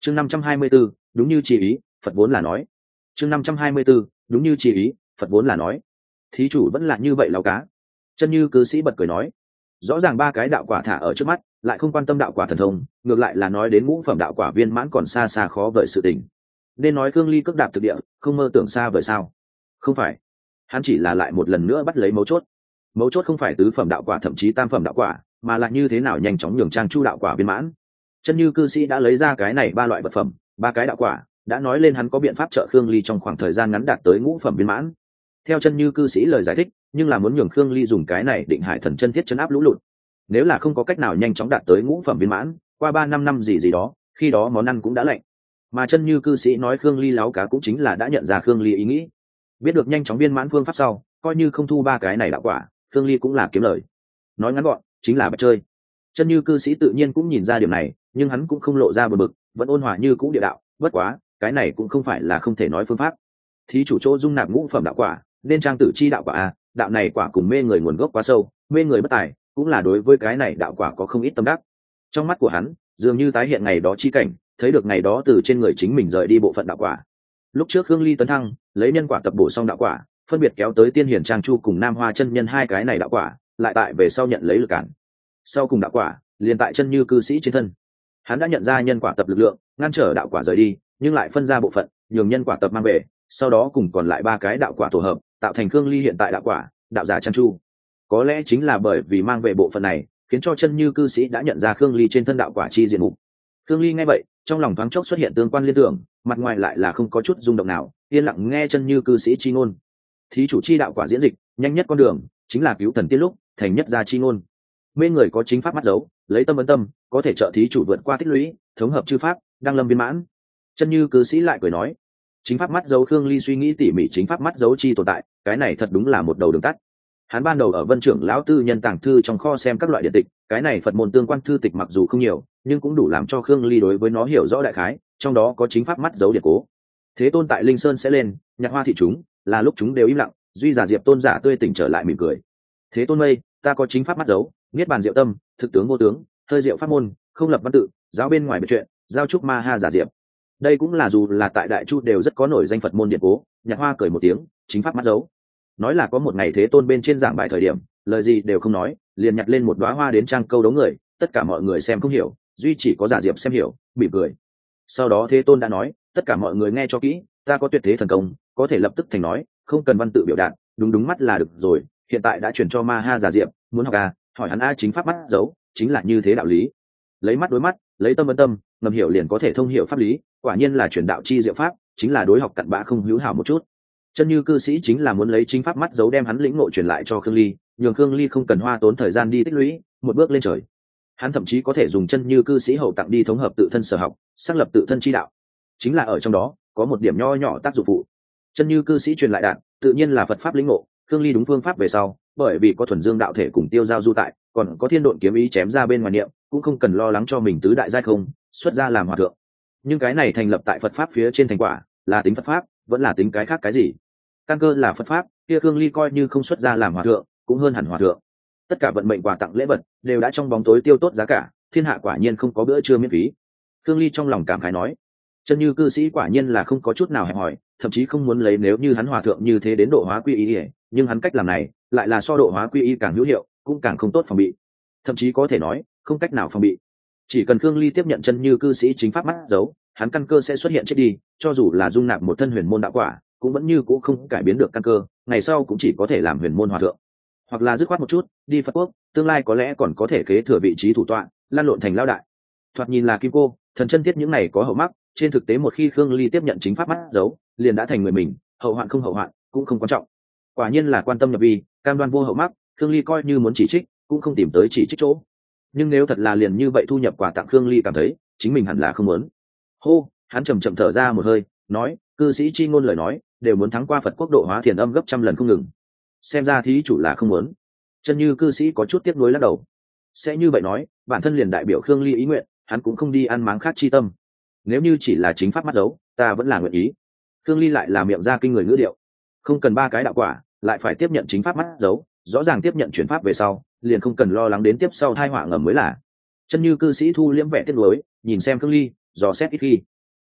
chương 524, đúng như chỉ ý, Phật vốn là nói. chương 524, đúng như chỉ ý, Phật vốn là nói. Thí chủ vẫn là như vậy lão cá. Chân Như cư sĩ bật cười nói, rõ ràng ba cái đạo quả thả ở trước mắt, lại không quan tâm đạo quả thần thông, ngược lại là nói đến ngũ phẩm đạo quả viên mãn còn xa xa khó vời sự tình. Nên nói Khương Ly cước đạp thực địa, không mơ tưởng xa vời sao? Không phải, hắn chỉ là lại một lần nữa bắt lấy mấu chốt. Mấu chốt không phải tứ phẩm đạo quả thậm chí tam phẩm đạo quả, mà là như thế nào nhanh chóng nhường trang chu đạo quả viên mãn. Chân Như cư sĩ đã lấy ra cái này ba loại vật phẩm, ba cái đạo quả, đã nói lên hắn có biện pháp trợ Khương Ly trong khoảng thời gian ngắn đạt tới ngũ phẩm viên mãn. Theo Chân Như cư sĩ lời giải thích, nhưng là muốn nhường Khương Ly dùng cái này định hải thần chân thiết chấn áp lũ lụt. Nếu là không có cách nào nhanh chóng đạt tới ngũ phẩm viên mãn, qua 3-5 năm gì đó, khi đó món ăn cũng đã lạnh. Mà Chân Như cư sĩ nói Khương Ly láo cá cũng chính là đã nhận ra Khương Ly ý nghĩ, biết được nhanh chóng viên mãn phương pháp sau, coi như không thu ba cái này đạo quả, Khương Ly cũng là kiếm lời. Nói ngắn gọn, chính là bạch chơi. Chân Như cư sĩ tự nhiên cũng nhìn ra điểm này, nhưng hắn cũng không lộ ra bực bực, vẫn ôn hòa như cũ địa đạo, bất quá, cái này cũng không phải là không thể nói phương pháp. Thí chủ chỗ dung nạp ngũ phẩm đạo quả, nên trang tử chi đạo quả a, đạo này quả cùng mê người nguồn gốc quá sâu, mê người bất tài, cũng là đối với cái này đạo quả có không ít tâm đắc. Trong mắt của hắn, dường như tái hiện ngày đó chi cảnh, thấy được ngày đó từ trên người chính mình rời đi bộ phận đạo quả. Lúc trước Khương Ly tấn thăng, lấy nhân quả tập bổ xong đạo quả, phân biệt kéo tới Tiên Hiển Trang Chu cùng Nam Hoa chân nhân hai cái này đạo quả, lại tại về sau nhận lấy lực cản. Sau cùng đạo quả, liền tại Chân Như cư sĩ trên thân. Hắn đã nhận ra nhân quả tập lực lượng, ngăn trở đạo quả rời đi, nhưng lại phân ra bộ phận, nhường nhân quả tập mang về, sau đó cùng còn lại ba cái đạo quả tổ hợp, tạo thành Khương Ly hiện tại đạo quả, đạo giả Trang Chu. Có lẽ chính là bởi vì mang về bộ phận này, khiến cho Chân Như cư sĩ đã nhận ra Khương Ly trên thân đạo quả chi diện mục. Khương Ly nghe vậy, trong lòng thoáng chốc xuất hiện tương quan liên tưởng, mặt ngoài lại là không có chút rung động nào, yên lặng nghe Chân Như cư sĩ chi ngôn. Thí chủ chi đạo quả diễn dịch, nhanh nhất con đường chính là cứu thần tiên lúc, thành nhất gia chi ngôn. Mê người có chính pháp mắt dấu, lấy tâm vấn tâm, có thể trợ thí chủ vượt qua tích lũy, thống hợp chư pháp, đăng lâm viên mãn. Chân Như cư sĩ lại cười nói, chính pháp mắt dấu. Khương Ly suy nghĩ tỉ mỉ chính pháp mắt dấu chi tồn tại, cái này thật đúng là một đầu đường tắt. Hắn ban đầu ở Vân Trưởng lão tư nhân tàng thư trong kho xem các loại điện tịch, cái này Phật môn tương quan thư tịch mặc dù không nhiều, nhưng cũng đủ làm cho Khương Ly đối với nó hiểu rõ đại khái, trong đó có chính pháp mắt dấu điện cố. Thế Tôn tại Linh Sơn sẽ lên, nhạc hoa thị chúng, là lúc chúng đều im lặng, duy giả Diệp Tôn giả tươi tỉnh trở lại mỉm cười. Thế Tôn mây, ta có chính pháp mắt dấu, niết bàn diệu tâm, thực tướng vô tướng, hơi diệu pháp môn, không lập văn tự, giáo bên ngoài biệt chuyện, giao trúc ma ha giả diệp. Đây cũng là dù là tại Đại Chu đều rất có nổi danh Phật môn điện cố. Nhạc hoa cười một tiếng, chính pháp mắt dấu. Nói là có một ngày Thế Tôn bên trên giảng bài thời điểm, lời gì đều không nói, liền nhặt lên một đóa hoa đến trang câu đấu người, tất cả mọi người xem không hiểu, duy chỉ có giả diệp xem hiểu, mỉm cười. Sau đó Thế Tôn đã nói, tất cả mọi người nghe cho kỹ, ta có tuyệt thế thần công, có thể lập tức thành nói, không cần văn tự biểu đạt, đúng đúng mắt là được rồi. Hiện tại đã chuyển cho ma ha giả diệp, muốn học à, hỏi hắn a, chính pháp mắt dấu chính là như thế đạo lý. Lấy mắt đối mắt, lấy tâm vấn tâm, ngầm hiểu liền có thể thông hiểu pháp lý, quả nhiên là truyền đạo chi diệu pháp, chính là đối học cặn bã không hữu hảo một chút. Chân Như cư sĩ chính là muốn lấy chính pháp mắt dấu đem hắn lĩnh ngộ truyền lại cho Khương Ly, nhường Khương Ly không cần hoa tốn thời gian đi tích lũy, một bước lên trời. Hắn thậm chí có thể dùng Chân Như cư sĩ hậu tặng đi thống hợp tự thân sở học, xác lập tự thân chi đạo. Chính là ở trong đó có một điểm nho nhỏ tác dụng phụ. Chân Như cư sĩ truyền lại đạn, tự nhiên là Phật pháp lĩnh ngộ, Khương Ly đúng phương pháp về sau, bởi vì có thuần dương đạo thể cùng tiêu giao du tại, còn có thiên độn kiếm ý chém ra bên ngoài niệm, cũng không cần lo lắng cho mình tứ đại giai không xuất ra làm hòa thượng. Nhưng cái này thành lập tại Phật pháp phía trên thành quả, là tính Phật pháp, vẫn là tính cái khác cái gì? Căn cơ là Phật pháp, kia Khương Ly coi như không xuất ra làm hòa thượng, cũng hơn hẳn hòa thượng. Tất cả vận mệnh quà tặng lễ vật đều đã trong bóng tối tiêu tốt giá cả, thiên hạ quả nhiên không có bữa trưa miễn phí. Khương Ly trong lòng cảm khái nói, Chân Như cư sĩ quả nhiên là không có chút nào hẹp hòi, thậm chí không muốn lấy nếu như hắn hòa thượng như thế đến độ hóa quy y, nhưng hắn cách làm này lại là so độ hóa quy y càng hữu hiệu, cũng càng không tốt phòng bị, thậm chí có thể nói không cách nào phòng bị. Chỉ cần Khương Ly tiếp nhận Chân Như cư sĩ chính pháp mắt dấu, hắn căn cơ sẽ xuất hiện chết đi, cho dù là dung nạp một thân huyền môn đạo quả, cũng vẫn như cũng không cải biến được căn cơ, ngày sau cũng chỉ có thể làm huyền môn hòa thượng, hoặc là dứt khoát một chút đi Phật quốc, tương lai có lẽ còn có thể kế thừa vị trí thủ tọa, lan lộn thành lao đại. Thoạt nhìn là kim cô thần chân thiết những này có hậu mắc, trên thực tế một khi Khương Ly tiếp nhận chính pháp mắt dấu, liền đã thành người mình, hậu hoạn không hậu hoạn cũng không quan trọng. Quả nhiên là quan tâm nhập vi, cam đoan vô hậu mắc, Khương Ly coi như muốn chỉ trích cũng không tìm tới chỉ trích chỗ. Nhưng nếu thật là liền như vậy thu nhập quà tặng, Khương Ly cảm thấy chính mình hẳn là không muốn. Hô, hắn chậm chậm thở ra một hơi, nói, cư sĩ chi ngôn lời nói đều muốn thắng qua Phật quốc độ hóa thiền âm gấp trăm lần không ngừng. Xem ra thí chủ là không muốn. Chân Như cư sĩ có chút tiếc nuối lắc đầu. Sẽ như vậy nói, bản thân liền đại biểu Khương Ly ý nguyện, hắn cũng không đi ăn máng khác chi tâm. Nếu như chỉ là chính pháp mắt dấu, ta vẫn là nguyện ý. Khương Ly lại là miệng ra kinh người ngữ điệu. Không cần ba cái đạo quả, lại phải tiếp nhận chính pháp mắt dấu, rõ ràng tiếp nhận chuyển pháp về sau, liền không cần lo lắng đến tiếp sau thai họa ngầm mới là. Chân Như cư sĩ thu liễm vẻ tiếc nuối, nhìn xem Khương Ly, dò xét ít khi,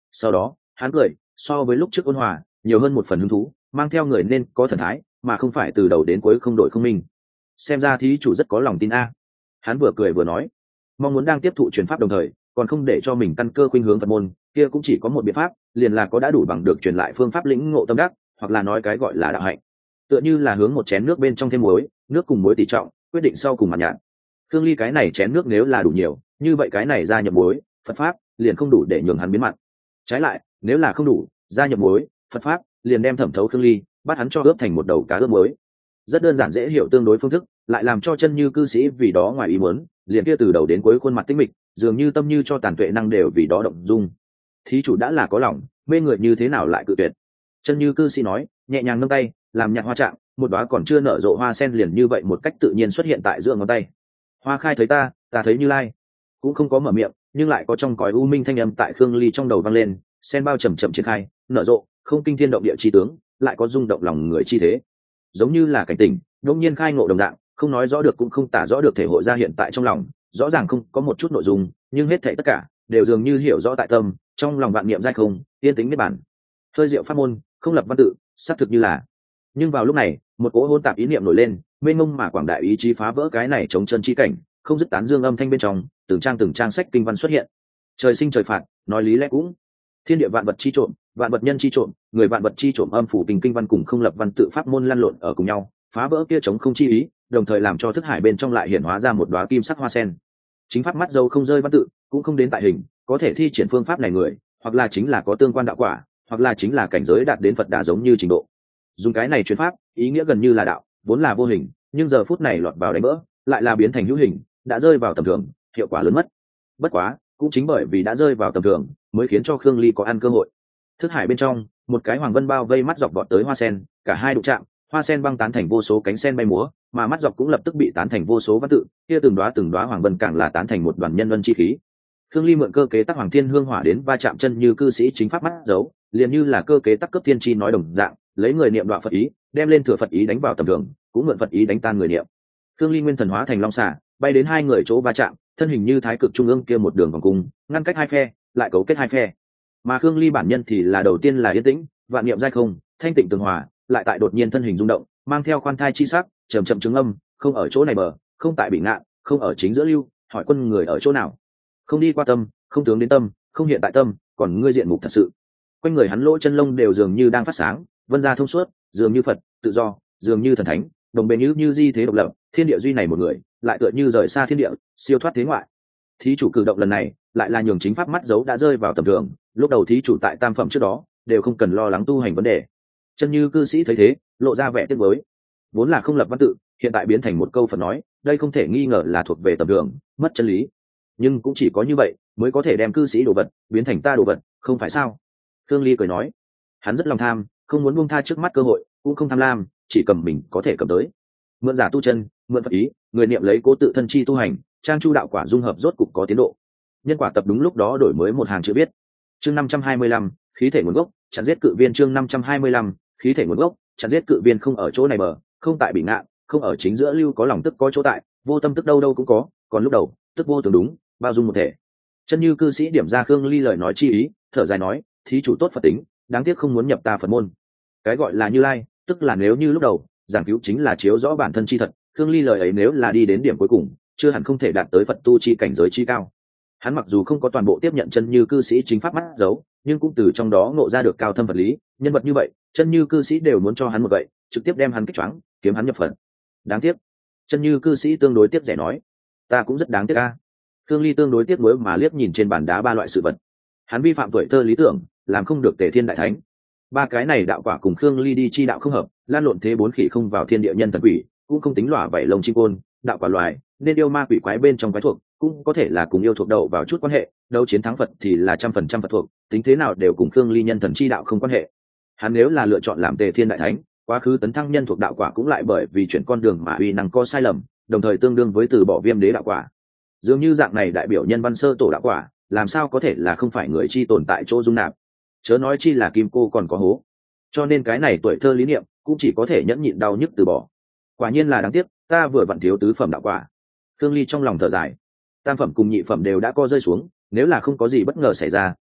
Sau đó hắn cười, so với lúc trước ôn hòa nhiều hơn một phần hứng thú, mang theo người nên có thần thái, mà không phải từ đầu đến cuối không đổi không minh. Xem ra thí chủ rất có lòng tin a. Hắn vừa cười vừa nói, mong muốn đang tiếp thụ truyền pháp đồng thời còn không để cho mình căn cơ khuynh hướng Phật môn, kia cũng chỉ có một biện pháp, liền là có đã đủ bằng được truyền lại phương pháp lĩnh ngộ tâm đắc, hoặc là nói cái gọi là đạo hạnh. Tựa như là hướng một chén nước bên trong thêm muối, nước cùng muối tỷ trọng quyết định sau cùng mặn nhạt. Khương Ly cái này chén nước nếu là đủ nhiều, như vậy cái này gia nhập muối Phật pháp liền không đủ để nhường hắn biến mặn. Trái lại, nếu là không đủ, gia nhập muối Phật pháp liền đem thẩm thấu Khương Ly, bắt hắn cho ướp thành một đầu cá ướp muối. Rất đơn giản dễ hiểu tương đối phương thức, lại làm cho chân như cư sĩ vì đó ngoài ý muốn, liền kia từ đầu đến cuối khuôn mặt tinh mịch, dường như tâm như cho tàn tuệ năng đều vì đó động dung. Thí chủ đã là có lòng, mê người như thế nào lại cự tuyệt? Chân như cư sĩ nói, nhẹ nhàng nâng tay làm nhạt hoa trạng, một đóa còn chưa nở rộ hoa sen liền như vậy một cách tự nhiên xuất hiện tại giữa ngón tay. Hoa khai thấy ta, ta thấy Như Lai. Cũng không có mở miệng, nhưng lại có trong cõi u minh thanh âm tại Khương Ly trong đầu vang lên, sen bao chậm chậm triển khai, nở rộ, không kinh thiên động địa chi tướng, lại có rung động lòng người chi thế. Giống như là cảnh tỉnh, đột nhiên khai ngộ đồng dạng, không nói rõ được cũng không tả rõ được thể hội ra hiện tại trong lòng, rõ ràng không có một chút nội dung, nhưng hết thảy tất cả đều dường như hiểu rõ tại tâm, trong lòng vạn niệm giai không, yên tĩnh niết bản. Hơi diệu pháp môn, không lập văn tự, xác thực như là. Nhưng vào lúc này, một cỗ hỗn tạp ý niệm nổi lên, mênh mông mà quảng đại ý chí phá vỡ cái này chống chân chi cảnh, không dứt tán dương âm thanh bên trong, từng trang sách kinh văn xuất hiện. Trời sinh trời phạt, nói lý lẽ cũng. Thiên địa vạn vật chi trộm, vạn vật nhân chi trộm, người vạn vật chi trộm âm phủ kinh kinh văn cùng không lập văn tự pháp môn lăn lộn ở cùng nhau, phá vỡ kia chống không chi ý, đồng thời làm cho thức hải bên trong lại hiện hóa ra một đóa kim sắc hoa sen. Chính pháp mắt dâu không rơi văn tự, cũng không đến tại hình, có thể thi triển phương pháp này người, hoặc là chính là có tương quan đạo quả, hoặc là chính là cảnh giới đạt đến Phật đà giống như trình độ. Dùng cái này truyền pháp, ý nghĩa gần như là đạo, vốn là vô hình, nhưng giờ phút này lọt vào đánh vỡ, lại là biến thành hữu hình, đã rơi vào tầm thường, hiệu quả lớn mất. Bất quá, cũng chính bởi vì đã rơi vào tầm thường, mới khiến cho Khương Ly có ăn cơ hội. Thức hải bên trong, một cái hoàng vân bao vây mắt dọc vọt tới hoa sen, cả hai đụng chạm, hoa sen băng tán thành vô số cánh sen bay múa, mà mắt dọc cũng lập tức bị tán thành vô số văn tự, kia từng đóa hoàng vân càng là tán thành một đoàn nhân vân chi khí. Khương Ly mượn cơ kế tắc hoàng thiên hương hỏa đến va chạm chân như cư sĩ chính pháp mắt dấu, liền như là cơ kế tắc cấp tiên tri nói đồng dạng, lấy người niệm đoạn Phật ý, đem lên thừa Phật ý đánh vào tầm thường, cũng mượn Phật ý đánh tan người niệm. Khương Ly nguyên thần hóa thành long xà, bay đến hai người chỗ va chạm, thân hình như thái cực trung ương kia một đường vòng cung, ngăn cách hai phe, lại cấu kết hai phe. Mà Khương Ly bản nhân thì là đầu tiên là yên tĩnh, vạn niệm giai không, thanh tịnh tường hòa, lại tại đột nhiên thân hình rung động, mang theo khoan thai chi sắc, chậm chậm chứng âm, không ở chỗ này bờ, không tại bị ngạn, không ở chính giữa lưu, hỏi quân người ở chỗ nào? Không đi qua tâm, không tướng đến tâm, không hiện tại tâm, còn ngươi diện mục thật sự. Quanh người hắn lỗ chân lông đều dường như đang phát sáng, vân ra thông suốt, dường như Phật, tự do, dường như thần thánh, đồng bền như di thế độc lập, thiên địa duy này một người, lại tựa như rời xa thiên địa, siêu thoát thế ngoại. Thí chủ cử động lần này, lại là nhường chính pháp mắt dấu đã rơi vào tầm thường, lúc đầu thí chủ tại tam phẩm trước đó, đều không cần lo lắng tu hành vấn đề. Chân như cư sĩ thấy thế, lộ ra vẻ tiếc nuối. Vốn là không lập văn tự, hiện tại biến thành một câu Phật nói, đây không thể nghi ngờ là thuộc về tầm thường, mất chân lý. Nhưng cũng chỉ có như vậy, mới có thể đem cư sĩ đồ vật biến thành ta đồ vật, không phải sao? Khương Ly cười nói, hắn rất lòng tham, không muốn buông tha trước mắt cơ hội, cũng không tham lam, chỉ cầm mình có thể cầm tới. Mượn giả tu chân, mượn Phật ý, người niệm lấy cố tự thân chi tu hành, trang chu đạo quả dung hợp rốt cục có tiến độ. Nhân quả tập đúng lúc đó đổi mới một hàng chữ viết. Chương 525, khí thể nguồn gốc, chặn giết cự viên. Chương 525, khí thể nguồn gốc, chặn giết cự viên. Không ở chỗ này bờ, không tại bị ngạn, không ở chính giữa lưu, có lòng tức có chỗ tại, vô tâm tức đâu đâu cũng có, còn lúc đầu tức vô tưởng đúng, bao dung một thể. Chân như cư sĩ điểm ra Khương Ly lời nói chi ý, thở dài nói, thí chủ tốt Phật tính, đáng tiếc không muốn nhập ta Phật môn. Cái gọi là Như Lai, tức là nếu như lúc đầu giảng cứu chính là chiếu rõ bản thân chi thật, Khương Ly lời ấy nếu là đi đến điểm cuối cùng, chưa hẳn không thể đạt tới Phật tu chi cảnh giới chi cao. Hắn mặc dù không có toàn bộ tiếp nhận chân như cư sĩ chính pháp mắt dấu, nhưng cũng từ trong đó ngộ ra được cao thâm vật lý, nhân vật như vậy, chân như cư sĩ đều muốn cho hắn một vậy, trực tiếp đem hắn kích choáng, kiếm hắn nhập Phật. Đáng tiếc. Chân như cư sĩ tương đối tiếc rẻ nói, ta cũng rất đáng tiếc a. Khương Ly tương đối tiếc nuối mà liếc nhìn trên bàn đá ba loại sự vật. Hắn vi phạm tuổi thơ lý tưởng, làm không được Tề Thiên đại thánh. Ba cái này đạo quả cùng Khương Ly đi chi đạo không hợp, lan lộn thế bốn khỉ không vào thiên địa nhân thần quỷ, cũng không tính lỏa vảy lông chim côn, đạo quả loài, nên yêu ma quỷ quái bên trong quái thuộc, cũng có thể là cùng yêu thuộc đầu vào chút quan hệ, đâu chiến thắng Phật thì là 100% Phật thuộc, tính thế nào đều cùng Khương Ly nhân thần chi đạo không quan hệ. Hắn nếu là lựa chọn làm Tề Thiên đại thánh, quá khứ tấn thăng nhân thuộc đạo quả cũng lại bởi vì chuyển con đường mà uy năng có sai lầm, đồng thời tương đương với từ bỏ Viêm Đế đạo quả. Dường như dạng này đại biểu nhân văn sơ tổ đạo quả, làm sao có thể là không phải người chi tồn tại chỗ dung nạp, chớ nói chi là kim cô còn có hố. Cho nên cái này tuổi thơ lý niệm cũng chỉ có thể nhẫn nhịn đau nhức từ bỏ. Quả nhiên là đáng tiếc, ta vừa vặn thiếu tứ phẩm đạo quả. Khương Ly trong lòng thở dài, tam phẩm cùng nhị phẩm đều đã co rơi xuống, nếu là không có gì bất ngờ xảy ra,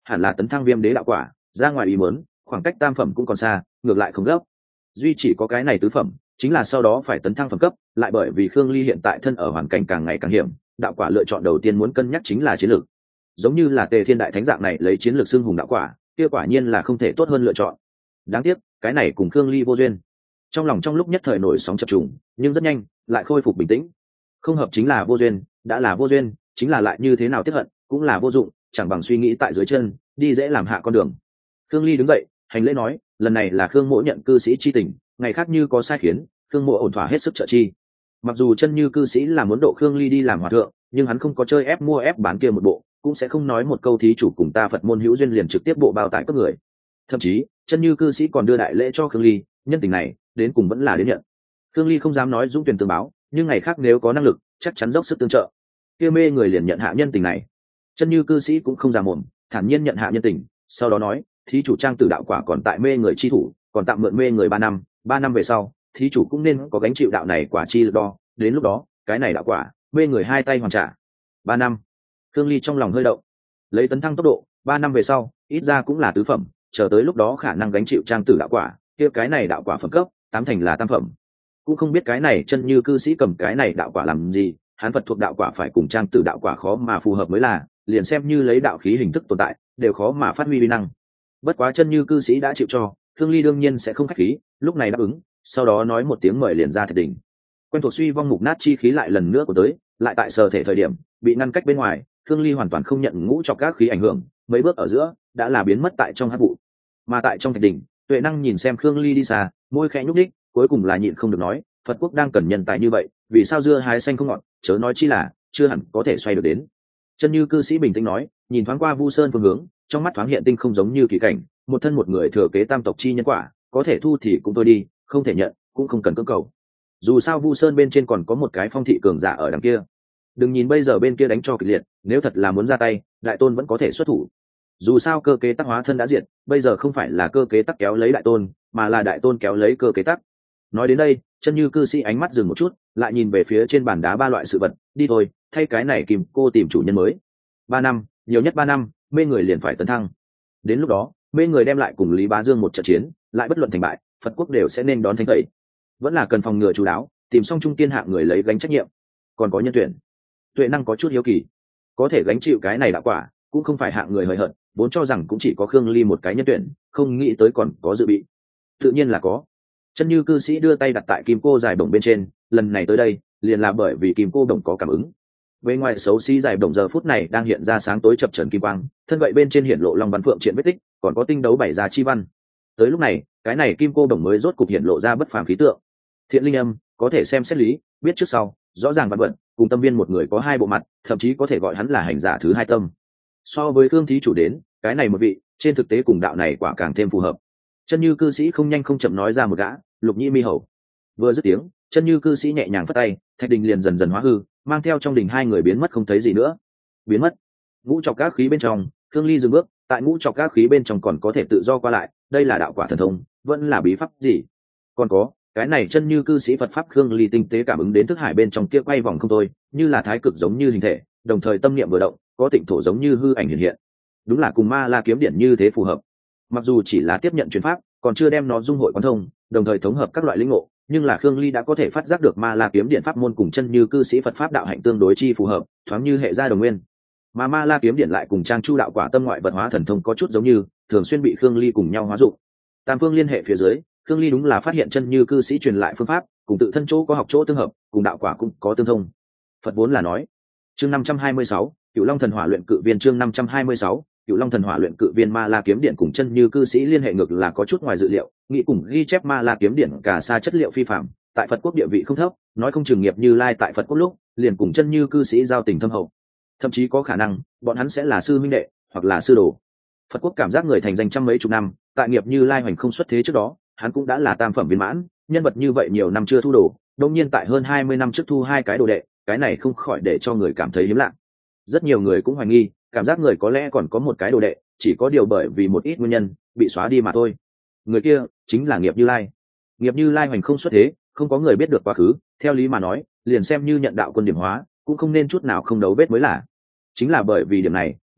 hẳn là tấn thăng viêm đế đạo quả, ra ngoài ý muốn khoảng cách tam phẩm cũng còn xa, ngược lại không gấp. Duy chỉ có cái này tứ phẩm, chính là sau đó phải tấn thăng phẩm cấp, lại bởi vì Khương Ly hiện tại thân ở hoàn cảnh càng ngày càng hiểm, đạo quả lựa chọn đầu tiên muốn cân nhắc chính là chiến lược. Giống như là Tề Thiên đại thánh dạng này lấy chiến lược xưng hùng đạo quả, kia quả nhiên là không thể tốt hơn lựa chọn. Đáng tiếc, cái này cùng Khương Ly vô duyên. Trong lòng trong lúc nhất thời nổi sóng chập trùng, nhưng rất nhanh lại khôi phục bình tĩnh. Không hợp chính là vô duyên, đã là vô duyên, chính là lại như thế nào tiếc hận, cũng là vô dụng, chẳng bằng suy nghĩ tại dưới chân, đi dễ làm hạ con đường. Khương Ly đứng dậy, hành lễ nói, lần này là Khương Mỗ nhận cư sĩ chi tình, ngày khác như có sai khiến, Khương Mỗ ổn thỏa hết sức trợ chi. Mặc dù chân như cư sĩ là muốn độ Khương Ly đi làm hòa thượng, nhưng hắn không có chơi ép mua ép bán kia một bộ, cũng sẽ không nói một câu thí chủ cùng ta Phật môn hữu duyên liền trực tiếp bộ bao tại các người. Thậm chí chân như cư sĩ còn đưa đại lễ cho Khương Ly, nhân tình này đến cùng vẫn là đến nhận. Khương Ly không dám nói dũng tuyển tương báo, nhưng ngày khác nếu có năng lực chắc chắn dốc sức tương trợ. Kia mê người liền nhận hạ nhân tình này. Chân như cư sĩ cũng không già mồm, thản nhiên nhận hạ nhân tình, sau đó nói, thí chủ trang tử đạo quả còn tại mê người chi thủ, còn tạm mượn mê người 3 năm về sau, thí chủ cũng nên có gánh chịu đạo này quả chi lực đo, đến lúc đó cái này đạo quả mê người hai tay hoàn trả. 3 năm. Khương Ly trong lòng hơi động, lấy tấn thăng tốc độ 3 năm về sau ít ra cũng là tứ phẩm, chờ tới lúc đó khả năng gánh chịu trang tử đạo quả, kia cái này đạo quả phẩm cấp 8 thành là tam phẩm. Cũng không biết cái này chân như cư sĩ cầm cái này đạo quả làm gì, hắn Phật thuộc đạo quả phải cùng trang tử đạo quả khó mà phù hợp mới là, liền xem như lấy đạo khí hình thức tồn tại đều khó mà phát huy uy năng. Bất quá chân như cư sĩ đã chịu cho, Khương Ly đương nhiên sẽ không khách khí, lúc này đáp ứng, sau đó nói một tiếng mời liền ra thạch đỉnh. Quen thuộc suy vong mục nát chi khí lại lần nữa của tới, lại tại sở thể thời điểm bị ngăn cách bên ngoài, Khương Ly hoàn toàn không nhận ngũ trọc các khí ảnh hưởng, mấy bước ở giữa đã là biến mất tại trong hắc vụ. Mà tại trong thạch đỉnh, Tuệ Năng nhìn xem Khương Ly đi xa, môi khẽ nhúc nhích, cuối cùng là nhịn không được nói, Phật quốc đang cần nhân tài như vậy, vì sao dưa hái xanh không ngọt, chớ nói chi là chưa hẳn có thể xoay được đến. Chân như cư sĩ bình tĩnh nói, nhìn thoáng qua Vu Sơn phương hướng, trong mắt thoáng hiện tinh không giống như kỳ cảnh, một thân một người thừa kế tam tộc chi nhân quả, có thể thu thì cũng thôi đi, không thể nhận cũng không cần cưỡng cầu. Dù sao Vu Sơn bên trên còn có một cái phong thị cường giả ở đằng kia. Đừng nhìn bây giờ bên kia đánh cho kịch liệt, nếu thật là muốn ra tay, đại tôn vẫn có thể xuất thủ. Dù sao cơ kế tắc hóa thân đã diệt, bây giờ không phải là cơ kế tắc kéo lấy đại tôn, mà là đại tôn kéo lấy cơ kế tắc. Nói đến đây, chân như cư sĩ ánh mắt dừng một chút, lại nhìn về phía trên bàn đá ba loại sự vật, đi thôi, thay cái này kìm cô tìm chủ nhân mới. 3 năm, nhiều nhất 3 năm, mê người liền phải tấn thăng. Đến lúc đó, mê người đem lại cùng Lý Bá Dương một trận chiến, lại bất luận thành bại, Phật quốc đều sẽ nên đón thánh tẩy. Vẫn là cần phòng ngừa chú đáo, tìm xong trung tiên hạng người lấy gánh trách nhiệm. Còn có nhân tuyển. Tuệ Năng có chút hiếu kỳ, có thể gánh chịu cái này đạo quả, cũng không phải hạng người hời hợt, vốn cho rằng cũng chỉ có Khương Ly một cái nhân tuyển, không nghĩ tới còn có dự bị. Tự nhiên là có. Chân như cư sĩ đưa tay đặt tại kim cô dài bổng bên trên, lần này tới đây liền là bởi vì kim cô đồng có cảm ứng. Bên ngoài xấu xí dài bổng giờ phút này đang hiện ra sáng tối chập chờn kim quang, thân vậy bên trên hiện lộ long văn phượng triện vết tích, còn có tinh đấu bảy giá chi văn. Tới lúc này, cái này kim cô đồng mới rốt cục hiện lộ ra bất phàm khí tượng. Thiện linh âm, có thể xem xét lý, biết trước sau, rõ ràng văn vận, cùng tâm viên một người có hai bộ mặt, thậm chí có thể gọi hắn là hành giả thứ hai tâm. So với Khương thí chủ đến, cái này một vị, trên thực tế cùng đạo này quả càng thêm phù hợp. Chân như cư sĩ không nhanh không chậm nói ra một gã, Lục Nhĩ Mi Hầu. Vừa dứt tiếng, chân như cư sĩ nhẹ nhàng phất tay, thạch đình liền dần dần hóa hư, mang theo trong đình hai người biến mất không thấy gì nữa. Biến mất. Ngũ trọc các khí bên trong, Khương Ly dừng bước, tại ngũ trọc các khí bên trong còn có thể tự do qua lại, đây là đạo quả thần thông, vẫn là bí pháp gì? Còn có, cái này chân như cư sĩ Phật pháp Khương Ly tinh tế cảm ứng đến thức hải bên trong kia quay vòng không thôi, như là thái cực giống như hình thể, đồng thời tâm niệm vừa động, có tịnh thổ giống như hư ảnh hiện hiện. Đúng là cùng Ma La kiếm điển như thế phù hợp. Mặc dù chỉ là tiếp nhận truyền pháp, còn chưa đem nó dung hội quán thông, đồng thời thống hợp các loại linh ngộ, nhưng là Khương Ly đã có thể phát giác được Ma La kiếm điện pháp môn cùng chân như cư sĩ Phật pháp đạo hạnh tương đối chi phù hợp, thoáng như hệ gia đồng nguyên. Mà Ma La kiếm điện lại cùng Trang Chu đạo quả tâm ngoại vật hóa thần thông có chút giống như, thường xuyên bị Khương Ly cùng nhau hóa dụng. Tam phương liên hệ phía dưới, Khương Ly đúng là phát hiện chân như cư sĩ truyền lại phương pháp, cùng tự thân chỗ có học chỗ tương hợp, cùng đạo quả cũng có tương thông. Phật vốn là nói. Chương 526, Cửu Long thần hỏa luyện cự viên chương 526, Cửu Long thần hỏa luyện cự viên Ma La kiếm điện cùng chân như cư sĩ liên hệ ngược là có chút ngoài dự liệu, nghĩ cùng ghi chép Ma La kiếm điện cả xa chất liệu phi phạm, tại Phật quốc địa vị không thấp, nói không chừng nghiệp Như Lai tại Phật quốc lúc, liền cùng chân như cư sĩ giao tình thâm hậu. Thậm chí có khả năng, bọn hắn sẽ là sư minh đệ, hoặc là sư đồ. Phật quốc cảm giác người thành danh trăm mấy chục năm, tại nghiệp Như Lai hoành không xuất thế trước đó, hắn cũng đã là tam phẩm viên mãn, nhân vật như vậy nhiều năm chưa thu đồ, đương nhiên tại hơn 20 năm trước thu hai cái đồ đệ, cái này không khỏi để cho người cảm thấy hiếm lạ. Rất nhiều người cũng hoài nghi, cảm giác người có lẽ còn có một cái đồ đệ, chỉ có điều bởi vì một ít nguyên nhân bị xóa đi mà thôi. Người kia chính là nghiệp Như Lai. Nghiệp Như Lai hoành không xuất thế, không có người biết được quá khứ, theo lý mà nói liền xem như nhận đạo quân điểm hóa cũng không nên chút nào không đấu vết mới là. Chính là bởi vì điểm này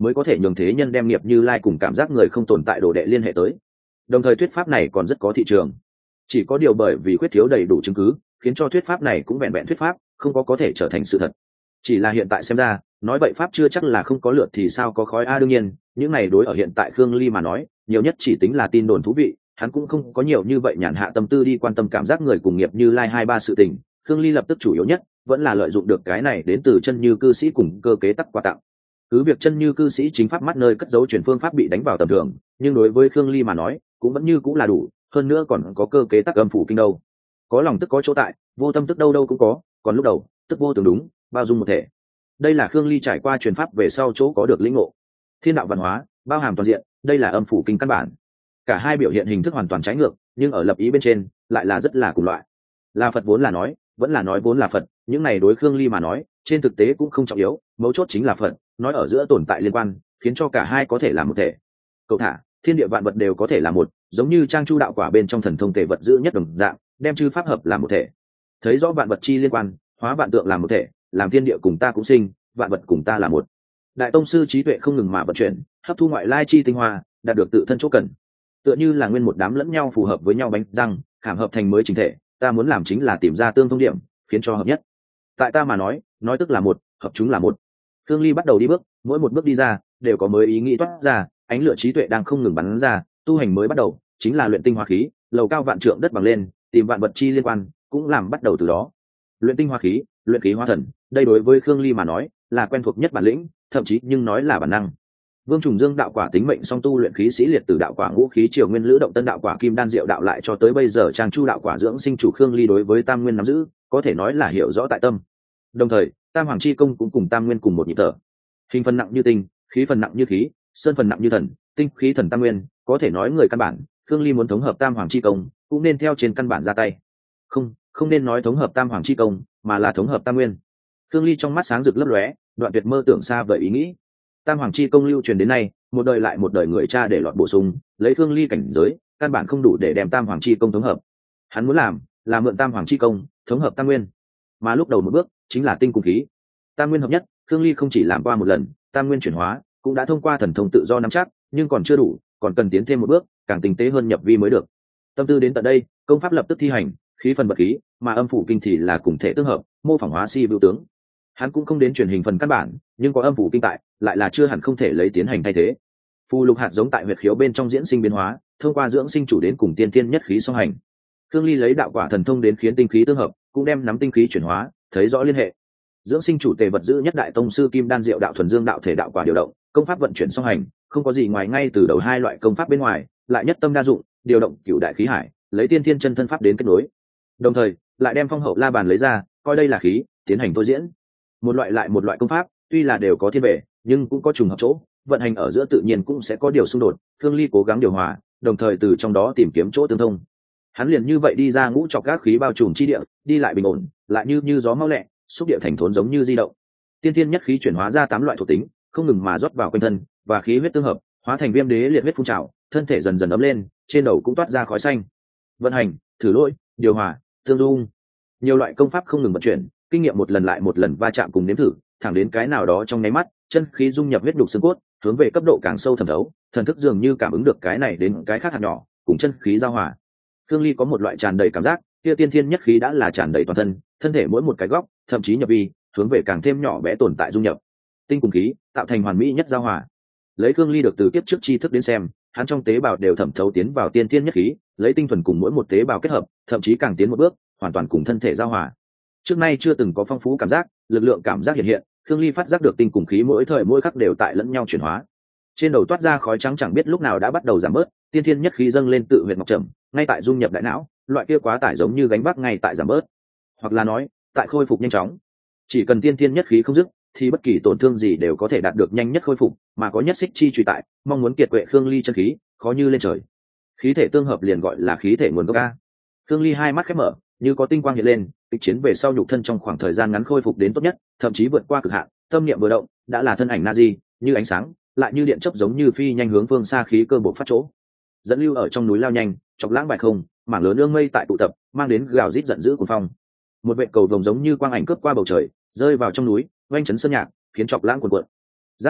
mới có thể nhường thế nhân đem nghiệp Như Lai cùng cảm giác người không tồn tại đồ đệ liên hệ tới. Đồng thời thuyết pháp này còn rất có thị trường, chỉ có điều bởi vì khuyết thiếu đầy đủ chứng cứ, khiến cho thuyết pháp này cũng vẹn vẹn thuyết pháp, không có thể trở thành sự thật. Chỉ là hiện tại xem ra, nói vậy pháp chưa chắc là không có lượt thì sao có khói a. Đương nhiên, những này đối ở hiện tại Khương Ly mà nói, nhiều nhất chỉ tính là tin đồn thú vị, hắn cũng không có nhiều như vậy nhàn hạ tâm tư đi quan tâm cảm giác người cùng nghiệp Như Lai hai ba sự tình. Khương Ly lập tức chủ yếu nhất vẫn là lợi dụng được cái này đến từ chân như cư sĩ cùng cơ kế tắc quà tặng. Cứ việc chân như cư sĩ chính pháp mắt nơi cất dấu truyền phương pháp bị đánh vào tầm thường, nhưng đối với Khương Ly mà nói cũng vẫn như cũng là đủ, hơn nữa còn có cơ kế tắc âm phủ kinh đâu. Có lòng tức có chỗ tại, vô tâm tức đâu đâu cũng có, còn lúc đầu tức vô tưởng đúng, bao dung một thể. Đây là Khương Ly trải qua truyền pháp về sau chỗ có được lĩnh ngộ. Thiên đạo văn hóa bao hàm toàn diện, đây là âm phủ kinh căn bản. Cả hai biểu hiện hình thức hoàn toàn trái ngược, nhưng ở lập ý bên trên lại là rất là cùng loại. Là Phật vốn là nói, vẫn là nói vốn là Phật, những này đối Khương Ly mà nói trên thực tế cũng không trọng yếu, mấu chốt chính là Phật nói ở giữa tồn tại liên quan, khiến cho cả hai có thể là một thể. Cậu thả thiên địa vạn vật đều có thể là một, giống như trang chu đạo quả bên trong thần thông thể vật giữ nhất đồng dạng, đem chư pháp hợp làm một thể. Thấy rõ vạn vật chi liên quan, hóa vạn tượng làm một thể, làm thiên địa cùng ta cũng sinh, vạn vật cùng ta là một. Đại tông sư trí tuệ không ngừng mà vận chuyển, hấp thu ngoại lai chi tinh hoa, đạt được tự thân chỗ cần. Tựa như là nguyên một đám lẫn nhau phù hợp với nhau bánh răng, khảm hợp thành mới chính thể, ta muốn làm chính là tìm ra tương thông điểm, khiến cho hợp nhất. Tại ta mà nói tức là một, hợp chúng là một. Khương Ly bắt đầu đi bước, mỗi một bước đi ra đều có mới ý nghĩ toát ra, ánh lửa trí tuệ đang không ngừng bắn ra, tu hành mới bắt đầu, chính là luyện tinh hóa khí, lầu cao vạn trượng đất bằng lên, tìm vạn vật chi liên quan, cũng làm bắt đầu từ đó. Luyện tinh hóa khí, luyện khí hóa thần, đây đối với Khương Ly mà nói là quen thuộc nhất bản lĩnh, thậm chí nhưng nói là bản năng. Vương Trùng Dương đạo quả tính mệnh song tu luyện khí sĩ liệt từ đạo quả ngũ khí triều nguyên lữ động tân đạo quả kim đan diệu đạo lại cho tới bây giờ trang chu đạo quả dưỡng sinh chủ Khương Ly đối với tam nguyên nắm giữ, có thể nói là hiểu rõ tại tâm. Đồng thời, tam hoàng chi công cũng cùng tam nguyên cùng một nhịp thở. Hình phần nặng như tinh, khí phần nặng như khí, sơn phần nặng như thần, tinh khí thần tam nguyên, có thể nói người căn bản, Khương Ly muốn thống hợp tam hoàng chi công, cũng nên theo trên căn bản ra tay. Không nên nói thống hợp tam hoàng chi công, mà là thống hợp tam nguyên. Khương Ly trong mắt sáng rực lấp lóe, đoạn tuyệt mơ tưởng xa vời ý nghĩ. Tam hoàng chi công lưu truyền đến nay, một đời lại một đời người cha để lọt bổ sung, lấy Khương Ly cảnh giới, căn bản không đủ để đem tam hoàng chi công thống hợp. Hắn muốn làm là mượn tam hoàng chi công thống hợp tam nguyên, mà lúc đầu một bước chính là tinh cùng khí, tam nguyên hợp nhất. Khương Ly không chỉ làm qua một lần tam nguyên chuyển hóa, cũng đã thông qua thần thông tự do nắm chắc, nhưng còn chưa đủ, còn cần tiến thêm một bước, càng tinh tế hơn nhập vi mới được. Tâm tư đến tận đây, công pháp lập tức thi hành, khí phần vật khí, mà âm phủ kinh thì là cùng thể tương hợp, mô phỏng hóa si vưu tướng. Hắn cũng không đến truyền hình phần căn bản, nhưng có âm phủ kinh tại, lại là chưa hẳn không thể lấy tiến hành thay thế. Phù lục hạt giống tại huyệt khiếu bên trong diễn sinh biến hóa, thông qua dưỡng sinh chủ đến cùng tiên thiên nhất khí song hành. Khương Ly lấy đạo quả thần thông đến khiến tinh khí tương hợp, cũng đem nắm tinh khí chuyển hóa, thấy rõ liên hệ. Dưỡng sinh chủ tề vật giữ nhất đại tông sư kim đan diệu đạo thuần dương đạo thể đạo quả điều động, công pháp vận chuyển song hành, không có gì ngoài ngay từ đầu hai loại công pháp bên ngoài, lại nhất tâm đa dụng, điều động cửu đại khí hải, lấy tiên thiên chân thân pháp đến kết nối. Đồng thời, lại đem phong hậu la bàn lấy ra, coi đây là khí, tiến hành thôi diễn. Một loại lại một loại công pháp, tuy là đều có thiên bể, nhưng cũng có trùng hợp chỗ, vận hành ở giữa tự nhiên cũng sẽ có điều xung đột. Khương Ly cố gắng điều hòa, đồng thời từ trong đó tìm kiếm chỗ tương thông. Hắn liền như vậy đi ra ngũ trọc các khí bao trùm chi địa, đi lại bình ổn, lại như gió mau lẹ, xúc địa thành thốn giống như di động. Tiên thiên nhất khí chuyển hóa ra 8 loại thuộc tính, không ngừng mà rót vào quanh thân, và khí huyết tương hợp, hóa thành viêm đế liệt huyết phun trào, thân thể dần dần ấm lên, trên đầu cũng toát ra khói xanh. Vận hành, thử lỗi, điều hòa, tương dung, nhiều loại công pháp không ngừng vận chuyển, kinh nghiệm một lần lại một lần va chạm cùng nếm thử, thẳng đến cái nào đó trong nháy mắt, chân khí dung nhập huyết đục xương cốt, hướng về cấp độ càng sâu thẩm thấu, thần thức dường như cảm ứng được cái này đến cái khác hạt nhỏ, cùng chân khí giao hòa. Khương Ly có một loại tràn đầy cảm giác, kia tiên thiên nhất khí đã là tràn đầy toàn thân, thân thể mỗi một cái góc, thậm chí nhập vi, hướng về càng thêm nhỏ bé tồn tại dung nhập. Tinh cùng khí, tạo thành hoàn mỹ nhất giao hòa. Lấy Khương Ly được từ kiếp trước tri thức đến xem, hắn trong tế bào đều thẩm thấu tiến vào tiên thiên nhất khí, lấy tinh thuần cùng mỗi một tế bào kết hợp, thậm chí càng tiến một bước, hoàn toàn cùng thân thể giao hòa. Trước nay chưa từng có phong phú cảm giác, lực lượng cảm giác hiện hiện, Khương Ly phát giác được tinh cùng khí mỗi thời mỗi khắc đều tại lẫn nhau chuyển hóa. Trên đầu toát ra khói trắng chẳng biết lúc nào đã bắt đầu giảm bớt, tiên thiên nhất khí dâng lên tự huyệt mọc trầm, ngay tại dung nhập đại não, loại kia quá tải giống như gánh vác ngay tại giảm bớt, hoặc là nói, tại khôi phục nhanh chóng. Chỉ cần tiên thiên nhất khí không dứt, thì bất kỳ tổn thương gì đều có thể đạt được nhanh nhất khôi phục, mà có nhất xích chi truy tại, mong muốn kiệt quệ Khương Ly chân khí, khó như lên trời. Khí thể tương hợp liền gọi là khí thể nguồn gốc a. Khương Ly hai mắt khép mở, như có tinh quang hiện lên, kịch chiến về sau nhục thân trong khoảng thời gian ngắn khôi phục đến tốt nhất, thậm chí vượt qua cực hạn, tâm niệm vừa động, đã là thân ảnh Nazi, như ánh sáng, lại như điện chớp giống như phi nhanh hướng phương xa khí cơ bộc phát chỗ. Dẫn lưu ở trong núi lao nhanh, chọc lãng bài không, mảng lớn ương mây tại tụ tập, mang đến gào rít giận dữ cuồng phong. Một vệ cầu vồng giống như quang ảnh cướp qua bầu trời, rơi vào trong núi, oanh chấn sơn nhạc, khiến chọc lãng cuồn cuộn. Rắc.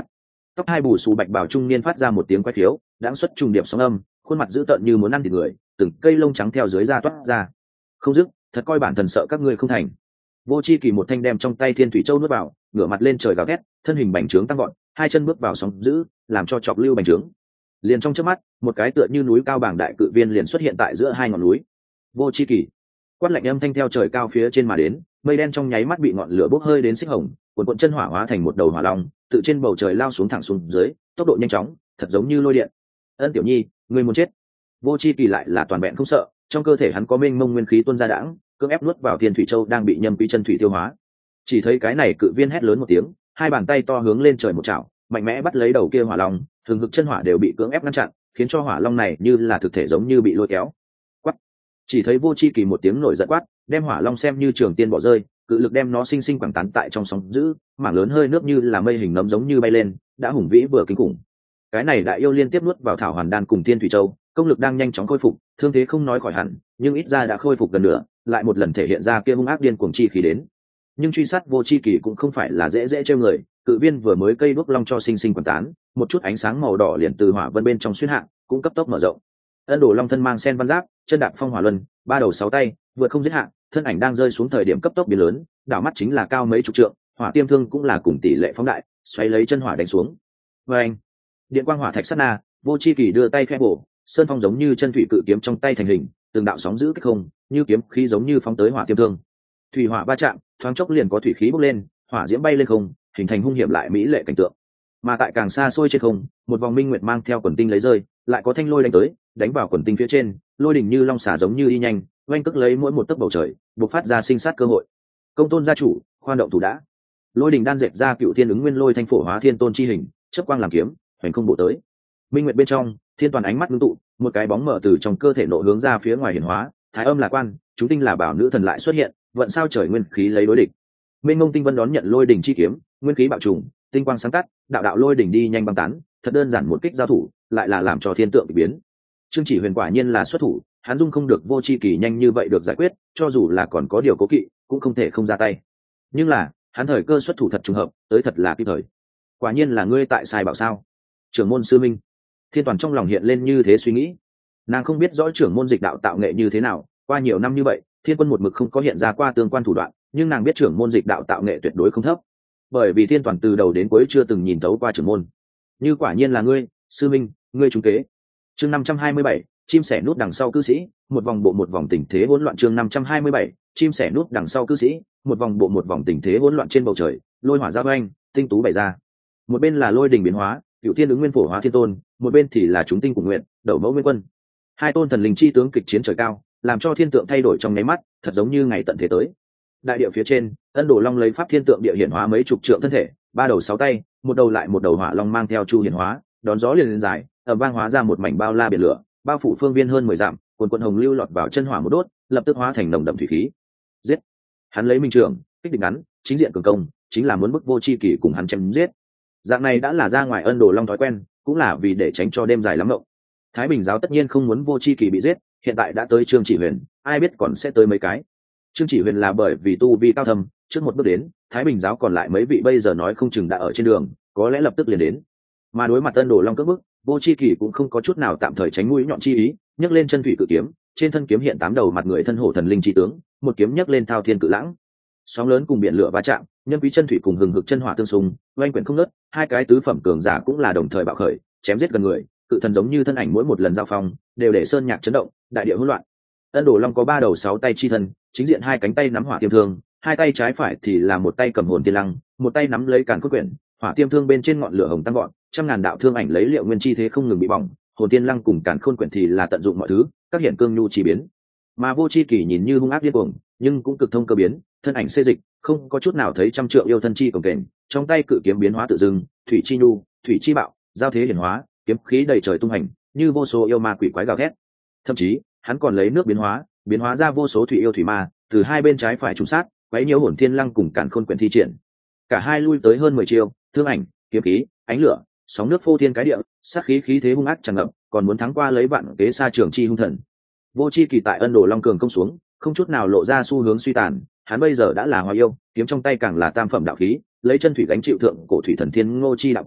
Tóc hai bù xù bạch bào trung niên phát ra một tiếng quái khiếu, đãng xuất trùng điệp sóng âm, khuôn mặt dữ tợn như muốn ăn thịt người, từng cây lông trắng theo dưới da toát ra. Không dứt, thật coi bản thần sợ các ngươi không thành. Vô Chi Kỳ một thanh đem trong tay Thiên Thủy Châu nuốt vào, ngửa mặt lên trời gào thét, thân hình bành trướng tăng vọt, hai chân bước vào sóng dữ, làm cho chọc lưu bành trướng. Liền trong chớp mắt, một cái tựa như núi cao bảng đại cự viên liền xuất hiện tại giữa hai ngọn núi. Vô Chi Kỳ, quát lạnh âm thanh theo trời cao phía trên mà đến, mây đen trong nháy mắt bị ngọn lửa bốc hơi đến xích hồng, cuộn cuộn chân hỏa hóa thành một đầu hỏa long, tự trên bầu trời lao xuống thẳng xuống dưới, tốc độ nhanh chóng, thật giống như lôi điện. Ân Tiểu Nhi, ngươi muốn chết. Vô Chi Kỳ lại là toàn vẹn không sợ, trong cơ thể hắn có mênh mông nguyên khí tuôn ra đãng, cưỡng ép nuốt vào Thiên Thủy Châu đang bị Nhâm Quý chân thủy tiêu hóa. Chỉ thấy cái này cự viên hét lớn một tiếng, hai bàn tay to hướng lên trời một chảo, mạnh mẽ bắt lấy đầu kia hỏa long, thường hực chân hỏa đều bị cưỡng ép ngăn chặn, khiến cho hỏa long này như là thực thể giống như bị lôi kéo. Quát! Chỉ thấy Vô Chi Kỳ một tiếng nổi giận quát, đem hỏa long xem như trường tiên bỏ rơi, cự lực đem nó sinh sinh quẳng tán tại trong sóng dữ, mảng lớn hơi nước như là mây hình nấm giống như bay lên, đã hùng vĩ vừa kinh khủng. Cái này đại yêu liên tiếp nuốt vào thảo hoàn đan cùng Thiên Thủy Châu, công lực đang nhanh chóng khôi phục, thương thế không nói khỏi hẳn, nhưng ít ra đã khôi phục gần nửa, lại một lần thể hiện ra kia hung ác điên cuồng chi khí đến. Nhưng truy sát Vô Chi Kỳ cũng không phải là dễ dễ trêu người, cự viên vừa mới cây đuốc long cho sinh sinh quần tán, một chút ánh sáng màu đỏ liền từ hỏa vân bên trong xuyên hạ, cũng cấp tốc mở rộng. Ân Đồ Long thân mang sen văn giáp, chân đạp phong hỏa luân, ba đầu sáu tay, vượt không giết hạ, thân ảnh đang rơi xuống thời điểm cấp tốc biến lớn, đảo mắt chính là cao mấy chục trượng, hỏa tiêm thương cũng là cùng tỷ lệ phóng đại, xoáy lấy chân hỏa đánh xuống. Oeng! Điện quang hỏa thạch sát na, Vô Chi Kỳ đưa tay khẽ bổ, sơn phong giống như chân thủy cự kiếm trong tay thành hình, từng đạo sóng giữ cách không, như kiếm khí giống như phóng tới hỏa tiêm thương. Thủy hỏa va chạm, thoáng chốc liền có thủy khí bốc lên, hỏa diễm bay lên không, hình thành hung hiểm lại mỹ lệ cảnh tượng. Mà tại càng xa xôi trên không, một vòng minh nguyệt mang theo quần tinh lấy rơi, lại có thanh lôi đánh tới, đánh vào quần tinh phía trên, lôi đỉnh như long xả giống như đi nhanh, oanh cước lấy mỗi một tấc bầu trời, bộc phát ra sinh sát cơ hội. Công tôn gia chủ, khoan động thủ đã. Lôi đỉnh đan dệt ra cựu thiên ứng nguyên lôi thanh phổ hóa thiên tôn chi hình, chớp quang làm kiếm, hoành không bộ tới. Minh nguyệt bên trong, thiên toàn ánh mắt ngưng tụ, một cái bóng mở từ trong cơ thể nộ hướng ra phía ngoài hiển hóa, thái âm là quan, chúng tinh là bảo nữ thần lại xuất hiện, vận sao trời nguyên khí lấy đối địch. Mênh mông tinh vân đón nhận lôi đỉnh chi kiếm, nguyên khí bạo trùng, tinh quang sáng tắt, đạo đạo lôi đỉnh đi nhanh băng tán, thật đơn giản một kích giao thủ, lại là làm cho thiên tượng bị biến. Trương Chỉ Huyền quả nhiên là xuất thủ, hắn dung không được Vô Chi Kỳ nhanh như vậy được giải quyết, cho dù là còn có điều cố kỵ, cũng không thể không ra tay. Nhưng là, hắn thời cơ xuất thủ thật trùng hợp, tới thật là kịp thời. Quả nhiên là ngươi tại sai bảo sao? Trưởng môn sư minh. Thiên Toàn trong lòng hiện lên như thế suy nghĩ. Nàng không biết rõ trưởng môn dịch đạo tạo nghệ như thế nào, qua nhiều năm như vậy, Thiên Quân một mực không có hiện ra qua tương quan thủ đoạn, nhưng nàng biết trưởng môn dịch đạo tạo nghệ tuyệt đối không thấp. Bởi vì Thiên Toàn từ đầu đến cuối chưa từng nhìn thấu qua trưởng môn. Như quả nhiên là ngươi, sư minh, ngươi trúng kế. Chương 527, chim sẻ nút đằng sau cư sĩ, một vòng bộ một vòng tình thế hỗn loạn. Chương 527, chim sẻ nút đằng sau cư sĩ, một vòng bộ một vòng tình thế hỗn loạn trên bầu trời, lôi hỏa giao oanh, tinh tú bày ra. Một bên là lôi đình biến hóa, cựu thiên ứng nguyên phổ hóa thiên tôn, một bên thì là chúng tinh cùng nguyện, đẩu mẫu nguyên quân. Hai tôn thần linh chi tướng kịch chiến trời cao, làm cho thiên tượng thay đổi trong nháy mắt, thật giống như ngày tận thế tới. Đại địa phía trên, Ân Đồ Long lấy pháp thiên tượng địa hiển hóa mấy chục trượng thân thể, ba đầu sáu tay, một đầu lại một đầu hỏa long mang theo chu hiển hóa, đón gió liền lên dài, ầm vang hóa ra một mảnh bao la biển lửa, bao phủ phương viên hơn 10 dặm, cuồn cuộn hồng lưu lọt vào chân hỏa một đốt, lập tức hóa thành nồng đậm thủy khí. Giết! Hắn lấy minh trường, kích địch ngắn, chính diện cường công, chính là muốn bức Vô Chi Kỳ cùng hắn chém giết. Dạng này đã là ra ngoài Ân Đồ Long thói quen, cũng là vì để tránh cho đêm dài lắm ngộng. Thái Bình giáo tất nhiên không muốn Vô Chi Kỳ bị giết, hiện tại đã tới Trương Chỉ Huyền, ai biết còn sẽ tới mấy cái. Trương Chỉ Huyền là bởi vì tu vi cao thâm, trước một bước đến, Thái Bình giáo còn lại mấy vị bây giờ nói không chừng đã ở trên đường, có lẽ lập tức liền đến. Mà đối mặt Ân Đồ Long cưỡng bức, Vô Chi Kỳ cũng không có chút nào tạm thời tránh mũi nhọn chi ý, nhấc lên chân thủy cự kiếm, trên thân kiếm hiện 8 đầu mặt người thân hổ thần linh chi tướng, một kiếm nhấc lên thao thiên cự lãng. Sóng lớn cùng biển lửa va chạm, nhân quý chân thủy cùng hừng hực chân hỏa tương xung, oanh quyển không ngớt, hai cái tứ phẩm cường giả cũng là đồng thời bạo khởi, chém giết gần người, cự thần giống như thân ảnh mỗi một lần giao phong, đều để sơn nhạc chấn động, đại địa hỗn loạn. Ân Đồ Long có 3 đầu 6 tay chi thân, chính diện hai cánh tay nắm hỏa tiêm thương, hai tay trái phải thì là một tay cầm hồn tiên lăng, một tay nắm lấy càn khôn quyển, hỏa tiêm thương bên trên ngọn lửa hồng tăng gọn, trăm ngàn đạo thương ảnh lấy liệu nguyên chi thế không ngừng bị bỏng, hồn tiên lăng cùng càn khôn quyển thì là tận dụng mọi thứ, các hiện cương nhu chỉ biến. Mà Vô Chi Kỳ nhìn như hung ác điên cuồng, nhưng cũng cực thông cơ biến, thân ảnh xê dịch, không có chút nào thấy trăm trượng yêu thân chi cồng kềnh, trong tay cự kiếm biến hóa tự dưng, thủy chi nhu, thủy chi bạo, giao thế hiển hóa, kiếm khí đầy trời tung hành, như vô số yêu ma quỷ quái gào thét. Thậm chí, hắn còn lấy nước biến hóa ra vô số thủy yêu thủy ma, từ hai bên trái phải trùng sát, quấy nhiễu hồn thiên lăng cùng càn khôn quyển thi triển. Cả hai lui tới hơn 10 chiêu, thương ảnh, kiếm khí, ánh lửa, sóng nước phô thiên cái địa, sát khí khí thế hung ác tràn ngập, còn muốn thắng qua lấy vạn kế xa trường chi hung thần. Vô Chi Kỳ tại Ân Đồ Long cường công xuống, không chút nào lộ ra xu hướng suy tàn, hắn bây giờ đã là hóa yêu, kiếm trong tay càng là tam phẩm đạo khí, lấy chân thủy gánh chịu thượng cổ thủy thần thiên ngô chi đạo quả,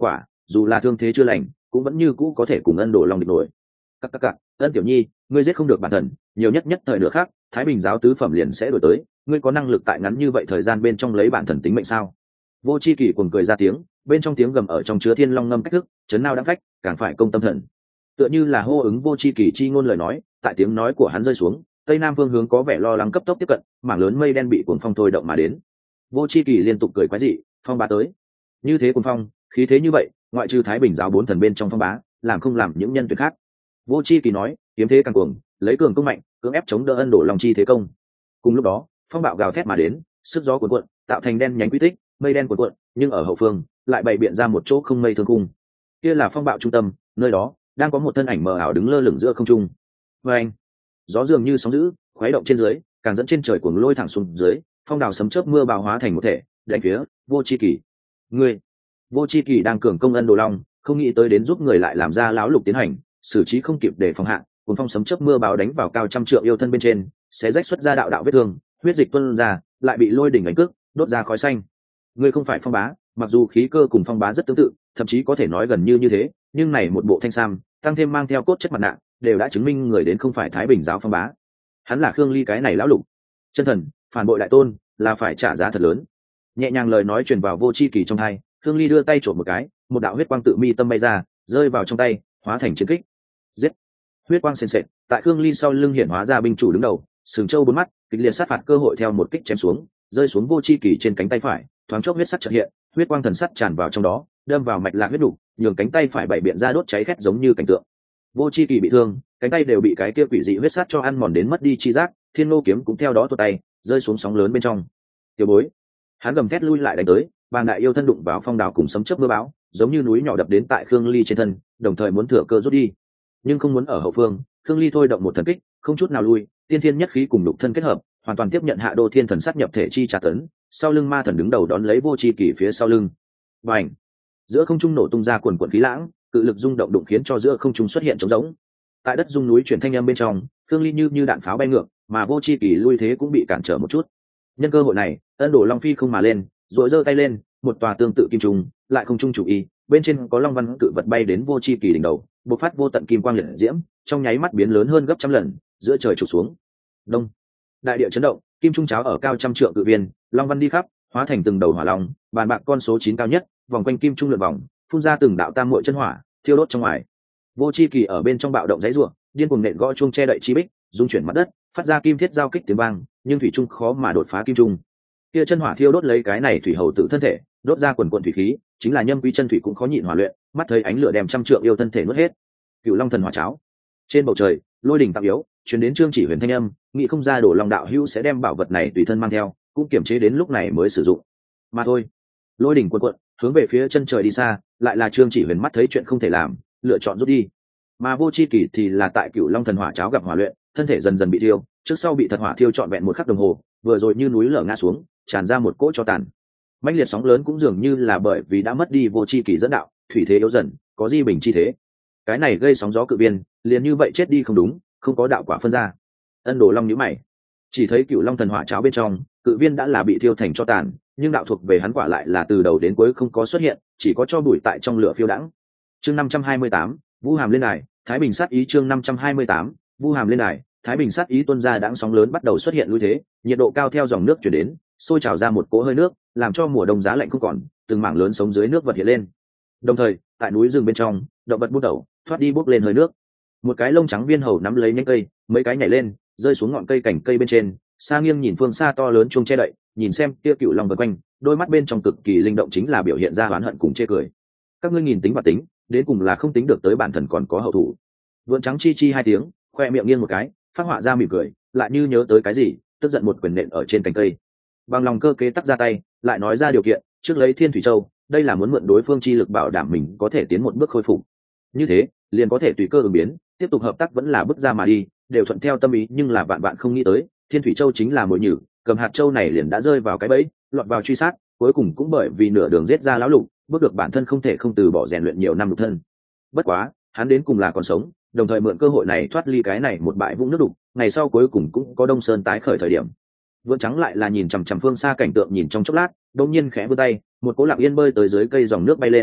dù là thương thế chưa lành cũng vẫn như cũ có thể cùng Ân Đồ Long địch nổi. Các Ân tiểu nhi, ngươi giết không được bản thần, nhiều nhất thời nữa khác Thái Bình giáo tứ phẩm liền sẽ đổi tới, ngươi có năng lực tại ngắn như vậy thời gian bên trong lấy bản thần tính mệnh sao? Vô Chi Kỳ cuồng cười ra tiếng, bên trong tiếng gầm ở trong chứa thiên long ngâm cách thức, chấn nao đáng phách, càng phải công tâm thần. Tựa như là hô ứng Vô Chi Kỳ chi ngôn lời nói, tại tiếng nói của hắn rơi xuống, tây nam phương hướng có vẻ lo lắng cấp tốc tiếp cận, mảng lớn mây đen bị cuồng phong thôi động mà đến. Vô Chi Kỳ liên tục cười quái dị, phong bá tới. Như thế cuồng phong, khí thế như vậy, ngoại trừ Thái Bình giáo 4 thần bên trong phong bá, làm không làm những nhân tuyệt khác. Vô Chi Kỳ nói, kiếm thế càng cuồng, lấy cường công mạnh, cưỡng ép chống đỡ Ân Đồ Long chi thế công. Cùng lúc đó, phong bạo gào thét mà đến, sức gió cuồn cuộn, tạo thành đen nhánh quy tích, mây đen cuồn cuộn, nhưng ở hậu phương lại bày biện ra một chỗ không mây thương cung. Kia là phong bạo trung tâm, nơi đó đang có một thân ảnh mờ ảo đứng lơ lửng giữa không trung. Anh, gió dường như sóng dữ, khuấy động trên dưới, càng dẫn trên trời cuồng lôi thẳng xuống dưới, phong đào sấm chớp mưa bão hóa thành một thể, đánh phía Vô Chi Kỳ. Ngươi, Vô Chi Kỳ đang cường công Ân Đồ Long, không nghĩ tới đến giúp người lại làm ra láo lục tiến hành, xử trí không kịp để phòng hạ, cuồng phong sấm chớp mưa bão đánh vào cao trăm trượng yêu thân bên trên, xé rách xuất ra đạo đạo vết thương, huyết dịch tuôn ra, lại bị lôi đỉnh đánh cước, đốt ra khói xanh. Ngươi không phải phong bá, mặc dù khí cơ cùng phong bá rất tương tự, thậm chí có thể nói gần như thế, nhưng này một bộ thanh sam, tăng thêm mang theo cốt chất mặt nạ, đều đã chứng minh người đến không phải Thái Bình giáo phong bá. Hắn là Khương Ly cái này lão lục. Chân thần, phản bội đại tôn, là phải trả giá thật lớn. Nhẹ nhàng lời nói truyền vào Vô Chi Kỳ trong tai, Khương Ly đưa tay trộm một cái, một đạo huyết quang tự mi tâm bay ra, rơi vào trong tay, hóa thành chiến kích. Giết! Huyết quang sền sệt, tại Khương Ly sau lưng hiện hóa ra binh chủ đứng đầu, sừng châu bốn mắt, kịch liệt sát phạt cơ hội theo một kích chém xuống, rơi xuống Vô Chi Kỳ trên cánh tay phải, thoáng chốc huyết sắc chợt hiện, huyết quang thần sắt tràn vào trong đó, đâm vào mạch lạc huyết đủ, nhường cánh tay phải bảy biện ra đốt cháy khét giống như cảnh tượng. Vô Chi Kỳ bị thương, cánh tay đều bị cái kia quỷ dị huyết sát cho ăn mòn đến mất đi chi giác, Thiên Ngô kiếm cũng theo đó tuột tay, rơi xuống sóng lớn bên trong. Tiểu bối, hắn gầm thét lui lại đánh tới, bàng đại yêu thân đụng vào phong đào cùng sấm chớp mưa bão, giống như núi nhỏ đập đến tại Khương Ly trên thân, đồng thời muốn thừa cơ rút đi, nhưng không muốn ở hậu phương. Khương Ly thôi động một thần kích, không chút nào lui, tiên thiên nhất khí cùng lục thân kết hợp, hoàn toàn tiếp nhận Hạ Đô Thiên thần sát nhập thể chi trả tấn, sau lưng ma thần đứng đầu đón lấy Vô Chi Kỳ phía sau lưng. Bành! Giữa không trung nổ tung ra quần quần khí lãng, cự lực rung động đụng khiến cho giữa không trung xuất hiện trống rỗng. Tại đất rung núi chuyển thanh âm bên trong, Khương Ly như đạn pháo bay ngược, mà Vô Chi Kỳ lui thế cũng bị cản trở một chút. Nhân cơ hội này, Ân Đồ Long phi không mà lên, rồi giơ tay lên, một tòa tương tự kim trùng, lại không trung chủ y, bên trên có long văn cự vật bay đến Vô Chi Kỳ đỉnh đầu, bộc phát vô tận kim quang liệt diễm, trong nháy mắt biến lớn hơn gấp trăm lần, giữa trời trục xuống. Đông, đại địa chấn động, kim trung cháo ở cao trăm trượng cự viên, long văn đi khắp, hóa thành từng đầu hỏa long, bàn bạc con số 9 cao nhất, vòng quanh kim trung lượn vòng, phun ra từng đạo tam muội chân hỏa, thiêu đốt trong ngoài. Vô Chi Kỳ ở bên trong bạo động dãy rủa, điên cuồng nện gõ chuông che đậy chi bích, dung chuyển mặt đất, phát ra kim thiết giao kích tiếng vang, nhưng thủy trung khó mà đột phá kim trung. Kia chân hỏa thiêu đốt lấy cái này thủy hầu tự thân thể, đốt ra quần quần thủy khí, chính là nhâm quy chân thủy cũng khó nhịn hỏa luyện, mắt thấy ánh lửa đem trăm trượng yêu thân thể nuốt hết. Cửu Long thần hỏa cháo. Trên bầu trời, lôi đỉnh tạm yếu, truyền đến Trương Chỉ Huyền thanh âm, nghĩ không ra Đổ Long đạo hữu sẽ đem bảo vật này tùy thân mang theo, cũng kiểm chế đến lúc này mới sử dụng. Mà thôi. Lôi đỉnh cuộn cuộn, hướng về phía chân trời đi xa, lại là Trương Chỉ Huyền mắt thấy chuyện không thể làm, lựa chọn rút đi. Mà Vô Chi Kỳ thì là tại Cửu Long thần hỏa cháo gặp hỏa luyện, thân thể dần dần bị thiêu, trước sau bị thật hỏa thiêu trọn vẹn một khắc đồng hồ, vừa rồi như núi lở ngã xuống, tràn ra một cỗ cho tàn. Mãnh liệt sóng lớn cũng dường như là bởi vì đã mất đi Vô Chi Kỳ dẫn đạo, thủy thế yếu dần, có di bình chi thế. Cái này gây sóng gió cự viên, liền như vậy chết đi không đúng, không có đạo quả phân ra. Ân Đồ Long nhíu mày, chỉ thấy Cửu Long thần hỏa cháo bên trong, cự viên đã là bị thiêu thành cho tàn, nhưng đạo thuộc về hắn quả lại là từ đầu đến cuối không có xuất hiện, chỉ có cho bụi tại trong lửa phiêu đãng. Chương 528, Vu Hàm lên đài, Thái Bình sát ý. Chương 528, Vu Hàm lên đài, Thái Bình sát ý tuôn ra, đãng sóng lớn bắt đầu xuất hiện lui thế, nhiệt độ cao theo dòng nước chuyển đến, sôi trào ra một cỗ hơi nước, làm cho mùa đông giá lạnh không còn, từng mảng lớn sống dưới nước vật hiện lên. Đồng thời, tại núi rừng bên trong, động vật bút đầu thoát đi bốc lên hơi nước. Một cái lông trắng viên hầu nắm lấy nhánh cây, mấy cái nhảy lên, rơi xuống ngọn cây cành cây bên trên, xa nghiêng nhìn phương xa to lớn chuông che đậy, nhìn xem kia Cửu Long vần quanh, đôi mắt bên trong cực kỳ linh động, chính là biểu hiện ra oán hận cùng chê cười. Các ngươi nhìn tính và tính, đến cùng là không tính được tới bản thần còn có hậu thủ. Vượn trắng chi chi hai tiếng, khoe miệng nghiêng một cái, phát họa ra mỉm cười, lại như nhớ tới cái gì, tức giận một quyền nện ở trên cành cây. Bằng lòng cơ kế tắc ra tay, lại nói ra điều kiện, trước lấy Thiên Thủy Châu, đây là muốn mượn đối phương chi lực bảo đảm mình có thể tiến một bước khôi phục. Như thế, liền có thể tùy cơ ứng biến, tiếp tục hợp tác vẫn là bước ra mà đi, đều thuận theo tâm ý, nhưng là vạn vạn không nghĩ tới, Thiên Thủy Châu chính là mồi nhử, cầm hạt châu này liền đã rơi vào cái bẫy, lọt vào truy sát, cuối cùng cũng bởi vì nửa đường giết ra lão lục, bước được bản thân không thể không từ bỏ rèn luyện nhiều năm lục thân. Bất quá, hắn đến cùng là còn sống, đồng thời mượn cơ hội này thoát ly cái này một bãi vũng nước đục, ngày sau cuối cùng cũng có Đông Sơn tái khởi thời điểm. Vượn trắng lại là nhìn chằm chằm phương xa cảnh tượng nhìn trong chốc lát, đột nhiên khẽ vươn tay, một cỗ lặng yên bơi tới dưới cây dòng nước bay lên,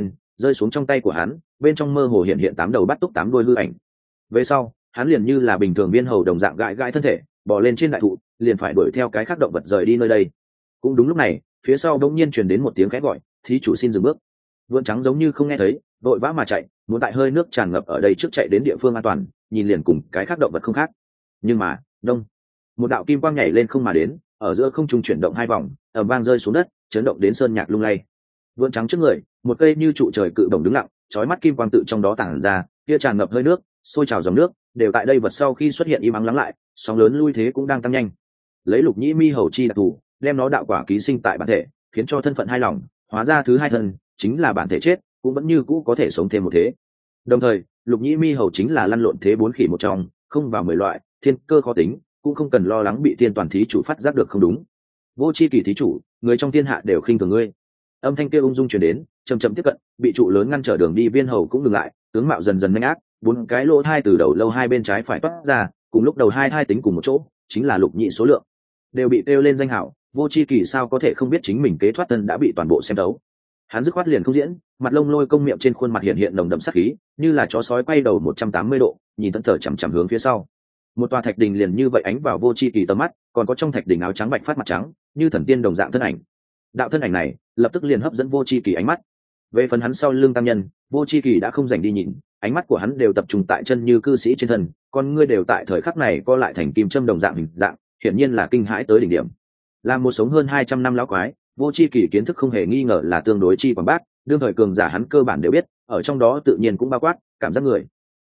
rơi xuống trong tay của hắn, bên trong mơ hồ hiện hiện 8 đầu bắt túc 8 đuôi hư ảnh. Về sau hắn liền như là bình thường viên hầu đồng dạng gãi gãi thân thể, bò lên trên đại thụ, liền phải đuổi theo cái khác động vật rời đi nơi đây. Cũng đúng lúc này, phía sau đột nhiên truyền đến một tiếng khẽ gọi, thí chủ xin dừng bước. Vượn trắng giống như không nghe thấy, vội vã mà chạy, muốn tại hơi nước tràn ngập ở đây trước chạy đến địa phương an toàn, nhìn liền cùng cái khác động vật không khác. Nhưng mà đông, một đạo kim quang nhảy lên không mà đến, ở giữa không trung chuyển động 2 vòng, ầm vang rơi xuống đất, chấn động đến sơn nhạc lung lay. Vượn trắng trước người, một cây như trụ trời cự đồng đứng lặng, chói mắt kim quang tự trong đó tản ra, kia tràn ngập hơi nước, sôi trào dòng nước, đều tại đây vật sau khi xuất hiện im ắng lắng lại, sóng lớn lui thế cũng đang tăng nhanh. Lấy Lục Nhĩ Mi hầu chi đặc thù, đem nó đạo quả ký sinh tại bản thể, khiến cho thân phận hai lòng, hóa ra thứ hai thân, chính là bản thể chết, cũng vẫn như cũ có thể sống thêm một thế. Đồng thời, Lục Nhĩ Mi hầu chính là lăn lộn thế 4 khỉ một trong, không vào 10 loại, thiên cơ khó tính, cũng không cần lo lắng bị thiên toàn thí chủ phát giác được không đúng. Vô chi kỳ thí chủ, người trong thiên hạ đều khinh thường ngươi. Âm thanh kia ung dung truyền đến, chậm chậm tiếp cận, bị trụ lớn ngăn trở đường đi viên hầu cũng dừng lại, tướng mạo dần dần nhanh ác, 4 cái lỗ hai từ đầu lâu hai bên trái phải toát ra, cùng lúc đầu hai tính cùng một chỗ, chính là Lục Nhĩ số lượng, đều bị kêu lên danh hảo. Vô chi kỳ sao có thể không biết chính mình kế thoát thân đã bị toàn bộ xem đấu. Hắn dứt khoát liền không diễn, mặt lông lôi công miệng trên khuôn mặt hiện hiện nồng đậm sát khí, như là chó sói quay đầu 180 độ, nhìn thẫn thờ chằm chằm hướng phía sau. Một tòa thạch đình liền như vậy ánh vào Vô chi kỳ tầm mắt, còn có trong thạch đình áo trắng bạch phát mặt trắng, như thần tiên đồng dạng thân ảnh. Đạo thân ảnh này lập tức liền hấp dẫn Vô chi kỳ ánh mắt. Về phần hắn sau lưng tam nhân, Vô chi kỳ đã không dành đi nhìn, ánh mắt của hắn đều tập trung tại chân như cư sĩ trên thân, con ngươi đều tại thời khắc này co lại thành kim châm đồng dạng hình dạng, hiển nhiên là kinh hãi tới đỉnh điểm. Là một sống hơn 200 năm lão quái, Vô chi kỳ kiến thức không hề nghi ngờ là tương đối chi quảng bác, đương thời cường giả hắn cơ bản đều biết, ở trong đó tự nhiên cũng bao quát cảm giác người.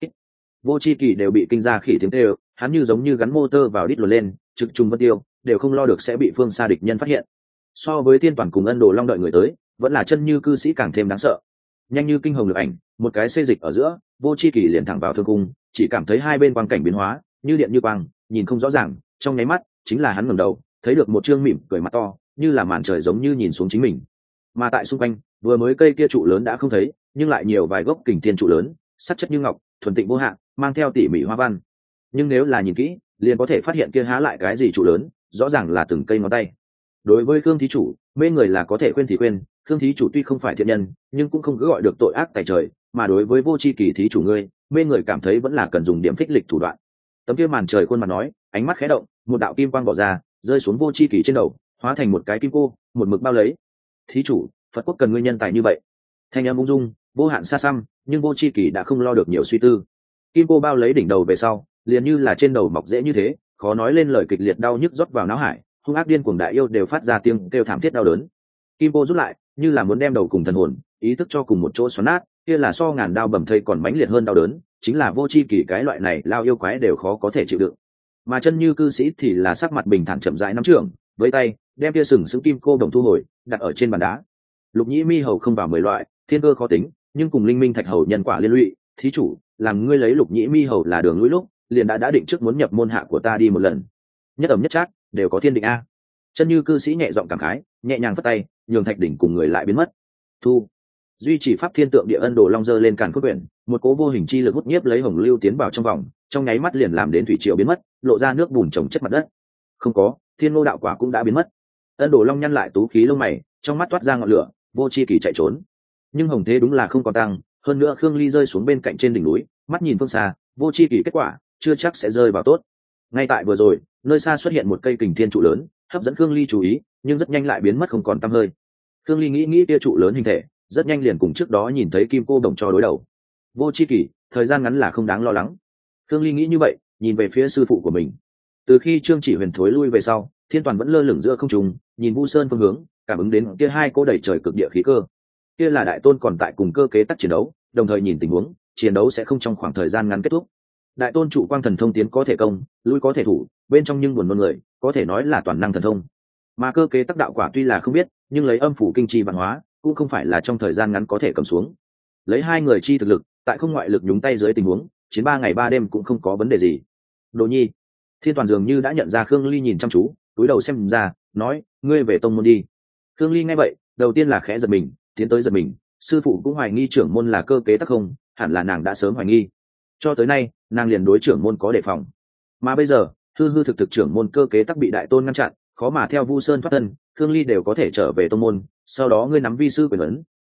Vô chi kỳ đều bị kinh ra khỉ tiếng kêu, hắn như giống như gắn motor vào đít luồn lên, trực trùng vân tiêu, đều không lo được sẽ bị phương xa địch nhân phát hiện. So với thiên toàn cùng Ân Đồ Long đợi người tới, vẫn là chân như cư sĩ càng thêm đáng sợ. Nhanh như kinh hồng lực ảnh, một cái xê dịch ở giữa, Vô chi kỳ liền thẳng vào thương cung, chỉ cảm thấy hai bên quang cảnh biến hóa, như điện như quang, nhìn không rõ ràng, trong nháy mắt, chính là hắn ngẩng đầu, thấy được một trương mỉm cười mặt to, như là màn trời giống như nhìn xuống chính mình. Mà tại xung quanh, vừa mới cây kia trụ lớn đã không thấy, nhưng lại nhiều vài gốc kình thiên trụ lớn, sắc chất như ngọc, thuần tịnh vô hạn, mang theo tỉ mỉ hoa văn. Nhưng nếu là nhìn kỹ, liền có thể phát hiện kia há lại cái gì trụ lớn, rõ ràng là từng cây ngón tay. Đối với Khương thí chủ, mê người là có thể khuyên thì khuyên, Khương thí chủ tuy không phải thiện nhân, nhưng cũng không cứ gọi được tội ác tại trời, mà đối với Vô chi kỳ thí chủ ngươi, mê người cảm thấy vẫn là cần dùng điểm phích lịch thủ đoạn. Tấm kia màn trời khuôn mặt nói, ánh mắt khẽ động, một đạo kim quang bỏ ra, rơi xuống Vô chi kỳ trên đầu, hóa thành một cái kim cô, một mực bao lấy. Thí chủ, Phật quốc cần ngươi nhân tài như vậy. Thanh âm ung dung, vô hạn xa xăm, nhưng Vô chi kỳ đã không lo được nhiều suy tư. Kim cô bao lấy đỉnh đầu về sau, liền như là trên đầu mọc rễ như thế, khó nói lên lời, kịch liệt đau nhức rót vào não hải, hung ác điên cuồng đại yêu đều phát ra tiếng kêu thảm thiết đau đớn. Kim cô rút lại, như là muốn đem đầu cùng thần hồn, ý thức cho cùng một chỗ xoắn nát, kia là so ngàn đao bầm thây còn mãnh liệt hơn đau đớn, chính là Vô chi kỳ cái loại này lao yêu quái đều khó có thể chịu đựng. Mà chân như cư sĩ thì là sắc mặt bình thản chậm rãi nắm trưởng, với tay đem kia sừng sững kim cô đồng thu hồi, đặt ở trên bàn đá. Lục Nhĩ Mi hầu không vào 10 loại, thiên cơ khó tính, nhưng cùng linh minh thạch hầu nhân quả liên lụy, thí chủ, làm ngươi lấy Lục Nhĩ Mi hầu là đường lũi lúc, liền đã định trước muốn nhập môn hạ của ta đi một lần. Nhất ẩm nhất trác, đều có thiên định a. Chân như cư sĩ nhẹ giọng cảm khái, nhẹ nhàng phất tay, nhường thạch đỉnh cùng người lại biến mất. Thu, duy trì pháp thiên tượng địa Ân Đồ Long giơ lên càn khôn quyển, một cố vô hình chi lực hút nhiếp lấy hồng lưu tiến vào trong vòng, trong nháy mắt liền làm đến thủy triều biến mất, lộ ra nước bùn trồng chất mặt đất. Không có, thiên ngô đạo quả cũng đã biến mất. Ân Đồ Long nhăn lại tú khí lông mày, trong mắt toát ra ngọn lửa, Vô chi kỳ chạy trốn. Nhưng hồng thế đúng là không còn tăng, hơn nữa Khương Ly rơi xuống bên cạnh trên đỉnh núi, mắt nhìn phương xa, Vô chi kỳ kết quả chưa chắc sẽ rơi vào tốt. Ngay tại vừa rồi, nơi xa xuất hiện một cây kình thiên trụ lớn, hấp dẫn Khương Ly chú ý, nhưng rất nhanh lại biến mất không còn tăm hơi. Khương Ly nghĩ kia trụ lớn hình thể, rất nhanh liền cùng trước đó nhìn thấy kim cô đồng cho đối đầu. Vô chi kỳ, thời gian ngắn là không đáng lo lắng. Khương Ly nghĩ như vậy, nhìn về phía sư phụ của mình. Từ khi Trương Chỉ Huyền thối lui về sau, Thiên Toàn vẫn lơ lửng giữa không trung, nhìn Vu Sơn phương hướng, cảm ứng đến kia hai cô đẩy trời cực địa khí cơ. Kia là đại tôn còn tại cùng cơ kế tắc chiến đấu, đồng thời nhìn tình huống, chiến đấu sẽ không trong khoảng thời gian ngắn kết thúc. Đại tôn trụ quang thần thông tiến có thể công, lui có thể thủ, bên trong nhưng buồn nôn người, có thể nói là toàn năng thần thông. Mà cơ kế tắc đạo quả tuy là không biết, nhưng lấy âm phủ kinh chi văn hóa, cũng không phải là trong thời gian ngắn có thể cầm xuống. Lấy hai người chi thực lực, tại không ngoại lực nhúng tay dưới tình huống, chiến 3 ngày 3 đêm cũng không có vấn đề gì. Đồ Nhi, Thiên Toàn dường như đã nhận ra Khương Ly nhìn chăm chú, túi đầu xem ra, nói, ngươi về tông môn đi. Khương Ly nghe vậy, đầu tiên là khẽ giật mình, tiến tới giật mình, sư phụ cũng hoài nghi trưởng môn là cơ kế tắc không, hẳn là nàng đã sớm hoài nghi. Cho tới nay, nàng liền đối trưởng môn có đề phòng. Mà bây giờ, hư thực trưởng môn cơ kế tắc bị đại tôn ngăn chặn, khó mà theo Vu Sơn thoát thân, Khương Ly đều có thể trở về tông môn, sau đó ngươi nắm vi sư quyền ấn,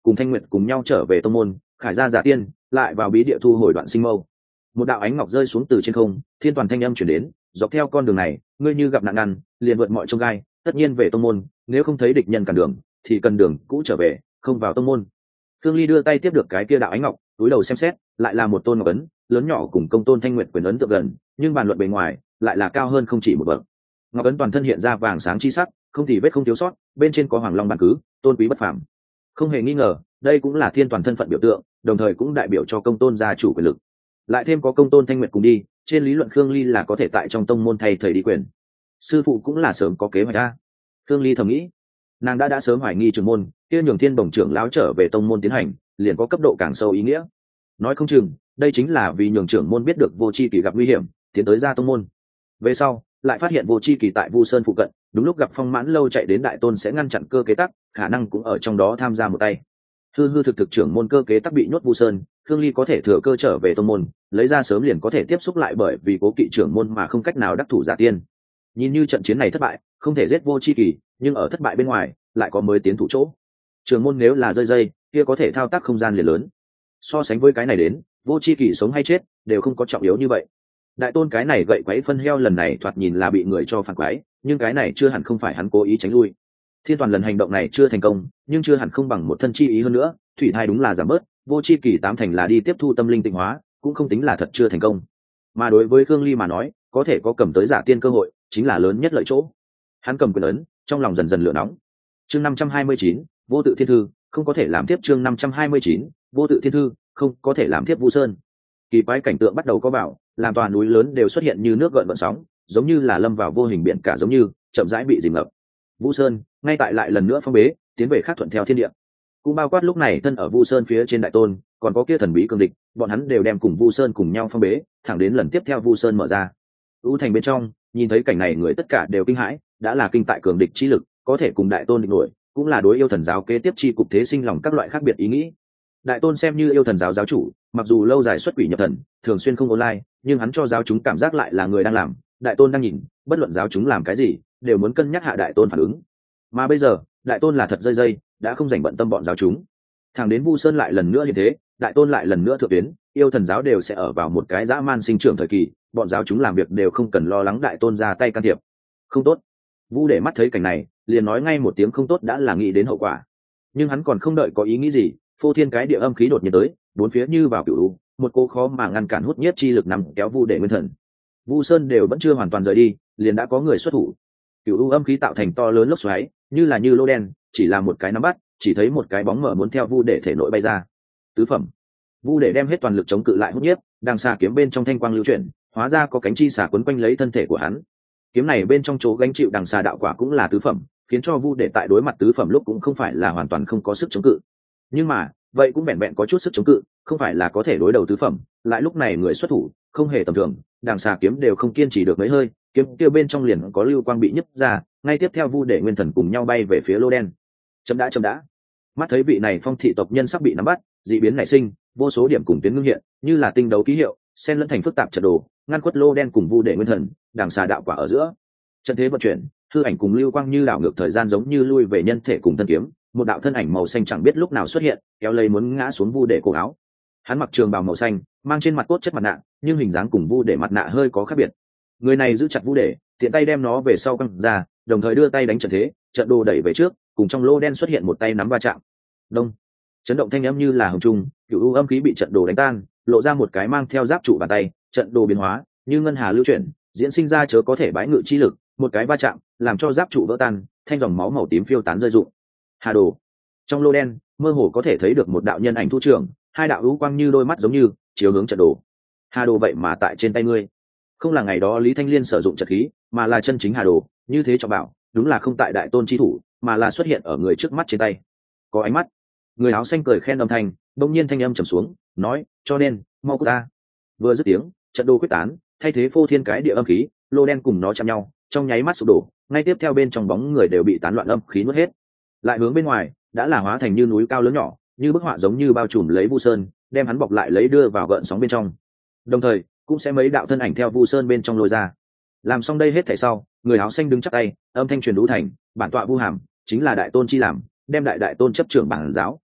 cùng Thanh Nguyệt cùng nhau trở về tông môn, khải ra giả tiên lại vào bí địa thu hồi đoạn sinh mâu. Một đạo ánh ngọc rơi xuống từ trên không, thiên toàn thanh âm chuyển đến, dọc theo con đường này ngươi như gặp nạn ngăn liền vượt mọi chông gai, tất nhiên về tông môn, nếu không thấy địch nhân cản đường thì cần đường cũ trở về, không vào tông môn. Thương Ly đưa tay tiếp được cái kia đạo ánh ngọc, túi đầu xem xét, lại là một tôn ngọc ấn, lớn nhỏ cùng công tôn Thanh Nguyệt quyền ấn tượng gần, nhưng bàn luận bề ngoài lại là cao hơn không chỉ một bậc. Ngọc ấn toàn thân hiện ra vàng sáng chi sắc, không thì vết không thiếu sót, bên trên có hoàng long bản cứ, tôn quý bất phàm. Không hề nghi ngờ, đây cũng là thiên toàn thân phận biểu tượng, đồng thời cũng đại biểu cho công tôn gia chủ quyền lực. Lại thêm có công tôn Thanh Nguyệt cùng đi, trên lý luận Khương Ly là có thể tại trong tông môn thay thầy đi quyền. Sư phụ cũng là sớm có kế hoạch a. Khương Ly thầm nghĩ, nàng đã sớm hoài nghi trưởng môn kia nhường thiên bổng trưởng lão trở về tông môn tiến hành, liền có cấp độ càng sâu ý nghĩa. Nói không chừng đây chính là vì nhường trưởng môn biết được vô chi kỳ gặp nguy hiểm, tiến tới ra tông môn. Về sau lại phát hiện vô chi kỳ tại Vu Sơn phụ cận, đúng lúc gặp Phong Mãn Lâu chạy đến đại tôn sẽ ngăn chặn cơ kế tắc, khả năng cũng ở trong đó tham gia một tay. Hư hư thực thực trưởng môn cơ kế tắc bị nhốt Vu Sơn, Khương Ly có thể thừa cơ trở về tông môn, lấy ra sớm liền có thể tiếp xúc lại, bởi vì cố kỵ trưởng môn mà không cách nào đắc thủ giả tiên. Nhìn như trận chiến này thất bại, không thể giết vô chi kỳ, nhưng ở thất bại bên ngoài lại có mới tiến thủ chỗ. Trưởng môn nếu là rơi dây, kia có thể thao tác không gian liền lớn. So sánh với cái này đến, vô chi kỳ sống hay chết đều không có trọng yếu như vậy. Đại tôn cái này gậy quấy phân heo lần này thoạt nhìn là bị người cho phản quái, nhưng cái này chưa hẳn không phải hắn cố ý tránh lui. Thiên toàn lần hành động này chưa thành công, nhưng chưa hẳn không bằng một thân chi ý hơn nữa, thủy thai đúng là giảm bớt, vô chi kỳ tám thành là đi tiếp thu tâm linh tịnh hóa, cũng không tính là thật chưa thành công. Mà đối với Khương Ly mà nói, có thể có cầm tới giả tiên cơ hội, chính là lớn nhất lợi chỗ. Hắn cầm quyền ấn, trong lòng dần dần lửa nóng. Chương 529, vô tự thiên thư, không có thể làm tiếp. Chương 529, vô tự thiên thư, không có thể làm tiếp Vu Sơn. Kỳ quái cảnh tượng bắt đầu có bảo, làm toàn núi lớn đều xuất hiện như nước gợn gợn sóng, giống như là lâm vào vô hình biển cả, giống như chậm rãi bị dìm ngập. Vu Sơn ngay tại lại lần nữa phong bế, tiến về khác thuận theo thiên địa. Cũng bao quát lúc này thân ở Vu Sơn phía trên đại tôn, còn có kia thần bí cường địch, bọn hắn đều đem cùng Vu Sơn cùng nhau phong bế, thẳng đến lần tiếp theo Vu Sơn mở ra. U thành bên trong, nhìn thấy cảnh này người tất cả đều kinh hãi, đã là kinh tại cường địch chi lực, có thể cùng đại tôn địch nổi, cũng là đối yêu thần giáo kế tiếp chi cục thế sinh lòng các loại khác biệt ý nghĩ. Đại tôn xem như yêu thần giáo giáo chủ, mặc dù lâu dài xuất quỷ nhập thần, thường xuyên không online, nhưng hắn cho giáo chúng cảm giác lại là người đang làm, đại tôn đang nhìn, bất luận giáo chúng làm cái gì đều muốn cân nhắc hạ đại tôn phản ứng. Mà bây giờ đại tôn là thật rơi dây, đã không dành bận tâm bọn giáo chúng. Thẳng đến Vu Sơn lại lần nữa như thế, đại tôn lại lần nữa thượng tuyến, yêu thần giáo đều sẽ ở vào một cái dã man sinh trưởng thời kỳ, bọn giáo chúng làm việc đều không cần lo lắng đại tôn ra tay can thiệp. Không tốt. Vu để mắt thấy cảnh này, liền nói ngay một tiếng không tốt, đã là nghĩ đến hậu quả. Nhưng hắn còn không đợi có ý nghĩ gì, phô thiên cái địa âm khí đột nhiên tới, bốn phía như vào cựu u, một cô khó mà ngăn cản hút nhiếp chi lực nằm kéo Vu để nguyên thần. Vu Sơn đều vẫn chưa hoàn toàn rời đi, liền đã có người xuất thủ. Cựu u âm khí tạo thành to lớn lốc xoáy, như lô đen, chỉ là một cái nắm bắt, chỉ thấy một cái bóng mở muốn theo Vu để thể nội bay ra. Tứ phẩm. Vu để đem hết toàn lực chống cự lại hút nhiếp, đang xà kiếm bên trong thanh quang lưu chuyển, hóa ra có cánh chi xà quấn quanh lấy thân thể của hắn. Kiếm này bên trong chỗ gánh chịu đằng xà đạo quả cũng là tứ phẩm, khiến cho Vu để tại đối mặt tứ phẩm lúc cũng không phải là hoàn toàn không có sức chống cự. Nhưng mà vậy cũng vẹn vẹn có chút sức chống cự, không phải là có thể đối đầu tứ phẩm. Lại lúc này người xuất thủ không hề tầm thường, đằng xà kiếm đều không kiên trì được mấy hơi, kiếm kia bên trong liền có lưu quang bị nhấp ra, ngay tiếp theo Vu để nguyên thần cùng nhau bay về phía lô đen. Chấm đã. Mắt thấy vị này phong thị tộc nhân sắp bị nắm bắt, dị biến nảy sinh, vô số điểm cùng tuyến ngưng hiện, như là tinh đấu ký hiệu, xen lẫn thành phức tạp trận đồ, ngăn quất lô đen cùng Vu để nguyên thần, đằng xà đạo quả ở giữa. Trận thế vận chuyển, hư ảnh cùng lưu quang như đảo ngược thời gian, giống như lui về nhân thể cùng thân kiếm, một đạo thân ảnh màu xanh chẳng biết lúc nào xuất hiện, kéo lấy muốn ngã xuống Vu để cổ áo. Hắn mặc trường bào màu xanh, mang trên mặt cốt chất mặt nạ, nhưng hình dáng cùng Vu để mặt nạ hơi có khác biệt. Người này giữ chặt Vu để, tiện tay đem nó về sau căng ra, đồng thời đưa tay đánh trận thế, trận đồ đẩy về trước, cùng trong lô đen xuất hiện một tay nắm va chạm. Đông, chấn động thanh âm như là hồng trung, cựu u âm khí bị trận đồ đánh tan, lộ ra một cái mang theo giáp trụ bàn tay, trận đồ biến hóa như ngân hà lưu chuyển, diễn sinh ra chớ có thể bái ngự chi lực, một cái va chạm làm cho giáp trụ vỡ tan, thanh dòng máu màu tím phiêu tán rơi rụng. Hà đồ. Trong lô đen mơ hồ có thể thấy được một đạo nhân ảnh thu trưởng, hai đạo u quang như đôi mắt giống như chiếu hướng trận đồ. Hà đồ vậy mà tại trên tay ngươi, không là ngày đó Lý Thanh Liên sử dụng trận khí, mà là chân chính hà đồ, như thế cho bảo, đúng là không tại đại tôn chi thủ, mà là xuất hiện ở người trước mắt trên tay. Có ánh mắt. Người áo xanh cười khen âm thanh, bỗng nhiên thanh âm trầm xuống, nói, cho nên mau của ta. Vừa dứt tiếng, trận đồ quyết tán, thay thế phô thiên cái địa âm khí, lô đen cùng nó chạm nhau, trong nháy mắt sụp đổ, ngay tiếp theo bên trong bóng người đều bị tán loạn âm khí nuốt hết. Lại hướng bên ngoài, đã là hóa thành như núi cao lớn nhỏ, như bức họa giống như bao trùm lấy Vu Sơn, đem hắn bọc lại lấy đưa vào gợn sóng bên trong. Đồng thời, cũng sẽ mấy đạo thân ảnh theo Vu Sơn bên trong lôi ra. Làm xong đây hết thảy sau, người áo xanh đứng chắp tay, âm thanh truyền đủ thành, bản tọa Vu Hàm, chính là đại tôn chi làm, đem đại tôn chấp trưởng bản giáo.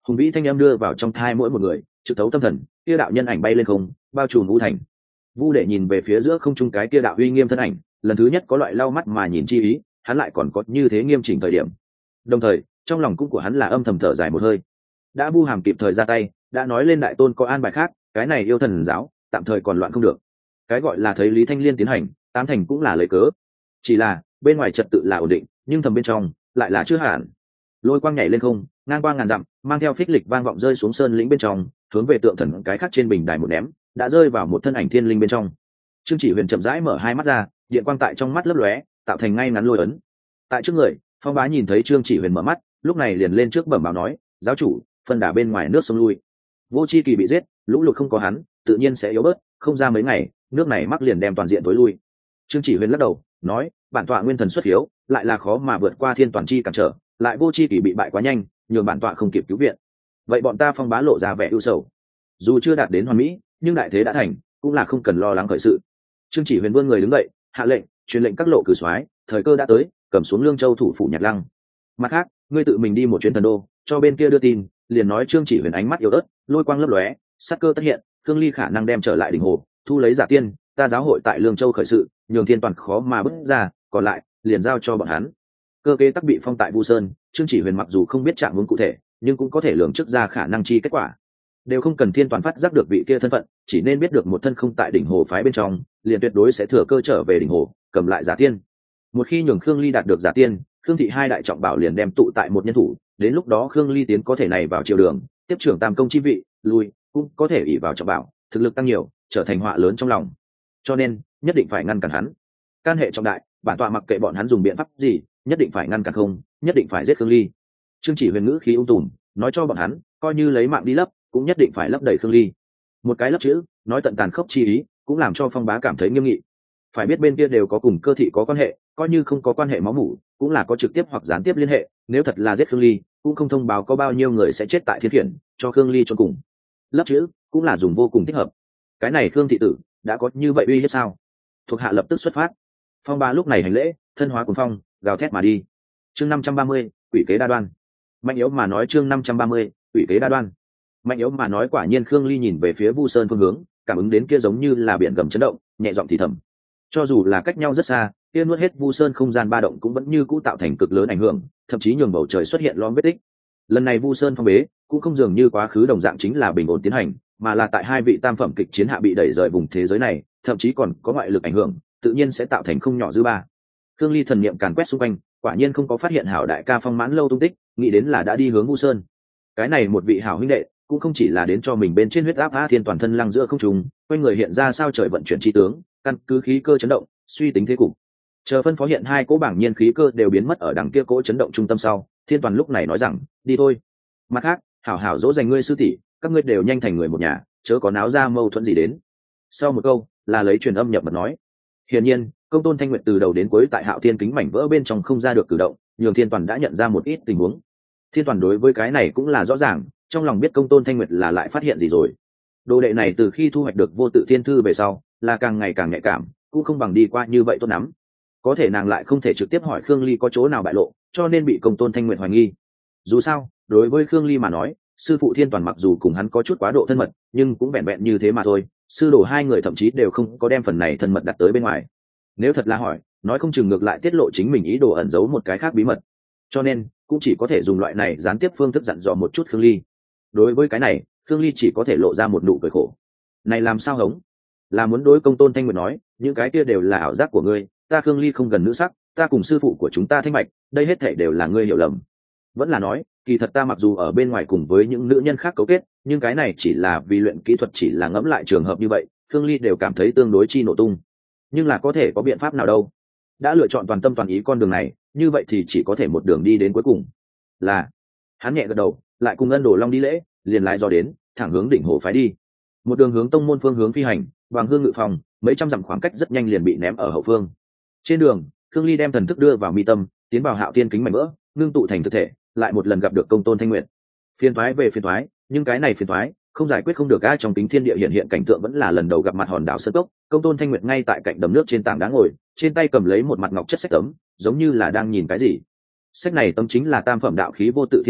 hùng vĩ thanh âm đưa vào trong thai mỗi một người, trực thấu tâm thần. Kia đạo nhân ảnh bay lên không, bao trùm vũ thành. Vu Đệ nhìn về phía giữa không trung cái kia đạo uy nghiêm thân ảnh, lần thứ nhất có loại lau mắt mà nhìn chi ý, hắn lại còn có như thế nghiêm chỉnh thời điểm. Đồng thời, trong lòng cũng của hắn là âm thầm thở dài một hơi. Đã Vu Hàm kịp thời ra tay, đã nói lên đại tôn có an bài khác, cái này yêu thần giáo tạm thời còn loạn không được. Cái gọi là thấy Lý Thanh Liên tiến hành, tám thành cũng là lấy cớ. Chỉ là bên ngoài trật tự là ổn định, nhưng thầm bên trong lại là chưa hẳn. Lôi quang nhảy lên không, ngang qua ngàn dặm, mang theo phích lịch vang vọng rơi xuống sơn lĩnh bên trong, hướng về tượng thần cái khác trên bình đài một ném, đã rơi vào một thân ảnh thiên linh bên trong. Trương Chỉ Huyền chậm rãi mở hai mắt ra, điện quang tại trong mắt lấp lóe, tạo thành ngay ngắn lôi ấn. Tại trước người, Phong Bá nhìn thấy Trương Chỉ Huyền mở mắt, lúc này liền lên trước bẩm báo nói: "Giáo chủ, phân đà bên ngoài nước sông lui. Vô Chi Kỳ bị giết, lũ lụt không có hắn, tự nhiên sẽ yếu bớt, không ra mấy ngày, nước này mắc liền đem toàn diện tối lui." Trương Chỉ Huyền lắc đầu, nói: "Bản tọa nguyên thần xuất hiếu, lại là khó mà vượt qua thiên toàn chi cản trở, lại Vô Chi Kỳ bị bại quá nhanh, nhường bản tọa không kịp cứu viện. Vậy bọn ta Phong Bá lộ ra vẻ ưu sầu. Dù chưa đạt đến hoàn mỹ, nhưng đại thế đã thành, cũng là không cần lo lắng khởi sự." Trương Chỉ Huyền vươn người đứng dậy, hạ lệnh, truyền lệnh các lộ cử soái, thời cơ đã tới, cầm xuống Lương Châu thủ phủ Nhạc Lăng. Mặt khác, ngươi tự mình đi một chuyến thần đô, cho bên kia đưa tin, liền nói Trương Chỉ Huyền ánh mắt yếu ớt, lôi quang lấp lóe, sát cơ tất hiện, Khương Ly khả năng đem trở lại đỉnh hồ, thu lấy giả tiên, ta giáo hội tại Lương Châu khởi sự, nhường thiên toàn khó mà bước ra, còn lại liền giao cho bọn hắn. Cơ kế tắc bị phong tại Vu Sơn, Trương Chỉ Huyền mặc dù không biết trạng huống cụ thể, nhưng cũng có thể lường trước ra khả năng chi kết quả. Đều không cần thiên toàn phát giác được vị kia thân phận, chỉ nên biết được một thân không tại đỉnh hồ phái bên trong, liền tuyệt đối sẽ thừa cơ trở về đỉnh hồ, cầm lại giả tiên. Một khi nhường Khương Ly đạt được giả tiên, Khương thị hai đại trọng bảo liền đem tụ tại một nhân thủ, đến lúc đó Khương Ly tiến có thể này vào triều đường, tiếp trưởng tam công chi vị, lui cũng có thể ỷ vào trọng bảo, thực lực tăng nhiều, trở thành họa lớn trong lòng. Cho nên, nhất định phải ngăn cản hắn. Can hệ trọng đại, bản tọa mặc kệ bọn hắn dùng biện pháp gì, nhất định phải ngăn cản không, nhất định phải giết Khương Ly. Trương Chỉ Huyền ngữ khí ung tùm, nói cho bọn hắn, coi như lấy mạng đi lấp, cũng nhất định phải lấp đầy Khương Ly. Một cái lấp chữ, nói tận tàn khốc chi ý, cũng làm cho Phong Bá cảm thấy nghiêm nghị. Phải biết bên kia đều có cùng cơ thị có quan hệ, coi như không có quan hệ máu mủ, cũng là có trực tiếp hoặc gián tiếp liên hệ, nếu thật là giết Khương Ly, cũng không thông báo có bao nhiêu người sẽ chết tại Thiên Khiển, cho Khương Ly chôn cùng. Lấp chữ cũng là dùng vô cùng thích hợp. Cái này Khương thị tử đã có như vậy uy hiếp sao? Thuộc hạ lập tức xuất phát. Phong Bá lúc này hành lễ, thân hóa cuồng phong, gào thét mà đi. Chương 530, quỷ kế đa đoan. Mạnh yếu mà nói chương 530, quỷ kế đa đoan. Mạnh yếu mà nói quả nhiên Khương Ly nhìn về phía Vu Sơn phương hướng, cảm ứng đến kia giống như là biển gầm chấn động, nhẹ giọng thì thầm. Cho dù là cách nhau rất xa, kia nuốt hết Vu Sơn không gian ba động cũng vẫn như cũ tạo thành cực lớn ảnh hưởng, thậm chí nhường bầu trời xuất hiện lõm vết tích. Lần này Vu Sơn phong bế, cũng không dường như quá khứ đồng dạng chính là bình ổn tiến hành, mà là tại hai vị tam phẩm kịch chiến hạ bị đẩy rời vùng thế giới này, thậm chí còn có ngoại lực ảnh hưởng, tự nhiên sẽ tạo thành không nhỏ dư ba. Khương Ly thần niệm càn quét xung quanh, quả nhiên không có phát hiện hảo đại ca Phong Mãn Lâu tung tích, nghĩ đến là đã đi hướng Vu Sơn. Cái này một vị hảo huynh đệ, cũng không chỉ là đến cho mình bên trên huyết áp thiên toàn thân lăng giữa không trung, quanh người hiện ra sao trời vận chuyển chi tướng, căn cứ khí cơ chấn động, suy tính thế cục. Chờ phân phó hiện hai cỗ bảng nhiên khí cơ đều biến mất ở đằng kia cỗ chấn động trung tâm sau, thiên toàn lúc này nói rằng, đi thôi. Mặt khác, hảo hảo dỗ dành ngươi sư tỷ, các ngươi đều nhanh thành người một nhà, chớ có náo ra mâu thuẫn gì đến. Sau một câu, là lấy truyền âm nhập mật nói. Hiển nhiên, Công Tôn Thanh Nguyệt từ đầu đến cuối tại Hạo Thiên kính mảnh vỡ bên trong không ra được cử động, nhường Thiên Toàn đã nhận ra một ít tình huống. Thiên Toàn đối với cái này cũng là rõ ràng, trong lòng biết Công Tôn Thanh Nguyệt là lại phát hiện gì rồi. Đồ đệ này từ khi thu hoạch được vô tự thiên thư về sau, là càng ngày càng nhạy cảm, cũng không bằng đi qua như vậy tốt lắm. Có thể nàng lại không thể trực tiếp hỏi Khương Ly có chỗ nào bại lộ, cho nên bị Công Tôn Thanh Nguyệt hoài nghi. Dù sao, đối với Khương Ly mà nói, sư phụ Thiên Toàn mặc dù cùng hắn có chút quá độ thân mật, nhưng cũng vẹn vẹn như thế mà thôi. Sư đồ hai người thậm chí đều không có đem phần này thân mật đặt tới bên ngoài. Nếu thật là hỏi, nói không chừng ngược lại tiết lộ chính mình ý đồ ẩn giấu một cái khác bí mật. Cho nên, cũng chỉ có thể dùng loại này gián tiếp phương thức dặn dò một chút Khương Ly. Đối với cái này, Khương Ly chỉ có thể lộ ra một nụ cười khổ. Này làm sao hống? Là muốn đối Công Tôn Thanh Nguyệt nói, những cái kia đều là ảo giác của ngươi, ta Khương Ly không gần nữ sắc, ta cùng sư phụ của chúng ta Thanh Bạch, đây hết thảy đều là ngươi hiểu lầm. Vẫn là nói, kỳ thật ta mặc dù ở bên ngoài cùng với những nữ nhân khác cấu kết, nhưng cái này chỉ là vì luyện kỹ thuật, chỉ là ngẫm lại trường hợp như vậy, Khương Ly đều cảm thấy tương đối chi nổ tung. Nhưng là có thể có biện pháp nào đâu? Đã lựa chọn toàn tâm toàn ý con đường này, như vậy thì chỉ có thể một đường đi đến cuối cùng. Là, hắn nhẹ gật đầu, lại cùng Ân Đồ Long đi lễ, liền lái do đến, thẳng hướng đỉnh hồ phái đi. Một đường hướng tông môn phương hướng phi hành, Hoàng Hương ngự phòng, mấy trăm dặm khoảng cách rất nhanh liền bị ném ở hậu phương. Trên đường, Khương Ly đem thần thức đưa vào mi tâm, tiến vào Hạo Thiên kính mảnh vỡ, ngưng tụ thành thực thể, lại một lần gặp được Công Tôn Thanh Nguyệt. Phiền toái về phiền toái, nhưng cái này phiền toái không giải quyết không được. Ai trong kính thiên địa hiện cảnh tượng vẫn là lần đầu gặp mặt hòn đảo Sơn Cốc. Công Tôn Thanh Nguyệt ngay tại cạnh đầm nước trên tảng đá ngồi, trên tay cầm lấy một mặt ngọc chất sách tấm, giống như là đang nhìn cái gì. Sách này tấm chính là tam phẩm đạo khí vô tự thiên thư,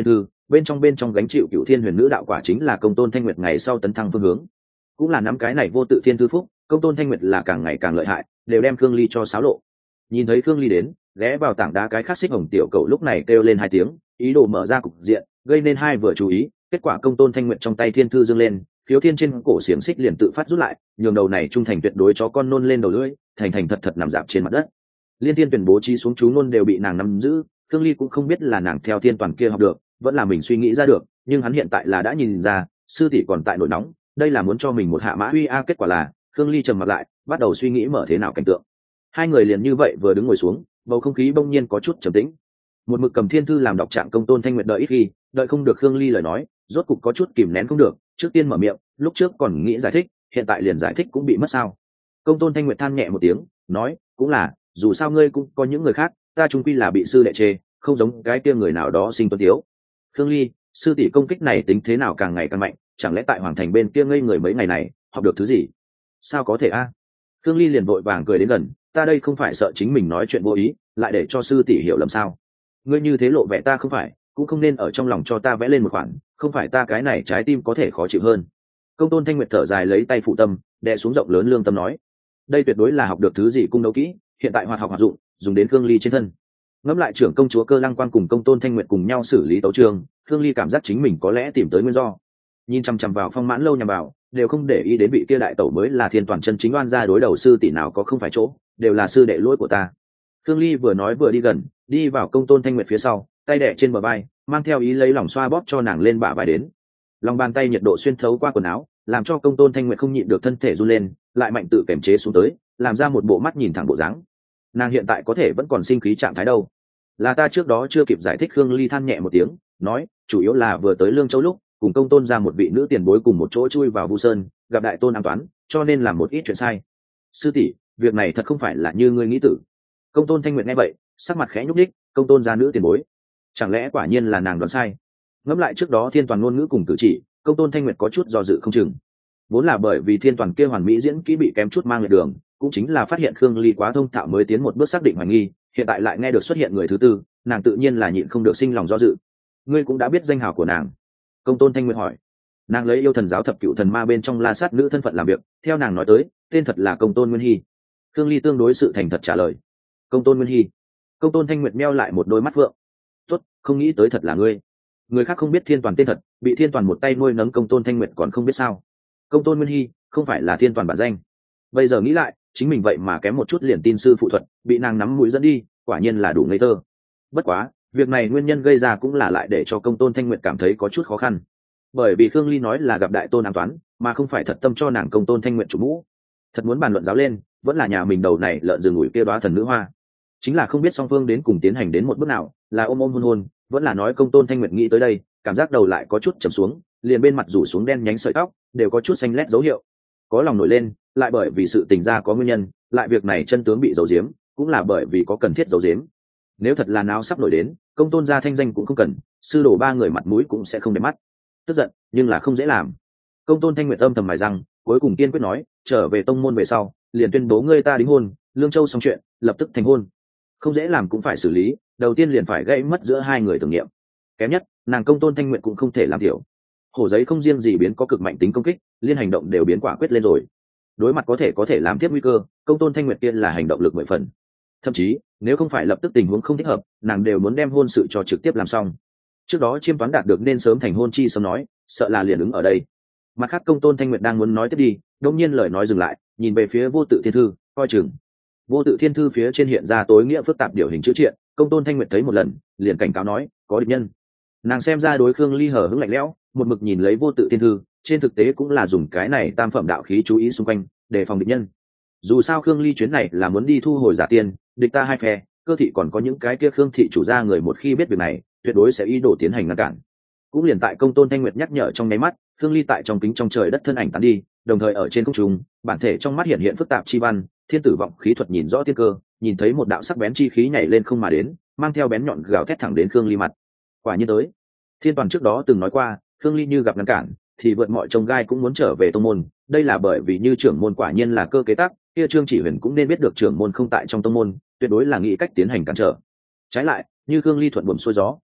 bên trong gánh chịu cựu thiên huyền nữ đạo quả chính là công tôn thanh nguyệt ngày sau tấn thăng phương hướng, cũng là nắm cái này vô tự thiên thư phúc. Công tôn thanh nguyệt là càng ngày càng lợi hại, đều đem Khương Ly cho xáo lộ. Nhìn thấy Khương Ly đến, ghé vào tảng đá cái khắc xích hồng tiểu cậu lúc này kêu lên hai tiếng, ý đồ mở ra cục diện, gây nên hai vừa chú ý. Kết quả công tôn thanh nguyệt trong tay thiên thư dâng lên, phiếu thiên trên cổ xiềng xích liền tự phát rút lại, nhường đầu này trung thành tuyệt đối chó con nôn lên đầu lưỡi, thành thành thật thật nằm dạp trên mặt đất. Liên thiên tuyển bố trí xuống chú nôn đều bị nàng nắm giữ. Khương Ly cũng không biết là nàng theo thiên toàn kia học được, vẫn là mình suy nghĩ ra được, nhưng hắn hiện tại là đã nhìn ra sư tỷ còn tại nổi nóng, đây là muốn cho mình một hạ mã uy a. Kết quả là Khương Ly trầm mặt lại, bắt đầu suy nghĩ mở thế nào cảnh tượng. Hai người liền như vậy vừa đứng ngồi xuống, bầu không khí bỗng nhiên có chút trầm tĩnh. Một mực cầm thiên thư làm đọc trạng công tôn thanh nguyệt đợi ít khi đợi không được Khương Ly lời nói, rốt cục có chút kìm nén không được, trước tiên mở miệng, lúc trước còn nghĩ giải thích, hiện tại liền giải thích cũng bị mất sao. Công tôn thanh nguyệt than nhẹ một tiếng, nói, cũng là, dù sao ngươi cũng có những người khác, ta chung quy là bị sư đệ chê, không giống cái kia người nào đó sinh tuấn tiếu. Khương Ly, sư tỷ công kích này tính thế nào càng ngày càng mạnh, chẳng lẽ tại hoàng thành bên kia ngây người mấy ngày này học được thứ gì? Sao có thể a? Khương Ly liền vội vàng cười đến gần, ta đây không phải sợ chính mình nói chuyện vô ý, lại để cho sư tỷ hiểu lầm sao? Ngươi như thế lộ vẻ ta không phải, cũng không nên ở trong lòng cho ta vẽ lên một khoản, không phải ta cái này trái tim có thể khó chịu hơn. Công tôn thanh nguyệt thở dài lấy tay phụ tâm, đè xuống rộng lớn lương tâm nói, đây tuyệt đối là học được thứ gì cung đấu kỹ, hiện tại hoạt học hoạt dụng, dùng đến Khương Ly trên thân. Ngẫm lại trưởng công chúa Cơ Lăng Quan cùng công tôn thanh nguyệt cùng nhau xử lý tấu trường, Khương Ly cảm giác chính mình có lẽ tìm tới nguyên do. Nhìn chằm chằm vào Phong Mãn Lâu nhằm vào, đều không để ý đến vị kia đại tẩu mới là thiên toàn chân chính oan gia đối đầu sư tỷ nào có không phải chỗ, đều là sư đệ lỗi của ta. Khương Ly vừa nói vừa đi gần, đi vào công tôn thanh nguyệt phía sau, tay đẻ trên bờ vai, mang theo ý lấy lòng xoa bóp cho nàng lên bả vai đến. Lòng bàn tay nhiệt độ xuyên thấu qua quần áo, làm cho công tôn thanh nguyệt không nhịn được thân thể run lên, lại mạnh tự kiềm chế xuống tới, làm ra một bộ mắt nhìn thẳng bộ dáng. Nàng hiện tại có thể vẫn còn sinh khí trạng thái đâu. Là ta trước đó chưa kịp giải thích. Khương Ly than nhẹ một tiếng, nói, chủ yếu là vừa tới Lương Châu lúc cùng công tôn ra một vị nữ tiền bối cùng một chỗ chui vào Vu Sơn, gặp đại tôn an toán, cho nên làm một ít chuyện sai. Sư tỷ, việc này thật không phải là như ngươi nghĩ tử. Công tôn thanh nguyệt nghe vậy, sắc mặt khẽ nhúc đích, công tôn ra nữ tiền bối, chẳng lẽ quả nhiên là nàng đoán sai? Ngẫm lại trước đó thiên toàn ngôn ngữ cùng cử chỉ, công tôn thanh nguyệt có chút do dự không chừng. Vốn là bởi vì thiên toàn kia hoàn mỹ diễn kỹ bị kém chút mang lệch đường, cũng chính là phát hiện Khương Ly quá thông thạo mới tiến một bước xác định hoài nghi, hiện tại lại nghe được xuất hiện người thứ tư, nàng tự nhiên là nhịn không được sinh lòng do dự. Ngươi cũng đã biết danh hào của nàng? Công tôn thanh nguyệt hỏi. Nàng lấy yêu thần giáo thập cựu thần ma bên trong La Sát nữ thân phận làm việc, theo nàng nói tới, tên thật là công tôn Nguyên Hy. Khương Ly tương đối sự thành thật trả lời. Công tôn Nguyên Hy. Công tôn thanh nguyệt meo lại một đôi mắt phượng. Tốt, không nghĩ tới thật là ngươi. Người khác không biết thiên toàn tên thật, bị thiên toàn một tay nuôi nấng công tôn thanh nguyệt còn không biết sao? Công tôn Nguyên Hy không phải là thiên toàn bản danh. Bây giờ nghĩ lại, chính mình vậy mà kém một chút liền tin sư phụ thuật, bị nàng nắm mũi dẫn đi, quả nhiên là đủ ngây thơ. Bất quá, việc này nguyên nhân gây ra cũng là lại để cho công tôn thanh nguyệt cảm thấy có chút khó khăn, bởi vì Khương Ly nói là gặp đại tôn an toán, mà không phải thật tâm cho nàng công tôn thanh nguyệt chủ mũ. Thật muốn bàn luận giáo lên, vẫn là nhà mình đầu này lợn rừng ủi kia đoá thần nữ hoa. Chính là không biết song phương đến cùng tiến hành đến một bước nào, là ôm ôm hôn hôn, vẫn là nói công tôn thanh nguyệt nghĩ tới đây, cảm giác đầu lại có chút trầm xuống, liền bên mặt rủ xuống đen nhánh sợi tóc đều có chút xanh lét dấu hiệu, có lòng nổi lên, lại bởi vì sự tình ra có nguyên nhân, lại việc này chân tướng bị giấu giếm, cũng là bởi vì có cần thiết giấu giếm. Nếu thật là náo sắp nổi đến, công tôn gia thanh danh cũng không cần, sư đổ ba người mặt mũi cũng sẽ không đẹp mắt. Tức giận, nhưng là không dễ làm. Công tôn thanh nguyệt âm thầm mài răng, cuối cùng kiên quyết nói, trở về tông môn về sau, liền tuyên bố ngươi ta đính hôn, Lương Châu xong chuyện, lập tức thành hôn. Không dễ làm cũng phải xử lý, đầu tiên liền phải gãy mất giữa hai người tưởng niệm. Kém nhất, nàng công tôn thanh nguyệt cũng không thể làm thiểu. Hổ giấy không riêng gì biến có cực mạnh tính công kích, liên hành động đều biến quả quyết lên rồi. Đối mặt có thể làm tiếp nguy cơ, công tôn thanh nguyệt tiên là hành động lực 10 phần. Thậm chí, nếu không phải lập tức tình huống không thích hợp, nàng đều muốn đem hôn sự cho trực tiếp làm xong. Trước đó chiêm toán đạt được nên sớm thành hôn chi sớm nói, sợ là liền ứng ở đây. Mặt khác công tôn thanh nguyệt đang muốn nói tiếp đi, đột nhiên lời nói dừng lại, nhìn về phía vô tự thiên thư, coi chừng. Vô tự thiên thư phía trên hiện ra tối nghĩa phức tạp điều hình chữ triện, công tôn thanh nguyệt thấy một lần, liền cảnh cáo nói, có địch nhân. Nàng xem ra đối Khương Ly hở hững lạnh lẽo, một mực nhìn lấy vô tự thiên thư, trên thực tế cũng là dùng cái này tam phẩm đạo khí chú ý xung quanh, đề phòng địch nhân. Dù sao Khương Ly chuyến này là muốn đi thu hồi giả tiền, địch ta hai phe, cơ thị còn có những cái kia Khương thị chủ gia người một khi biết việc này, tuyệt đối sẽ ý đồ tiến hành ngăn cản. Cũng liền tại công tôn thanh nguyệt nhắc nhở trong nháy mắt, Khương Ly tại trong kính trong trời đất thân ảnh tán đi, đồng thời ở trên không trung, bản thể trong mắt hiện hiện phức tạp chi văn, thiên tử vọng khí thuật nhìn rõ thiên cơ, nhìn thấy một đạo sắc bén chi khí nhảy lên không mà đến, mang theo bén nhọn gào thét thẳng đến Khương Ly mặt. Quả nhiên tới. Thiên toàn trước đó từng nói qua, Khương Ly như gặp ngăn cản, thì vượt mọi chông gai cũng muốn trở về tông môn, đây là bởi vì như trưởng môn quả nhiên là cơ kế tắc, kia Trương Chỉ Huyền cũng nên biết được trưởng môn không tại trong tông môn, tuyệt đối là nghĩ cách tiến hành cản trở. Trái lại, như Khương Ly thuận buồm xuôi gió,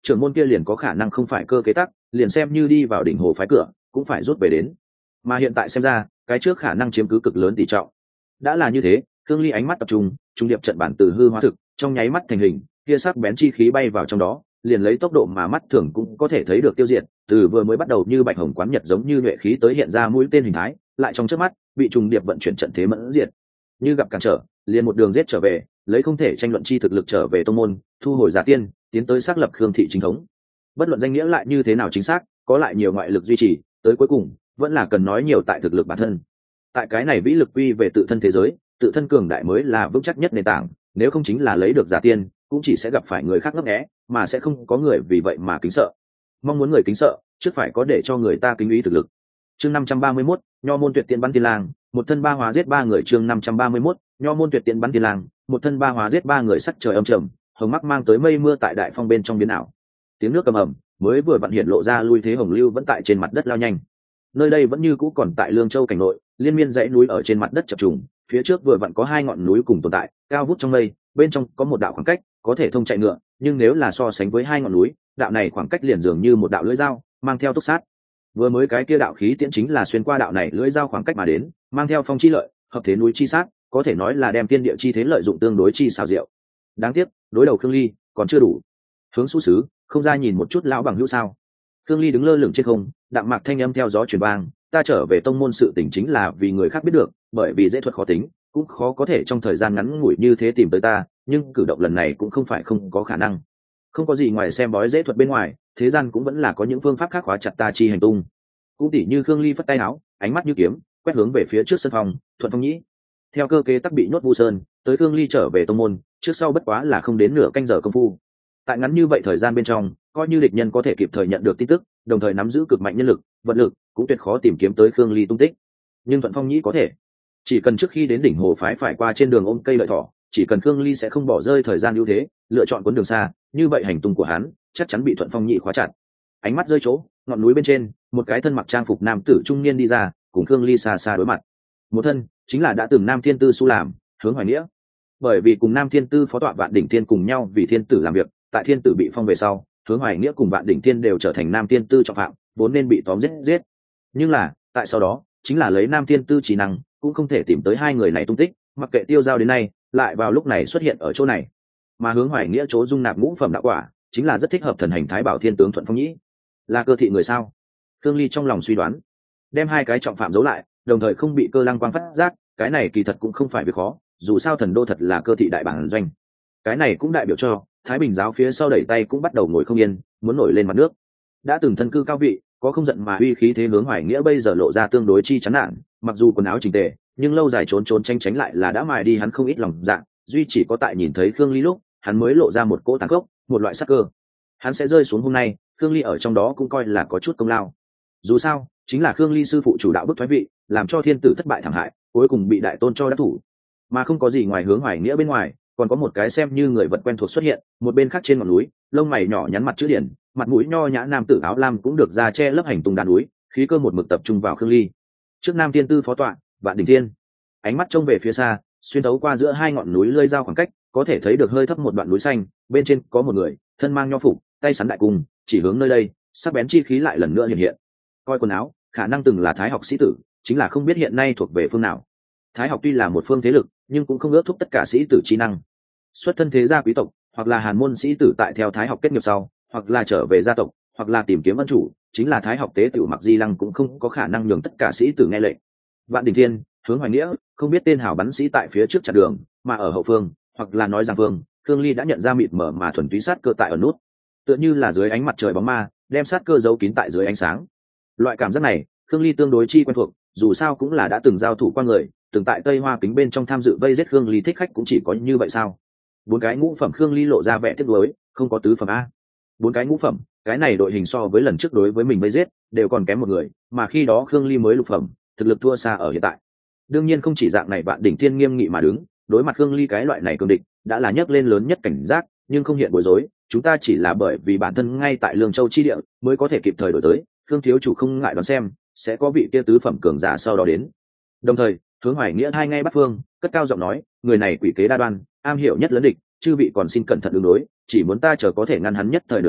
trưởng môn kia liền có khả năng không phải cơ kế tắc, liền xem như đi vào đỉnh hồ phái cửa cũng phải rút về đến. Mà hiện tại xem ra cái trước khả năng chiếm cứ cực lớn tỷ trọng. Đã là như thế, Thương Ly ánh mắt tập trung, trung điệp trận bản từ hư hóa thực, trong nháy mắt thành hình, kia sắc bén chi khí bay vào trong đó, liền lấy tốc độ mà mắt thường cũng có thể thấy được tiêu diệt, từ vừa mới bắt đầu như bạch hồng quán nhật giống như nhuệ khí tới hiện ra mũi tên hình thái, lại trong chớp mắt bị trùng điệp vận chuyển trận thế mẫn diệt. Như gặp cản trở, liền một đường giết trở về, lấy không thể tranh luận chi thực lực trở về tông môn, thu hồi giả tiên, tiến tới xác lập Khương thị chính thống. Bất luận danh nghĩa lại như thế nào chính xác, có lại nhiều ngoại lực duy trì, tới cuối cùng vẫn là cần nói nhiều tại thực lực bản thân. Tại cái này vĩ lực quy về tự thân thế giới, tự thân cường đại mới là vững chắc nhất nền tảng, nếu không chính là lấy được giả tiên, cũng chỉ sẽ gặp phải người khác ngấp nghé, mà sẽ không có người vì vậy mà kính sợ. Mong muốn người kính sợ, trước phải có để cho người ta kính ý thực lực. Chương 531, Nho môn tuyệt tiên bắn tiên lang, một thân ba hóa giết ba người. Chương 531, Nho môn tuyệt tiên bắn tiên lang, một thân ba hóa giết ba người. Sắc trời âm trầm, hồng mắc mang tới mây mưa tại đại phong bên trong biến ảo. Tiếng nước cầm ầm, mới vừa vặn hiện lộ ra lui thế hồng lưu vẫn tại trên mặt đất lao nhanh. Nơi đây vẫn như cũ còn tại Lương Châu cảnh nội, liên miên dãy núi ở trên mặt đất chập trùng, phía trước vừa vặn có hai ngọn núi cùng tồn tại, cao vút trong mây, bên trong có một đạo khoảng cách, có thể thông chạy ngựa, nhưng nếu là so sánh với hai ngọn núi, đạo này khoảng cách liền dường như một đạo lưỡi dao, mang theo túc sát. Vừa mới cái kia đạo khí tiễn chính là xuyên qua đạo này lưỡi dao khoảng cách mà đến, mang theo phong chi lợi, hợp thế núi chi sát, có thể nói là đem tiên địa chi thế lợi dụng tương đối chi xảo diệu. Đáng tiếc, đối đầu Khương Ly còn chưa đủ. Hướng Xu Sứ, không ra nhìn một chút lão bằng hữu sao? Khương Ly đứng lơ lửng trên không, đạm mạc thanh âm theo gió truyền vang, ta trở về tông môn sự tình chính là vì người khác biết được, bởi vì dễ thuật khó tính, cũng khó có thể trong thời gian ngắn ngủi như thế tìm tới ta, nhưng cử động lần này cũng không phải không có khả năng. Không có gì ngoài xem bói dễ thuật bên ngoài, thế gian cũng vẫn là có những phương pháp khác khóa chặt ta chi hành tung. Cũng tỉ như Khương Ly phất tay áo, ánh mắt như kiếm, quét hướng về phía trước sân phòng, Thuận Phong Nhĩ. Theo cơ kế tắc bị nhốt Vu Sơn, tới Khương Ly trở về tông môn, trước sau bất quá là không đến nửa canh giờ công phu. Tại ngắn như vậy thời gian bên trong, coi như địch nhân có thể kịp thời nhận được tin tức, đồng thời nắm giữ cực mạnh nhân lực, vật lực, cũng tuyệt khó tìm kiếm tới Khương Ly tung tích. Nhưng Thuận Phong Nhĩ có thể, chỉ cần trước khi đến đỉnh hồ phái phải qua trên đường ôm cây lợi thỏ, chỉ cần Khương Ly sẽ không bỏ rơi thời gian ưu thế, lựa chọn cuốn đường xa, như vậy hành tung của hắn chắc chắn bị Thuận Phong Nhĩ khóa chặt. Ánh mắt rơi chỗ, ngọn núi bên trên, một cái thân mặc trang phục nam tử trung niên đi ra, cùng Khương Ly xa xa đối mặt. Một thân chính là đã từng Nam Thiên Tư Su làm, Hướng Hoài Nghĩa. Bởi vì cùng Nam Thiên Tư phó tọa Vạn Đỉnh Thiên cùng nhau vì thiên tử làm việc, tại thiên tử bị phong về sau, Hướng Hoài Nghĩa cùng Vạn Đỉnh Thiên đều trở thành Nam Thiên Tư trọng phạm, vốn nên bị tóm giết. Nhưng là, tại sau đó, chính là lấy Nam Thiên Tư trí năng, cũng không thể tìm tới hai người này tung tích, mặc kệ tiêu giao đến nay, lại vào lúc này xuất hiện ở chỗ này. Mà Hướng Hoài Nghĩa chỗ dung nạp ngũ phẩm đạo quả, chính là rất thích hợp thần hành Thái Bảo Thiên tướng Thuận Phong Nhĩ. Là cơ thị người sao? Khương Ly trong lòng suy đoán, đem hai cái trọng phạm giấu lại, đồng thời không bị Cơ Lăng Quang phát giác, cái này kỳ thật cũng không phải việc khó, dù sao thần đô thật là cơ thị đại bản doanh. Cái này cũng đại biểu cho Thái Bình giáo phía sau đẩy tay cũng bắt đầu ngồi không yên, muốn nổi lên mặt nước. Đã từng thân cư cao vị, có không giận mà uy khí thế Hướng Hoài Nghĩa bây giờ lộ ra tương đối chi chán nản, mặc dù quần áo chỉnh tề, nhưng lâu dài trốn tránh lại là đã mài đi hắn không ít lòng dạ, duy chỉ có tại nhìn thấy Khương Ly lúc, hắn mới lộ ra một cỗ tàn khốc, một loại sắc cơ. Hắn sẽ rơi xuống hôm nay, Khương Ly ở trong đó cũng coi là có chút công lao. Dù sao, chính là Khương Ly sư phụ chủ đạo bức thoái vị, làm cho thiên tử thất bại thảm hại, cuối cùng bị đại tôn cho đắc thủ. Mà không có gì ngoài Hướng Hoài Nghĩa bên ngoài, còn có một cái xem như người vật quen thuộc xuất hiện, một bên khác trên ngọn núi, lông mày nhỏ nhắn mặt chữ điển, mặt mũi nho nhã nam tử áo lam cũng được ra che lấp hành tung đàn núi, khí cơ một mực tập trung vào Khương Ly. Trước Nam Thiên Tư phó tọa, Vạn Đỉnh Thiên, ánh mắt trông về phía xa, xuyên thấu qua giữa hai ngọn núi lơi giao khoảng cách, có thể thấy được hơi thấp một đoạn núi xanh, bên trên có một người, thân mang nho phục, tay sắn đại cung, chỉ hướng nơi đây, sắc bén chi khí lại lần nữa hiện hiện. Coi quần áo, khả năng từng là thái học sĩ tử, chính là không biết hiện nay thuộc về phương nào. Thái học tuy là một phương thế lực, nhưng cũng không ước thúc tất cả sĩ tử trí năng. Xuất thân thế gia quý tộc, hoặc là hàn môn sĩ tử tại theo thái học kết nghiệp sau, hoặc là trở về gia tộc, hoặc là tìm kiếm ân chủ, chính là thái học tế tiểu Mặc Di Lăng cũng không có khả năng nhường tất cả sĩ tử nghe lệnh. Vạn Đỉnh Thiên, Hướng Hoài Nghĩa, không biết tên hào bắn sĩ tại phía trước chặn đường, mà ở hậu phương, hoặc là nói rằng phương, Khương Ly đã nhận ra mịt mờ mà thuần túy sát cơ tại ở nút, tựa như là dưới ánh mặt trời bóng ma, đem sát cơ giấu kín tại dưới ánh sáng. Loại cảm giác này, Khương Ly tương đối chi quen thuộc, dù sao cũng là đã từng giao thủ qua người, từng tại Tây Hoa Kính bên trong tham dự vây giết Khương Ly thích khách cũng chỉ có như vậy sao? Bốn cái ngũ phẩm Khương Ly lộ ra vẻ tiếc nuối, không có tứ phẩm a. Bốn cái ngũ phẩm, cái này đội hình so với lần trước đối với mình vây giết, đều còn kém một người, mà khi đó Khương Ly mới lục phẩm, thực lực thua xa ở hiện tại. Đương nhiên không chỉ dạng này, Vạn Đỉnh Thiên nghiêm nghị mà đứng, đối mặt Khương Ly cái loại này cường địch, đã là nhấc lên lớn nhất cảnh giác, nhưng không hiện bối rối, chúng ta chỉ là bởi vì bản thân ngay tại Lương Châu chi địa mới có thể kịp thời đổi tới, Khương thiếu chủ không ngại đón xem, sẽ có vị kia tứ phẩm cường giả sau đó đến. Đồng thời, Hướng Hoài Nghĩa hai ngay bắt phương, cất cao giọng nói, người này quỷ kế đa đoan, am hiểu nhất lớn địch, chư vị còn xin cẩn thận ứng đối, chỉ muốn ta chờ có thể ngăn hắn nhất thời nữa khác,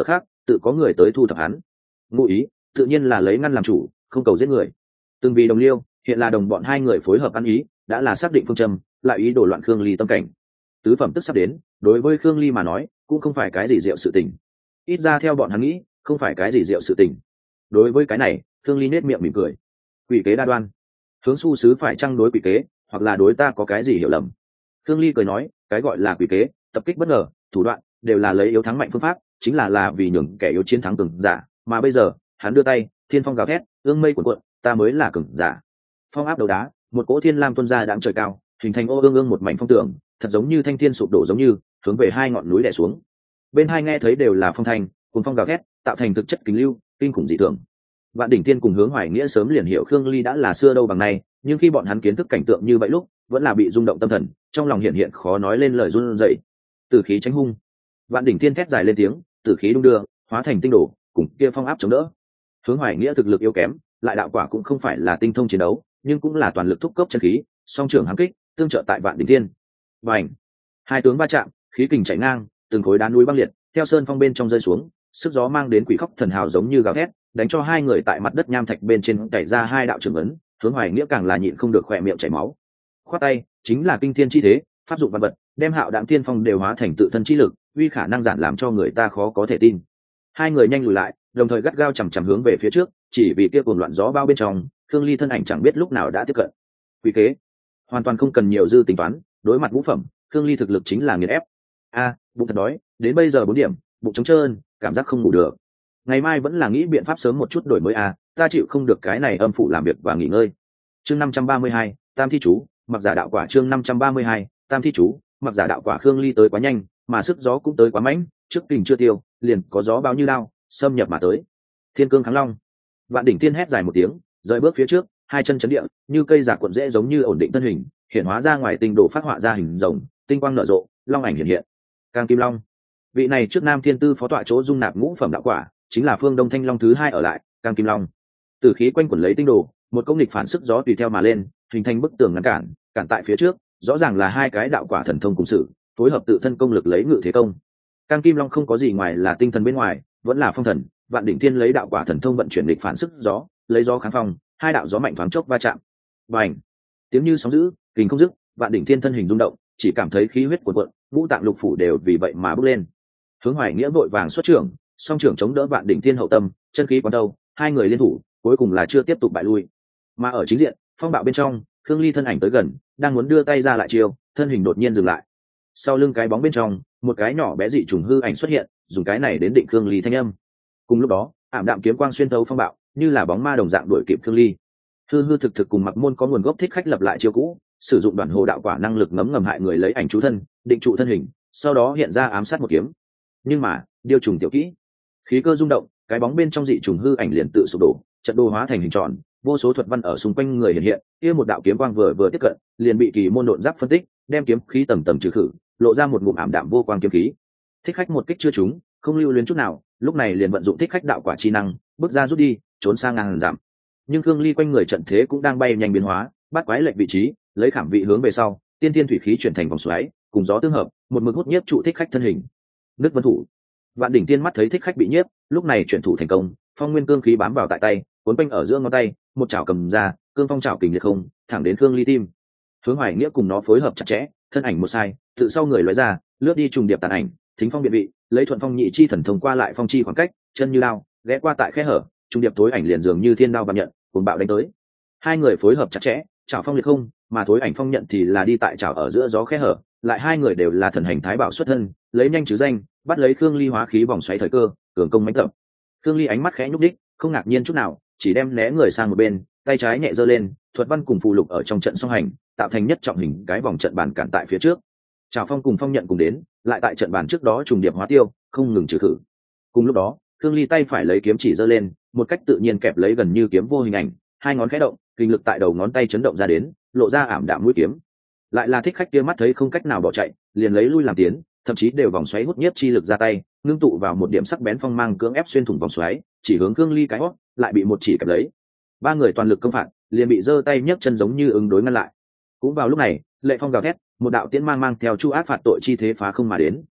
tự có người tới thu thập hắn. Ngụ ý tự nhiên là lấy ngăn làm chủ, không cầu giết người. Từng vì đồng liêu, hiện là đồng bọn hai người phối hợp ăn ý, đã là xác định phương châm, lại ý đổ loạn Khương Ly tâm cảnh. Tứ phẩm tức sắp đến, đối với Khương Ly mà nói cũng không phải cái gì diệu sự tình, ít ra theo bọn hắn nghĩ không phải cái gì diệu sự tình. Đối với cái này Khương Ly nết miệng mỉm cười. Quỷ kế đa đoan, hướng su sứ phải chăng đối quỷ kế, hoặc là đối ta có cái gì hiểu lầm? Khương Ly cười nói, cái gọi là quỷ kế, tập kích bất ngờ, thủ đoạn đều là lấy yếu thắng mạnh phương pháp, chính là vì nhường kẻ yếu chiến thắng cường giả, mà bây giờ hắn đưa tay, thiên phong gào thét, ương mây cuộn cuộn, ta mới là cường giả. Phong áp đầu đá, một cỗ thiên lam tuôn ra đãng trời cao, hình thành ô ương ương một mảnh phong tường, thật giống như thanh thiên sụp đổ giống như hướng về hai ngọn núi đè xuống. Bên hai nghe thấy đều là phong thanh, cùng phong gào thét, tạo thành thực chất kính lưu, kinh khủng dị thường. Vạn Đỉnh Tiên cùng Hướng Hoài Nghĩa sớm liền hiểu Khương Ly đã là xưa đâu bằng nay, nhưng khi bọn hắn kiến thức cảnh tượng như vậy lúc, vẫn là bị rung động tâm thần, trong lòng hiện khó nói lên lời run rẩy. Tử khí tránh hung, Vạn Đỉnh Tiên thét dài lên tiếng, tử khí đung đưa, hóa thành tinh đổ, cùng kia phong áp chống đỡ. Hướng Hoài Nghĩa thực lực yếu kém, lại đạo quả cũng không phải là tinh thông chiến đấu, nhưng cũng là toàn lực thúc cốc chân khí, song trưởng hám kích, tương trợ tại Vạn Đỉnh Tiên. Bành! Hai tướng va chạm, khí kình chảy ngang, từng khối đá núi băng liệt, theo sơn phong bên trong rơi xuống, sức gió mang đến quỷ khóc thần hào giống như gào thét, đánh cho hai người tại mặt đất nham thạch bên trên chảy ra hai đạo trường ấn. Hướng Hoài Nghĩa càng là nhịn không được khỏe miệng chảy máu. Khoát tay, chính là kinh thiên chi thế, pháp dụng văn vật, đem Hạo Đạm Tiên Phong đều hóa thành tự thân chi lực, uy khả năng giản làm cho người ta khó có thể tin. Hai người nhanh lùi lại, đồng thời gắt gao chằm chằm hướng về phía trước, chỉ vì kia cuồng loạn gió bao bên trong, Khương Ly thân ảnh chẳng biết lúc nào đã tiếp cận. Quỷ kế, hoàn toàn không cần nhiều dư tính toán, đối mặt ngũ phẩm, Khương Ly thực lực chính là nghiền ép. Bụng thật đói, đến bây giờ 4 điểm, bụng trống trơn, cảm giác không ngủ được. Ngày mai vẫn là nghĩ biện pháp sớm một chút đổi mới ta chịu không được cái này âm phụ làm việc và nghỉ ngơi. Chương 532, Tam thi chú, mặc giả đạo quả. Chương 532, Tam thi chú, mặc giả đạo quả. Khương Ly tới quá nhanh, mà sức gió cũng tới quá mạnh, trước kình chưa tiêu, liền có gió bao như lao, xâm nhập mà tới. Thiên cương kháng long, Vạn Đỉnh Tiên hét dài một tiếng, rời bước phía trước, hai chân chấn địa, như cây giả cuộn rễ giống như ổn định thân hình, hiện hóa ra ngoài tinh độ phát họa ra hình rồng, tinh quang nở rộ, long ảnh hiện hiện. Cang Kim Long, vị này trước Nam Thiên Tư phó tọa chỗ dung nạp ngũ phẩm đạo quả, chính là Phương Đông Thanh Long thứ hai ở lại, Cang Kim Long. Tử khí quanh quẩn lấy tinh đồ, một công nghịch phản sức gió tùy theo mà lên, hình thành bức tường ngăn cản tại phía trước, rõ ràng là hai cái đạo quả thần thông cùng sự phối hợp tự thân công lực lấy ngự thế công. Cang Kim Long không có gì ngoài là tinh thần bên ngoài, vẫn là phong thần. Vạn Đỉnh Thiên lấy đạo quả thần thông vận chuyển nghịch phản sức gió, lấy gió kháng phong, hai đạo gió mạnh thoáng chốc va chạm. Bành! Tiếng như sóng dữ, kình không dứt, Vạn Đỉnh Thiên thân hình rung động, chỉ cảm thấy khí huyết cuộn cuộn, ngũ tạng lục phủ đều vì vậy mà bốc lên. Hướng Hoài Nghĩa vội vàng xuất trưởng, song trưởng chống đỡ Vạn Đỉnh Thiên hậu tâm, chân khí quán đâu, hai người liên thủ, cuối cùng là chưa tiếp tục bại lui. Mà ở chính diện, phong bạo bên trong, Khương Ly thân ảnh tới gần, đang muốn đưa tay ra lại chiêu, thân hình đột nhiên dừng lại. Sau lưng cái bóng bên trong, một cái nhỏ bé dị trùng hư ảnh xuất hiện, dùng cái này đến định Khương Ly thanh âm. Cùng lúc đó, ảm đạm kiếm quang xuyên thấu phong bạo, như là bóng ma đồng dạng đuổi kịp Khương Ly. Hư thực cùng Mặc Môn có nguồn gốc thích khách lập lại chiêu cũ, sử dụng Đoạn Hồ đạo quả năng lực ngấm ngầm hại người lấy ảnh chú thân, định trụ thân hình, sau đó hiện ra ám sát một kiếm. Nhưng mà, điều trùng tiểu kỹ, khí cơ rung động, cái bóng bên trong dị trùng hư ảnh liền tự sụp đổ, trận đồ hóa thành hình tròn, vô số thuật văn ở xung quanh người hiện hiện, kia một đạo kiếm quang vừa tiếp cận, liền bị kỳ môn độn giáp phân tích, đem kiếm khí tầm trừ khử, lộ ra một ngụm ảm đạm vô quang kiếm khí. Thích khách một kích chưa trúng, không lưu luyến chút nào, lúc này liền vận dụng thích khách đạo quả chi năng, bước ra rút đi, trốn sang ngàn dặm. Nhưng Khương Ly quanh người trận thế cũng đang bay nhanh biến hóa, bắt quái lệch vị trí, lấy khảm vị hướng về sau, tiên thiên thủy khí chuyển thành vòng xoáy, cùng gió tương hợp, một mực hút nhiếp trụ thích khách thân hình. Nước vân thủ, Vạn Đỉnh Tiên mắt thấy thích khách bị nhiếp, lúc này chuyển thủ thành công, phong nguyên cương khí bám vào tại tay, cuốn quanh ở giữa ngón tay, một chảo cầm ra, cương phong chảo kình liệt không, thẳng đến Khương Ly tim. Hướng Hoài Nghĩa cùng nó phối hợp chặt chẽ, thân ảnh một sai, tự sau người lóe ra, lướt đi trùng điệp tàn ảnh, thính phong biện vị, lấy thuận phong nhị chi thần thông qua lại phong chi khoảng cách, chân như lao, ghé qua tại khe hở, trùng điệp tối ảnh liền dường như thiên đao vạn nhận, cuồng bạo đánh tới. Hai người phối hợp chặt chẽ, chảo phong liệt không, mà tối ảnh phong nhận thì là đi tại chảo ở giữa gió khe hở, lại hai người đều là thần hành thái bảo xuất thân, lấy nhanh chứ danh, bắt lấy Khương Ly hóa khí vòng xoáy thời cơ, cường công mãnh tập. Khương Ly ánh mắt khẽ nhúc đích, không ngạc nhiên chút nào, chỉ đem né người sang một bên, tay trái nhẹ giơ lên, thuật văn cùng phù lục ở trong trận song hành, tạo thành nhất trọng hình cái vòng trận bàn cản tại phía trước. Trảo phong cùng phong nhận cùng đến, lại tại trận bàn trước đó trùng điệp hóa tiêu, không ngừng trừ khử. Cùng lúc đó, Khương Ly tay phải lấy kiếm chỉ giơ lên, một cách tự nhiên kẹp lấy gần như kiếm vô hình ảnh, hai ngón khẽ động, kinh lực tại đầu ngón tay chấn động ra đến, lộ ra ảm đạm mũi kiếm. Lại là thích khách kia mắt thấy không cách nào bỏ chạy, liền lấy lui làm tiến, thậm chí đều vòng xoáy hút nhiếp chi lực ra tay, ngưng tụ vào một điểm sắc bén phong mang cưỡng ép xuyên thủng vòng xoáy, chỉ hướng Khương Ly cái hót, lại bị một chỉ kẹp lấy. Ba người toàn lực công phạt, liền bị giơ tay nhấc chân giống như ứng đối ngăn lại. Cũng vào lúc này, lệ phong gào thét, một đạo tiễn mang theo chu ác phạt tội chi thế phá không mà đến,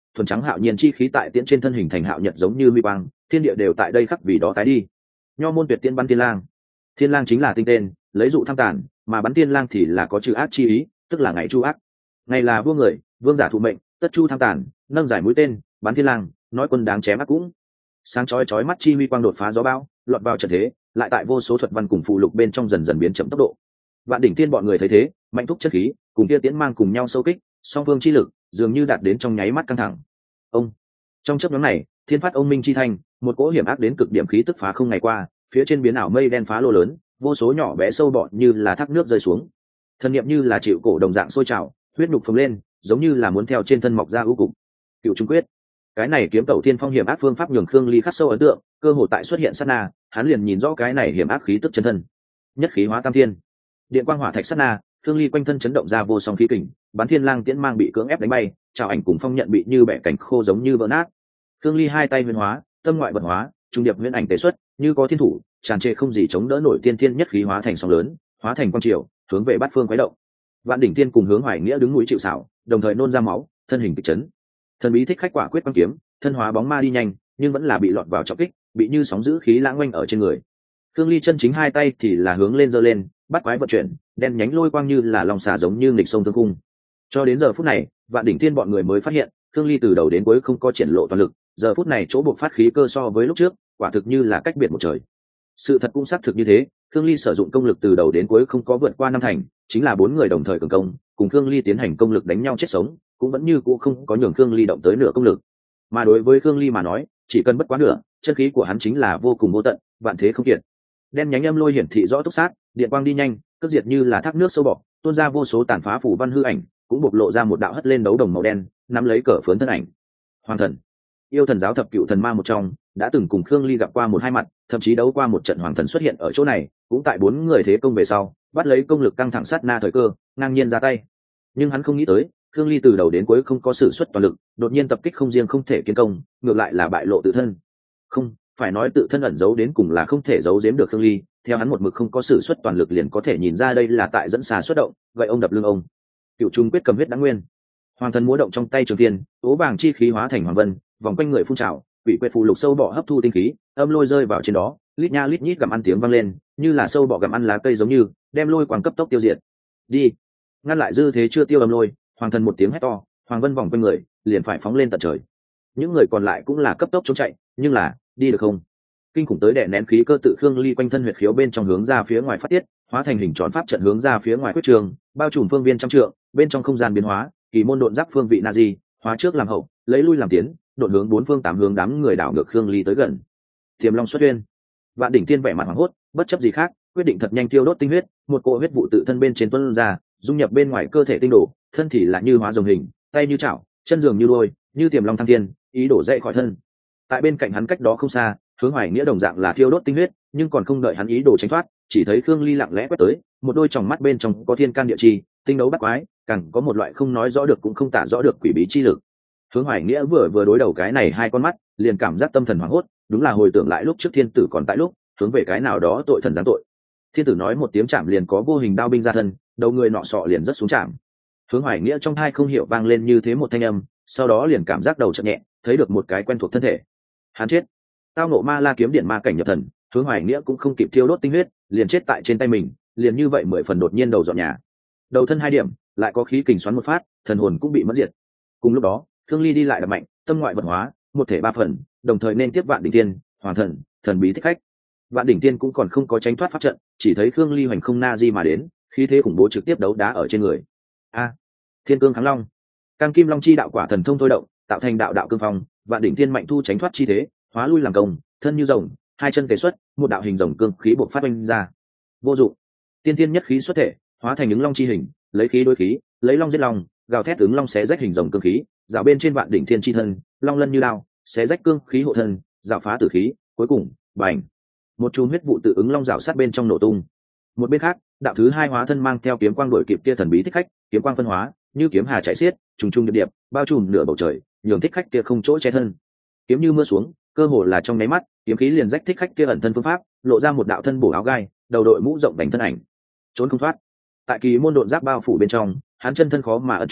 thuần trắng hạo nhiên chi khí tại tiễn trên thân hình thành hạo nhật giống như huy quang, thiên địa đều tại đây khắc vì đó tái đi. Nho môn tuyệt tiên bắn thiên lang. Thiên lang chính là tinh tên, lấy dụ tham tàn, mà bắn thiên lang thì là có trừ ác chi ý, tức là ngày chu ác. Ngày là vua người, vương giả thụ mệnh, tất chu tham tàn, nâng giải mũi tên, bắn thiên lang, nói quân đáng chém ác cũng. Sáng chói chói mắt chi huy quang đột phá gió bão, lọt vào trận thế, lại tại vô số thuật văn cùng phụ lục bên trong dần dần biến chậm tốc độ. Vạn đỉnh tiên bọn người thấy thế, mạnh thúc chất khí, cùng kia tiễn mang cùng nhau sâu kích, song phương chi lực dường như đạt đến trong nháy mắt căng thẳng. Ông trong chớp nhoáng này, thiên phát ông minh chi thanh, một cỗ hiểm ác đến cực điểm khí tức phá không ngày qua, phía trên biến ảo mây đen phá lô lớn, vô số nhỏ bé sâu bọ như là thác nước rơi xuống. Thân niệm như là chịu cổ đồng dạng sôi trào, huyết nhục phồng lên, giống như là muốn theo trên thân mọc ra ưu cục. Cựu trung quyết, cái này kiếm tẩu thiên phong hiểm ác phương pháp nhường Khương Ly khắc sâu ấn tượng, cơ hội tại xuất hiện sát na, hắn liền nhìn rõ cái này hiểm ác khí tức chân thân. Nhất khí hóa tam thiên, điện quang hỏa thạch sát na, Khương Ly quanh thân chấn động ra vô song khí kình, bắn thiên lang tiễn mang bị cưỡng ép đánh bay, chào ảnh cùng phong nhận bị như bẻ cảnh khô giống như vỡ nát. Khương Ly hai tay huyền hóa, tâm ngoại vận hóa, trung điệp huyễn ảnh tế xuất, như có thiên thủ, tràn trề không gì chống đỡ nổi tiên thiên nhất khí hóa thành sóng lớn, hóa thành quang triều, hướng về bát phương quấy động. Vạn đỉnh tiên cùng Hướng Hoài Nghĩa đứng núi chịu sào, đồng thời nôn ra máu, thân hình kịch chấn. Thần bí thích khách quả quyết băng kiếm, thân hóa bóng ma đi nhanh, nhưng vẫn là bị lọt vào trọng kích, bị như sóng dữ khí lãng oanh ở trên người. Khương Ly chân chính hai tay thì là hướng lên giơ lên, bắt quái vận chuyển, đen nhánh lôi quang như là lòng xà giống như nghịch sông thương cung. Cho đến giờ phút này, Vạn đỉnh tiên bọn người mới phát hiện, Khương Ly từ đầu đến cuối không có triển lộ toàn lực, giờ phút này chỗ buộc phát khí cơ so với lúc trước, quả thực như là cách biệt một trời. Sự thật cũng xác thực như thế, Khương Ly sử dụng công lực từ đầu đến cuối không có vượt qua năm thành, chính là bốn người đồng thời cường công, cùng Khương Ly tiến hành công lực đánh nhau chết sống, cũng vẫn như cũ không có nhường Khương Ly động tới nửa công lực. Mà đối với Khương Ly mà nói, chỉ cần bất quá nửa, chân khí của hắn chính là vô cùng vô tận, vạn thế không kiệt. Đen nhánh âm lôi hiển thị rõ túc sát, điện quang đi nhanh, cất diệt như là thác nước sâu bọ, tuôn ra vô số tàn phá phủ văn hư ảnh, cũng bộc lộ ra một đạo hất lên đấu đồng màu đen, nắm lấy cờ phướn thân ảnh. Hoàng thần, yêu thần giáo thập cựu thần ma một trong, đã từng cùng Khương Ly gặp qua một hai mặt, thậm chí đấu qua một trận. Hoàng thần xuất hiện ở chỗ này, cũng tại bốn người thế công về sau, bắt lấy công lực căng thẳng sát na thời cơ, ngang nhiên ra tay. Nhưng hắn không nghĩ tới, Khương Ly từ đầu đến cuối không có sử xuất toàn lực, đột nhiên tập kích không riêng không thể kiến công, ngược lại là bại lộ tự thân. Không, phải nói tự thân ẩn giấu đến cùng là không thể giấu giếm được Khương Ly, theo hắn một mực không có sử xuất toàn lực liền có thể nhìn ra đây là tại dẫn xà xuất động, gậy ông đập lưng ông. Cựu Trung quyết cầm huyết đã nguyên. Hoàng thần múa động trong tay trường tiên, tố vàng chi khí hóa thành hoàng vân, vòng quanh người phun trào, quỷ quyệt phù lục sâu bọ hấp thu tinh khí, âm lôi rơi vào trên đó, lít nha lít nhít gặm ăn tiếng vang lên, như là sâu bọ gặm ăn lá cây giống như, đem lôi quang cấp tốc tiêu diệt. Đi, ngăn lại dư thế chưa tiêu âm lôi. Hoàng thần một tiếng hét to, hoàng vân vòng quanh người, liền phải phóng lên tận trời. Những người còn lại cũng là cấp tốc trốn chạy, nhưng là đi được không? Kinh khủng tới đè nén khí cơ tự Khương Ly quanh thân huyệt khiếu bên trong hướng ra phía ngoài phát tiết, hóa thành hình tròn pháp trận hướng ra phía ngoài quyết trường, bao trùm phương viên trăm trượng, bên trong không gian biến hóa, kỳ môn độn giáp phương vị na di, hóa trước làm hậu, lấy lui làm tiến, độn hướng bốn phương tám hướng đám người đảo ngược Khương Ly tới gần. Tiềm long xuất uyên. Vạn đỉnh tiên vẻ mặt hoảng hốt, bất chấp gì khác, quyết định thật nhanh tiêu đốt tinh huyết, một cỗ huyết vụ tự thân bên trên tuôn ra, dung nhập bên ngoài cơ thể tinh đổ, thân thì là như hóa rồng hình, tay như chảo, chân dường như đuôi, như tiềm long thăng thiên, ý đổ dậy khỏi thân. Tại bên cạnh hắn cách đó không xa, Hướng Hoài Nghĩa đồng dạng là thiêu đốt tinh huyết, nhưng còn không đợi hắn ý đồ tránh thoát, chỉ thấy Khương Ly lặng lẽ quét tới, một đôi tròng mắt bên trong có thiên can địa chi, tinh đấu bắt quái, càng có một loại không nói rõ được cũng không tả rõ được quỷ bí chi lực. Hướng Hoài Nghĩa vừa đối đầu cái này hai con mắt, liền cảm giác tâm thần hoảng hốt, đúng là hồi tưởng lại lúc trước thiên tử còn tại lúc, hướng về cái nào đó tội thần giáng tội. Thiên tử nói một tiếng chạm liền có vô hình đao binh ra thân, đầu người nọ sọ liền rất xuống chạm. Hướng Hoài Nghĩa trong thai không hiểu vang lên như thế một thanh âm, sau đó liền cảm giác đầu chợt nhẹ, thấy được một cái quen thuộc thân thể. Hắn chết. Tao nộ ma la kiếm điện ma cảnh nhập thần, Hướng Hoài Nghĩa cũng không kịp thiêu đốt tinh huyết, liền chết tại trên tay mình, liền như vậy 10 phần đột nhiên đầu dọn nhà. Đầu thân 2 điểm, lại có khí kình xoắn một phát, thần hồn cũng bị mất diệt. Cùng lúc đó, Khương Ly đi lại đập mạnh, tâm ngoại vật hóa, một thể 3 phần, đồng thời nên tiếp Vạn đỉnh tiên, hoàng thần, thần bí thích khách. Vạn đỉnh tiên cũng còn không có tránh thoát pháp trận, chỉ thấy Khương Ly hoành không na di mà đến, khí thế khủng bố trực tiếp đấu đá ở trên người. A, Thiên Cương Kháng Long, Cam Kim Long chi đạo quả thần thông thôi động, tạo thành đạo đạo cương phong, Vạn đỉnh tiên mạnh thu tránh thoát chi thế, hóa lui làm công, thân như rồng, 2 chân tế xuất, một đạo hình rồng cương khí bộc phát oanh ra. Vô dụng. Tiên thiên nhất khí xuất thể, hóa thành ứng long chi hình, lấy khí đối khí, lấy long giết long, gào thét ứng long xé rách hình rồng cương khí, rào bên trên Vạn đỉnh thiên chi thân, long lân như lao, xé rách cương khí hộ thân, rào phá tử khí, cuối cùng, bành, một chùm huyết vụ tự ứng long rào sát bên trong nổ tung. Một bên khác, đạo thứ 2 hóa thân mang theo kiếm quang đuổi kịp kia thần bí thích khách, kiếm quang phân hóa, như kiếm hà chạy xiết, trùng trùng điệp điệp, bao trùm nửa bầu trời, nhường thích khách kia không chỗ che thân. Kiếm như mưa xuống, cơ hồ là trong nháy mắt, kiếm khí liền rách thích khách kia ẩn thân phương pháp, lộ ra một đạo thân bổ áo gai, đầu đội mũ rộng vành thân ảnh, trốn không thoát. Tại kỳ môn độn giáp bao phủ bên trong, hắn chân thân khó mà ẩn trốn,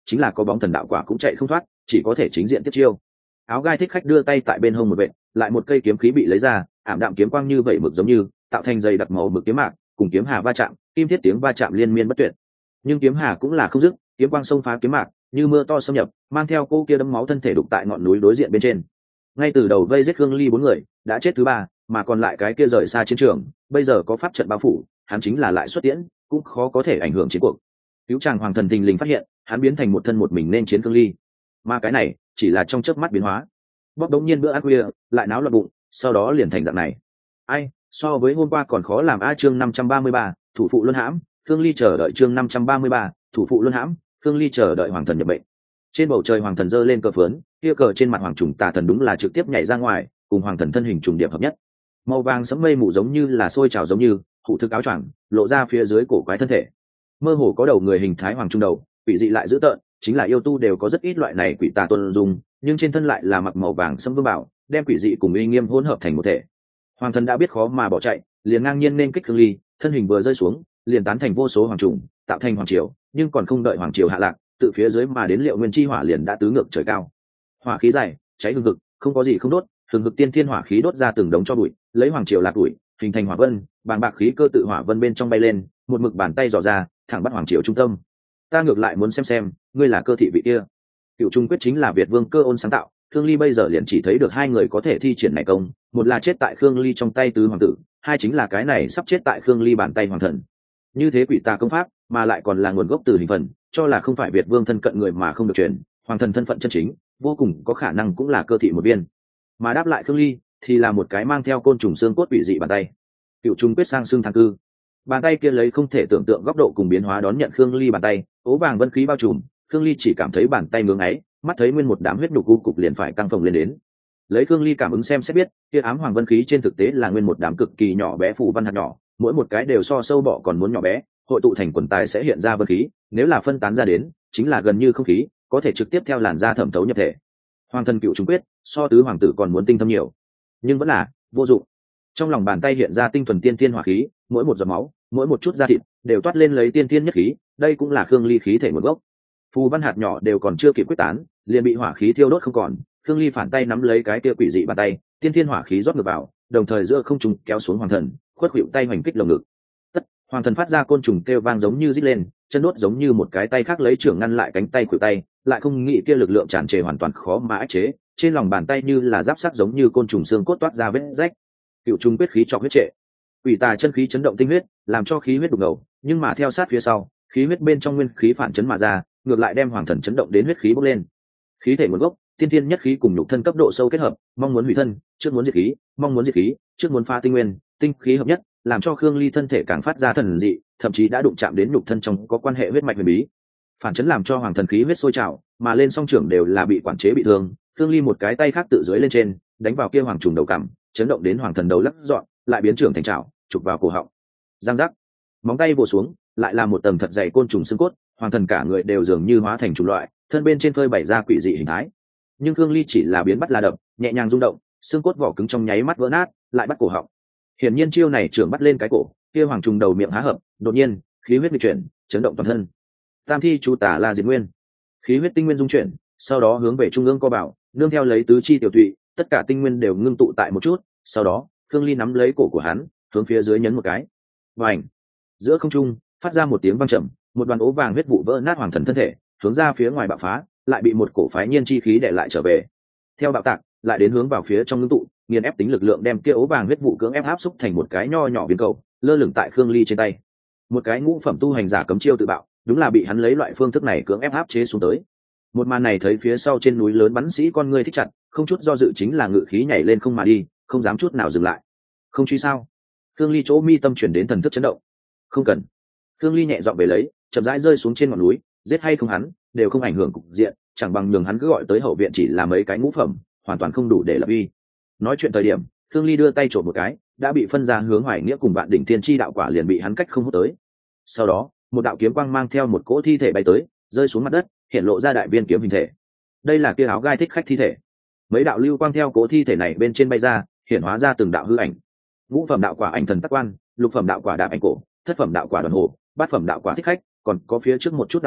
chính là có bóng thần đạo quả cũng chạy không thoát, chỉ có thể chính diện tiếp chiêu. Áo gai thích khách đưa tay tại bên hông một vệt, lại một cây kiếm khí bị lấy ra, ảm đạm kiếm quang như vậy mực giống như tạo thành dây đặc màu mực kiếm mạc, cùng kiếm hà va chạm, kim thiết tiếng va chạm liên miên bất tuyệt. Nhưng kiếm hà cũng là không dứt, kiếm quang xông phá kiếm mạc, như mưa to xâm nhập, mang theo cô kia đấm máu thân thể đục tại ngọn núi đối diện bên trên. Ngay từ đầu vây giết Khương Ly 4 người, đã chết thứ 3, mà còn lại cái kia rời xa chiến trường, bây giờ có pháp trận bao phủ, hắn chính là lại xuất tiễn, cũng khó có thể ảnh hưởng chiến cuộc. Cứu chàng hoàng thần thình lình phát hiện, hắn biến thành một thân một mình nên chiến Khương Ly. Mà cái này, chỉ là trong chớp mắt biến hóa. Bóc đống nhiên bữa ăn khuya, lại náo loạn bụng, sau đó liền thành dạng này. Ai, so với hôm qua còn khó làm a. Chương 533, thủ phụ luân hãm, Khương Ly chờ đợi. Chương 533, thủ phụ luân hãm, Khương Ly chờ đợi hoàng thần nhập mệnh. Trên bầu trời hoàng thần giơ lên cờ phướn, kia cờ trên mặt hoàng trùng tà thần đúng là trực tiếp nhảy ra ngoài, cùng hoàng thần thân hình trùng điệp hợp nhất. Màu vàng sẫm mây mù giống như là sôi trào giống như, hụ thực áo choàng, lộ ra phía dưới cổ quái thân thể. Mơ hồ có đầu người hình thái hoàng trung đầu, quỷ dị lại dữ tợn, chính là yêu tu đều có rất ít loại này quỷ tà tuân dung, nhưng trên thân lại là mặc màu vàng sẫm vương bảo, đem quỷ dị cùng uy nghiêm hỗn hợp thành một thể. Hoàng thần đã biết khó mà bỏ chạy, liền ngang nhiên nên kích Khương Ly, thân hình vừa rơi xuống, liền tán thành vô số hoàng trùng, tạo thành hoàng triều, nhưng còn không đợi hoàng triều hạ lạc, tự phía dưới mà đến Liệu Nguyên chi hỏa liền đã tứ ngược trời cao. Hỏa khí dày, cháy hừng hực, không có gì không đốt, hừng hực tiên thiên hỏa khí đốt ra từng đống cho bụi, lấy hoàng triều lạc đuổi, hình thành hỏa vân, bàng bạc khí cơ tự hỏa vân bên trong bay lên, một mực bàn tay dò ra, thẳng bắt hoàng triều trung tâm. Ta ngược lại muốn xem, ngươi là cơ thị vị kia. Cựu trung quyết chính là Việt Vương Cơ Ôn sáng tạo, Khương Ly bây giờ liền chỉ thấy được 2 người có thể thi triển này công, một là chết tại Khương Ly trong tay tứ hoàng tử, 2 chính là cái này sắp chết tại Khương Ly bàn tay hoàng thần. Như thế quỷ tà công pháp, mà lại còn là nguồn gốc từ hình phần, cho là không phải Việt Vương thân cận người mà không được truyền, hoàng thần thân phận chân chính, vô cùng có khả năng cũng là cơ thị một viên. Mà đáp lại Khương Ly thì là một cái mang theo côn trùng xương cốt quỷ dị bàn tay. Cựu trung quyết sang xương thang cư, bàn tay kia lấy không thể tưởng tượng góc độ cùng biến hóa đón nhận Khương Ly bàn tay, ố vàng vân khí bao trùm, Khương Ly chỉ cảm thấy bàn tay ngưỡng ấy, mắt thấy nguyên một đám huyết nhục u cục liền phải căng phồng lên đến. Lấy Khương Ly cảm ứng xem sẽ biết, kia ám hoàng vân khí trên thực tế là nguyên một đám cực kỳ nhỏ bé phù văn hạt nhỏ, mỗi một cái đều so sâu bọ còn muốn nhỏ bé, hội tụ thành quần tài sẽ hiện ra vân khí, nếu là phân tán ra đến, chính là gần như không khí, có thể trực tiếp theo làn da thẩm thấu nhập thể. Hoàng thần cựu trung quyết, so tứ hoàng tử còn muốn tinh thâm nhiều, nhưng vẫn là vô dụng. Trong lòng bàn tay hiện ra tinh thuần tiên thiên hỏa khí, mỗi một giọt máu, mỗi một chút da thịt đều toát lên lấy tiên thiên nhất khí, đây cũng là Khương Ly khí thể nguồn gốc. Phù văn hạt nhỏ đều còn chưa kịp quyết tán, liền bị hỏa khí thiêu đốt không còn. Khương Ly phản tay nắm lấy cái kia quỷ dị bàn tay, tiên thiên hỏa khí rót ngược vào, đồng thời giữa không trung kéo xuống hoàng thần, khuất khuỵu tay hoành kích lồng ngực. Tất, hoàng thần phát ra côn trùng kêu vang giống như rít lên, chân đốt giống như một cái tay khác lấy trưởng ngăn lại cánh tay khuỵu tay, lại không nghĩ kia lực lượng tràn trề hoàn toàn khó mà áp chế, trên lòng bàn tay như là giáp sắt giống như côn trùng xương cốt toát ra vết rách. Cựu trung quyết khí cho huyết trệ, quỷ tà chân khí chấn động tinh huyết, làm cho khí huyết đục ngầu, nhưng mà theo sát phía sau, khí huyết bên trong nguyên khí phản chấn mà ra, ngược lại đem hoàng thần chấn động đến huyết khí bốc lên. Khí thể nguồn gốc, tiên thiên nhất khí cùng nhục thân cấp độ sâu kết hợp, mong muốn hủy thân, trước muốn diệt khí, mong muốn diệt khí, trước muốn pha tinh nguyên, tinh khí hợp nhất, làm cho Khương Ly thân thể càng phát ra thần dị, thậm chí đã đụng chạm đến nhục thân trong có quan hệ huyết mạch huyền bí. Phản chấn làm cho hoàng thần khí huyết sôi trào, mà lên song trưởng đều là bị quản chế bị thương. Khương Ly một cái tay khác tự dưới lên trên, đánh vào kia hoàng trùng đầu cằm, chấn động đến hoàng thần đầu lắc dọn, lại biến trưởng thành trảo, chụp vào cổ họng. Giang giác, móng tay vồ xuống, lại là một tầng thật dày côn trùng xương cốt, hoàng thần cả người đều dường như hóa thành chủng loại, thân bên trên phơi bày ra quỷ dị hình thái. Nhưng Khương Ly chỉ là biến bắt là đập, nhẹ nhàng rung động, xương cốt vỏ cứng trong nháy mắt vỡ nát, lại bắt cổ họng. Hiển nhiên chiêu này trưởng bắt lên cái cổ, kia hoàng trùng đầu miệng há hợp, đột nhiên khí huyết nghịch chuyển, chấn động toàn thân. Tam thi chú tả là diệt nguyên, khí huyết tinh nguyên dung chuyển, sau đó hướng về trung ương co bảo, nương theo lấy tứ chi tiểu tụy, tất cả tinh nguyên đều ngưng tụ tại một chút. Sau đó Khương Ly nắm lấy cổ của hắn, hướng phía dưới nhấn một cái, vành, giữa không trung phát ra một tiếng vang trầm, một đoàn ố vàng huyết vụ vỡ nát hoàng thần thân thể, hướng ra phía ngoài bạo phá, lại bị một cổ phái nhiên chi khí để lại trở về. Theo bạo tạc, lại đến hướng vào phía trong ngưng tụ, nghiền ép tính lực lượng đem kia ố vàng huyết vụ cưỡng ép áp xúc thành một cái nho nhỏ viên cầu, lơ lửng tại Khương Ly trên tay. Một cái ngũ phẩm tu hành giả cấm chiêu tự bạo, đúng là bị hắn lấy loại phương thức này cưỡng ép áp chế xuống tới. Một màn này thấy phía sau trên núi lớn bắn sĩ con ngươi thích chặt, không chút do dự chính là ngự khí nhảy lên không mà đi, không dám chút nào dừng lại. Không truy sao? Khương Ly chỗ mi tâm chuyển đến thần thức chấn động. Không cần. Khương Ly nhẹ dọn về lấy, chậm rãi rơi xuống trên ngọn núi, giết hay không hắn đều không ảnh hưởng cục diện, chẳng bằng nhường hắn cứ gọi tới hậu viện chỉ là mấy cái ngũ phẩm, hoàn toàn không đủ để lập uy. Nói chuyện thời điểm, Khương Ly đưa tay trộm một cái, đã bị phân ra hướng Hoài Nghĩa cùng Vạn Đỉnh Thiên Chi đạo quả liền bị hắn cách không hút tới. Sau đó, một đạo kiếm quang mang theo một cỗ thi thể bay tới, rơi xuống mặt đất, hiện lộ ra đại viên kiếm hình thể. Đây là kia áo gai thích khách thi thể. Mấy đạo lưu quang theo cỗ thi thể này bên trên bay ra, hiện hóa ra từng đạo hư ảnh. Ngũ phẩm đạo quả ảnh thần tắc quan, lục phẩm đạo quả đạp ảnh cổ, thất phẩm đạo quả đoàn hồ, bát phẩm đạo quả thích khách, còn có phía trước một chút đạo quả,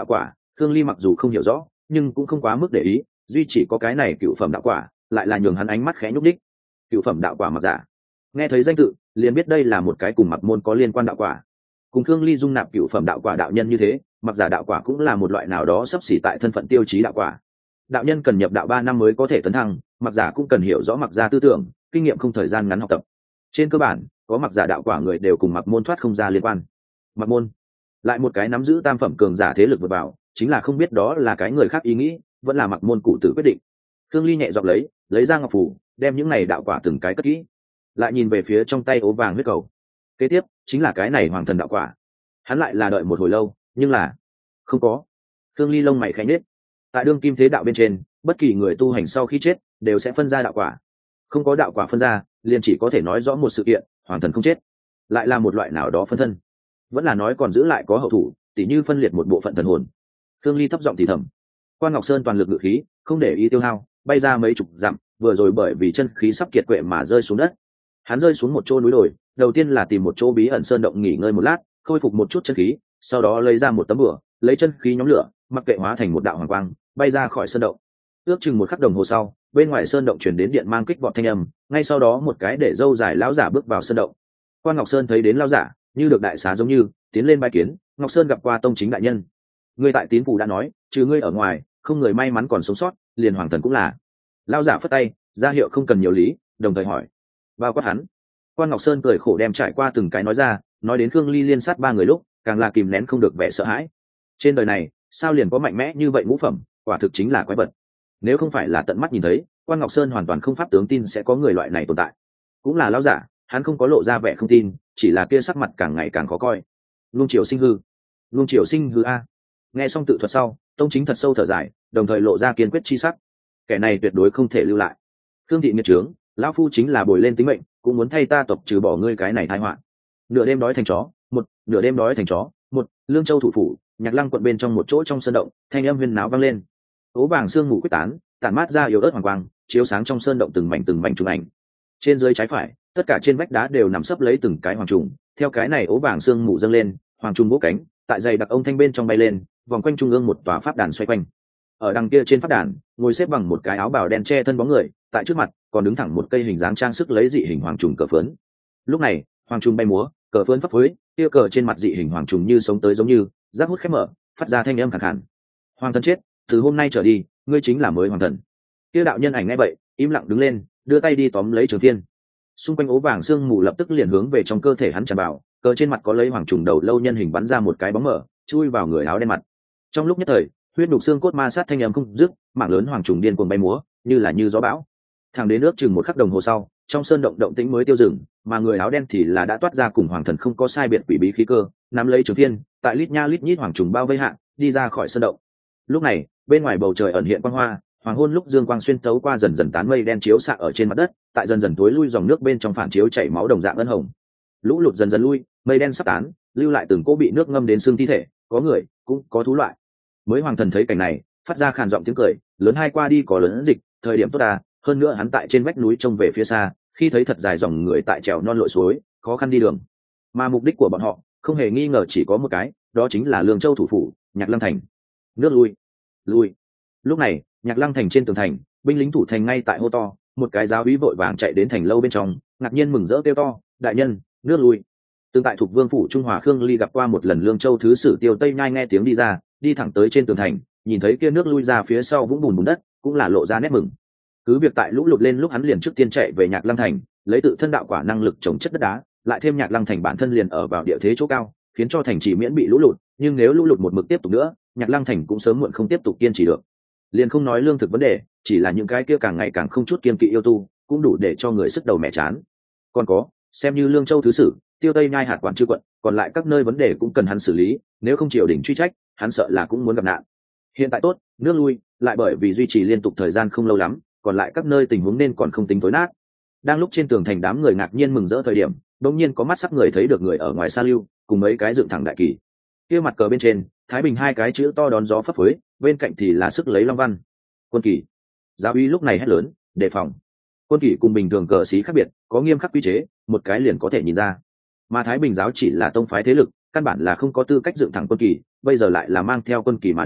Khương Ly mặc dù không hiểu rõ nhưng cũng không quá mức để ý, duy chỉ có cái này cựu phẩm đạo quả lại là nhường hắn ánh mắt khẽ nhúc đích. Cựu phẩm đạo quả Mặc Giả, nghe thấy danh tự liền biết đây là một cái cùng Mặc môn có liên quan đạo quả. Cùng Khương Ly dung nạp cựu phẩm đạo quả đạo nhân như thế, Mặc Giả đạo quả cũng là một loại nào đó sắp xỉ tại thân phận tiêu chí đạo quả. Đạo nhân cần nhập đạo 3 năm mới có thể tấn thăng, Mặc Giả cũng cần hiểu rõ Mặc Gia tư tưởng, kinh nghiệm không thời gian ngắn học tập. Trên cơ bản, có Mặc Giả đạo quả người đều cùng Mặc môn thoát không ra liên quan. Mặc môn lại một cái nắm giữ tam phẩm cường giả thế lực vượt vào, chính là không biết đó là cái người khác ý nghĩ, vẫn là Mặc môn cụ tử quyết định. Khương Ly nhẹ giọng lấy ra ngọc phù, đem những này đạo quả từng cái cất kỹ, lại nhìn về phía trong tay ố vàng huyết cầu. Kế tiếp chính là cái này hoàng thần đạo quả. Hắn lại là đợi một hồi lâu, nhưng là không có. Khương Ly lông mày khẽ nhếch. Tại đương kim thế đạo bên trên, bất kỳ người tu hành sau khi chết đều sẽ phân ra đạo quả. Không có đạo quả phân ra, liền chỉ có thể nói rõ một sự kiện, hoàng thần không chết, lại là một loại nào đó phân thân, vẫn là nói còn giữ lại có hậu thủ, tỉ như phân liệt một bộ phận thần hồn. Khương Ly thấp giọng thì thầm. Quan Ngọc Sơn toàn lực ngự khí, không để ý tiêu hao, bay ra mấy chục dặm, vừa rồi bởi vì chân khí sắp kiệt quệ mà rơi xuống đất. Hắn rơi xuống một chỗ núi đồi, đầu tiên là tìm một chỗ bí ẩn sơn động nghỉ ngơi một lát, khôi phục một chút chân khí, sau đó lấy ra một tấm bửa, lấy chân khí nhóm lửa, mặc kệ hóa thành một đạo hoàng quang, bay ra khỏi sơn động. Ước chừng một khắc đồng hồ sau, bên ngoài sơn động truyền đến điện mang kích vọt thanh âm, ngay sau đó một cái để râu dài lão giả bước vào sơn động. Quan Ngọc Sơn thấy đến lão giả, như được đại xá giống như, tiến lên bái kiến. Ngọc Sơn gặp qua tông chính đại nhân. Ngươi tại tín phủ đã nói, trừ ngươi ở ngoài, không người may mắn còn sống sót, liền hoàng thần cũng là. Lão giả phất tay, ra hiệu không cần nhiều lý, đồng thời hỏi: bao quát hắn? Quan Ngọc Sơn cười khổ đem trải qua từng cái nói ra, nói đến Khương Ly liên sát 3 người lúc, càng là kìm nén không được vẻ sợ hãi. Trên đời này, sao liền có mạnh mẽ như vậy ngũ phẩm, quả thực chính là quái vật. Nếu không phải là tận mắt nhìn thấy, Quan Ngọc Sơn hoàn toàn không pháp tướng tin sẽ có người loại này tồn tại. Cũng là lão giả, hắn không có lộ ra vẻ không tin, chỉ là kia sắc mặt càng ngày càng khó coi. Luông Triều Sinh hư, Luông Triều Sinh hư a. Nghe xong tự thuật sau, tông chính thật sâu thở dài, đồng thời lộ ra kiên quyết chi sắc. Kẻ này tuyệt đối không thể lưu lại. Khương thị nghiệt trướng, lão phu chính là bồi lên tính mệnh, cũng muốn thay ta tộc trừ bỏ ngươi cái này tai họa. Nửa đêm đói thành chó, nửa đêm đói thành chó, Lương Châu thủ phủ, Nhạc Lăng quận bên trong một chỗ trong sơn động, thanh âm huyên náo vang lên. Ố vàng sương mù quyết tán, tản mát ra yếu ớt hoàng quang, chiếu sáng trong sơn động từng mảnh trùng ảnh. Trên dưới trái phải, tất cả trên vách đá đều nằm sấp lấy từng cái hoàng trùng, theo cái này ố vàng sương mù dâng lên, hoàng trùng bố cánh, tại dày đặc ông thanh bên trong bay lên, vòng quanh trung ương một tòa pháp đàn xoay quanh. Ở đằng kia trên pháp đàn, ngồi xếp bằng một cái áo bào đen che thân bóng người, tại trước mặt còn đứng thẳng một cây hình dáng trang sức lấy dị hình hoàng trùng cờ phướn. Lúc này, hoàng trùng bay múa, cờ phướn phấp phới, kia cờ trên mặt dị hình hoàng trùng như sống tới giống như, rác hút khép mở, phát ra thanh âm khàn khàn. Hoàng thần chết, từ hôm nay trở đi, ngươi chính là mới hoàng thần. Kia đạo nhân ảnh nghe vậy, im lặng đứng lên, đưa tay đi tóm lấy Trường Thiên. Xung quanh ố vàng sương mù lập tức liền hướng về trong cơ thể hắn tràn vào, cờ trên mặt có lấy hoàng trùng đầu lâu nhân hình bắn ra một cái bóng mở, chui vào người áo đen mặt. Trong lúc nhất thời, huyết đục xương cốt ma sát thanh âm không dứt, mảng lớn hoàng trùng điên cuồng bay múa, như gió bão. Thẳng đến nước chừng một khắc đồng hồ sau, trong sơn động động tĩnh mới tiêu dừng, mà người áo đen thì là đã toát ra cùng hoàng thần không có sai biệt quỷ bí khí cơ, nắm lấy Trường Thiên, tại lít nha lít nhít hoàng trùng bao vây hạ, đi ra khỏi sơn động. Lúc này, bên ngoài bầu trời ẩn hiện quang hoa, hoàng hôn lúc dương quang xuyên tấu qua dần dần tán mây đen chiếu xạ ở trên mặt đất, tại dần dần tối lui dòng nước bên trong phản chiếu chảy máu đồng dạng ân hồng. Lũ lụt dần dần lui, mây đen sắp tán, lưu lại từng cỗ bị nước ngâm đến xương thi thể, có người, cũng có thú loại. Mới hoàng thần thấy cảnh này, phát ra khàn giọng tiếng cười, lớn hai qua đi có lớn dịch, thời điểm tốt à, hơn nữa hắn tại trên vách núi trông về phía xa, khi thấy thật dài dòng người tại trèo non lội suối, khó khăn đi đường. Mà mục đích của bọn họ, không hề nghi ngờ chỉ có một cái, đó chính là Lương Châu thủ phủ, Nhạc Lăng thành. Nước lui. Lúc này, Nhạc Lăng thành trên tường thành, binh lính thủ thành ngay tại hô to, một cái giáo úy vội vàng chạy đến thành lâu bên trong, ngạc nhiên mừng rỡ kêu to: đại nhân, nước lui. Tương tại thuộc vương phủ Trung Hòa Khương Ly gặp qua một lần Lương Châu thứ sử Tiêu Tây Nhai nghe tiếng đi ra, đi thẳng tới trên tường thành, nhìn thấy kia nước lui ra phía sau vũng bùn đất, cũng là lộ ra nét mừng. Cứ việc tại lũ lụt lên lúc hắn liền trước tiên chạy về Nhạc Lăng thành, lấy tự thân đạo quả năng lực chống chất đất đá, lại thêm Nhạc Lăng thành bản thân liền ở vào địa thế chỗ cao, khiến cho thành chỉ miễn bị lũ lụt, nhưng nếu lũ lụt một mực tiếp tục nữa, Nhạc Lăng thành cũng sớm muộn không tiếp tục kiên trì được. Liền không nói lương thực vấn đề, chỉ là những cái kia càng ngày càng không chút kiên kỵ yêu tu, cũng đủ để cho người sức đầu mẹ chán. Còn có, xem như Lương Châu thứ sử, Tiêu Tây Nhai hạt quản chư quận, còn lại các nơi vấn đề cũng cần hắn xử lý, nếu không triều đình truy trách, hắn sợ là cũng muốn gặp nạn. Hiện tại tốt, nước lui, lại bởi vì duy trì liên tục thời gian không lâu lắm, còn lại các nơi tình huống nên còn không tính tối nát. Đang lúc trên tường thành đám người ngạc nhiên mừng rỡ thời điểm, đột nhiên có mắt sắc người thấy được người ở ngoài xa lưu, cùng mấy cái dựng thẳng đại kỳ. Kia mặt cờ bên trên, Thái Bình hai cái chữ to đón gió phấp phới, bên cạnh thì là sức lấy long văn. Quân kỳ. Giáo úy lúc này hét lớn, đề phòng. Quân kỳ cùng bình thường cờ sĩ khác biệt, có nghiêm khắc quy chế, một cái liền có thể nhìn ra. Mà Thái Bình giáo chỉ là tông phái thế lực, căn bản là không có tư cách dựng thẳng quân kỳ, bây giờ lại là mang theo quân kỳ mà đến,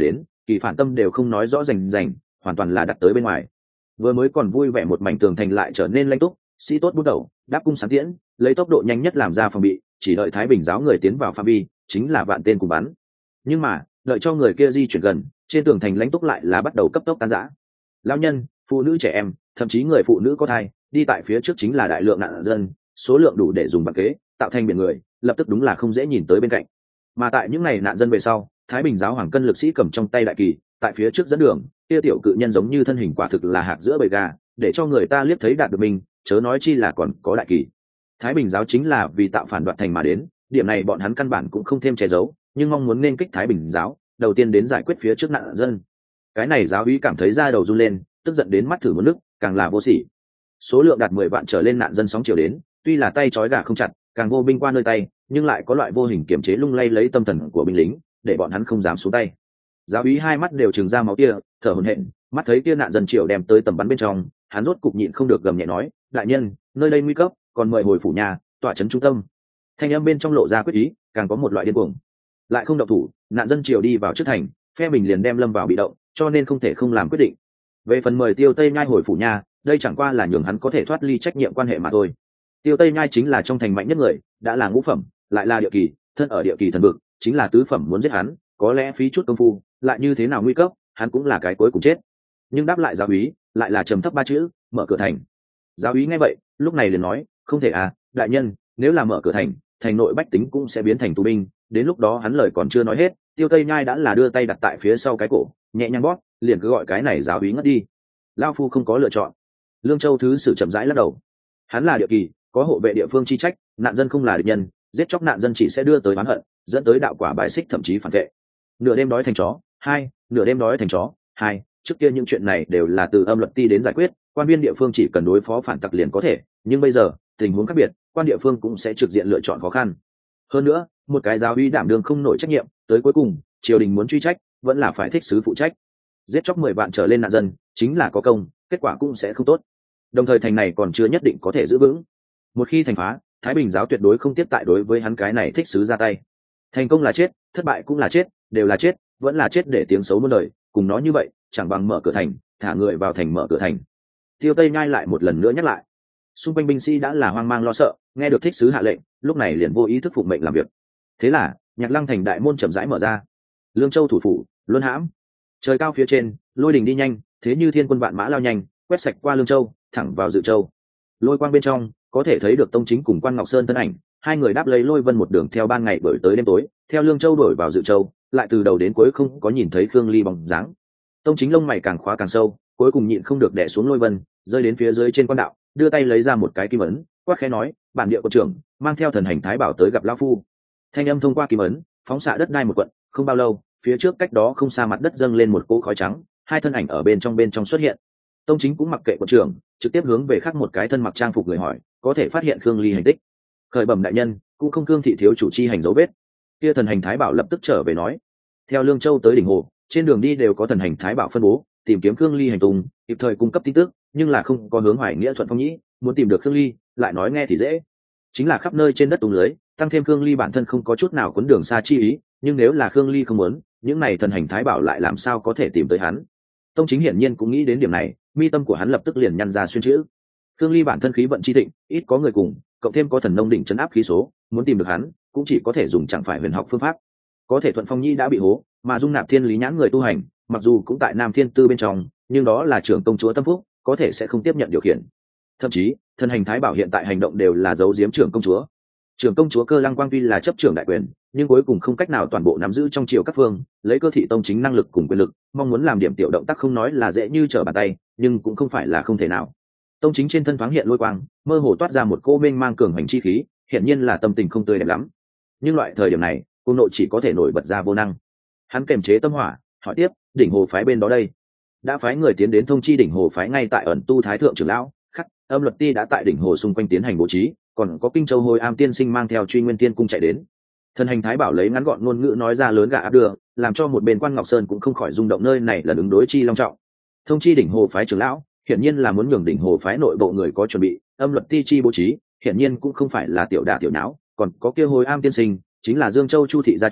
kỳ phản tâm đều không nói rõ rành rành, hoàn toàn là đặt tới bên ngoài. Vừa mới còn vui vẻ một mảnh tường thành lại trở nên lanh túc, sĩ tốt bút đầu đáp cung sáng tiễn, lấy tốc độ nhanh nhất làm ra phòng bị, chỉ đợi Thái Bình giáo người tiến vào phạm vi, chính là vạn tên cùng bắn. Nhưng mà đợi cho người kia di chuyển gần, trên tường thành lãnh túc lại là bắt đầu cấp tốc tan rã. Lão nhân, phụ nữ, trẻ em, thậm chí người phụ nữ có thai đi tại phía trước chính là đại lượng nạn dân, số lượng đủ để dùng bằng kế tạo thành biển người, lập tức đúng là không dễ nhìn tới bên cạnh. Mà tại những ngày nạn dân về sau, Thái Bình giáo hoàng cân lực sĩ cầm trong tay đại kỳ tại phía trước dẫn đường, kia tiểu cự nhân giống như thân hình quả thực là hạt giữa bầy gà, để cho người ta liếc thấy đạt được mình, chớ nói chi là còn có đại kỳ. Thái Bình giáo chính là vì tạo phản đoạt thành mà đến, điểm này bọn hắn căn bản cũng không thêm che giấu, nhưng mong muốn nên kích Thái Bình giáo, đầu tiên đến giải quyết phía trước nạn dân. Cái này giáo úy cảm thấy da đầu run lên, tức giận đến mắt thử muốn nước, càng là vô sỉ. Số lượng đạt 10 vạn trở lên nạn dân sóng chiều đến, tuy là tay trói gà không chặt, càng vô binh qua nơi tay, nhưng lại có loại vô hình kiểm chế lung lay lấy tâm thần của binh lính, để bọn hắn không dám xuống tay. Giáo úy hai mắt đều trừng ra máu tia, thở hổn hển, mắt thấy kia nạn dân chiều đem tới tầm bắn bên trong, hắn rốt cục nhịn không được gầm nhẹ nói: đại nhân, nơi đây nguy cấp, còn mời hồi phủ nhà, tọa trấn trung tâm. Thanh âm bên trong lộ ra quyết ý, càng có một loại điên cuồng. Lại không động thủ, nạn dân chiều đi vào trước thành, phe mình liền đem lâm vào bị động, cho nên không thể không làm quyết định. Về phần mời Tiêu Tây Nhai hồi phủ nhà, đây chẳng qua là nhường hắn có thể thoát ly trách nhiệm quan hệ mà thôi. Tiêu Tây Nhai chính là trong thành mạnh nhất người, đã là ngũ phẩm, lại là địa kỳ, thân ở địa kỳ thần vực, chính là tứ phẩm muốn giết hắn, có lẽ phí chút công phu, lại như thế nào nguy cấp, hắn cũng là cái cuối cùng chết. Nhưng đáp lại giáo úy, lại là trầm thấp ba chữ: mở cửa thành. Giáo úy nghe vậy, lúc này liền nói: không thể à, đại nhân, nếu là mở cửa thành, thành nội bách tính cũng sẽ biến thành tù binh, đến lúc đó hắn lời còn chưa nói hết, Tiêu Tây Nhai đã là đưa tay đặt tại phía sau cái cổ, nhẹ nhàng bóp, liền cứ gọi cái này giáo úy ngất đi. Lao phu không có lựa chọn. Lương Châu thứ sử chậm rãi lắc đầu. Hắn là địa kỳ, có hộ vệ địa phương chi trách, nạn dân không là địch nhân, giết chóc nạn dân chỉ sẽ đưa tới oán hận, dẫn tới đạo quả bài xích thậm chí phản vệ. Nửa đêm đói thành chó, hai, nửa đêm đói thành chó, hai, trước kia những chuyện này đều là từ âm luật ti đến giải quyết, quan viên địa phương chỉ cần đối phó phản tặc liền có thể, nhưng bây giờ tình huống khác biệt, quan địa phương cũng sẽ trực diện lựa chọn khó khăn. Hơn nữa, một cái giáo uy đảm đương không nổi trách nhiệm, tới cuối cùng triều đình muốn truy trách, vẫn là phải thích sứ phụ trách. Giết chóc 10 vạn trở lên nạn dân, chính là có công, kết quả cũng sẽ không tốt. Đồng thời thành này còn chưa nhất định có thể giữ vững. Một khi thành phá, Thái Bình giáo tuyệt đối không tiếp tại đối với hắn cái này thích sứ ra tay. Thành công là chết, thất bại cũng là chết, đều là chết, vẫn là chết để tiếng xấu muôn đời, cùng nói như vậy, chẳng bằng mở cửa thành, thả người vào thành mở cửa thành. Tiêu Tây Nhai lại một lần nữa nhắc lại. Xung quanh binh sĩ đã là hoang mang lo sợ, nghe được thích sứ hạ lệnh, lúc này liền vô ý thức phụng mệnh làm việc. Thế là, Nhạc Lăng thành đại môn chậm rãi mở ra. Lương Châu thủ phủ, Luân Hãm. Trời cao phía trên, lôi đình đi nhanh, thế như thiên quân vạn mã lao nhanh, quét sạch qua Lương Châu, thẳng vào Dự Châu. Lôi quang bên trong, có thể thấy được Tông Chính cùng Quan Ngọc Sơn thân ảnh, hai người đáp lấy lôi vân một đường theo ban ngày đổi tới đêm tối, theo Lương Châu đổi vào Dự Châu, lại từ đầu đến cuối không có nhìn thấy Khương Ly bóng dáng. Tông Chính lông mày càng khóa càng sâu, cuối cùng nhịn không được đè xuống lôi vân, rơi đến phía dưới trên quan đạo, đưa tay lấy ra một cái kim ấn, quát khẽ nói: bản địa của trưởng, mang theo thần hành thái bảo tới gặp lão phu. Thanh âm thông qua kim ấn, phóng xạ đất đai một quận, không bao lâu, phía trước cách đó không xa mặt đất dâng lên một cỗ khói trắng, hai thân ảnh ở bên trong xuất hiện. Tông Chính cũng mặc kệ quận trưởng, trực tiếp hướng về khác một cái thân mặc trang phục người hỏi: có thể phát hiện Khương Ly hành tích? Khởi bẩm đại nhân, cũng không Khương thị thiếu chủ chi hành dấu vết. Kia thần hành thái bảo lập tức trở về nói: theo Lương Châu tới đỉnh hồ, trên đường đi đều có thần hành thái bảo phân bố, tìm kiếm Khương Ly hành tung, kịp thời cung cấp tin tức, nhưng là không có hướng Hoài Nghĩa Thuận Phong Nhĩ, muốn tìm được Khương Ly, lại nói nghe thì dễ, chính là khắp nơi trên đất tung lưới, tăng thêm Khương Ly bản thân không có chút nào cuốn đường xa chi ý, nhưng nếu là Khương Ly không muốn, những này thần hành thái bảo lại làm sao có thể tìm tới hắn? Tông Chính hiển nhiên cũng nghĩ đến điểm này, mi tâm của hắn lập tức liền nhăn ra xuyên chữ. Khương Ly bản thân khí vận chi thịnh, ít có người cùng, cộng thêm có thần nông đỉnh trấn áp khí số, muốn tìm được hắn, cũng chỉ có thể dùng chẳng phải huyền học phương pháp. Có thể Thuận Phong Nhi đã bị hố, mà dung nạp thiên lý nhãn người tu hành, mặc dù cũng tại Nam Thiên Tư bên trong, nhưng đó là trưởng công chúa tâm phúc, có thể sẽ không tiếp nhận điều khiển. Thậm chí, thần hành thái bảo hiện tại hành động đều là giấu giếm trưởng công chúa. Trưởng công chúa Cơ Lăng Quang tuy là chấp trưởng đại quyền, nhưng cuối cùng không cách nào toàn bộ nắm giữ trong triều các phương, lấy Cơ thị Tông Chính năng lực cùng quyền lực, mong muốn làm điểm tiểu động tác không nói là dễ như trở bàn tay, nhưng cũng không phải là không thể nào. Tông Chính trên thân thoáng hiện lôi quang, mơ hồ toát ra một cô mênh mang cường hành chi khí, hiển nhiên là tâm tình không tươi đẹp lắm. Nhưng loại thời điểm này, cung nội chỉ có thể nổi bật ra vô năng. Hắn kềm chế tâm hỏa, hỏi tiếp: đỉnh hồ phái bên đó đây? Đã phái người tiến đến thông chi đỉnh hồ phái ngay tại ẩn tu thái thượng trưởng lão, khắc âm luật ti đã tại đỉnh hồ xung quanh tiến hành bố trí, còn có Kinh Châu Hồi Am tiên sinh mang theo Truy Nguyên Tiên cung chạy đến. Thần hành thái bảo lấy ngắn gọn ngôn ngữ nói ra lớn gà áp đưa, làm cho một bên Quan Ngọc Sơn cũng không khỏi rung động, nơi này là ứng đối chi long trọng. Thông chi đỉnh hồ phái trưởng lão, hiển nhiên là muốn nhường đỉnh hồ phái nội bộ người có chuẩn bị, âm luật ti chi bố trí, hiển nhiên cũng không phải là tiểu đả tiểu não, còn có kia Hồi Am tiên sinh, chính là Dương Châu Chu thị gia chủ,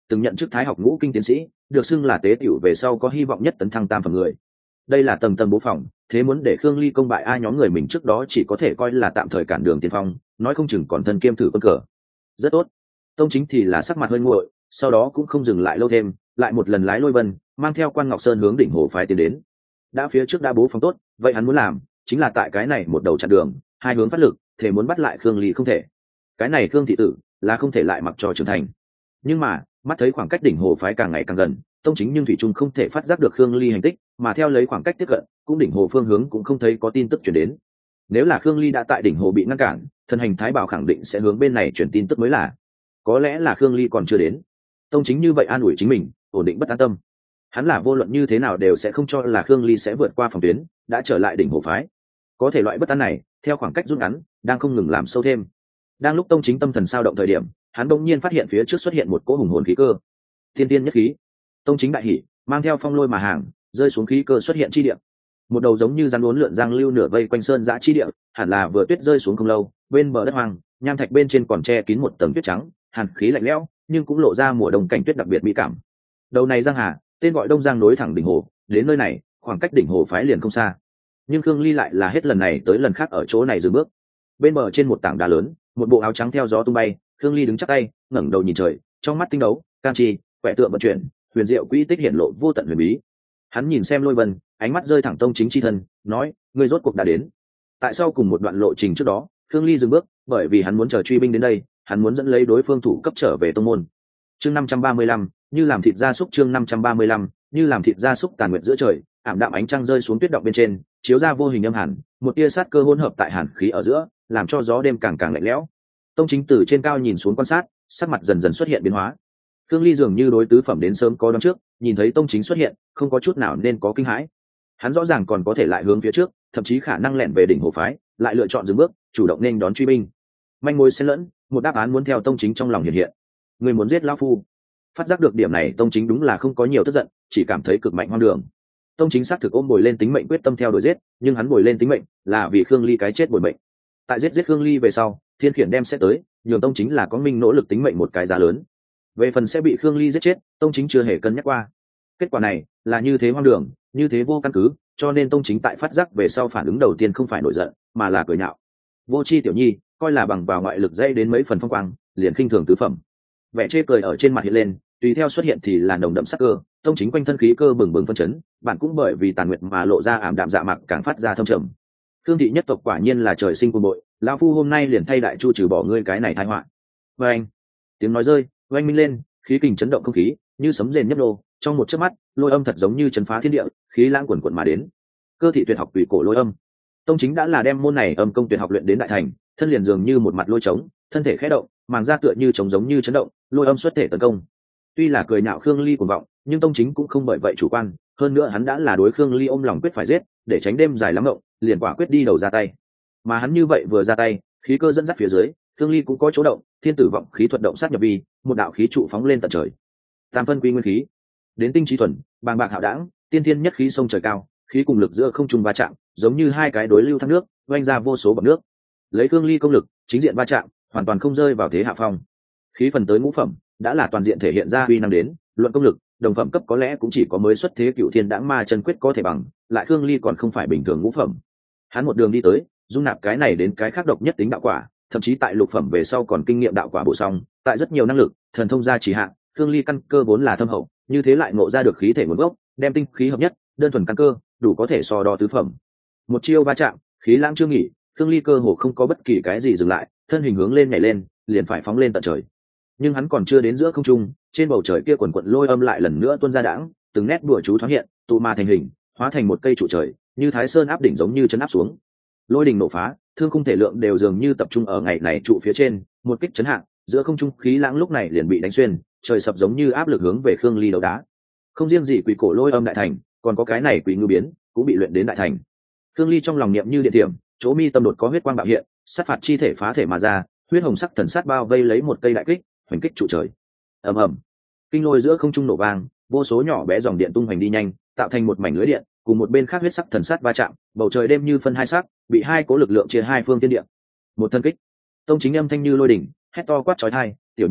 từng nhận chức Thái học ngũ kinh tiến sĩ, được xưng là tế tiểu về sau có hy vọng nhất tấn thăng tam phẩm người. Đây là tầng tầng bố phòng, thế muốn để Khương Ly công bại ai nhóm người mình trước đó chỉ có thể coi là tạm thời cản đường tiên phong, nói không chừng còn thân kiêm thử quân cờ. Rất tốt. Tông Chính thì là sắc mặt hơi nguội, sau đó cũng không dừng lại lâu thêm, lại một lần lái Lôi Vân mang theo Quan Ngọc Sơn hướng đỉnh hồ phái tiến đến. Đã phía trước đã bố phòng tốt, vậy hắn muốn làm chính là tại cái này một đầu chặn đường, hai hướng phát lực, thể muốn bắt lại Khương Ly không thể. Cái này Khương thị tử là không thể lại mặc cho trưởng thành. Nhưng mà mắt thấy khoảng cách đỉnh hồ phái càng ngày càng gần, Tông Chính nhưng thủy trung không thể phát giác được Khương Ly hành tích, mà theo lấy khoảng cách tiếp cận, cũng đỉnh hồ phương hướng cũng không thấy có tin tức truyền đến. Nếu là Khương Ly đã tại đỉnh hồ bị ngăn cản, thân hành Thái Bảo khẳng định sẽ hướng bên này truyền tin tức mới là. Có lẽ là Khương Ly còn chưa đến. Tông Chính như vậy an ủi chính mình, ổn định bất an tâm. Hắn là vô luận như thế nào đều sẽ không cho là Khương Ly sẽ vượt qua phòng tuyến, đã trở lại đỉnh hồ phái. Có thể loại bất an này, theo khoảng cách rút ngắn, đang không ngừng làm sâu thêm. Đang lúc Tông Chính tâm thần sao động thời điểm, hắn bỗng nhiên phát hiện phía trước xuất hiện một cỗ hùng hồn khí cơ. Thiên tiên nhất khí. Tông Chính đại hỉ, mang theo phong lôi mà hàng, rơi xuống khí cơ xuất hiện chi địa. Một đầu giống như rắn uốn lượn giang lưu nửa vây quanh sơn dã chi địa, hẳn là vừa tuyết rơi xuống không lâu, bên bờ đất hoang, nham thạch bên trên còn che kín một tầng tuyết trắng, hàn khí lạnh lẽo, nhưng cũng lộ ra mùa đông cảnh tuyết đặc biệt mỹ cảm. Đầu này giang hà, tên gọi Đông Giang nối thẳng đỉnh hồ, đến nơi này, khoảng cách đỉnh hồ phái liền không xa. Nhưng Khương Ly lại là hết lần này tới lần khác ở chỗ này dừng bước. Bên bờ trên một tảng đá lớn, một bộ áo trắng theo gió tung bay, Khương Ly đứng chắp tay, ngẩng đầu nhìn trời, trong mắt tinh đấu, can chi, quẻ tượng vận chuyển, huyền diệu quỹ tích hiển lộ vô tận huyền bí. Hắn nhìn xem Lôi Vân, ánh mắt rơi thẳng Tông Chính chi thân, nói: "Ngươi rốt cuộc đã đến." Tại sao cùng một đoạn lộ trình trước đó, Khương Ly dừng bước, bởi vì hắn muốn chờ truy binh đến đây, hắn muốn dẫn lấy đối phương thủ cấp trở về tông môn. Chương 535, như làm thịt gia súc. Chương 535, như làm thịt gia súc. Tàn nguyệt giữa trời, ảm đạm ánh trăng rơi xuống tuyết động bên trên, chiếu ra vô hình âm hàn, một tia sát cơ hỗn hợp tại hàn khí ở giữa, làm cho gió đêm càng càng lạnh lẽo. Tông Chính từ trên cao nhìn xuống quan sát, sắc mặt dần dần xuất hiện biến hóa. Khương Ly dường như đối tứ phẩm đến sớm có đoán trước, nhìn thấy Tông Chính xuất hiện, không có chút nào nên có kinh hãi. Hắn rõ ràng còn có thể lại hướng phía trước, thậm chí khả năng lẻn về đỉnh hồ phái, lại lựa chọn dừng bước, chủ động nên đón truy binh. Manh mối xen lẫn, một đáp án muốn theo Tông Chính trong lòng hiện hiện. Người muốn giết lão phu. Phát giác được điểm này, Tông Chính đúng là không có nhiều tức giận, chỉ cảm thấy cực mạnh hoang đường. Tông Chính xác thực ôm bồi lên tính mệnh quyết tâm theo đuổi giết, nhưng hắn bồi lên tính mệnh là vì Khương Ly cái chết bồi mệnh. Tại giết Khương Ly về sau, thiên khiển đem sẽ tới, nhường Tông Chính là có minh nỗ lực tính mệnh một cái giá lớn. Về phần sẽ bị Khương Ly giết chết, Tông Chính chưa hề cân nhắc qua. Kết quả này là như thế hoang đường, như thế vô căn cứ, cho nên Tông Chính tại phát giác về sau phản ứng đầu tiên không phải nổi giận, mà là cười nhạo. Vô tri tiểu nhi, coi là bằng vào ngoại lực dây đến mấy phần phong quang, liền khinh thường tứ phẩm. Vẻ chê cười ở trên mặt hiện lên, tùy theo xuất hiện thì là nồng đậm sắc cơ. Tông Chính quanh thân khí cơ bừng bừng phân chấn, bạn cũng bởi vì tàn nguyệt mà lộ ra ảm đạm dạ mạc càng phát ra thâm trầm. Khương thị nhất tộc quả nhiên là trời sinh cuồng bội, lão phu hôm nay liền thay đại chu trừ bỏ ngươi cái này tai họa. Và anh, tiếng nói rơi, oanh minh lên, khí kình chấn động không khí, như sấm rền nhấp nô, trong một chớp mắt, lôi âm thật giống như chấn phá thiên địa, khí lãng quần quần mà đến. Cơ thị tuyệt học tùy cổ lôi âm. Tông Chính đã là đem môn này âm công tuyệt học luyện đến đại thành, thân liền dường như một mặt lôi trống, thân thể khẽ động, màng da tựa như trống giống như chấn động, lôi âm xuất thể tấn công. Tuy là cười nhạo Khương Ly cuồng vọng, nhưng Tông Chính cũng không bởi vậy chủ quan, hơn nữa hắn đã là đối Khương Ly ôm lòng quyết phải giết, để tránh đêm dài lắm ngộng, liền quả quyết đi đầu ra tay. Mà hắn như vậy vừa ra tay, khí cơ dẫn dắt phía dưới, Khương Ly cũng có chỗ động, thiên tử vọng khí thuật động sát nhập vi, một đạo khí trụ phóng lên tận trời. Tam phân quy nguyên khí, đến tinh trí thuần, bàng bạc hạo đãng, tiên thiên nhất khí sông trời cao, khí cùng lực giữa không trung va chạm, giống như hai cái đối lưu thác nước, vanh ra vô số bọt nước. Lấy Khương Ly công lực, chính diện va chạm, hoàn toàn không rơi vào thế hạ phong. Khí phần tới ngũ phẩm, đã là toàn diện thể hiện ra uy năng đến, luận công lực, đồng phẩm cấp có lẽ cũng chỉ có mới xuất thế Cựu Thiên Đãng Ma chân quyết có thể bằng, lại Khương Ly còn không phải bình thường ngũ phẩm. Hắn một đường đi tới, dung nạp cái này đến cái khác độc nhất tính đạo quả, thậm chí tại lục phẩm về sau còn kinh nghiệm đạo quả bổ sung, tại rất nhiều năng lực, thần thông gia trì hạ, Khương Ly căn cơ vốn là thâm hậu, như thế lại ngộ ra được khí thể nguồn gốc, đem tinh khí hợp nhất, đơn thuần căn cơ, đủ có thể so đo tứ phẩm. Một chiêu va chạm, khí lãng chưa nghỉ, Khương Ly cơ hồ không có bất kỳ cái gì dừng lại, thân hình hướng lên nhảy lên, liền phải phóng lên tận trời. Nhưng hắn còn chưa đến giữa không trung, trên bầu trời kia quần quận lôi âm lại lần nữa tuôn ra đãng, từng nét đùa chú thoáng hiện, tụ ma thành hình, hóa thành một cây trụ trời, như Thái Sơn áp đỉnh giống như chấn áp xuống. Lôi đình nổ phá, thương khung thể lượng đều dường như tập trung ở ngày này trụ phía trên, một kích chấn hạng, giữa không trung khí lãng lúc này liền bị đánh xuyên, trời sập giống như áp lực hướng về Khương Ly đấu đá. Không riêng gì quỷ cổ lôi âm đại thành, còn có cái này quỷ ngư biến cũng bị luyện đến đại thành. Khương Ly trong lòng niệm như điện tiệm, chỗ mi tâm đột có huyết quang bạo hiện, sát phạt chi thể phá thể mà ra, huyết hồng sắc thần sát bao vây lấy một cây đại kích, hoành kích trụ trời. Ầm ầm, kinh lôi giữa không trung nổ vang, vô số nhỏ bé dòng điện tung hoành đi nhanh, tạo thành một mảnh lưới điện, cùng một bên khác huyết sắc thần sát va chạm, bầu trời đêm như phân hai sắc, bị hai cố lực lượng chia hai phương thiên địa. Một thân kích, Tông Chính âm thanh như lôi đỉnh, hét to quát chói tai, "Tiểu nhi,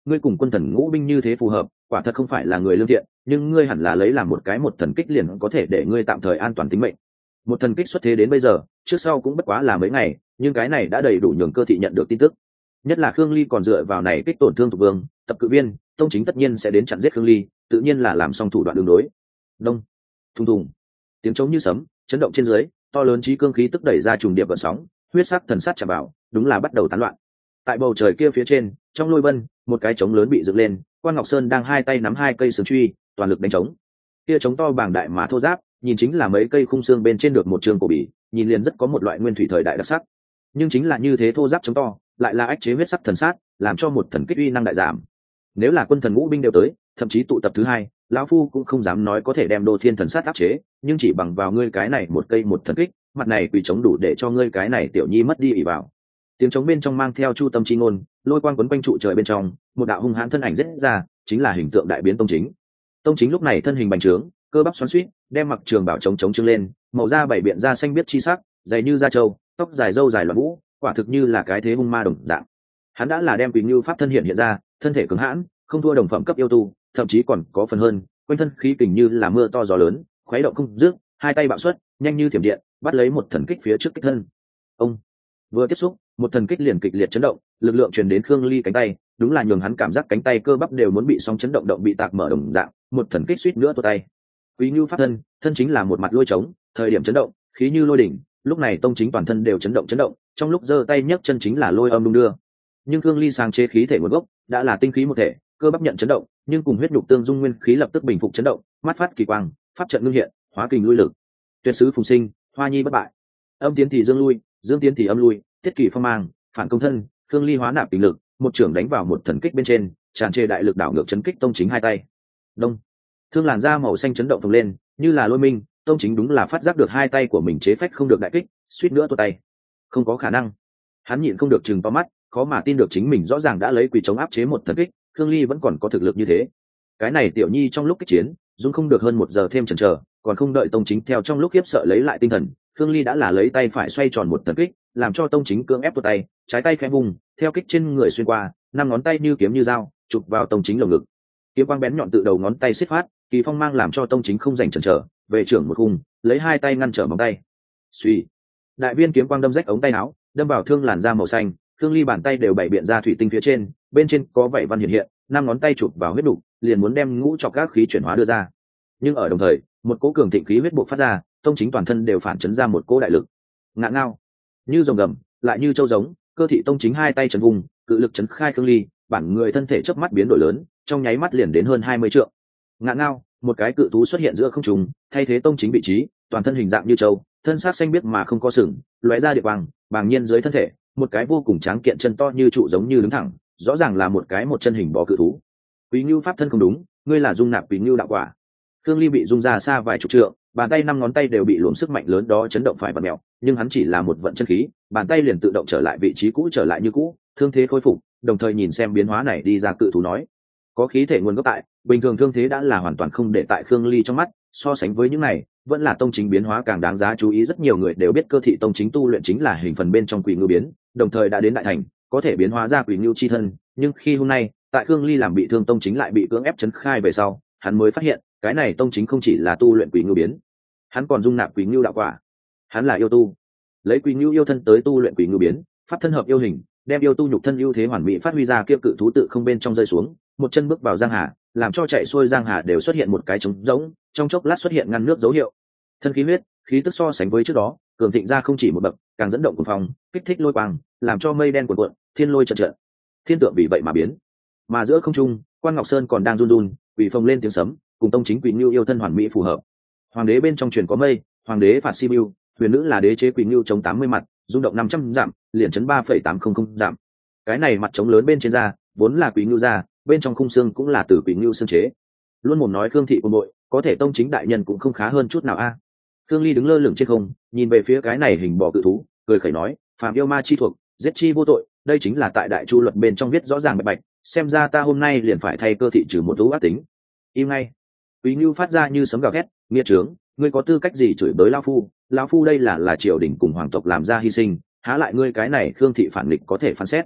ngươi cùng quân thần ngũ binh như thế phù hợp, quả thật không phải là người lương thiện, nhưng ngươi hẳn là lấy làm một cái một thần kích liền có thể để ngươi tạm thời an toàn tính mệnh. Một thần kích xuất thế đến bây giờ, trước sau cũng bất quá là mấy ngày, nhưng cái này đã đầy đủ nhường cơ thị nhận được tin tức. Nhất là Khương Ly còn dựa vào này kích tổn thương Thục Vương, tập cự viên, Tông Chính tất nhiên sẽ đến chặn giết Khương Ly, tự nhiên là làm xong thủ đoạn đường đối. Đông, thùng thùng, tiếng trống như sấm, chấn động trên dưới, to lớn chí cương khí tức đẩy ra trùng điệp gợn sóng, huyết sắc thần sát chạm vào, đúng là bắt đầu tán loạn. Tại bầu trời kia phía trên, trong lôi vân, một cái trống lớn bị dựng lên, Quan Ngọc Sơn đang hai tay nắm hai cây sừng truy, toàn lực đánh trống. Kia trống to bảng đại mà thô ráp, nhìn chính là mấy cây khung xương bên trên được một trường cổ bì, nhìn liền rất có một loại nguyên thủy thời đại đặc sắc. Nhưng chính là như thế thô ráp trống to, lại là ách chế huyết sắc thần sát, làm cho một thần kích uy năng đại giảm. Nếu là quân thần ngũ binh đều tới, thậm chí tụ tập thứ hai, lão phu cũng không dám nói có thể đem Đô Thiên thần sát áp chế, nhưng chỉ bằng vào ngươi cái này một cây một thần kích, mặt này quỳ chống đủ để cho ngươi cái này tiểu nhi mất đi ỷ vào. Tiếng trống bên trong mang theo chu tâm chi ngôn, lôi quang quấn quanh trụ trời bên trong, một đạo hung hãn thân ảnh rết ra, chính là hình tượng đại biến Tông Chính. Tông Chính lúc này thân hình bành trướng, cơ bắp xoắn xuýt, đem mặc trường bảo chống trưng lên, màu da bảy biện da xanh biếc chi sắc, dày như da trâu, tóc dài râu dài loạn vũ, quả thực như là cái thế hung ma đồng dạng. Hắn đã là đem Quỳ Ngưu pháp thân hiện ra, thân thể cứng hãn, không thua đồng phẩm cấp yêu tu, thậm chí còn có phần hơn, quanh thân khí kình như là mưa to gió lớn, khuấy động không dứt, hai tay bạo xuất, nhanh như thiểm điện, bắt lấy một thần kích phía trước kích thân. Ông vừa tiếp xúc, một thần kích liền kịch liệt chấn động, lực lượng truyền đến Khương Ly cánh tay, đúng là nhường hắn cảm giác cánh tay cơ bắp đều muốn bị sóng chấn động động bị tạc mở đồng dạng, một thần kích suýt nữa tuột tay. Quý Ngưu pháp thân, thân chính là một mặt lôi trống, thời điểm chấn động, khí như lôi đỉnh, lúc này Tông Chính toàn thân đều chấn động, trong lúc giơ tay nhấc chân chính là lôi âm đung đưa. Nhưng Khương Ly sáng chế khí thể nguồn gốc, đã là tinh khí một thể, cơ bắp nhận chấn động, nhưng cùng huyết nhục tương dung nguyên khí lập tức bình phục chấn động, mắt phát kỳ quang, pháp trận ngưng hiện, hóa kình lui lực. Tuyệt sứ phùng sinh, hoa nhi bất bại. Âm tiến thì dương lui, dương tiến thì âm lui, tiết kỳ phong mang, phản công thân, Khương Ly hóa nạp tình lực, một trưởng đánh vào một thần kích bên trên, tràn trề đại lực đảo ngược chấn kích Tông Chính hai tay. Đông, thương làn da màu xanh chấn động phồng lên, như là lôi minh, Tông Chính đúng là phát giác được hai tay của mình chế phách không được đại kích, suýt nữa tuột tay. Không có khả năng. Hắn nhịn không được trừng to mắt, khó mà tin được chính mình rõ ràng đã lấy quỳ chống áp chế một thần kích, Khương Ly vẫn còn có thực lực như thế. Cái này tiểu nhi trong lúc kích chiến, dung không được hơn một giờ thêm chần chờ, còn không đợi Tông Chính theo trong lúc khiếp sợ lấy lại tinh thần, Khương Ly đã là lấy tay phải xoay tròn một thần kích, làm cho Tông Chính cưỡng ép tuột tay, trái tay khẽ vùng, theo kích trên người xuyên qua, năm ngón tay như kiếm như dao, chụp vào Tông Chính lồng ngực. Kiếm quang bén nhọn tự đầu ngón tay xiết phát, kỳ phong mang làm cho Tông Chính không rảnh chần chờ, về trưởng một khung, lấy hai tay ngăn trở móng tay. Suy, đại viên kiếm quang đâm rách ống tay áo, đâm vào thương làn da màu xanh, Khương Ly bàn tay đều bảy biện ra thủy tinh phía trên, bên trên có vảy văn hiện, năm ngón tay chụp vào huyết đục, liền muốn đem ngũ trọc các khí chuyển hóa đưa ra. Nhưng ở đồng thời, một cỗ cường thịnh khí huyết bộc phát ra, Tông Chính toàn thân đều phản chấn ra một cỗ đại lực. Ngạn ngao, như rồng gầm, lại như châu giống, cơ thị Tông Chính hai tay chấn vùng, cự lực chấn khai Khương Ly, bản người thân thể chớp mắt biến đổi lớn, trong nháy mắt liền đến hơn 20 trượng. Ngạn ngao, một cái cự thú xuất hiện giữa không trung, thay thế Tông Chính vị trí, toàn thân hình dạng như châu, thân xác xanh biếc mà không có sừng, lóe ra địa quang, bàng nhiên dưới thân thể, một cái vô cùng tráng kiện chân to như trụ giống như đứng thẳng, rõ ràng là một cái một chân hình bò cự thú. Quý Ngưu pháp thân không đúng, ngươi là dung nạp Quý Ngưu đạo quả. Khương Ly bị dung ra xa vài chục trượng, bàn tay năm ngón tay đều bị luồng sức mạnh lớn đó chấn động phải bật mèo, nhưng hắn chỉ là một vận chân khí, bàn tay liền tự động trở lại vị trí cũ trở lại như cũ, thương thế khôi phục, đồng thời nhìn xem biến hóa này đi ra cự thú nói, có khí thể nguồn gốc tại, bình thường thương thế đã là hoàn toàn không để tại Khương Ly trong mắt, so sánh với những này, vẫn là Tông Chính biến hóa càng đáng giá chú ý. Rất nhiều người đều biết cơ thị Tông Chính tu luyện chính là hình phần bên trong Quỷ Ngưu biến, đồng thời đã đến đại thành, có thể biến hóa ra Quỷ Ngưu chi thân, nhưng khi hôm nay, tại Khương Ly làm bị thương Tông Chính lại bị cưỡng ép chấn khai về sau, hắn mới phát hiện, cái này Tông Chính không chỉ là tu luyện Quỷ Ngưu biến, hắn còn dung nạp Quỷ Ngưu đạo quả. Hắn là yêu tu, lấy Quỷ Ngưu yêu thân tới tu luyện Quỷ Ngưu biến, pháp thân hợp yêu hình, đem yêu tu nhục thân ưu thế hoàn mỹ phát huy ra, kia cự thú tự không bên trong rơi xuống, một chân bước vào giang hà, làm cho chạy xuôi giang hà đều xuất hiện một cái trống rỗng, trong chốc lát xuất hiện ngăn nước dấu hiệu. Thân khí huyết, khí tức so sánh với trước đó, cường thịnh ra không chỉ một bậc, càng dẫn động cuồng phong, kích thích lôi quang, làm cho mây đen cuộn cuộn, thiên lôi chợt chợt. Thiên tượng vì vậy mà biến. Mà giữa không trung, Quan Ngọc Sơn còn đang run run, quỷ phồng lên tiếng sấm, cùng Tông Chính Quỷ Ngưu yêu thân hoàn mỹ phù hợp. Hoàng đế bên trong truyền có mây, hoàng đế phạt Sibiu, huyền nữ là đế chế Quỷ Ngưu chống 80 mặt, rung động 500 dặm, liền chấn 3,800 dặm. Cái này mặt trống lớn bên trên da, vốn là Quỷ Ngưu da, bên trong khung xương cũng là từ Quỷ Ngưu xương chế. Luôn mồm nói Khương thị quân đội, có thể Tông Chính đại nhân cũng không khá hơn chút nào a. Khương Ly đứng lơ lửng trên không, nhìn về phía cái này hình bò cự thú, cười khẩy nói, phàm yêu ma chi thuộc, giết chi vô tội, đây chính là tại đại chu luật bên trong viết rõ ràng bạch bạch, xem ra ta hôm nay liền phải thay cơ thị trừ một thú ác tính. Im ngay. Quý Ngưu phát ra như sấm gào thét, nghĩa trướng, ngươi có tư cách gì chửi bới lão phu đây là triều đình cùng hoàng tộc làm ra hy sinh, há lại ngươi cái này Khương thị phản nghịch có thể phán xét.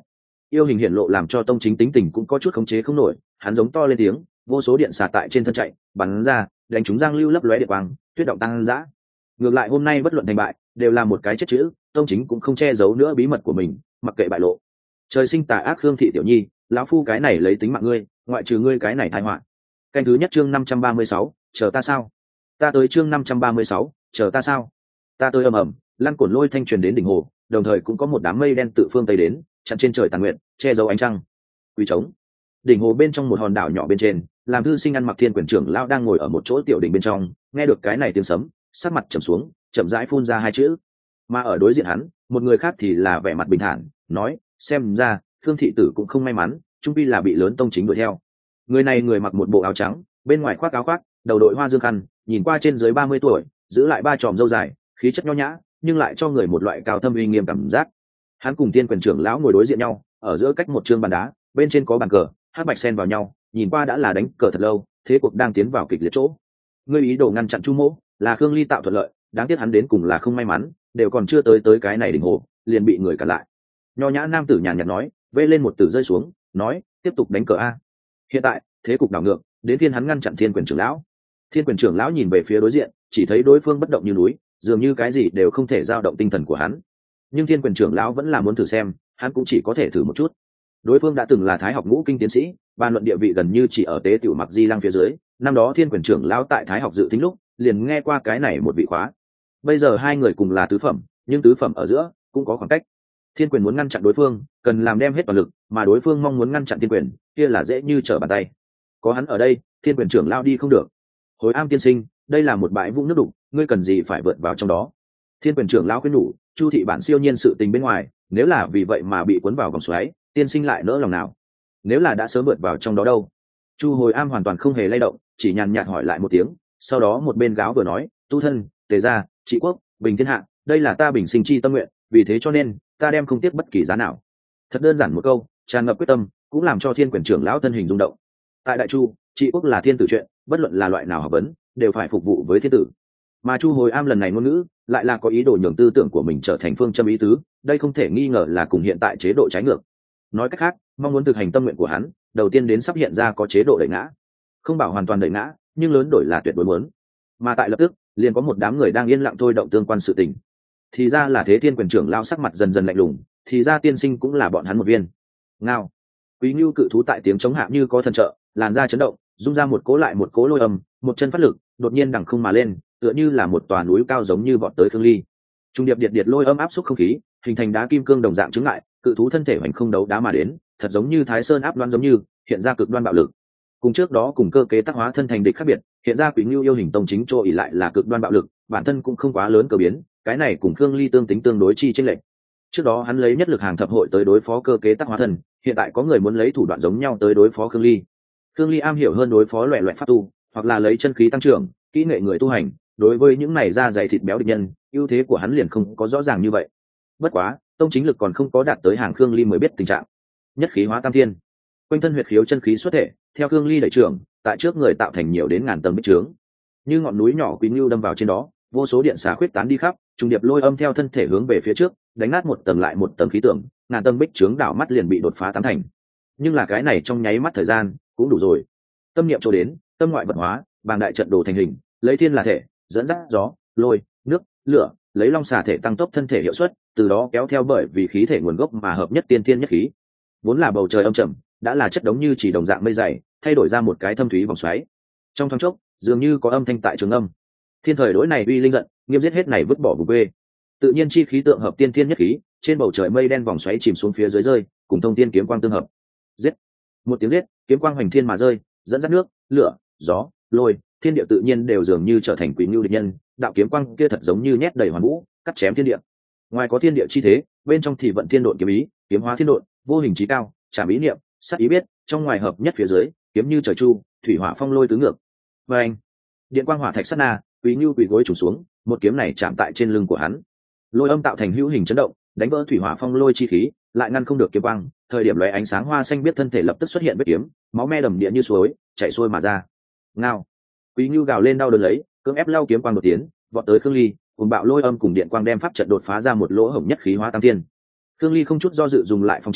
Yêu hình hiện lộ làm cho Tông Chính tính tình cũng có chút khống chế không nổi, hắn giống to lên tiếng, vô số điện xà tại trên thân chạy bắn ra, đánh trúng Giang Lưu lấp lóe điện quang, tuyết động tăng dã. Ngược lại hôm nay bất luận thành bại đều là một cái chết chữ, Tông Chính cũng không che giấu nữa bí mật của mình, mặc kệ bại lộ. Trời sinh tà ác Khương thị tiểu nhi, lão phu cái này lấy tính mạng ngươi, ngoại trừ ngươi cái này tai họa. Canh thứ nhất chương 536, chờ ta sao? Ta tới chương 536, chờ ta sao? Ta tới ầm ầm, lăn cuộn lôi thanh truyền đến đỉnh hồ, đồng thời cũng có một đám mây đen tự phương tây đến, chặn trên trời tàn nguyện, che giấu ánh trăng. Quỳ trống. Đỉnh hồ bên trong một hòn đảo nhỏ bên trên, làm thư sinh ăn mặc thiên quyền trưởng lão đang ngồi ở một chỗ tiểu đỉnh bên trong, nghe được cái này tiếng sấm, sắc mặt trầm xuống, chậm rãi phun ra hai chữ. Mà ở đối diện hắn, một người khác thì là vẻ mặt bình thản, nói, xem ra Khương thị tử cũng không may mắn, trung pi là bị lớn Tông Chính đuổi theo. Người này người mặc một bộ áo trắng, bên ngoài khoác áo khoác, đầu đội hoa dương khăn, nhìn qua trên dưới 30 tuổi, giữ lại ba chòm râu dài, khí chất nho nhã, nhưng lại cho người một loại cao thâm uy nghiêm cảm giác. Hắn cùng Tiên Quyền trưởng lão ngồi đối diện nhau, ở giữa cách một trương bàn đá, bên trên có bàn cờ, hắc bạch xen vào nhau, nhìn qua đã là đánh cờ thật lâu, thế cuộc đang tiến vào kịch liệt chỗ. Ngươi ý đồ ngăn chặn Chu Mỗ, là Khương Ly tạo thuận lợi, đáng tiếc hắn đến cùng là không may mắn, đều còn chưa tới cái này đỉnh hồ, liền bị người cản lại. Nho nhã nam tử nhàn nhạt nói, vê lên một tử rơi xuống, nói, tiếp tục đánh cờ a. Hiện tại thế cục đảo ngược, đến phiên hắn ngăn chặn Thiên Quyền trưởng lão. Thiên Quyền trưởng lão nhìn về phía đối diện, chỉ thấy đối phương bất động như núi, dường như cái gì đều không thể dao động tinh thần của hắn. Nhưng Thiên Quyền trưởng lão vẫn là muốn thử xem, hắn cũng chỉ có thể thử một chút. Đối phương đã từng là Thái học ngũ kinh tiến sĩ, bàn luận địa vị gần như chỉ ở tế tiểu mặc di lăng phía dưới. Năm đó Thiên Quyền trưởng lão tại Thái học dự tính lúc, liền nghe qua cái này một vị khóa. Bây giờ hai người cùng là tứ phẩm, nhưng tứ phẩm ở giữa cũng có khoảng cách. Thiên Quyền muốn ngăn chặn đối phương, cần làm đem hết toàn lực, mà đối phương mong muốn ngăn chặn Thiên Quyền, kia là dễ như trở bàn tay. Có hắn ở đây, Thiên Quyền trưởng lão đi không được. Hối Am tiên sinh, đây là một bãi vũng nước đục, ngươi cần gì phải vượt vào trong đó? Thiên Quyền trưởng lão khuyên nhủ, Chu thị bản siêu nhiên sự tình bên ngoài, nếu là vì vậy mà bị cuốn vào vòng xoáy, tiên sinh lại nỡ lòng nào? Nếu là đã sớm vượt vào trong đó đâu? Chu Hồi Am hoàn toàn không hề lay động, chỉ nhàn nhạt hỏi lại một tiếng, sau đó một bên gáo vừa nói, tu thân, tề gia, trị quốc, bình thiên hạ, đây là ta bình sinh chi tâm nguyện, vì thế cho nên ta đem không tiếc bất kỳ giá nào. Thật đơn giản một câu, tràn ngập quyết tâm, cũng làm cho Thiên Quyền trưởng lão thân hình rung động. Tại Đại Chu, trị quốc là thiên tử chuyện, bất luận là loại nào học vấn, đều phải phục vụ với thiên tử. Mà Chu Hồi Am lần này ngôn ngữ, lại là có ý đồ nhường tư tưởng của mình trở thành phương châm ý tứ, đây không thể nghi ngờ là cùng hiện tại chế độ trái ngược. Nói cách khác, mong muốn thực hành tâm nguyện của hắn, đầu tiên đến sắp hiện ra có chế độ đẩy ngã, không bảo hoàn toàn đẩy ngã, nhưng lớn đổi là tuyệt đối muốn. Mà tại lập tức, liền có một đám người đang yên lặng thôi động tương quan sự tình. Thì ra là thế. Thiên Quyền trưởng lao sắc mặt dần dần lạnh lùng, thì ra tiên sinh cũng là bọn hắn một viên. Ngao. Quý Ngưu cự thú tại tiếng chống hạ như có thần trợ, làn da chấn động, rung ra một cố lại một cố lôi âm, một chân phát lực, đột nhiên đằng không mà lên, tựa như là một tòa núi cao giống như vọt tới Khương Ly. Trung điệp điệt lôi âm áp xúc không khí, hình thành đá kim cương đồng dạng chứng lại, cự thú thân thể hoành không đấu đá mà đến, thật giống như Thái Sơn áp đoan giống như, hiện ra cực đoan bạo lực. Cùng trước đó cùng cơ kế tác hóa thân thành địch khác biệt, hiện ra Quý Ngưu yêu hình Tông Chính chỗ ỷ lại là cực đoan bạo lực, bản thân cũng không quá lớn cơ biến, cái này cùng Khương Ly tương tính tương đối chi chênh lệch. Trước đó hắn lấy nhất lực hàng thập hội tới đối phó cơ kế tác hóa thân, hiện tại có người muốn lấy thủ đoạn giống nhau tới đối phó Khương Ly. Khương Ly am hiểu hơn đối phó loẻ pháp tu, hoặc là lấy chân khí tăng trưởng, kỹ nghệ người tu hành, đối với những này da dày thịt béo địch nhân, ưu thế của hắn liền không có rõ ràng như vậy. Bất quá, Tông Chính lực còn không có đạt tới hàng Khương Ly mới biết tình trạng. Nhất khí hóa tam thiên, quanh thân huyệt khiếu chân khí xuất thể, theo Khương Ly đẩy trưởng, tại trước người tạo thành nhiều đến ngàn tầng bích trướng. Như ngọn núi nhỏ Quý Ngưu đâm vào trên đó, vô số điện xà khuyết tán đi khắp, trùng điệp lôi âm theo thân thể hướng về phía trước, đánh nát một tầng lại một tầng khí tượng, ngàn tầng bích trướng đảo mắt liền bị đột phá tám thành. Nhưng là cái này trong nháy mắt thời gian cũng đủ rồi. Tâm niệm cho đến, tâm ngoại vật hóa, bàng đại trận đồ thành hình, lấy thiên là thể, dẫn dắt gió, lôi, nước, lửa, lấy long xà thể tăng tốc thân thể hiệu suất, từ đó kéo theo bởi vì khí thể nguồn gốc mà hợp nhất tiên thiên nhất khí. Vốn là bầu trời âm trầm, đã là chất đống như chỉ đồng dạng mây dày, thay đổi ra một cái thâm thúy vòng xoáy. Trong thoáng chốc, dường như có âm thanh tại trường âm. Thiên thời đối này uy linh giận, nghiêm giết hết này vứt bỏ vùng quê. Tự nhiên chi khí tượng hợp tiên thiên nhất khí, trên bầu trời mây đen vòng xoáy chìm xuống phía dưới rơi, cùng thông thiên kiếm quang tương hợp. Giết! Một tiếng giết, kiếm quang hoành thiên mà rơi, dẫn dắt nước, lửa, gió, lôi, thiên địa tự nhiên đều dường như trở thành Quý Ngưu địch nhân, đạo kiếm quang kia thật giống như nhét đầy hoàn vũ, cắt chém thiên địa. Ngoài có thiên địa chi thế, bên trong thì vận thiên độn kiếm ý, kiếm hóa thiên độn, vô hình chí cao, trảm ý niệm, sát ý biết, trong ngoài hợp nhất phía dưới, kiếm như trời chu, thủy hỏa phong lôi tứ ngược. Và anh, điện quang hỏa thạch sát na, Quý Ngưu quỳ gối trùng xuống, một kiếm này chạm tại trên lưng của hắn. Lôi âm tạo thành hữu hình chấn động, đánh vỡ thủy hỏa phong lôi chi khí, lại ngăn không được kiếm quang, thời điểm lóe ánh sáng hoa xanh biết thân thể lập tức xuất hiện vết kiếm, máu me đầm địa như suối, chảy xuôi mà ra. Ngao. Quý Ngưu gào lên đau đớn lấy, cưỡng ép lao kiếm quang đột tiến, vọt tới Khương Ly, cùng bạo lôi âm cùng điện quang đem pháp trận đột phá ra một lỗ hổng nhất khí hóa tam thiên. Khương Ly không chút do dự dùng lại phong chiêu,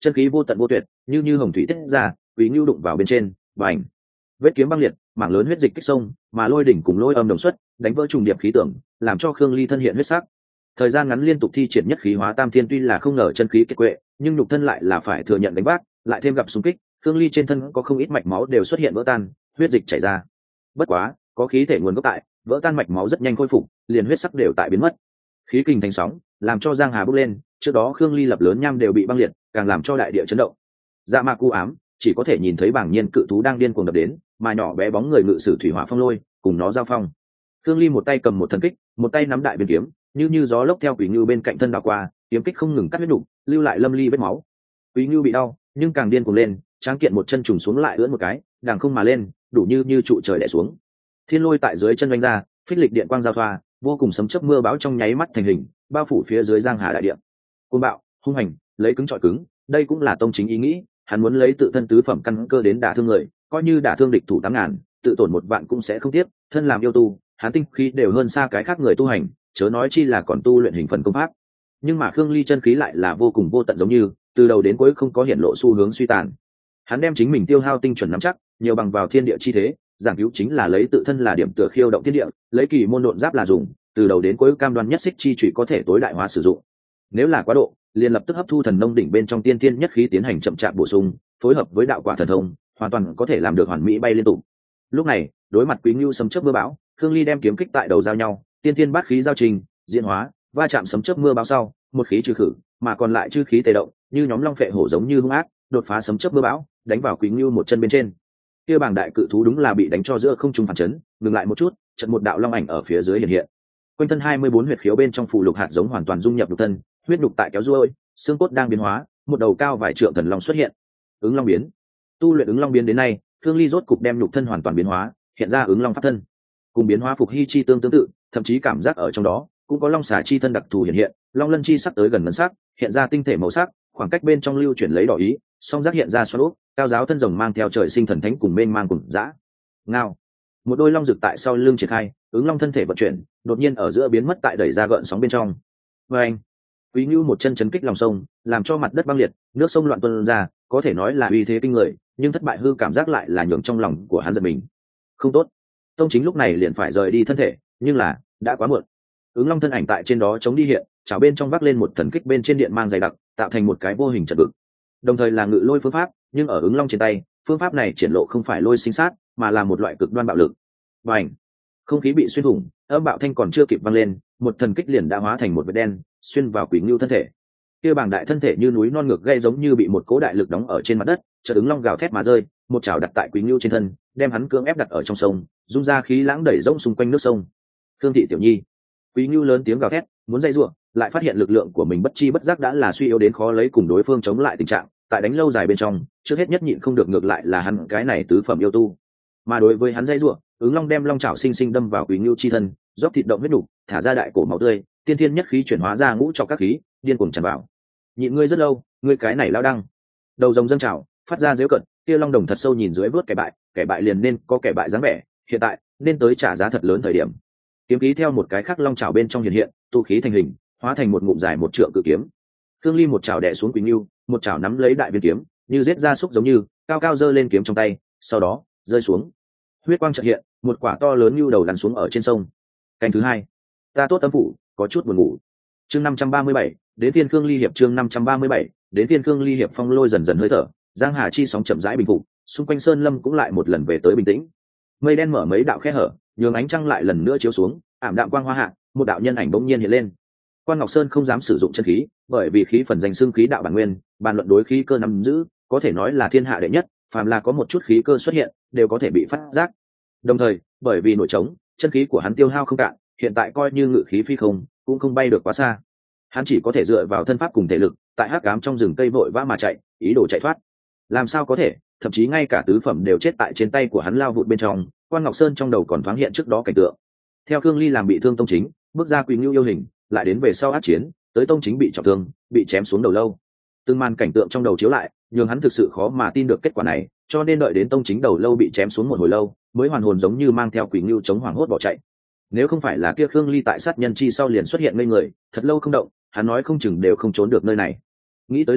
chân khí vô tận vô tuyệt, như hồng thủy tiết ra, Quý Ngưu đụng vào bên trên, bành, vết kiếm băng liệt, mảng lớn huyết dịch kích sông, mà lôi đỉnh cùng lôi âm đồng xuất, đánh vỡ trùng điệp khí tượng, làm cho Khương Ly thân hiện huyết sắc. Thời gian ngắn liên tục thi triển nhất khí hóa tam thiên, tuy là không ngờ chân khí kiệt quệ, nhưng nhục thân lại là phải thừa nhận đánh vác, lại thêm gặp xung kích, Khương Ly trên thân có không ít mạch máu đều xuất hiện vỡ tan, huyết dịch chảy ra. Bất quá, có khí thể nguồn gốc tại, vỡ tan mạch máu rất nhanh khôi phục, liền huyết sắc đều tại biến mất. Khí kình thành sóng, làm cho giang hà bốc lên, trước đó Khương Ly lập lớn nham đều bị băng liệt, càng làm cho đại địa chấn động. Dạ ma cu ám, chỉ có thể nhìn thấy bảng nhiên cự thú đang điên cuồng đập đến, mà nhỏ bé bóng người ngự sử thủy hỏa phong lôi, cùng nó giao phong. Khương Ly một tay cầm một thần kích, một tay nắm đại biên kiếm, như gió lốc theo Quý Ngưu bên cạnh thân đảo qua, kiếm kích không ngừng cắt huyết đủ, lưu lại lâm ly vết máu. Quý Ngưu bị đau, nhưng càng điên cuồng lên, tráng kiện một chân trùng xuống lại ưỡn một cái, đằng không mà lên, đủ như trụ trời đè xuống. Thiên lôi tại dưới chân vung ra, phích lịch điện quang giao thoa, vô cùng sấm chớp mưa bão trong nháy mắt thành hình, bao phủ phía dưới giang hà đại địa. Côn bạo, hung hành, lấy cứng trọi cứng, đây cũng là tông chính ý nghĩ, hắn muốn lấy tự thân tứ phẩm căn cơ đến đả thương người, coi như đả thương địch thủ 8.000, tự tổn 1 vạn cũng sẽ không tiếc. Thân làm yêu tu, hắn tinh khí đều hơn xa cái khác người tu hành, chớ nói chi là còn tu luyện hình phần công pháp. Nhưng mà Khương Ly chân khí lại là vô cùng vô tận, giống như từ đầu đến cuối không có hiện lộ xu hướng suy tàn. Hắn đem chính mình tiêu hao tinh chuẩn nắm chắc, nhiều bằng vào thiên địa chi thế, giảng cứu chính là lấy tự thân là điểm tựa khiêu động thiên địa, lấy kỳ môn độn giáp là dùng, từ đầu đến cuối cam đoan nhất xích chi chủy có thể tối đại hóa sử dụng. Nếu là quá độ, liền lập tức hấp thu thần nông đỉnh bên trong tiên tiên nhất khí tiến hành chậm chạp bổ sung, phối hợp với đạo quả thần thông, hoàn toàn có thể làm được hoàn mỹ bay liên tục. Lúc này, đối mặt Quý Ngưu sấm chớp mưa bão, Khương Ly đem kiếm kích tại đầu giao nhau, tiên tiên bát khí giao trình, diễn hóa, va chạm sấm chớp mưa bão sau, một khí trừ khử, mà còn lại chư khí tề động, như nhóm long phệ hổ giống như hung ác, đột phá sấm chớp mưa bão, đánh vào Quý Ngưu một chân bên trên. Kia bảng đại cự thú đúng là bị đánh cho giữa không trung phản chấn, ngừng lại một chút, chợt một đạo long ảnh ở phía dưới hiện hiện. Quanh thân 24 huyệt khiếu bên trong phù lục hạt giống hoàn toàn dung nhập nhục thân, huyết nhục tại kéo ruôi, xương cốt đang biến hóa, một đầu cao vài trượng thần long xuất hiện. Ứng long biến. Tu luyện ứng long biến đến nay, Khương Ly rốt cục đem nhục thân hoàn toàn biến hóa, hiện ra ứng long pháp thân. Cùng biến hóa phục hy chi tương tự, thậm chí cảm giác ở trong đó cũng có long xà chi thân đặc thù hiện hiện, long lân chi sắc tới gần ngân sắc, hiện ra tinh thể màu sắc, khoảng cách bên trong lưu chuyển lấy đỏ ý, song giác hiện ra xoắn úp, cao giáo thân rồng mang theo trời sinh thần thánh cùng mênh mang cùng dã. Ngao. Một đôi long rực tại sau lưng triển khai, ứng long thân thể vận chuyển, đột nhiên ở giữa biến mất tại đẩy ra gợn sóng bên trong. Oeng. Quý Ngưu một chân chấn kích lòng sông, làm cho mặt đất băng liệt, nước sông loạn tuôn ra, có thể nói là uy thế kinh người, nhưng thất bại hư cảm giác lại là nhường trong lòng của hắn giật mình. Không tốt. Tông chính lúc này liền phải rời đi thân thể, nhưng là đã quá muộn. Ứng long thân ảnh tại trên đó chống đi hiện, chảo bên trong vác lên một thần kích bên trên điện mang dày đặc, tạo thành một cái vô hình trận vực. Đồng thời là ngự lôi phương pháp, nhưng ở ứng long trên tay, phương pháp này triển lộ không phải lôi sinh sát, mà là một loại cực đoan bạo lực. Bành! Không khí bị xuyên thủng, âm bạo thanh còn chưa kịp vang lên, một thần kích liền đã hóa thành một vệt đen, xuyên vào Quý Ngưu thân thể. Kia bảng đại thân thể như núi non ngược gây giống như bị một cố đại lực đóng ở trên mặt đất, chợt ứng long gào thét mà rơi, một chảo đặt tại Quý Ngưu trên thân, đem hắn cưỡng ép đặt ở trong sông, dung ra khí lãng đẩy rỗng xung quanh nước sông. Khương thị tiểu nhi. Quý Ngưu lớn tiếng gào thét, muốn dây rủa, lại phát hiện lực lượng của mình bất chi bất giác đã là suy yếu đến khó lấy cùng đối phương chống lại tình trạng, tại đánh lâu dài bên trong, trước hết nhất nhịn không được, ngược lại là hắn cái này tứ phẩm yêu tu. Mà đối với hắn dây rủa, ứng long đem long chảo sinh sinh đâm vào Quý Ngưu chi thân, rót thịt động huyết đủ, thả ra đại cổ máu tươi, tiên thiên nhất khí chuyển hóa ra ngũ trọc các khí, điên cuồng tràn vào. Nhịn ngươi rất lâu, ngươi cái này lao đăng. Đầu rồng dâng trào, phát ra giễu cận, kia long đồng thật sâu nhìn dưới vớt kẻ bại liền nên có kẻ bại dáng vẻ, hiện tại nên tới trả giá thật lớn thời điểm. Kiếm khí theo một cái khắc long chảo bên trong hiện hiện, tu khí thành hình, hóa thành một ngụm dài 1 trượng cự kiếm. Khương Ly một chảo đè xuống Quý Ngưu, một chảo nắm lấy đại viên kiếm, như giết ra súc giống như, cao cao giơ lên kiếm trong tay, sau đó rơi xuống. Huyết quang chợt hiện, một quả to lớn như đầu lăn xuống ở trên sông. Canh thứ 2. Ta tốt tâm phủ, có chút buồn ngủ. Chương 537, đến phiên Khương Ly hiệp. Chương 537, đến phiên Khương Ly hiệp. Phong lôi dần dần hơi thở, giang hà chi sóng chậm rãi bình phục, xung quanh sơn lâm cũng lại một lần về tới bình tĩnh. Mây đen mở mấy đạo khe hở, nhường ánh trăng lại lần nữa chiếu xuống, ảm đạm quang hoa hạ, một đạo nhân ảnh bỗng nhiên hiện lên. Quan Ngọc Sơn không dám sử dụng chân khí, bởi vì khí phần danh xưng khí đạo bản nguyên, bàn luận đối khí cơ nắm giữ, có thể nói là thiên hạ đệ nhất, phàm là có một chút khí cơ xuất hiện, đều có thể bị phát giác. Đồng thời, bởi vì nội trống, chân khí của hắn tiêu hao không cạn, hiện tại coi như ngự khí phi không, cũng không bay được quá xa. Hắn chỉ có thể dựa vào thân pháp cùng thể lực, tại hắc ám trong rừng cây vội vã mà chạy, ý đồ chạy thoát. Làm sao có thể, thậm chí ngay cả tứ phẩm đều chết tại trên tay của hắn lao vụt bên trong. Quan Ngọc Sơn trong đầu còn thoáng hiện trước đó cảnh tượng. Theo Khương Ly làm bị thương tông chính, bước ra Quý Ngưu yêu hình, lại đến về sau át chiến, tới tông chính bị trọng thương, bị chém xuống đầu lâu. Từng màn cảnh tượng trong đầu chiếu lại, nhường hắn thực sự khó mà tin được kết quả này, cho nên đợi đến tông chính đầu lâu bị chém xuống một hồi lâu, mới hoàn hồn giống như mang theo Quý Ngưu chống hoảng hốt bỏ chạy. Nếu không phải là kia Khương Ly tại sát nhân chi sau liền xuất hiện ngây người, thật lâu không động, hắn nói không chừng đều không trốn được nơi này. Nghĩ tới đây,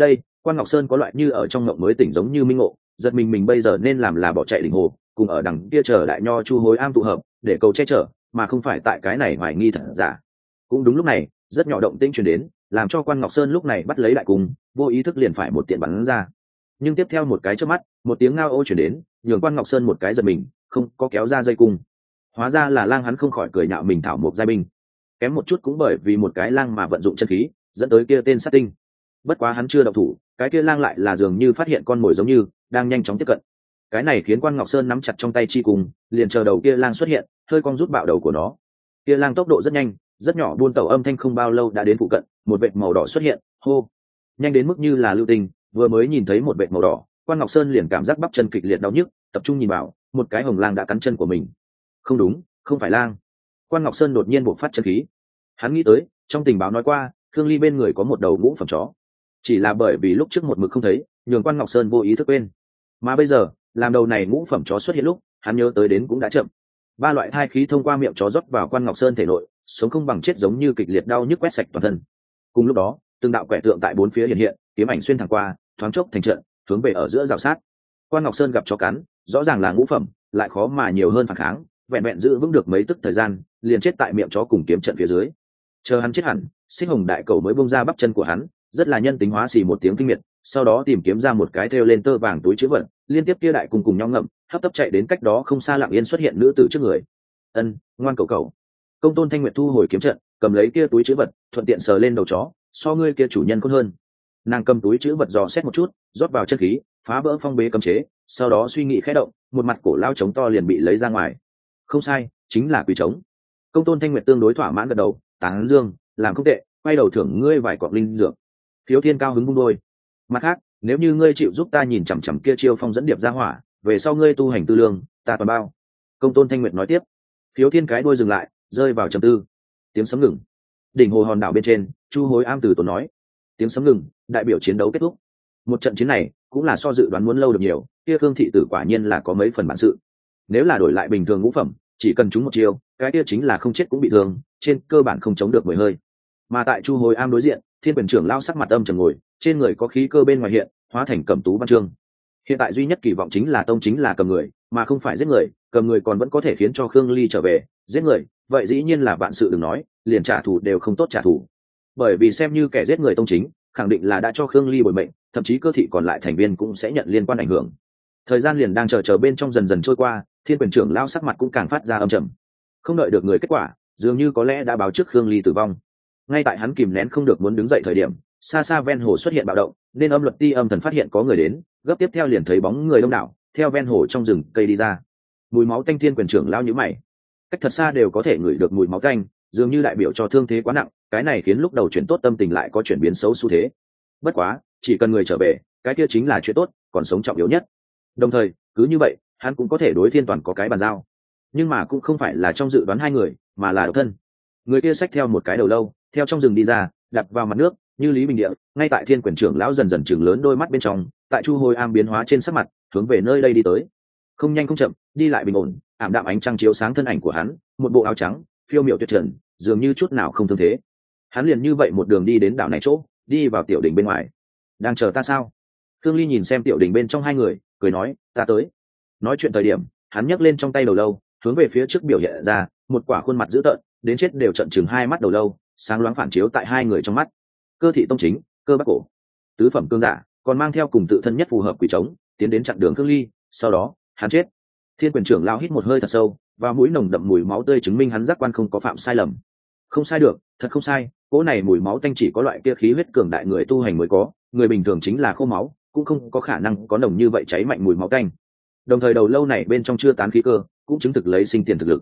Quan Ngọc Sơn có loại như ở trong mộng mới tỉnh giống như minh ngộ, giật mình bây giờ nên làm là bỏ chạy đỉnh hồ, cùng ở đằng kia chờ đại nho Chu Hối Am tụ hợp để cầu che chở, mà không phải tại cái này hoài nghi thật giả. Cũng đúng lúc này, rất nhỏ động tĩnh truyền đến, làm cho Quan Ngọc Sơn lúc này bắt lấy đại cung, vô ý thức liền phải một tiện bắn ra. Nhưng tiếp theo một cái chớp mắt, một tiếng ngao ô truyền đến, nhường Quan Ngọc Sơn một cái giật mình, không có kéo ra dây cung. Hóa ra là lang, hắn không khỏi cười nhạo mình thảo mộc giai binh, kém một chút cũng bởi vì một cái lang mà vận dụng chân khí, dẫn tới kia tên sát tinh. Bất quá hắn chưa động thủ, cái kia lang lại là dường như phát hiện con mồi giống như đang nhanh chóng tiếp cận. Cái này khiến Quan Ngọc Sơn nắm chặt trong tay chi cùng, liền chờ đầu kia lang xuất hiện, hơi cong rút bạo đầu của nó. Kia lang tốc độ rất nhanh, rất nhỏ buôn tàu âm thanh không bao lâu đã đến phụ cận, một vệt màu đỏ xuất hiện, hô, nhanh đến mức như là lưu tình, vừa mới nhìn thấy một vệt màu đỏ, Quan Ngọc Sơn liền cảm giác bắp chân kịch liệt đau nhức, tập trung nhìn vào, một cái hồng lang đã cắn chân của mình. Không đúng, không phải lang. Quan Ngọc Sơn đột nhiên bộc phát chân khí. Hắn nghĩ tới, trong tình báo nói qua, Khương Ly bên người có một đầu ngũ phẩm chó. Chỉ là bởi vì lúc trước một mực không thấy, nhường Quan Ngọc Sơn vô ý thức quên. Mà bây giờ, làm đầu này ngũ phẩm chó xuất hiện lúc, hắn nhớ tới đến cũng đã chậm. Ba loại thai khí thông qua miệng chó rót vào Quan Ngọc Sơn thể nội, sống không bằng chết giống như kịch liệt đau nhức quét sạch toàn thân. Cùng lúc đó, từng đạo quẻ tượng tại bốn phía hiện hiện, kiếm ảnh xuyên thẳng qua, thoáng chốc thành trận, hướng về ở giữa rào sát. Quan Ngọc Sơn gặp chó cắn, rõ ràng là ngũ phẩm, lại khó mà nhiều hơn phản kháng, vẹn vẹn giữ vững được mấy tức thời gian, liền chết tại miệng chó cùng kiếm trận phía dưới. Chờ hắn chết hẳn, Xích Hồng đại cầu mới bung ra bắp chân của hắn, rất là nhân tính hóa xì một tiếng kinh miệt, sau đó tìm kiếm ra một cái thêu lên tơ vàng túi chữ vật, liên tiếp kia đại cùng nhau ngậm, hấp tấp chạy đến cách đó không xa lặng yên xuất hiện nữ tử trước người. Ân, ngoan cậu cậu. Công Tôn Thanh Nguyệt thu hồi kiếm trận, cầm lấy kia túi chữ vật, thuận tiện sờ lên đầu chó, so ngươi kia chủ nhân khôn hơn. Nàng cầm túi chữ vật dò xét một chút, rót vào chân khí, phá vỡ phong bế cấm chế, sau đó suy nghĩ khẽ động, một mặt cổ lao trống to liền bị lấy ra ngoài. Không sai, chính là quỷ trống. Công Tôn Thanh Nguyệt tương đối thỏa mãn gật đầu, tán dương, làm không tệ, quay đầu thưởng ngươi vài cọng linh dược. Khiếu Thiên cao hứng vung đôi. Mặt khác, nếu như ngươi chịu giúp ta nhìn chằm chằm kia chiêu phong dẫn điệp ra hỏa, về sau ngươi tu hành tư lương, ta toàn bao. Công Tôn Thanh Nguyệt nói tiếp. Khiếu Thiên cái đuôi dừng lại, rơi vào trầm tư. Tiếng sấm ngừng. Đỉnh hồ hòn đảo bên trên, Chu Hối Am từ tốn nói. Tiếng sấm ngừng, đại biểu chiến đấu kết thúc. Một trận chiến này cũng là so dự đoán muốn lâu được nhiều, kia Khương thị tử quả nhiên là có mấy phần bản sự. Nếu là đổi lại bình thường ngũ phẩm, chỉ cần trúng một chiêu, cái kia chính là không chết cũng bị thương, trên cơ bản không chống được 10 hơi. Mà tại Chu Hối Am đối diện, Thiên Quyền trưởng lao sắc mặt âm trầm ngồi, trên người có khí cơ bên ngoài hiện, hóa thành Cẩm Tú văn chương. Hiện tại duy nhất kỳ vọng chính là tông chính là cầm người, mà không phải giết người, cầm người còn vẫn có thể khiến cho Khương Ly trở về, giết người, vậy dĩ nhiên là vạn sự đừng nói, liền trả thù đều không tốt trả thù. Bởi vì xem như kẻ giết người tông chính, khẳng định là đã cho Khương Ly bồi mệnh, thậm chí cơ thị còn lại thành viên cũng sẽ nhận liên quan ảnh hưởng. Thời gian liền đang chờ bên trong dần dần trôi qua, Thiên Quyền trưởng lao sắc mặt cũng càng phát ra âm trầm. Không đợi được người kết quả, dường như có lẽ đã báo trước Khương Ly tử vong. Ngay tại hắn kìm nén không được muốn đứng dậy thời điểm, xa xa ven hồ xuất hiện bạo động, nên âm luật ti âm thần phát hiện có người đến, gấp tiếp theo liền thấy bóng người đông đảo theo ven hồ trong rừng cây đi ra. Mùi máu tanh. Thiên Quyền trưởng lao nhíu mày, cách thật xa đều có thể ngửi được mùi máu tanh, dường như đại biểu cho thương thế quá nặng, cái này khiến lúc đầu chuyển tốt tâm tình lại có chuyển biến xấu xu thế. Bất quá, chỉ cần người trở về, cái kia chính là chuyện tốt, còn sống trọng yếu nhất. Đồng thời, cứ như vậy, hắn cũng có thể đối Thiên Toàn có cái bàn giao. Nhưng mà cũng không phải là trong dự đoán hai người, mà là độc thân. Người kia xách theo một cái đầu lâu, theo trong rừng đi ra, đặt vào mặt nước, như lý bình địa, ngay tại Thiên Quyền trưởng lão dần dần chừng lớn đôi mắt bên trong, tại Chu Hối Am biến hóa trên sắc mặt, hướng về nơi đây đi tới. Không nhanh không chậm, đi lại bình ổn, ảm đạm ánh trăng chiếu sáng thân ảnh của hắn, một bộ áo trắng, phiêu miểu tuyệt trần, dường như chút nào không thương thế. Hắn liền như vậy một đường đi đến đảo này chỗ, đi vào tiểu đình bên ngoài. Đang chờ ta sao? Khương Ly nhìn xem tiểu đình bên trong hai người, cười nói, ta tới. Nói chuyện thời điểm, hắn nhấc lên trong tay đầu lâu, hướng về phía trước biểu hiện ra một quả khuôn mặt dữ tợn, đến chết đều trợn trừng hai mắt đầu lâu, sáng loáng phản chiếu tại hai người trong mắt. Cơ thị tông chính, Cơ Bắc Cổ, tứ phẩm cương giả, còn mang theo cùng tự thân nhất phù hợp quỷ trống, tiến đến chặn đường Khương Ly, sau đó, hắn chết. Thiên Quyền trưởng lao hít một hơi thật sâu, và mũi nồng đậm mùi máu tươi chứng minh hắn giác quan không có phạm sai lầm. Không sai được, thật không sai, cỗ này mùi máu tanh chỉ có loại kia khí huyết cường đại người tu hành mới có, người bình thường chính là khô máu, cũng không có khả năng có nồng như vậy cháy mạnh mùi máu tanh. Đồng thời đầu lâu này bên trong chưa tán khí cơ, cũng chứng thực lấy sinh tiền thực lực.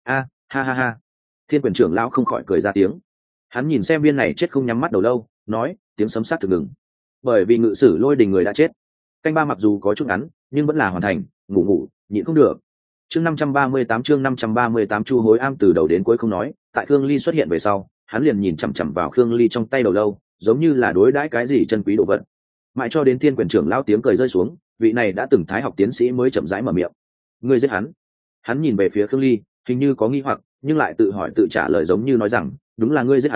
Ha ha ha. Thiên Quyền trưởng lão không khỏi cười ra tiếng. Hắn nhìn xem viên này chết không nhắm mắt đầu lâu, nói, tiếng sấm sát thực ngừng. Bởi vì ngự sử Lôi Đình người đã chết. Canh ba mặc dù có chút ngắn, nhưng vẫn là hoàn thành, ngủ, nhịn không được. Chương 538 Chu Hối Am từ đầu đến cuối không nói, tại Khương Ly xuất hiện về sau, hắn liền nhìn chằm chằm vào Khương Ly trong tay đầu lâu, giống như là đối đãi cái gì chân quý đồ vật. Mãi cho đến Thiên Quyền trưởng lão tiếng cười rơi xuống, vị này đã từng thái học tiến sĩ mới chậm rãi mở miệng. Ngươi giết hắn. Hắn nhìn về phía Khương Ly, hình như có nghi hoặc, nhưng lại tự hỏi tự trả lời giống như nói rằng, đúng là ngươi giết hắn,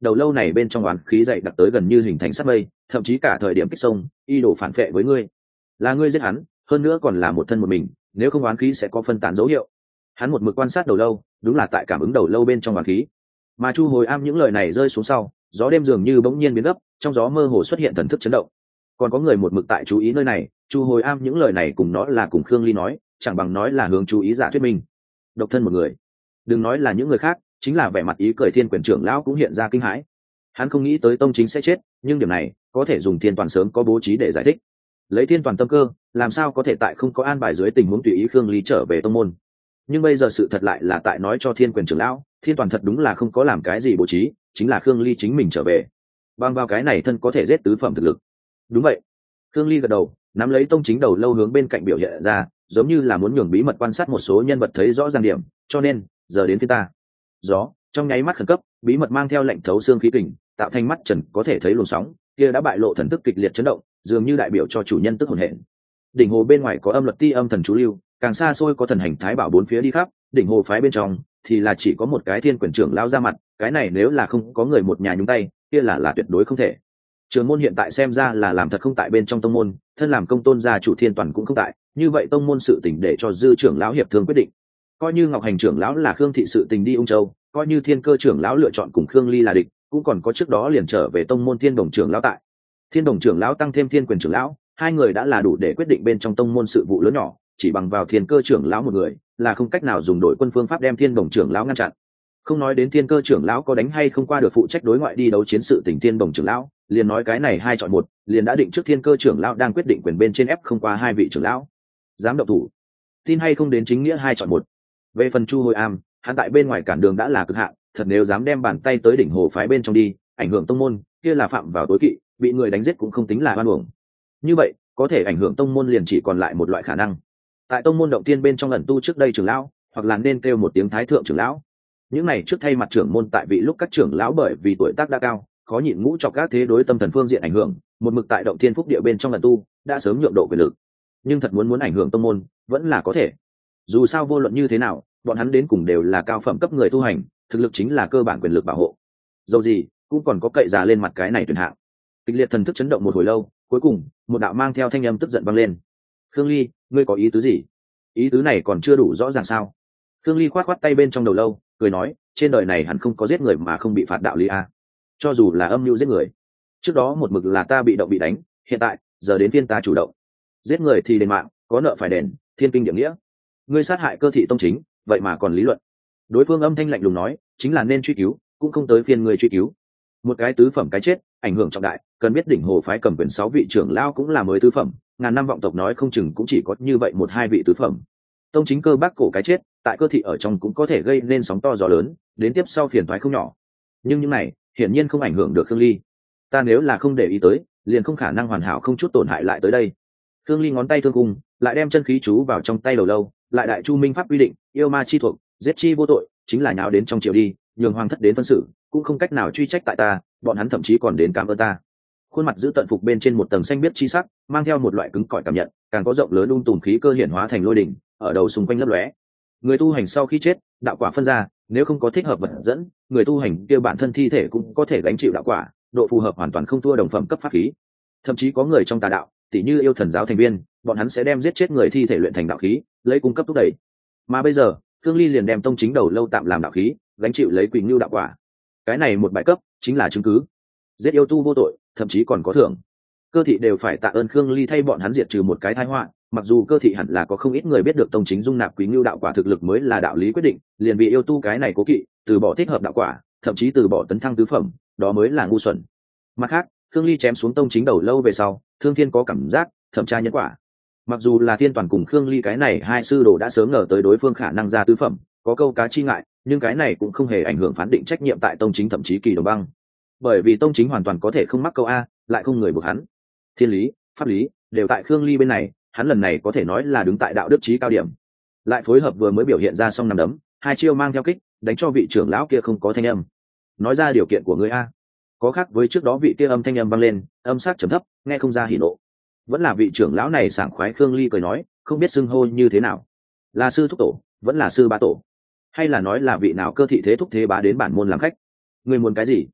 đầu lâu này bên trong oán khí dậy đặc tới gần như hình thành sắt mây, thậm chí cả thời điểm kích sông y đổ phản phệ với ngươi. Là ngươi giết hắn, hơn nữa còn là một thân một mình, nếu không oán khí sẽ có phân tán dấu hiệu. Hắn một mực quan sát đầu lâu, đúng là tại cảm ứng đầu lâu bên trong oán khí. Mà Chu Hồi Am những lời này rơi xuống sau, gió đêm dường như bỗng nhiên biến gấp, trong gió mơ hồ xuất hiện thần thức chấn động. Còn có người một mực tại chú ý nơi này, Chu Hồi Am những lời này cùng nó là cùng Khương Ly nói, chẳng bằng nói là hướng chú ý giả thuyết minh. Độc thân một người, đừng nói là những người khác, chính là vẻ mặt ý cười Thiên Quyền trưởng lão cũng hiện ra kinh hãi. Hắn không nghĩ tới Tông Chính sẽ chết, nhưng điểm này có thể dùng Thiên Toàn sớm có bố trí để giải thích. Lấy Thiên Toàn tâm cơ, làm sao có thể tại không có an bài dưới tình huống tùy ý Khương Ly trở về tông môn. Nhưng bây giờ sự thật lại là tại nói cho Thiên Quyền trưởng lão, Thiên Toàn thật đúng là không có làm cái gì bố trí, chính là Khương Ly chính mình trở về. Bằng vào cái này thân có thể giết tứ phẩm thực lực. Đúng vậy. Khương Ly gật đầu, nắm lấy Tông Chính đầu lâu hướng bên cạnh biểu hiện ra, giống như là muốn nhường bí mật quan sát một số nhân vật thấy rõ ràng điểm, cho nên giờ đến phía ta. Gió trong nháy mắt khẩn cấp, bí mật mang theo lệnh thấu xương khí kình, tạo thành mắt trần có thể thấy luồng sóng kia đã bại lộ thần thức kịch liệt chấn động, dường như đại biểu cho chủ nhân tức hồn hển. Đỉnh hồ bên ngoài có âm luật ti âm thần chú lưu, càng xa xôi có thần hành thái bảo bốn phía đi khắp, đỉnh hồ phái bên trong thì là chỉ có một cái Thiên Quyền trưởng lao ra mặt, cái này nếu là không có người một nhà nhúng tay, kia là tuyệt đối không thể. Trường môn hiện tại xem ra là làm thật không tại bên trong tông môn, thân làm công tôn gia chủ Thiên Toàn cũng không tại, như vậy tông môn sự tình để cho dư trưởng lão hiệp thương quyết định. Coi như Ngọc Hành trưởng lão là Khương thị sự tình đi Ung Châu, coi như Thiên Cơ trưởng lão lựa chọn cùng Khương Ly là địch, cũng còn có trước đó liền trở về tông môn Thiên Đồng trưởng lão tại. Thiên Đồng trưởng lão tăng thêm Thiên Quyền trưởng lão, hai người đã là đủ để quyết định bên trong tông môn sự vụ lớn nhỏ, chỉ bằng vào Thiên Cơ trưởng lão một người, là không cách nào dùng đội quân phương pháp đem Thiên Đồng trưởng lão ngăn chặn. Không nói đến Thiên Cơ trưởng lão có đánh hay không qua được phụ trách đối ngoại đi đấu chiến sự tình Thiên Đồng trưởng lão, liền nói cái này hai chọn một, liền đã định trước Thiên Cơ trưởng lão đang quyết định quyền bên trên ép không qua hai vị trưởng lão. Dám động thủ, tin hay không đến chính nghĩa hai chọn một. Về phần Chu Hồi Am, hắn tại bên ngoài cản đường đã là cực hạn, thật nếu dám đem bàn tay tới đỉnh hồ phái bên trong đi, ảnh hưởng tông môn, kia là phạm vào tối kỵ, bị người đánh giết cũng không tính là oan uổng. Như vậy, có thể ảnh hưởng tông môn liền chỉ còn lại một loại khả năng. Tại tông môn động tiên bên trong lần tu trước đây trưởng lão, hoặc là nên kêu một tiếng thái thượng trưởng lão. Những này trước thay mặt trưởng môn tại vị lúc các trưởng lão bởi vì tuổi tác đã cao, khó nhịn ngũ chọc các thế đối tâm thần phương diện ảnh hưởng, một mực tại động thiên phúc địa bên trong lần tu, đã sớm nhượng độ quyền lực. Nhưng thật muốn ảnh hưởng tông môn, vẫn là có thể. Dù sao vô luận như thế nào, bọn hắn đến cùng đều là cao phẩm cấp người tu hành, thực lực chính là cơ bản quyền lực bảo hộ. Dầu gì cũng còn có cậy già lên mặt cái này tuyển hạng. Kịch liệt thần thức chấn động một hồi lâu, cuối cùng một đạo mang theo thanh âm tức giận vang lên. Khương Ly, ngươi có ý tứ gì? Ý tứ này còn chưa đủ rõ ràng sao? Khương Ly khoát tay bên trong đầu lâu, cười nói, trên đời này hẳn không có giết người mà không bị phạt đạo lý a. Cho dù là âm mưu giết người, trước đó một mực là ta bị động bị đánh, hiện tại giờ đến phiên ta chủ động. Giết người thì đền mạng, có nợ phải đền, thiên kinh địa nghĩa. Ngươi sát hại Cơ thị tông chính, vậy mà còn lý luận. Đối phương âm thanh lạnh lùng nói, chính là nên truy cứu, cũng không tới phiên người truy cứu. Một cái tứ phẩm cái chết, ảnh hưởng trọng đại, cần biết đỉnh hồ phái cầm quyền 6 vị trưởng lao cũng là mới tứ phẩm, ngàn năm vọng tộc nói không chừng cũng chỉ có như vậy một hai vị tứ phẩm. Tông chính Cơ bác cổ cái chết, tại Cơ thị ở trong cũng có thể gây nên sóng to gió lớn, đến tiếp sau phiền toái không nhỏ. Nhưng những này, hiển nhiên không ảnh hưởng được Khương Ly. Ta nếu là không để ý tới, liền không khả năng hoàn hảo không chút tổn hại lại tới đây. Khương Ly ngón tay thương cung, lại đem chân khí chú vào trong tay đầu lâu, lại đại chu minh pháp quy định, yêu ma chi thuộc, giết chi vô tội, chính là nháo đến trong triều đi, nhường hoàng thất đến phân xử, cũng không cách nào truy trách tại ta, bọn hắn thậm chí còn đến cảm ơn ta. Khuôn mặt giữ tận phục bên trên một tầng xanh biếc chi sắc, mang theo một loại cứng cỏi cảm nhận, càng có rộng lớn tùm khí cơ hiển hóa thành lôi đỉnh, ở đầu xung quanh lấp lóe. Người tu hành sau khi chết, đạo quả phân ra, nếu không có thích hợp vật dẫn, người tu hành kia bản thân thi thể cũng có thể gánh chịu đạo quả, độ phù hợp hoàn toàn không thua đồng phẩm cấp pháp khí. Thậm chí có người trong tà đạo, tỉ như yêu thần giáo thành viên, bọn hắn sẽ đem giết chết người thi thể luyện thành đạo khí, lấy cung cấp thúc đẩy. Mà bây giờ, Khương Ly liền đem tông chính đầu lâu tạm làm đạo khí, gánh chịu lấy Quỳnh Lưu đạo quả. Cái này một bài cấp, chính là chứng cứ. Giết yêu tu vô tội, thậm chí còn có thưởng. Cơ thị đều phải tạ ơn Khương Ly thay bọn hắn diệt trừ một cái tai họa, mặc dù Cơ thị hẳn là có không ít người biết được tông chính dung nạp Quỳnh Lưu đạo quả thực lực mới là đạo lý quyết định, liền bị yêu tu cái này cố kỵ, từ bỏ thích hợp đạo quả, thậm chí từ bỏ tấn thăng tứ phẩm, đó mới là ngu xuẩn. Mặt khác, Khương Ly chém xuống tông chính đầu lâu về sau, Thương Thiên có cảm giác thẩm tra nhân quả. Mặc dù là Thiên Toàn cùng Khương Ly cái này hai sư đồ đã sớm ngờ tới đối phương khả năng ra tứ phẩm, có câu cá chi ngại, nhưng cái này cũng không hề ảnh hưởng phán định trách nhiệm tại tông chính thậm chí kỳ đồng băng. Bởi vì tông chính hoàn toàn có thể không mắc câu a, lại không người buộc hắn. Thiên lý, pháp lý đều tại Khương Ly bên này, hắn lần này có thể nói là đứng tại đạo đức chí cao điểm. Lại phối hợp vừa mới biểu hiện ra xong nằm đấm, hai chiêu mang theo kích, đánh cho vị trưởng lão kia không có thanh âm. Nói ra điều kiện của ngươi a. Có khác với trước đó vị kia âm thanh âm vang lên, âm sắc trầm thấp, nghe không ra hỉ nộ. Vẫn là vị trưởng lão này sảng khoái. Khương Ly cười nói, không biết xưng hô như thế nào, là sư thúc tổ, vẫn là sư bá tổ, hay là nói là vị nào Cơ thị thế thúc thế bá đến bản môn làm khách. Ngươi muốn cái gì?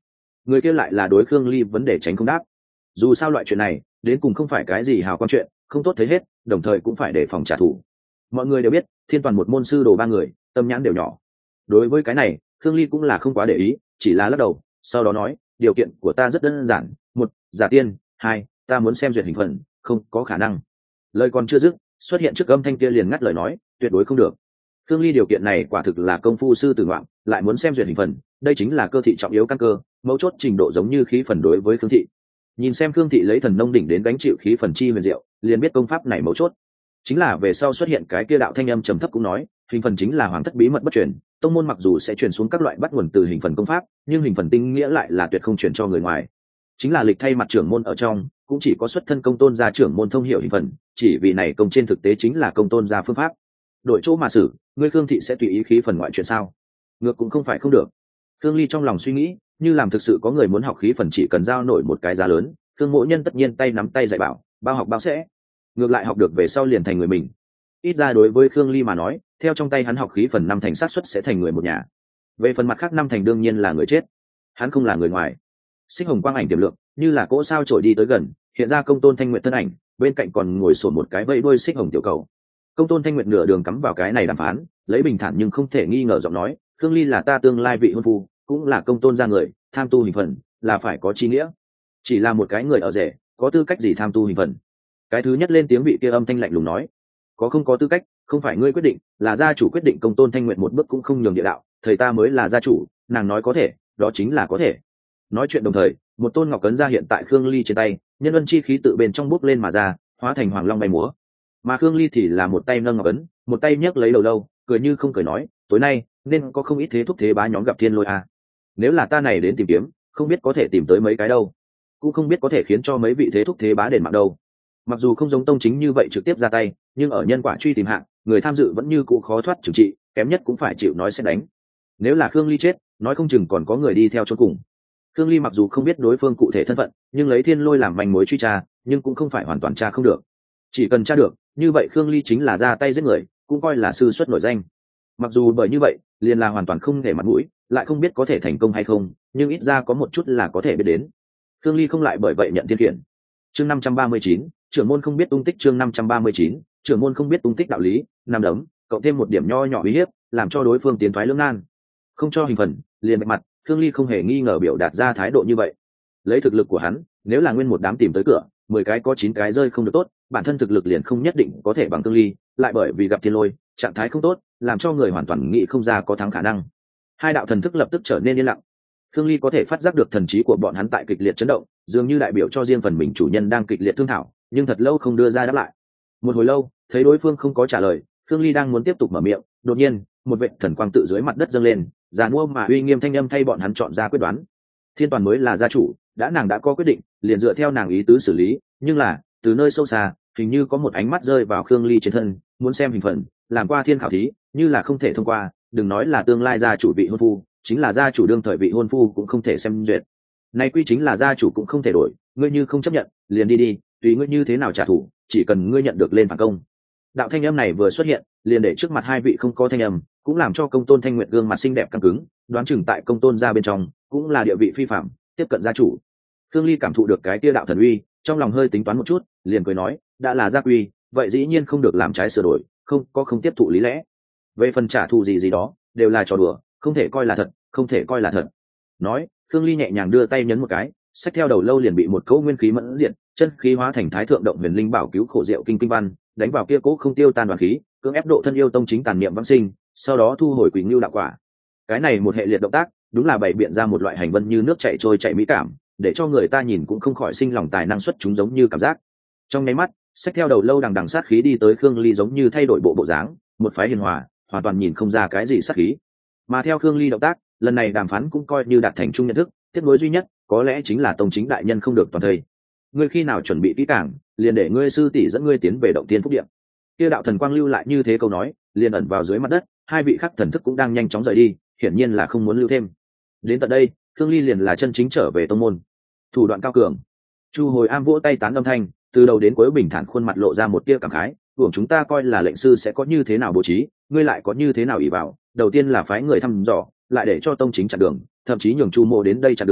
người kia lại là đối Khương Ly vấn đề tránh không đáp. Dù sao loại chuyện này đến cùng không phải cái gì hào quang chuyện, không tốt thấy hết, đồng thời cũng phải đề phòng trả thù. Mọi người đều biết Thiên Toàn một môn sư đồ ba người, tâm nhãn đều nhỏ. Đối với cái này Khương Ly cũng là không quá để ý, chỉ là lắc đầu, sau đó nói điều kiện của ta rất đơn giản: một, giả tiên; hai, ta muốn xem duyệt hình phần. Không có khả năng. Lời còn chưa dứt, xuất hiện trước âm thanh kia liền ngắt lời nói, tuyệt đối không được. Khương Ly điều kiện này quả thực là công phu sư tử ngoạm, lại muốn xem duyệt hình phần, đây chính là cơ thị trọng yếu căn cơ, mấu chốt trình độ giống như khí phần đối với Khương thị. Nhìn xem Khương thị lấy thần nông đỉnh đến gánh chịu khí phần chi huyền diệu, liền biết công pháp này mấu chốt. Chính là về sau xuất hiện cái kia đạo thanh âm trầm thấp cũng nói, hình phần chính là hoàng thất bí mật bất truyền, tông môn mặc dù sẽ truyền xuống các loại bắt nguồn từ hình phần công pháp, nhưng hình phần tinh nghĩa lại là tuyệt không truyền cho người ngoài. Chính là lịch thay mặt trưởng môn ở trong, cũng chỉ có xuất thân công tôn gia trưởng môn thông hiểu hình phần, chỉ vì này công trên thực tế chính là công tôn gia phương pháp. Đổi chỗ mà xử, ngươi Khương thị sẽ tùy ý khí phần ngoại chuyện sao? Ngược cũng không phải không được. Khương Ly trong lòng suy nghĩ, như làm thực sự có người muốn học khí phần chỉ cần giao nổi một cái giá lớn, Khương Mỗ Nhân tất nhiên tay nắm tay dạy bảo, bao học bao sẽ. Ngược lại học được về sau liền thành người mình. Ít ra đối với Khương Ly mà nói, theo trong tay hắn học khí phần 5 thành xác suất sẽ thành người một nhà. Về phần mặt khác 5 thành đương nhiên là người chết. Hắn không là người ngoài. Xích hồng quang ảnh tiềm lượng, như là cỗ sao trổi đi tới gần, hiện ra công tôn Thanh Nguyệt thân ảnh, bên cạnh còn ngồi sổn một cái vẫy đuôi xích hồng tiểu cầu. Công tôn Thanh Nguyệt nửa đường cắm vào cái này đàm phán, lấy bình thản nhưng không thể nghi ngờ giọng nói, Khương Ly là ta tương lai vị hôn phu, cũng là công tôn gia người, tham tu hình phần là phải có chi nghĩa. Chỉ là một cái người ở rể, có tư cách gì tham tu hình phần? Cái thứ nhất lên tiếng vị kia âm thanh lạnh lùng nói, có không có tư cách không phải ngươi quyết định, là gia chủ quyết định. Công tôn Thanh Nguyệt một bước cũng không nhường địa đạo, thầy ta mới là gia chủ, nàng nói có thể, đó chính là có thể. Nói chuyện đồng thời, một tôn ngọc cấn ra hiện tại Khương Ly trên tay, nhân ân chi khí tự bên trong bốc lên mà ra, hóa thành hoàng long bay múa. Mà Khương Ly thì là một tay nâng ngọc ấn, một tay nhấc lấy đầu lâu, cười như không cười nói, tối nay nên có không ít thế thúc thế bá nhóm gặp thiên lôi à. Nếu là ta này đến tìm kiếm, không biết có thể tìm tới mấy cái đâu, cũng không biết có thể khiến cho mấy vị thế thúc thế bá đền mạng đâu. Mặc dù không giống tông chính như vậy trực tiếp ra tay, nhưng ở nhân quả truy tìm hạng, người tham dự vẫn như cũ khó thoát trừng trị, kém nhất cũng phải chịu nói sẽ đánh. Nếu là Khương Ly chết, nói không chừng còn có người đi theo chôn cùng. Khương Ly mặc dù không biết đối phương cụ thể thân phận, nhưng lấy thiên lôi làm manh mối truy tra, nhưng cũng không phải hoàn toàn tra không được. Chỉ cần tra được, như vậy Khương Ly chính là ra tay giết người, cũng coi là sư xuất nổi danh. Mặc dù bởi như vậy, liền là hoàn toàn không để mặt mũi, lại không biết có thể thành công hay không, nhưng ít ra có một chút là có thể biết đến. Khương Ly không lại bởi vậy nhận thiên khiển. Chương 539, trưởng môn không biết tung tích. Chương 539, trưởng môn không biết tung tích đạo lý, nằm đấm, cộng thêm một điểm nho nhỏ uy hiếp, làm cho đối phương tiến thoái lưỡng nan. Không cho hình phần, liền bạch mặt, Khương Ly không hề nghi ngờ biểu đạt ra thái độ như vậy. Lấy thực lực của hắn, nếu là nguyên một đám tìm tới cửa, 10 cái có 9 cái rơi không được tốt, bản thân thực lực liền không nhất định có thể bằng Khương Ly, lại bởi vì gặp thiên lôi, trạng thái không tốt, làm cho người hoàn toàn nghĩ không ra có thắng khả năng. Hai đạo thần thức lập tức trở nên yên lặng. Khương Ly có thể phát giác được thần trí của bọn hắn tại kịch liệt chấn động, dường như đại biểu cho riêng phần mình chủ nhân đang kịch liệt thương thảo, nhưng thật lâu không đưa ra đáp lại. Một hồi lâu, thấy đối phương không có trả lời, Khương Ly đang muốn tiếp tục mở miệng, đột nhiên, một vệt thần quang tự dưới mặt đất dâng lên, giàn mua mà uy nghiêm thanh âm thay bọn hắn chọn ra quyết đoán. Thiên Toàn mới là gia chủ, đã nàng đã có quyết định, liền dựa theo nàng ý tứ xử lý, nhưng là, từ nơi sâu xa, hình như có một ánh mắt rơi vào Khương Ly trên thân, muốn xem hình phận, làm qua thiên khảo thí, như là không thể thông qua, đừng nói là tương lai gia chủ vị hôn phu, chính là gia chủ đương thời vị hôn phu cũng không thể xem duyệt. Nay quy chính là gia chủ cũng không thể đổi, ngươi như không chấp nhận, liền đi đi, tùy ngươi như thế nào trả thù, chỉ cần ngươi nhận được lên phản công. Đạo thanh âm này vừa xuất hiện, liền để trước mặt hai vị không có thanh âm, cũng làm cho công tôn Thanh Nguyệt gương mặt xinh đẹp căng cứng, đoán chừng tại công tôn gia bên trong, cũng là địa vị phi phạm, tiếp cận gia chủ. Khương Ly cảm thụ được cái tia đạo thần uy, trong lòng hơi tính toán một chút, liền cười nói, đã là gia quy, vậy dĩ nhiên không được làm trái sửa đổi, không tiếp thụ lý lẽ. Về phần trả thù gì đó, đều là trò đùa, không thể coi là thật, không thể coi là thật. Nói, Khương Ly nhẹ nhàng đưa tay nhấn một cái, xách theo đầu lâu liền bị một cỗ nguyên khí mẫn diệt, chân khí hóa thành Thái Thượng Động Huyền Linh Bảo Cứu Khổ Diệu Kinh Kinh Văn, đánh vào kia cỗ không tiêu tan đoàn khí, cưỡng ép độ thân yêu tông chính tàn niệm vãng sinh, sau đó thu hồi Quỷ Ngưu đạo quả. Cái này một hệ liệt động tác, đúng là bày biện ra một loại hành vân như nước chảy trôi chảy mỹ cảm, để cho người ta nhìn cũng không khỏi sinh lòng tài năng xuất chúng giống như cảm giác. Trong nháy mắt, xách theo đầu lâu đằng đằng sát khí đi tới Khương Ly giống như thay đổi bộ dáng, một phái hiền hòa, hoàn toàn nhìn không ra cái gì sát khí. Mà theo Khương Ly động tác, lần này đàm phán cũng coi như đạt thành chung nhận thức, tiếp nối duy nhất có lẽ chính là tông chính đại nhân không được toàn thây. Ngươi khi nào chuẩn bị kỹ càng, liền để ngươi sư tỷ dẫn ngươi tiến về động tiên phúc điện. Kia đạo thần quang lưu lại như thế câu nói, liền ẩn vào dưới mặt đất, hai vị khắc thần thức cũng đang nhanh chóng rời đi, hiển nhiên là không muốn lưu thêm. Đến tận đây, Khương Ly liền là chân chính trở về tông môn. Thủ đoạn cao cường. Chu Hồi Am vỗ tay tán âm thanh, từ đầu đến cuối bình thản khuôn mặt lộ ra một tia cảm khái, "Uổng chúng ta coi là lệnh sư sẽ có như thế nào bố trí, ngươi lại có như thế nào ỷ vào, đầu tiên là phái người thăm dò, lại để cho tông chính chặn đường, thậm chí nhường Chu Mộ đến đây chặn đường,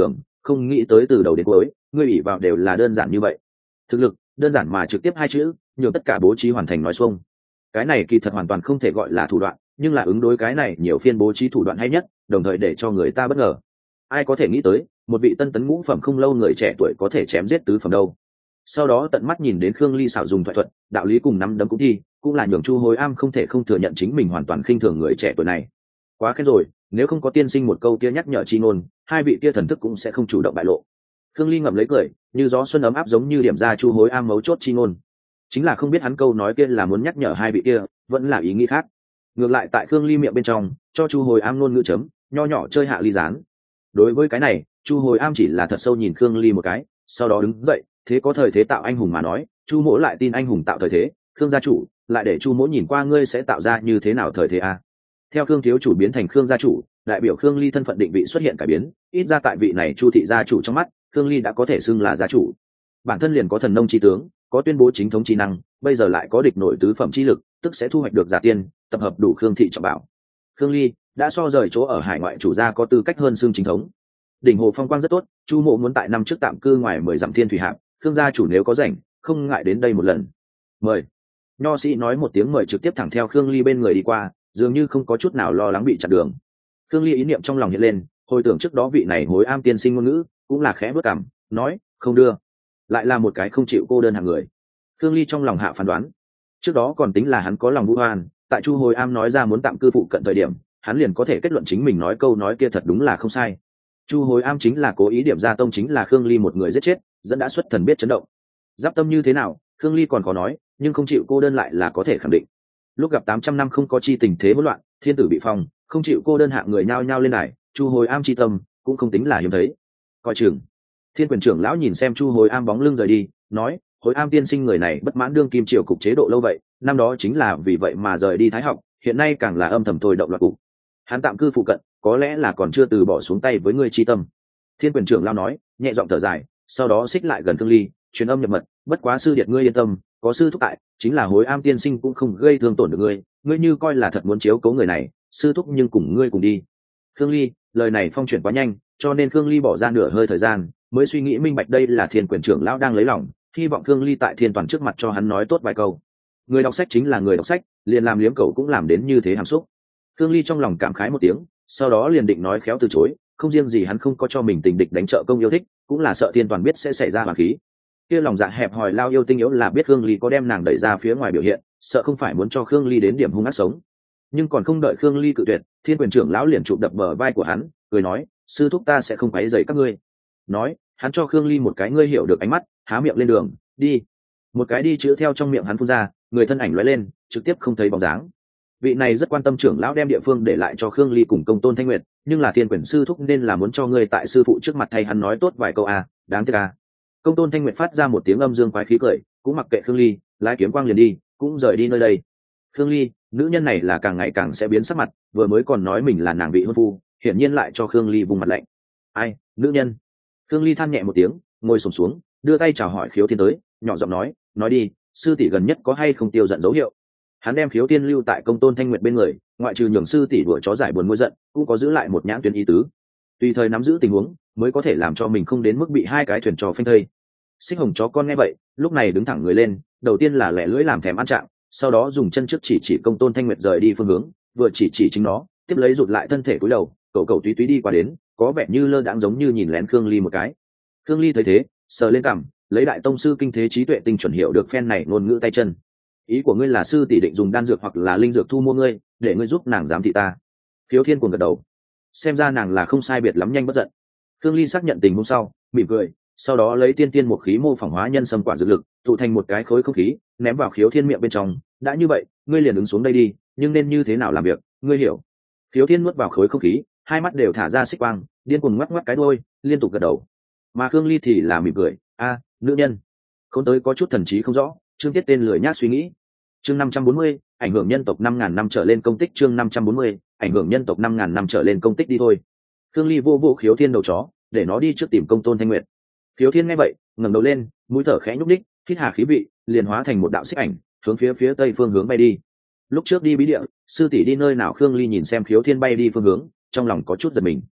không nghĩ tới từ đầu đến cuối ngươi ỷ vào đều là đơn giản như vậy. Thực lực đơn giản mà trực tiếp hai chữ nhường tất cả bố trí hoàn thành nói xuông. Cái này kỳ thật hoàn toàn không thể gọi là thủ đoạn, nhưng là ứng đối cái này nhiều phiên bố trí thủ đoạn hay nhất, đồng thời để cho người ta bất ngờ. Ai có thể nghĩ tới một vị tân tấn ngũ phẩm không lâu người trẻ tuổi có thể chém giết tứ phẩm đâu. Sau đó tận mắt nhìn đến Khương Ly xảo dùng thoại thuật, đạo lý cùng nắm đấm cũng thi, cũng là nhường Chu Hối Am không thể không thừa nhận chính mình hoàn toàn khinh thường người trẻ tuổi này. Quá khen rồi, nếu không có tiên sinh một câu kia nhắc nhở chi ngôn, hai vị kia thần thức cũng sẽ không chủ động bại lộ. Khương Ly ngậm lấy cười, như gió xuân ấm áp giống như điểm ra Chu Hối Am mấu chốt chi ngôn. Chính là không biết hắn câu nói kia là muốn nhắc nhở hai vị kia, vẫn là ý nghĩ khác. Ngược lại tại Khương Ly miệng bên trong, cho Chu Hối Am ngôn ngữ chấm, nho nhỏ chơi hạ ly gián. Đối với cái này, Chu Hối Am chỉ là thật sâu nhìn Khương Ly một cái, sau đó đứng dậy, thế có thời thế tạo anh hùng mà nói, Chu Mỗ lại tin anh hùng tạo thời thế, Khương gia chủ, lại để Chu Mỗ nhìn qua ngươi sẽ tạo ra như thế nào thời thế a. Theo Khương thiếu chủ biến thành Khương gia chủ, đại biểu Khương Ly thân phận định vị xuất hiện cải biến, ít ra tại vị này Chu thị gia chủ trong mắt, Khương Ly đã có thể xưng là gia chủ. Bản thân liền có thần nông chi tướng, có tuyên bố chính thống chi năng, bây giờ lại có địch nổi tứ phẩm chi lực, tức sẽ thu hoạch được giả tiên, tập hợp đủ Khương thị trọng bảo. Khương Ly đã so rời chỗ ở hải ngoại chủ gia có tư cách hơn xưng chính thống. Đỉnh hồ phong quang rất tốt, Chu Mộ muốn tại năm trước tạm cư ngoài 10 dặm thiên thủy hạp, Khương gia chủ nếu có rảnh, không ngại đến đây một lần. Mời. Nho sĩ nói một tiếng mời trực tiếp thẳng theo Khương Ly bên người đi qua, dường như không có chút nào lo lắng bị chặn đường. Khương Ly ý niệm trong lòng hiện lên, hồi tưởng trước đó vị này Hối Am tiên sinh ngôn ngữ, cũng là khẽ bước cằm, nói, không đưa. Lại là một cái không chịu cô đơn hàng người. Khương Ly trong lòng hạ phán đoán, trước đó còn tính là hắn có lòng vũ hoan, tại Chu Hối Am nói ra muốn tạm cư phụ cận thời điểm, hắn liền có thể kết luận chính mình nói câu nói kia thật đúng là không sai. Chu Hối Am chính là cố ý điểm ra tông chính là Khương Ly một người giết chết, dẫn đã xuất thần biết chấn động. Giáp tâm như thế nào, Khương Ly còn có nói, nhưng không chịu cô đơn lại là có thể khẳng định. Lúc gặp 800 năm không có chi tình thế hỗn loạn, thiên tử bị phong, không chịu cô đơn hạng người nhao nhao lên đài, Chu Hối Am chi tâm cũng không tính là hiếm thấy. Coi chừng. Thiên quyền trưởng lão nhìn xem Chu Hối Am bóng lưng rời đi, nói, Hối Am tiên sinh người này bất mãn đương kim triều cục chế độ lâu vậy, năm đó chính là vì vậy mà rời đi Thái học, hiện nay càng là âm thầm thôi động loạn cục. Hắn tạm cư phụ cận, có lẽ là còn chưa từ bỏ xuống tay với ngươi chi tâm. Thiên quyền trưởng lão nói, nhẹ giọng thở dài, sau đó xích lại gần Khương Ly, truyền âm nhập mật, bất quá sư điệt ngươi yên tâm, có sư thúc tại, chính là Hối Am tiên sinh cũng không gây thương tổn được ngươi, ngươi như coi là thật muốn chiếu cố người này, sư thúc nhưng cùng ngươi cùng đi. Khương Ly, lời này phong chuyển quá nhanh, cho nên Khương Ly bỏ ra nửa hơi thời gian, mới suy nghĩ minh bạch đây là Thiên quyền trưởng lão đang lấy lòng, hy vọng Khương Ly tại Thiên toàn trước mặt cho hắn nói tốt vài câu. Người đọc sách chính là người đọc sách, liền làm liếm cầu cũng làm đến như thế hàm xúc. Khương Ly trong lòng cảm khái một tiếng, sau đó liền định nói khéo từ chối, không riêng gì hắn không có cho mình tình địch đánh trợ công yêu thích, cũng là sợ Thiên toàn biết sẽ xảy ra hoàn khí. Kia lòng dạ hẹp hòi lao yêu tinh yếu là biết Khương Ly có đem nàng đẩy ra phía ngoài biểu hiện, sợ không phải muốn cho Khương Ly đến điểm hung ác sống. Nhưng còn không đợi Khương Ly cự tuyệt, Thiên quyền trưởng lão liền chụp đập bờ vai của hắn, cười nói, sư thúc ta sẽ không quấy rầy các ngươi. Nói, hắn cho Khương Ly một cái ngươi hiểu được ánh mắt, há miệng lên đường, đi. Một cái đi chữ theo trong miệng hắn phun ra, người thân ảnh lóe lên, trực tiếp không thấy bóng dáng. Vị này rất quan tâm trưởng lão đem địa phương để lại cho Khương Ly cùng Công Tôn Thanh Nguyệt, nhưng là Thiên quyền sư thúc nên là muốn cho ngươi tại sư phụ trước mặt thay hắn nói tốt vài câu à, đáng tiếc à. Công Tôn Thanh Nguyệt phát ra một tiếng âm dương quái khí cười, cũng mặc kệ Khương Ly, lái kiếm quang liền đi, cũng rời đi nơi đây. Khương Ly, nữ nhân này là càng ngày càng sẽ biến sắc mặt, vừa mới còn nói mình là nàng vị hôn phu, hiển nhiên lại cho Khương Ly vùng mặt lạnh. Ai, nữ nhân? Khương Ly than nhẹ một tiếng, ngồi xổm xuống, đưa tay chào hỏi Khiếu Thiên tới, nhỏ giọng nói đi, sư tỷ gần nhất có hay không tiêu giận dấu hiệu? Hắn đem Khiếu Thiên lưu tại Công Tôn Thanh Nguyệt bên người, ngoại trừ nhường sư tỷ đuổi chó giải buồn nguôi giận, cũng có giữ lại một nhãn tuyến ý tứ. Tùy thời nắm giữ tình huống, mới có thể làm cho mình không đến mức bị hai cái thuyền trò phanh thây. Xích hồng chó con nghe vậy, lúc này đứng thẳng người lên, đầu tiên là lẻ lưỡi làm thèm ăn trạng, sau đó dùng chân trước chỉ Công Tôn Thanh Nguyệt rời đi phương hướng, vừa chỉ chính nó, tiếp lấy rụt lại thân thể cúi đầu, cậu túy túy đi qua đến, có vẻ như lơ đãng giống như nhìn lén Khương Ly một cái. Khương Ly thấy thế, sờ lên cằm, lấy đại tông sư kinh thế trí tuệ tinh chuẩn hiểu được phen này ngôn ngữ tay chân. Ý của ngươi là sư tỷ định dùng đan dược hoặc là linh dược thu mua ngươi, để ngươi giúp nàng giám thị ta? Khiếu Thiên cuồng gật đầu, xem ra nàng là không sai biệt lắm, nhanh bất giận. Khương Ly xác nhận tình huống sau, mỉm cười, sau đó lấy tiên tiên một khí mô phỏng hóa nhân sâm quả dược lực, tụ thành một cái khối không khí, ném vào Khiếu Thiên miệng bên trong. Đã như vậy, ngươi liền ứng xuống đây đi, nhưng nên như thế nào làm việc, ngươi hiểu? Khiếu Thiên nuốt vào khối không khí, hai mắt đều thả ra xích quang, điên cuồng ngoắc ngoắc cái đuôi, liên tục gật đầu. Mà Khương Ly thì là mỉm cười, a, nữ nhân. Khốn tới có chút thần trí không rõ, chương tiết tên lười nhác suy nghĩ. Chương 540, ảnh hưởng nhân tộc 5000 năm trở lên công tích. Chương 540, ảnh hưởng nhân tộc 5000 năm trở lên công tích đi thôi. Khương Ly vô Khiếu Thiên đầu chó, để nó đi trước tìm Công Tôn Thanh Nguyệt. Khiếu Thiên nghe vậy, ngẩng đầu lên, mũi thở khẽ nhúc nhích, hít hà khí vị, liền hóa thành một đạo xích ảnh, hướng phía tây phương hướng bay đi. Lúc trước đi bí địa, sư tỷ đi nơi nào? Khương Ly nhìn xem Khiếu Thiên bay đi phương hướng, trong lòng có chút giật mình.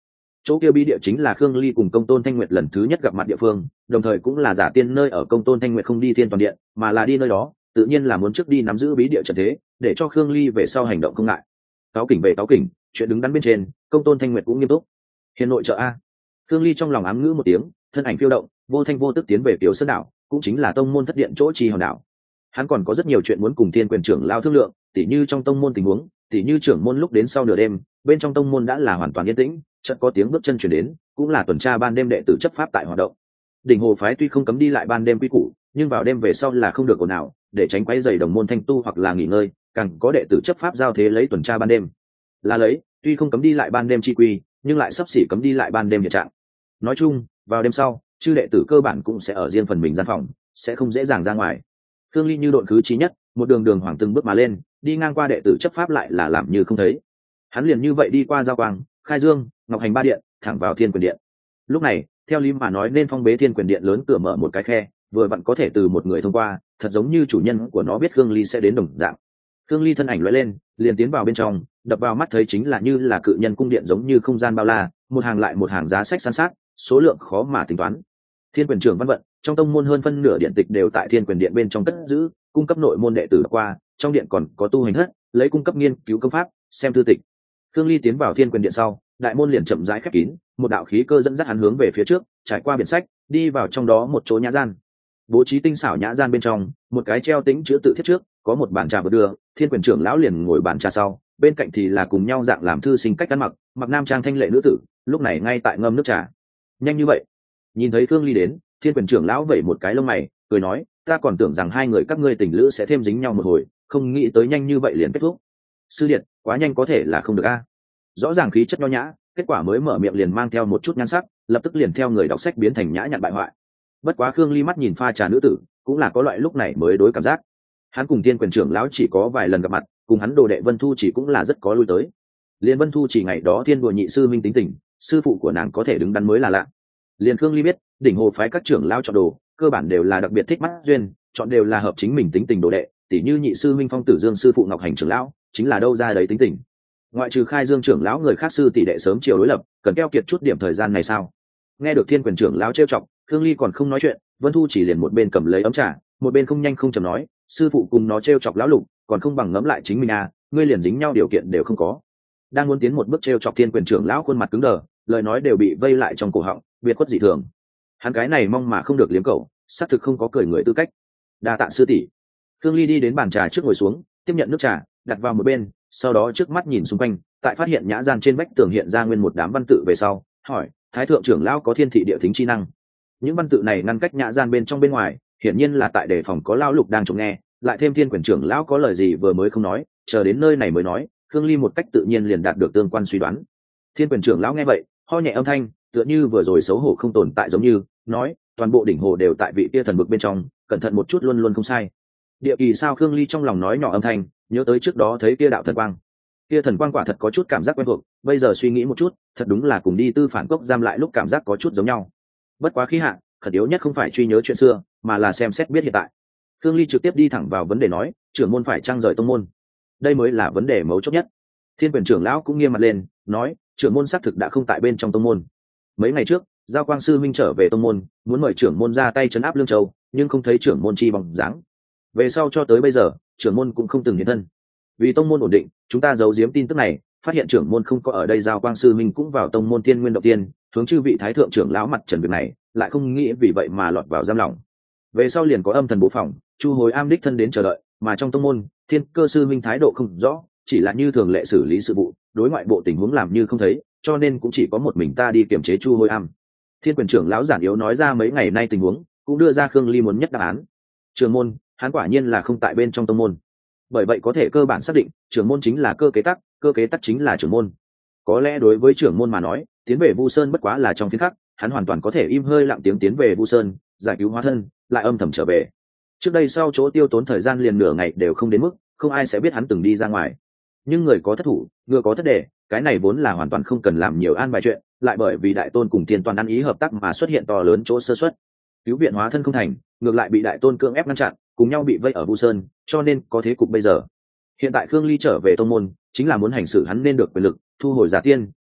chỗ kia bí địa chính là Khương Ly cùng Công Tôn Thanh Nguyệt lần thứ nhất gặp mặt địa phương, đồng thời cũng là giả tiên nơi ở Công Tôn Thanh Nguyệt không đi Thiên Toàn Điện, mà là đi nơi đó, tự nhiên là muốn trước đi nắm giữ bí địa trận thế, để cho Khương Ly về sau hành động không ngại. Cáo kỉnh về cáo kỉnh, chuyện đứng đắn bên trên, Công Tôn Thanh Nguyệt cũng nghiêm túc. Hiền nội trợ a. Khương Ly trong lòng ám ngữ một tiếng, thân ảnh phiêu động, vô thanh vô tức tiến về Kiều Sơn đảo, cũng chính là tông môn thất điện chỗ Trì Hòn đảo. Hắn còn có rất nhiều chuyện muốn cùng Thiên Quyền trưởng lao thương lượng, tỉ như trong tông môn tình huống, tỉ như trưởng môn lúc đến sau nửa đêm, bên trong tông môn đã là hoàn toàn yên tĩnh, chợt có tiếng bước chân chuyển đến, cũng là tuần tra ban đêm đệ tử chấp pháp tại hoạt động. Đỉnh Hồ phái tuy không cấm đi lại ban đêm quy củ, nhưng vào đêm về sau là không được ồn ào, để tránh quấy rầy đồng môn thanh tu hoặc là nghỉ ngơi, càng có đệ tử chấp pháp giao thế lấy tuần tra ban đêm. Là lấy, tuy không cấm đi lại ban đêm chi quy, nhưng lại sắp xỉ cấm đi lại ban đêm hiện trạng. Nói chung, vào đêm sau, chư đệ tử cơ bản cũng sẽ ở riêng phần mình gian phòng, sẽ không dễ dàng ra ngoài. Khương Ly như độn khứ trí nhất, một đường đường hoàng từng bước mà lên, đi ngang qua đệ tử chấp pháp lại là làm như không thấy. Hắn liền như vậy đi qua Giao Quang, Khai Dương, Ngọc Hành ba điện, thẳng vào Thiên Quyền điện. Lúc này, theo lý mà nói nên phong bế Thiên Quyền điện lớn cửa mở một cái khe, vừa vặn có thể từ một người thông qua, thật giống như chủ nhân của nó biết Khương Ly sẽ đến đồng dạng. Khương Ly thân ảnh lóe lên, liền tiến vào bên trong, đập vào mắt thấy chính là như là cự nhân cung điện giống như không gian bao la, một hàng lại một hàng giá sách san sát, số lượng khó mà tính toán. Thiên Quyền trưởng văn vận, trong tông môn hơn phân nửa điện tịch đều tại Thiên Quyền điện bên trong cất giữ, cung cấp nội môn đệ tử qua, trong điện còn có tu hành hất, lấy cung cấp nghiên cứu công pháp, xem thư tịch. Khương Ly tiến vào Thiên Quyền điện sau, đại môn liền chậm rãi khép kín, một đạo khí cơ dẫn dắt hắn hướng về phía trước, trải qua biển sách, đi vào trong đó một chỗ nhã gian. Bố trí tinh xảo nhã gian bên trong, một cái treo tĩnh chữa tự thiết trước, có một bàn trà vừa đưa, Thiên Quyền trưởng lão liền ngồi bàn trà sau, bên cạnh thì là cùng nhau dạng làm thư sinh cách ăn mặc, mặc nam trang thanh lệ nữ tử, lúc này ngay tại ngâm nước trà. Nhanh như vậy? Nhìn thấy Khương Ly đến, Thiên Quyền trưởng lão vẩy một cái lông mày, cười nói, ta còn tưởng rằng hai người các ngươi tình lữ sẽ thêm dính nhau một hồi, không nghĩ tới nhanh như vậy liền kết thúc. Sư điện, quá nhanh có thể là không được a. Rõ ràng khí chất nho nhã, kết quả mới mở miệng liền mang theo một chút nhan sắc, lập tức liền theo người đọc sách biến thành nhã nhặn bại hoại. Bất quá Khương Ly mắt nhìn pha trà nữ tử, cũng là có loại lúc này mới đối cảm giác. Hắn cùng Thiên Quyền trưởng lão chỉ có vài lần gặp mặt, cùng hắn đồ đệ Vân Thu chỉ cũng là rất có lui tới. Liên Vân Thu chỉ ngày đó thiên đùa nhị sư minh tính tình, sư phụ của nàng có thể đứng đắn mới là lạ. Liên Khương Ly biết, Đỉnh Hồ phái các trưởng lão chọn đồ, cơ bản đều là đặc biệt thích mắt duyên, chọn đều là hợp chính mình tính tình đồ đệ, tỉ như nhị sư minh Phong Tử Dương sư phụ Ngọc Hành trưởng lão, chính là đâu ra đấy tính tình. Ngoại trừ Khai Dương trưởng lão người khác sư tỷ đệ sớm chiều đối lập, cần keo kiệt chút điểm thời gian này sao? Nghe được Thiên Quyền trưởng lão trêu chọc, Khương Ly còn không nói chuyện, Vân Thu chỉ liền một bên cầm lấy ấm trà, một bên không nhanh không chậm nói, sư phụ cùng nó trêu chọc lão lục, còn không bằng ngẫm lại chính mình à, ngươi liền dính nhau điều kiện đều không có. Đang muốn tiến một bước trêu chọc Thiên Quyền trưởng lão khuôn mặt cứng đờ, lời nói đều bị vây lại trong cổ họng, biệt khuất dị thường. Hắn cái này mong mà không được liếm cẩu, xác thực không có cười người tư cách. Đa tạ sư tỷ. Khương Ly đi đến bàn trà trước ngồi xuống, tiếp nhận nước trà, đặt vào một bên, sau đó trước mắt nhìn xung quanh, tại phát hiện nhã gian trên vách tường hiện ra nguyên một đám văn tự về sau, hỏi, Thái thượng trưởng lão có thiên thị địa thính chi năng. Những văn tự này ngăn cách nhã gian bên trong bên ngoài, hiển nhiên là tại đề phòng có lão lục đang trông nghe, lại thêm Thiên Quyền trưởng lão có lời gì vừa mới không nói, chờ đến nơi này mới nói, Khương Ly một cách tự nhiên liền đạt được tương quan suy đoán. Thiên Quyền trưởng lão nghe vậy, ho nhẹ âm thanh, tựa như vừa rồi xấu hổ không tồn tại giống như, nói, toàn bộ đỉnh hồ đều tại vị kia thần vực bên trong, cẩn thận một chút luôn luôn không sai. Địa kỳ sao? Khương Ly trong lòng nói nhỏ âm thanh, nhớ tới trước đó thấy kia đạo thần quang. Kia thần quang quả thật có chút cảm giác quen thuộc, bây giờ suy nghĩ một chút, thật đúng là cùng đi Tư Phản Cốc giam lại lúc cảm giác có chút giống nhau. Bất quá khí hạ, khẩn yếu nhất không phải truy nhớ chuyện xưa, mà là xem xét biết hiện tại. Khương Ly trực tiếp đi thẳng vào vấn đề nói, trưởng môn phải trang rời tông môn. Đây mới là vấn đề mấu chốt nhất. Thiên Quyền trưởng lão cũng nghiêm mặt lên, nói, trưởng môn xác thực đã không tại bên trong tông môn. Mấy ngày trước, Giao Quang sư minh trở về tông môn, muốn mời trưởng môn ra tay trấn áp Lương Châu, nhưng không thấy trưởng môn chi bóng dáng. Về sau cho tới bây giờ, trưởng môn cũng không từng hiện thân. Vì tông môn ổn định, chúng ta giấu giếm tin tức này, phát hiện trưởng môn không có ở đây, Giao Quang sư minh cũng vào tông môn Thiên Nguyên động tiên, hướng chư vị thái thượng trưởng lão mặt trần việc này, lại không nghĩ vì vậy mà lọt vào giam lỏng. Về sau liền có âm thần bố phòng, Chu Hồi Am đích thân đến chờ đợi, mà trong tông môn, Thiên Cơ sư minh thái độ không rõ, chỉ là như thường lệ xử lý sự vụ, đối ngoại bộ tình huống làm như không thấy, cho nên cũng chỉ có một mình ta đi kiểm chế Chu Hồi Am. Thiên Quyền trưởng lão giản yếu nói ra mấy ngày nay tình huống, cũng đưa ra Khương Ly muốn nhất đáp án. Trưởng môn, hắn quả nhiên là không tại bên trong tông môn. Bởi vậy có thể cơ bản xác định, trưởng môn chính là cơ kế tắc chính là trưởng môn. Có lẽ đối với trưởng môn mà nói, tiến về Vu Sơn bất quá là trong phiến khắc, hắn hoàn toàn có thể im hơi lặng tiếng tiến về Vu Sơn, giải cứu hóa thân, lại âm thầm trở về. Trước đây sau chỗ tiêu tốn thời gian liền nửa ngày đều không đến mức, không ai sẽ biết hắn từng đi ra ngoài. Nhưng người có thất thủ, ngựa có thất đề, cái này vốn là hoàn toàn không cần làm nhiều an bài chuyện, lại bởi vì Đại Tôn cùng Thiên Toàn ăn ý hợp tác mà xuất hiện to lớn chỗ sơ suất. Cứu viện hóa thân không thành, ngược lại bị Đại Tôn cưỡng ép ngăn chặn, cùng nhau bị vây ở Vu Sơn, cho nên có thế cục bây giờ. Hiện tại Khương Ly trở về tông môn, chính là muốn hành xử hắn nên được quyền lực, thu hồi giả tiên,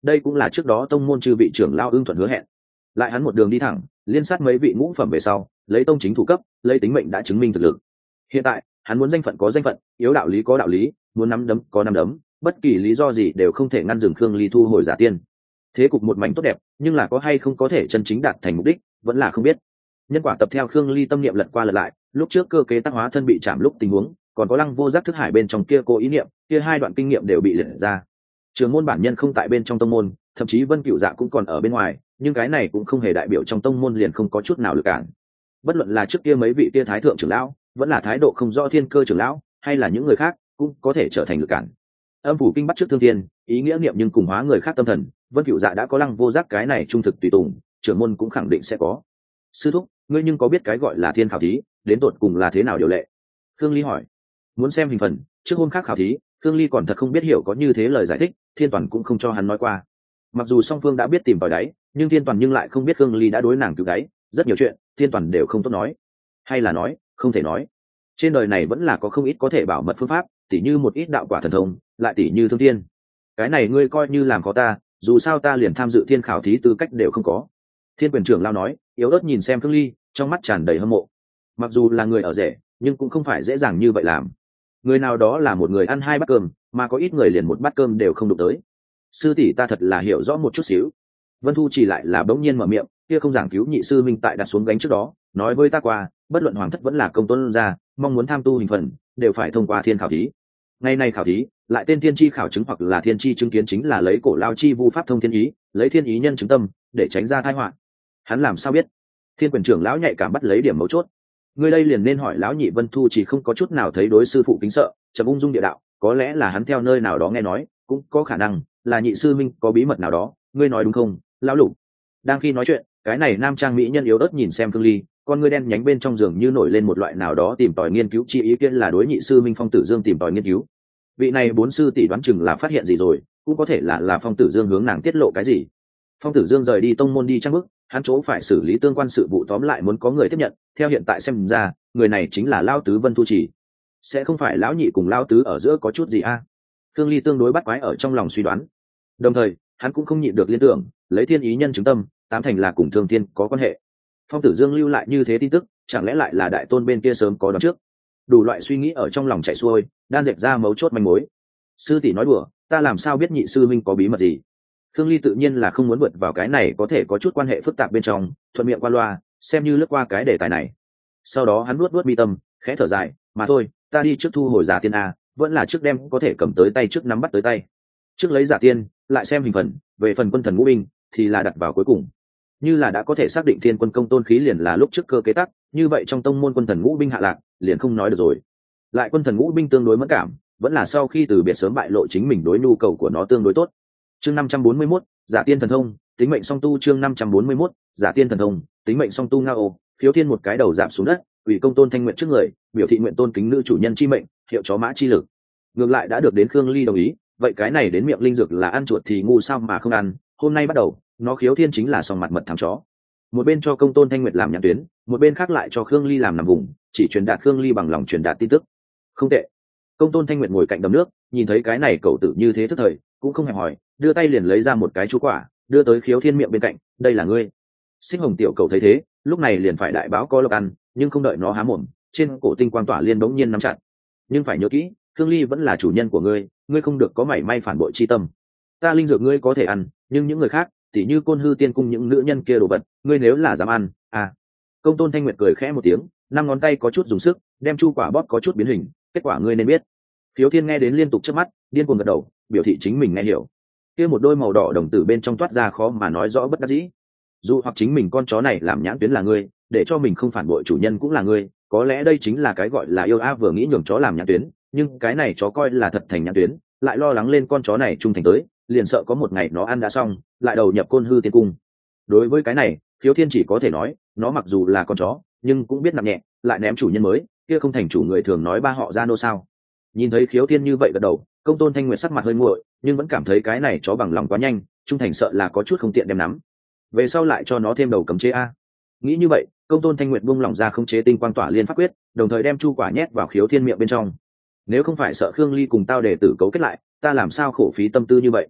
đây cũng là trước đó tông môn chư vị trưởng lao ưng thuận hứa hẹn. Lại hắn một đường đi thẳng liên sát mấy vị ngũ phẩm về sau, lấy tông chính thủ cấp, lấy tính mệnh đã chứng minh thực lực. Hiện tại hắn muốn danh phận có danh phận, yếu đạo lý có đạo lý, muốn nắm đấm có nắm đấm, bất kỳ lý do gì đều không thể ngăn dừng Khương Ly thu hồi giả tiên. Thế cục một mảnh tốt đẹp, nhưng là có hay không có thể chân chính đạt thành mục đích vẫn là không biết. Nhân quả tập theo Khương Ly tâm niệm lật qua lật lại, lúc trước cơ kế tác hóa thân bị chạm lúc tình huống, còn có Lăng Vô Giác thức hải bên trong kia cô ý niệm, kia hai đoạn kinh nghiệm đều bị liệt ra. Trường môn bản nhân không tại bên trong tông môn, thậm chí Vân Cửu Dạ cũng còn ở bên ngoài, nhưng cái này cũng không hề đại biểu trong tông môn liền không có chút nào lực cản. Bất luận là trước kia mấy vị kia thái thượng trưởng lão, vẫn là thái độ không rõ thiên cơ trưởng lão, hay là những người khác, cũng có thể trở thành lực cản. Âm phủ kinh bắt trước thương thiên, ý nghĩa niệm nhưng cùng hóa người khác tâm thần, Vân Cửu Dạ đã có Lăng Vô Giác cái này trung thực tùy tùng, trưởng môn cũng khẳng định sẽ có. Sư thúc, ngươi nhưng có biết cái gọi là thiên khảo thí đến tột cùng là thế nào điều lệ? Khương Ly hỏi. Muốn xem hình phần, trước hôm khác khảo thí, Khương Ly còn thật không biết hiểu có như thế lời giải thích, Thiên Toàn cũng không cho hắn nói qua. Mặc dù song phương đã biết tìm tòi đáy, nhưng Thiên Toàn nhưng lại không biết Khương Ly đã đối nàng cứu đáy, rất nhiều chuyện Thiên Toàn đều không tốt nói, hay là nói không thể nói. Trên đời này vẫn là có không ít có thể bảo mật phương pháp, tỉ như một ít đạo quả thần thông, lại tỉ như thương thiên. Cái này ngươi coi như làm khó ta, dù sao ta liền tham dự thiên khảo thí tư cách đều không có. Thiên quyền trưởng lao nói, yếu ớt nhìn xem Khương Ly, trong mắt tràn đầy hâm mộ. Mặc dù là người ở rể, nhưng cũng không phải dễ dàng như vậy làm. Người nào đó là một người ăn hai bát cơm, mà có ít người liền một bát cơm đều không đụng tới. Sư tỷ ta thật là hiểu rõ một chút xíu. Vân Thu chỉ lại là bỗng nhiên mở miệng, kia không giảng cứu nhị sư minh tại đặt xuống gánh trước đó, nói với ta qua, bất luận hoàng thất vẫn là công tôn gia, mong muốn tham tu hình phần, đều phải thông qua thiên khảo thí. Ngày nay khảo thí, lại tên thiên chi khảo chứng hoặc là thiên chi chứng kiến chính là lấy cổ lao chi vu pháp thông thiên ý, lấy thiên ý nhân chứng tâm, để tránh ra tai họa. Hắn làm sao biết? Thiên quyền trưởng lão nhạy cảm bắt lấy điểm mấu chốt. Người đây liền nên hỏi lão nhị. Vân Thu chỉ không có chút nào thấy đối sư phụ kính sợ, chậm ung dung địa đạo, có lẽ là hắn theo nơi nào đó nghe nói, cũng có khả năng là nhị sư minh có bí mật nào đó, ngươi nói đúng không, lão lục? Đang khi nói chuyện, cái này nam trang mỹ nhân yếu ớt nhìn xem Khương Ly, con ngươi đen nhánh bên trong giường như nổi lên một loại nào đó tìm tòi nghiên cứu chi ý kiến, là đối nhị sư minh Phong Tử Dương tìm tòi nghiên cứu. Vị này bốn sư tỷ đoán chừng là phát hiện gì rồi, cũng có thể là Phong Tử Dương hướng nàng tiết lộ cái gì. Phong Tử Dương rời đi tông môn đi trang bức, hắn chỗ phải xử lý tương quan sự vụ, tóm lại muốn có người tiếp nhận. Theo hiện tại xem ra, người này chính là Lão Tứ Vân Thu Chỉ, sẽ không phải lão nhị cùng Lão Tứ ở giữa có chút gì a? Khương Ly tương đối bắt quái ở trong lòng suy đoán, đồng thời hắn cũng không nhịn được liên tưởng, lấy thiên ý nhân chứng tâm, tám thành là cùng Thương Thiên có quan hệ. Phong Tử Dương lưu lại như thế tin tức, chẳng lẽ lại là đại tôn bên kia sớm có đoán trước? Đủ loại suy nghĩ ở trong lòng chạy xuôi, đan dệt ra mấu chốt manh mối. Sư tỷ nói đùa, ta làm sao biết nhị sư minh có bí mật gì? Khương Ly tự nhiên là không muốn vượt vào cái này có thể có chút quan hệ phức tạp bên trong, thuận miệng qua loa, xem như lướt qua cái đề tài này. Sau đó hắn nuốt mi tâm, khẽ thở dài, mà thôi, ta đi trước thu hồi giả tiên a, vẫn là trước đem có thể cầm tới tay trước nắm bắt tới tay. Trước lấy giả tiên, lại xem hình phần, về phần quân thần ngũ binh thì là đặt vào cuối cùng. Như là đã có thể xác định Thiên Quân Công tôn khí liền là lúc trước cơ kế tắc, như vậy trong tông môn quân thần ngũ binh hạ lạc, liền không nói được rồi. Lại quân thần ngũ binh tương đối mẫn cảm, vẫn là sau khi từ biệt sớm bại lộ chính mình đối nhu cầu của nó tương đối tốt. Chương 541, giả tiên thần thông, tính mệnh song tu. Chương 541, giả tiên thần thông, tính mệnh song tu. Ngao, Khiếu Thiên một cái đầu giảm xuống đất, ủy công tôn thanh nguyện trước người, biểu thị nguyện tôn kính nữ chủ nhân chi mệnh, hiệu chó mã chi lực. Ngược lại đã được đến Khương Ly đồng ý, vậy cái này đến miệng linh dược là ăn chuột thì ngu sao mà không ăn, hôm nay bắt đầu, nó Khiếu Thiên chính là song mặt mật thằng chó. Một bên cho công tôn thanh nguyệt làm nhãn tuyến, một bên khác lại cho Khương Ly làm nằm vùng, chỉ truyền đạt Khương Ly bằng lòng truyền đạt tin tức. Không tệ. Công tôn thanh nguyệt ngồi cạnh đầm nước, nhìn thấy cái này cậu tử như thế thức thời, cũng không hề hỏi, đưa tay liền lấy ra một cái chú quả, đưa tới Khiếu Thiên miệng bên cạnh, đây là ngươi. Xích hồng tiểu cầu thấy thế, lúc này liền phải đại báo có lộc ăn, nhưng không đợi nó há mồm, trên cổ tinh quang tỏa liên bỗng nhiên nắm chặt. Nhưng phải nhớ kỹ, Khương Ly vẫn là chủ nhân của ngươi, ngươi không được có mảy may phản bội chi tâm. Ta linh dược ngươi có thể ăn, nhưng những người khác, tỉ như Côn Hư Tiên cung những nữ nhân kia đồ vật, ngươi nếu là dám ăn, à. Công tôn thanh nguyệt cười khẽ một tiếng, năm ngón tay có chút dùng sức, đem chu quả bóp có chút biến hình, kết quả ngươi nên biết. Khiếu Thiên nghe đến liên tục chớp mắt, điên cuồng gật đầu, biểu thị chính mình nghe hiểu. Kia một đôi màu đỏ đồng tử bên trong toát ra khó mà nói rõ bất đắc dĩ. Dù hoặc chính mình con chó này làm nhãn tuyến là ngươi, để cho mình không phản bội chủ nhân cũng là ngươi, có lẽ đây chính là cái gọi là yêu a, vừa nghĩ nhường chó làm nhãn tuyến, nhưng cái này chó coi là thật thành nhãn tuyến, lại lo lắng lên con chó này trung thành tới, liền sợ có một ngày nó ăn đã xong, lại đầu nhập Côn Hư Tiên cung. Đối với cái này, Khiếu Thiên chỉ có thể nói, nó mặc dù là con chó, nhưng cũng biết nặng nhẹ, lại ném chủ nhân mới, kia không thành chủ người thường nói ba họ ra nô sao? Nhìn thấy Khiếu Thiên như vậy gật đầu, công tôn thanh nguyệt sắc mặt hơi nguội, nhưng vẫn cảm thấy cái này chó bằng lòng quá nhanh, trung thành sợ là có chút không tiện đem nắm. Về sau lại cho nó thêm đầu cấm chế a. Nghĩ như vậy, công tôn thanh nguyệt buông lỏng ra khống chế tinh quang tỏa liên pháp quyết, đồng thời đem chu quả nhét vào Khiếu Thiên miệng bên trong. Nếu không phải sợ Khương Ly cùng tao để tử cấu kết lại, ta làm sao khổ phí tâm tư như vậy?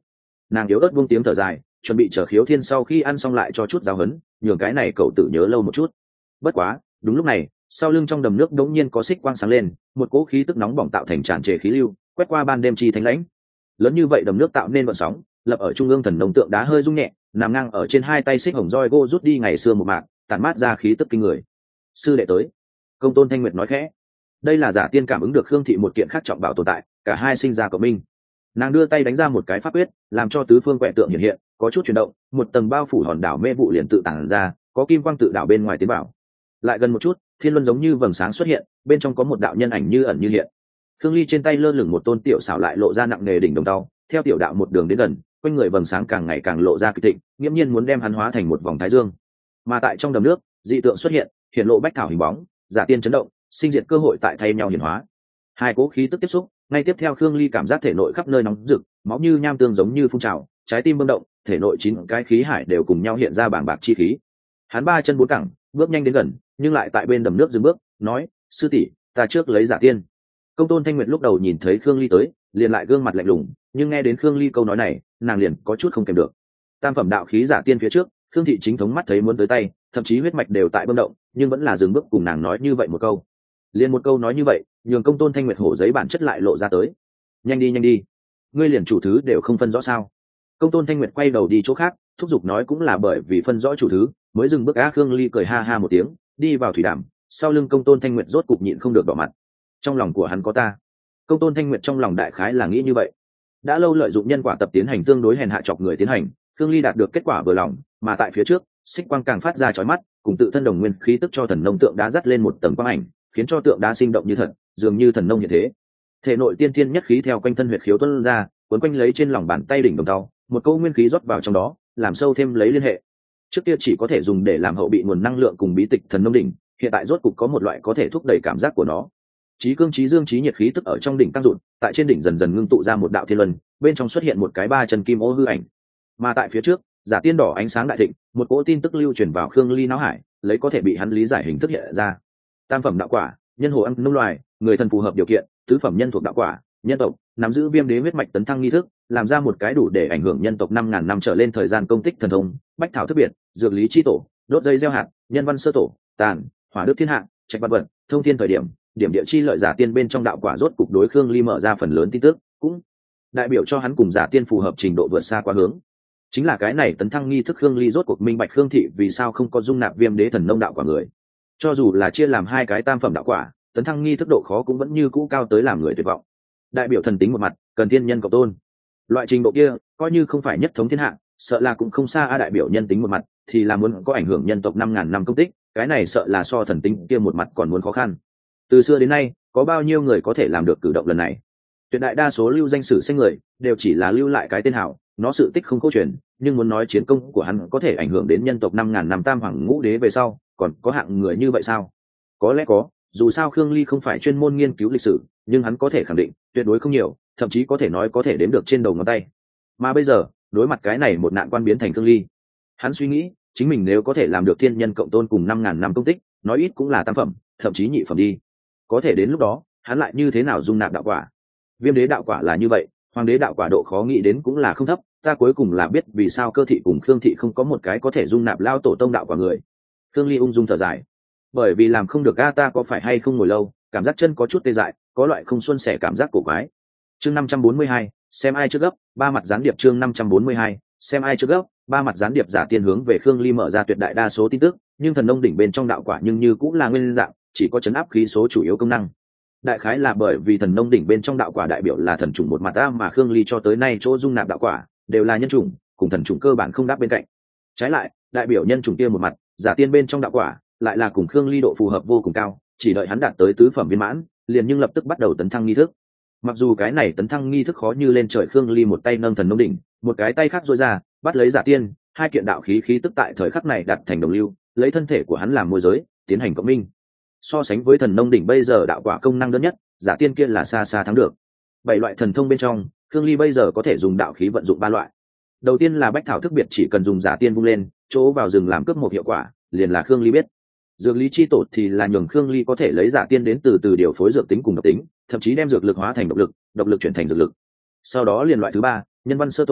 nàng yếu ớt buông tiếng thở dài, chuẩn bị chờ Khiếu Thiên sau khi ăn xong lại cho chút giáo huấn, nhường cái này cậu tự nhớ lâu một chút. Bất quá đúng lúc này, sau lưng trong đầm nước đống nhiên có xích quang sáng lên, một cỗ khí tức nóng bỏng tạo thành tràn trề khí lưu, quét qua ban đêm chi thánh lãnh. Lớn như vậy đầm nước tạo nên vận sóng, lập ở trung ương thần nông tượng đá hơi rung nhẹ, nằm ngang ở trên hai tay xích hồng roi gỗ rút đi ngày xưa một mạc, tản mát ra khí tức kinh người. Sư đệ tới. Công tôn Thanh Nguyệt nói khẽ. Đây là Giả Tiên cảm ứng được Khương thị một kiện khác trọng bảo tồn tại, cả hai sinh ra cộng minh. Nàng đưa tay đánh ra một cái pháp quyết, làm cho tứ phương quẻ tượng hiện hiện, có chút chuyển động, một tầng bao phủ hòn đảo mê vụ liền tự tản ra, có kim quang tự đảo bên ngoài tiến vào. Lại gần một chút, thiên luân giống như vầng sáng xuất hiện, bên trong có một đạo nhân ảnh như ẩn như hiện. Khương Ly trên tay lơ lửng một tôn tiểu xảo lại lộ ra nặng nề đỉnh đồng đau, theo tiểu đạo một đường đến gần, quanh người vầng sáng càng ngày càng lộ ra kỳ thịnh, nghiễm nhiên muốn đem hắn hóa thành một vòng thái dương. Mà tại trong đầm nước, dị tượng xuất hiện, hiện lộ bách thảo hình bóng, Giả Tiên chấn động, sinh diệt cơ hội tại thay nhau hiển hóa. Hai cỗ khí tức tiếp xúc, ngay tiếp theo Khương Ly cảm giác thể nội khắp nơi nóng rực, máu như nham tương giống như phun trào, trái tim bơm động, thể nội 9 cái khí hải đều cùng nhau hiện ra bảng bạc chi khí. Hắn ba chân bốn cẳng, bước nhanh đến gần, nhưng lại tại bên đầm nước dừng bước, nói: "Sư tỷ, ta trước lấy Giả Tiên." Công tôn Thanh Nguyệt lúc đầu nhìn thấy Khương Ly tới, liền lại gương mặt lạnh lùng, nhưng nghe đến Khương Ly câu nói này, nàng liền có chút không kèm được. Tam phẩm đạo khí Giả Tiên phía trước, Khương thị chính thống mắt thấy muốn tới tay, thậm chí huyết mạch đều tại bơm động, nhưng vẫn là dừng bước cùng nàng nói như vậy một câu. Liền một câu nói như vậy, nhường công tôn Thanh Nguyệt hổ giấy bản chất lại lộ ra tới. Nhanh đi, ngươi liền chủ thứ đều không phân rõ sao? Công tôn Thanh Nguyệt quay đầu đi chỗ khác, thúc giục nói cũng là bởi vì phân rõ chủ thứ, mới dừng bước. Khương Ly cười ha ha một tiếng, đi vào thủy đàm, sau lưng công tôn Thanh Nguyệt rốt cục nhịn không được đỏ mặt. Trong lòng của hắn có ta. Công tôn Thanh Nguyệt trong lòng đại khái là nghĩ như vậy. Đã lâu lợi dụng nhân quả tập tiến hành tương đối hèn hạ chọc người tiến hành, Khương Ly đạt được kết quả vừa lòng, mà tại phía trước, xích quang càng phát ra chói mắt, cùng tự thân đồng nguyên khí tức cho thần nông tượng đá dắt lên một tầng quang ảnh, khiến cho tượng đá sinh động như thật, dường như thần nông như thế. Thể nội tiên thiên nhất khí theo quanh thân huyệt khiếu tuôn ra, cuốn quanh lấy trên lòng bàn tay đỉnh đồng tàu, một câu nguyên khí rót vào trong đó, làm sâu thêm lấy liên hệ. Trước kia chỉ có thể dùng để làm hậu bị nguồn năng lượng cùng bí tịch thần nông đỉnh, hiện tại rốt cục có một loại có thể thúc đẩy cảm giác của nó. Chí cương chí dương chí nhiệt khí tức ở trong đỉnh tăng rụt, tại trên đỉnh dần dần ngưng tụ ra một đạo thiên luân, bên trong xuất hiện một cái ba chân kim ô hư ảnh. Mà tại phía trước, Giả Tiên đỏ ánh sáng đại thịnh, một cỗ tin tức lưu truyền vào Khương Ly não hải, lấy có thể bị hắn lý giải hình thức hiện ra. Tam phẩm đạo quả, nhân hồ ăn nông loài, người thần phù hợp điều kiện, tứ phẩm nhân thuộc đạo quả, nhân tộc nắm giữ viêm đế huyết mạch tấn thăng nghi thức, làm ra một cái đủ để ảnh hưởng nhân tộc 5.000 năm trở lên thời gian công tích thần thông, bách thảo thức biệt, dược lý chi tổ, đốt dây gieo hạt, nhân văn sơ tổ, tàn, hỏa đức thiên hạ, trạch văn vận, thông thiên thời điểm, điểm địa chi lợi Giả Tiên bên trong đạo quả rốt cục đối Khương Ly mở ra phần lớn tin tức, cũng đại biểu cho hắn cùng Giả Tiên phù hợp trình độ vượt xa quá hướng. Chính là cái này tấn thăng nghi thức Khương Ly rốt cuộc minh bạch Khương thị vì sao không có dung nạp viêm đế thần nông đạo quả người. Cho dù là chia làm hai cái tam phẩm đạo quả, tấn thăng nghi thức độ khó cũng vẫn như cũ cao tới làm người tuyệt vọng. Đại biểu thần tính một mặt, cần thiên nhân cộng tôn. Loại trình độ kia, coi như không phải nhất thống thiên hạ, sợ là cũng không xa. Đại biểu nhân tính một mặt, thì là muốn có ảnh hưởng nhân tộc 5.000 năm công tích, cái này sợ là so thần tính kia một mặt còn muốn khó khăn. Từ xưa đến nay, có bao nhiêu người có thể làm được cử động lần này? Tuyệt đại đa số lưu danh sử sinh người, đều chỉ là lưu lại cái tên hảo, nó sự tích không câu truyền, nhưng muốn nói chiến công của hắn có thể ảnh hưởng đến nhân tộc 5.000 năm tam hoàng ngũ đế về sau, còn có hạng người như vậy sao? Có lẽ có, dù sao Khương Ly không phải chuyên môn nghiên cứu lịch sử, nhưng hắn có thể khẳng định, tuyệt đối không nhiều, thậm chí có thể nói có thể đếm được trên đầu ngón tay. Mà bây giờ, đối mặt cái này một nạn quan biến thành Khương Ly, hắn suy nghĩ, chính mình nếu có thể làm được thiên nhân cộng tôn cùng 5.000 năm công tích, nói ít cũng là tam phẩm, thậm chí nhị phẩm đi. Có thể đến lúc đó, hắn lại như thế nào dung nạp đạo quả? Viêm đế đạo quả là như vậy, hoàng đế đạo quả độ khó nghĩ đến cũng là không thấp. Ta cuối cùng là biết vì sao Cơ thị cùng Khương thị không có một cái có thể dung nạp lao tổ tông đạo quả người. Khương Ly ung dung thở dài, bởi vì làm không được. Ta có phải hay không ngồi lâu, cảm giác chân có chút tê dại, có loại không xuân sẻ cảm giác cổ quái. Chương 542, xem ai trước gấp, ba mặt gián điệp. Chương 542, xem ai trước gấp, ba mặt gián điệp. Giả Tiên hướng về Khương Ly mở ra tuyệt đại đa số tin tức, nhưng thần nông đỉnh bên trong đạo quả nhưng như cũng là nguyên dạng, chỉ có chấn áp khí số chủ yếu công năng. Đại khái là bởi vì thần nông đỉnh bên trong đạo quả đại biểu là thần chủng một mặt mà Khương Ly cho tới nay chỗ dung nạp đạo quả đều là nhân chủng, cùng thần chủng cơ bản không đáp bên cạnh. Trái lại, đại biểu nhân chủng kia một mặt, Giả Tiên bên trong đạo quả lại là cùng Khương Ly độ phù hợp vô cùng cao, chỉ đợi hắn đạt tới tứ phẩm viên mãn, liền nhưng lập tức bắt đầu tấn thăng nghi thức. Mặc dù cái này tấn thăng nghi thức khó như lên trời, Khương Ly một tay nâng thần nông đỉnh, một cái tay khác duỗi ra, bắt lấy Giả Tiên, hai kiện đạo khí khí tức tại thời khắc này đặt thành đồng lưu, lấy thân thể của hắn làm môi giới, tiến hành cộng minh. So sánh với thần nông đỉnh bây giờ đạo quả công năng đơn nhất, Giả Tiên kia là xa xa thắng được. 7 loại thần thông bên trong, Khương Ly bây giờ có thể dùng đạo khí vận dụng 3 loại. Đầu tiên là bách thảo thức biệt, chỉ cần dùng Giả Tiên vung lên, chỗ vào rừng làm cướp một hiệu quả, liền là Khương Ly biết. Dược lý chi tổ thì là nhường Khương Ly có thể lấy Giả Tiên đến từ điều phối dược tính cùng độc tính, thậm chí đem dược lực hóa thành độc lực chuyển thành dược lực. Sau đó liền loại thứ ba, nhân văn sơ tổ,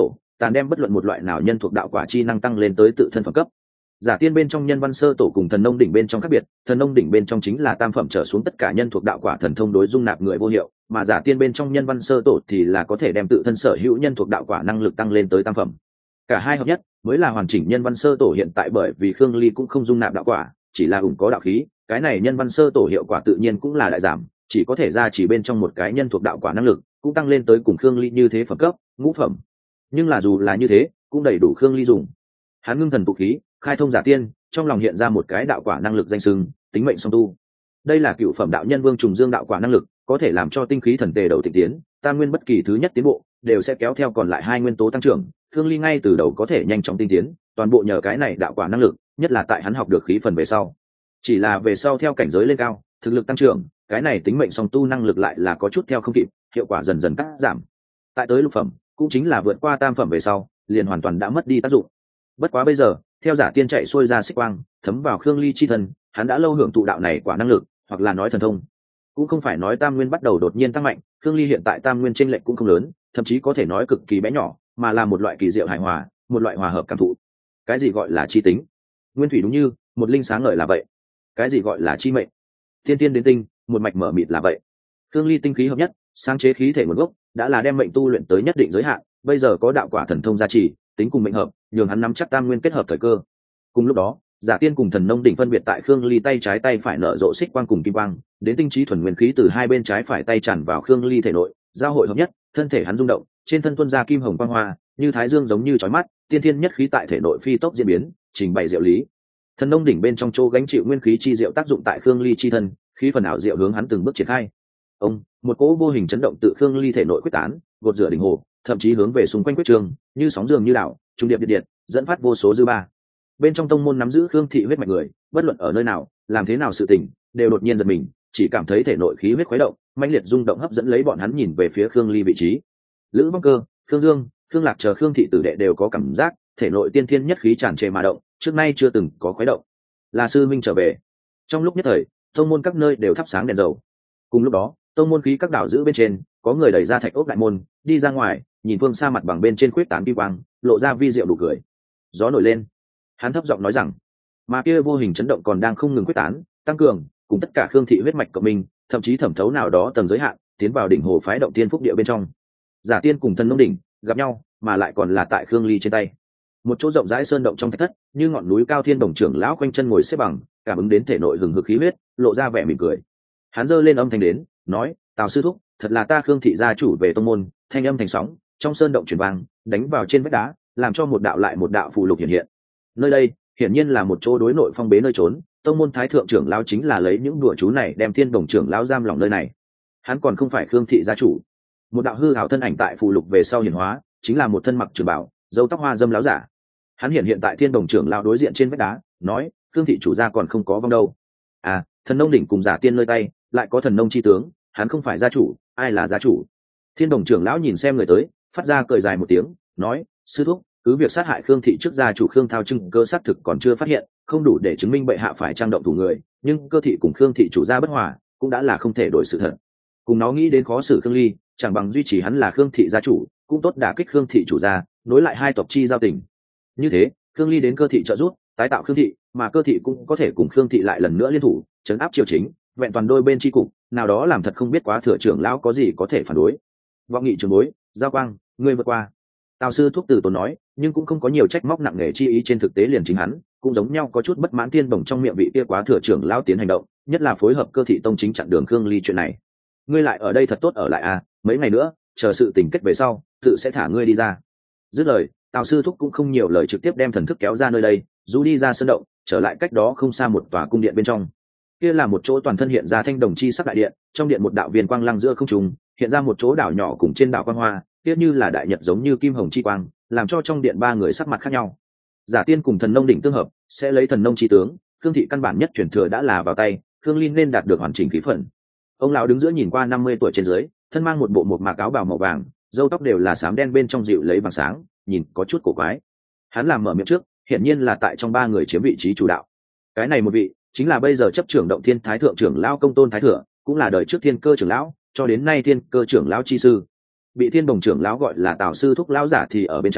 tàn đem bất luận một loại nào nhân thuộc đạo quả chi năng tăng lên tới tự thân phẩm cấp. Giả tiên bên trong nhân văn sơ tổ cùng thần nông đỉnh bên trong khác biệt, thần nông đỉnh bên trong chính là tam phẩm trở xuống tất cả nhân thuộc đạo quả thần thông đối dung nạp người vô hiệu, mà giả tiên bên trong nhân văn sơ tổ thì là có thể đem tự thân sở hữu nhân thuộc đạo quả năng lực tăng lên tới tam phẩm. Cả hai hợp nhất mới là hoàn chỉnh nhân văn sơ tổ. Hiện tại bởi vì Khương Ly cũng không dung nạp đạo quả, chỉ là ủng có đạo khí, cái này nhân văn sơ tổ hiệu quả tự nhiên cũng là đại giảm, chỉ có thể ra chỉ bên trong một cái nhân thuộc đạo quả năng lực cũng tăng lên tới cùng Khương Ly như thế phẩm cấp, ngũ phẩm. Nhưng là dù là như thế cũng đầy đủ Khương Ly dùng. Hắn ngưng thần tụ khí, khai thông giả tiên, trong lòng hiện ra một cái đạo quả năng lực danh xưng tính mệnh song tu. Đây là cựu phẩm đạo nhân vương trùng dương đạo quả năng lực, có thể làm cho tinh khí thần tề đầu tịnh tiến, tam nguyên bất kỳ thứ nhất tiến bộ đều sẽ kéo theo còn lại hai nguyên tố tăng trưởng. Khương Ly ngay từ đầu có thể nhanh chóng tinh tiến, toàn bộ nhờ cái này đạo quả năng lực, nhất là tại hắn học được khí phần về sau. Chỉ là về sau theo cảnh giới lên cao, thực lực tăng trưởng, cái này tính mệnh song tu năng lực lại là có chút theo không kịp, hiệu quả dần dần cắt giảm. Tại tới lục phẩm, cũng chính là vượt qua tam phẩm về sau, liền hoàn toàn đã mất đi tác dụng. Bất quá bây giờ, theo giả tiên chạy xuôi ra xích quang, thấm vào Khương Ly chi thân, hắn đã lâu hưởng thụ đạo này quả năng lực, hoặc là nói thần thông. Cũng không phải nói tam nguyên bắt đầu đột nhiên tăng mạnh, Khương Ly hiện tại tam nguyên chênh lệch cũng không lớn, thậm chí có thể nói cực kỳ bé nhỏ, mà là một loại kỳ diệu hài hòa, một loại hòa hợp cảm thụ. Cái gì gọi là chi tính? Nguyên thủy đúng như một linh sáng ngời là vậy. Cái gì gọi là chi mệnh? Tiên tiên đến tinh, một mạch mở mịt là vậy. Khương Ly tinh khí hợp nhất, sáng chế khí thể nguồn gốc, đã là đem mệnh tu luyện tới nhất định giới hạn, bây giờ có đạo quả thần thông gia trì, tính cùng mệnh hợp, nhường hắn nắm chắc tam nguyên kết hợp thời cơ. Cùng lúc đó, giả tiên cùng thần nông đỉnh phân biệt tại Khương Ly tay trái tay phải nở rộ xích quang cùng kim quang, đến tinh trí thuần nguyên khí từ hai bên trái phải tay tràn vào Khương Ly thể nội, giao hội hợp nhất, thân thể hắn rung động, trên thân tuôn ra kim hồng quang hoa, như thái dương giống như chói mắt, tiên thiên nhất khí tại thể nội phi tốc diễn biến, trình bày diệu lý. Thần nông đỉnh bên trong chỗ gánh chịu nguyên khí chi diệu tác dụng tại Khương Ly chi thân, khí phần ảo diệu hướng hắn từng bước triển khai. Một cỗ vô hình chấn động tự Khương Ly thể nội quyết tán, gột rửa đỉnh hồ, thậm chí hướng về xung quanh quyết trường, như sóng dường như đảo, trung điệp điện, dẫn phát vô số dư ba. Bên trong tông môn nắm giữ Khương thị huyết mạch người, bất luận ở nơi nào, làm thế nào sự tình, đều đột nhiên giật mình, chỉ cảm thấy thể nội khí huyết khuấy động, mãnh liệt rung động hấp dẫn lấy bọn hắn nhìn về phía Khương Ly vị trí. Lữ Vong Cơ, Khương Dương, Khương Lạc chờ Khương thị tử đệ đều có cảm giác, thể nội tiên thiên nhất khí tràn trề mà động, trước nay chưa từng có khuấy động. Là sư minh trở về. Trong lúc nhất thời, tông môn các nơi đều thắp sáng đèn dầu. Cùng lúc đó, tông môn khí các đảo giữ bên trên, có người đẩy ra thạch ốc đại môn, đi ra ngoài, nhìn phương xa mặt bằng bên trên khuyết tán vi quang, lộ ra vi diệu đủ cười. Gió nổi lên, hắn thấp giọng nói rằng, mà kia vô hình chấn động còn đang không ngừng quyết tán, tăng cường, cùng tất cả Khương thị huyết mạch cộng minh, thậm chí thẩm thấu nào đó tầng giới hạn, tiến vào đỉnh hồ phái động tiên phúc địa bên trong. Giả tiên cùng thần nông đỉnh gặp nhau, mà lại còn là tại Khương Ly trên tay. Một chỗ rộng rãi sơn động trong thạch thất, như ngọn núi cao thiên đồng trưởng lão quanh chân ngồi xếp bằng, cảm ứng đến thể nội hừng hực khí huyết, lộ ra vẻ mỉm cười. Hắn giơ lên âm thanh đến, nói: "Tào sư thúc, thật là ta Khương thị gia chủ về tông môn." Thanh âm thành sóng, trong sơn động truyền vang, đánh vào trên vách đá, làm cho một đạo lại một đạo phù lục hiện hiện. Nơi đây, hiển nhiên là một chỗ đối nội phong bế nơi trốn, tông môn thái thượng trưởng lão chính là lấy những đùa chú này đem thiên đồng trưởng lão giam lỏng nơi này. Hắn còn không phải Khương thị gia chủ. Một đạo hư ảo thân ảnh tại phù lục về sau hiển hóa, chính là một thân mặc trường bào, râu tóc hoa dâm lão giả. Hắn hiện tại thiên đồng trưởng lão đối diện trên vách đá, nói: "Khương thị chủ gia còn không có vong đâu." À, thần nông đỉnh cùng giả tiên nơi tay, lại có thần nông chi tướng, hắn không phải gia chủ, ai là gia chủ? Thiên đồng trưởng lão nhìn xem người tới, phát ra cười dài một tiếng, nói: "Sư thúc, cứ việc sát hại Khương thị trước gia chủ Khương Thao Trưng cơ xác thực còn chưa phát hiện, không đủ để chứng minh bệ hạ phải trang động thủ người, nhưng cơ thị cùng Khương thị chủ gia bất hòa, cũng đã là không thể đổi sự thật. Cùng nó nghĩ đến khó xử Khương Ly, chẳng bằng duy trì hắn là Khương thị gia chủ, cũng tốt đả kích Khương thị chủ gia, nối lại hai tộc chi giao tình. Như thế, Khương Ly đến cơ thị trợ giúp, tái tạo Khương thị, mà cơ thị cũng có thể cùng Khương thị lại lần nữa liên thủ, trấn áp triều chính, vẹn toàn đôi bên chi cục, nào đó làm thật không biết quá thừa trưởng lão có gì có thể phản đối." Vọng nghị trường bối, Giao Quang, ngươi vượt qua. Tào sư thúc từ tốn nói, nhưng cũng không có nhiều trách móc nặng nề chi ý, trên thực tế liền chính hắn cũng giống nhau có chút bất mãn thiên bổng trong miệng vị kia quá thừa trưởng lão tiến hành động, nhất là phối hợp cơ thị tông chính chặn đường Khương Ly chuyện này. Ngươi lại ở đây thật tốt ở lại à, mấy ngày nữa chờ sự tình kết về sau tự sẽ thả ngươi đi ra. Dứt lời, Tào sư thúc cũng không nhiều lời, trực tiếp đem thần thức kéo ra nơi đây, du đi ra sân động, trở lại cách đó không xa một tòa cung điện bên trong. Kia là một chỗ toàn thân hiện ra thanh đồng chi sắc đại điện, trong điện một đạo viên quang lăng giữa không trung, hiện ra một chỗ đảo nhỏ cùng trên đảo quang hoa, tiếp như là đại nhật giống như kim hồng chi quang, làm cho trong điện ba người sắc mặt khác nhau. Giả tiên cùng thần nông đỉnh tương hợp, sẽ lấy thần nông chi tướng, Khương thị căn bản nhất truyền thừa đã là vào tay, Khương Ly nên đạt được hoàn chỉnh khí phần. Ông lão đứng giữa nhìn qua 50 tuổi trên dưới, thân mang một bộ một mạc áo bào màu vàng, râu tóc đều là xám đen bên trong dịu lấy vàng sáng, nhìn có chút cổ quái. Hắn làm mở miệng trước, hiển nhiên là tại trong ba người chiếm vị trí chủ đạo. Cái này một vị, chính là bây giờ chấp trưởng động thiên thái thượng trưởng lão Công Tôn Thái Thừa, cũng là đời trước thiên cơ trưởng lão, cho đến nay thiên cơ trưởng lão chi sư. Bị thiên đồng trưởng lão gọi là Tào sư thúc lão giả thì ở bên trái,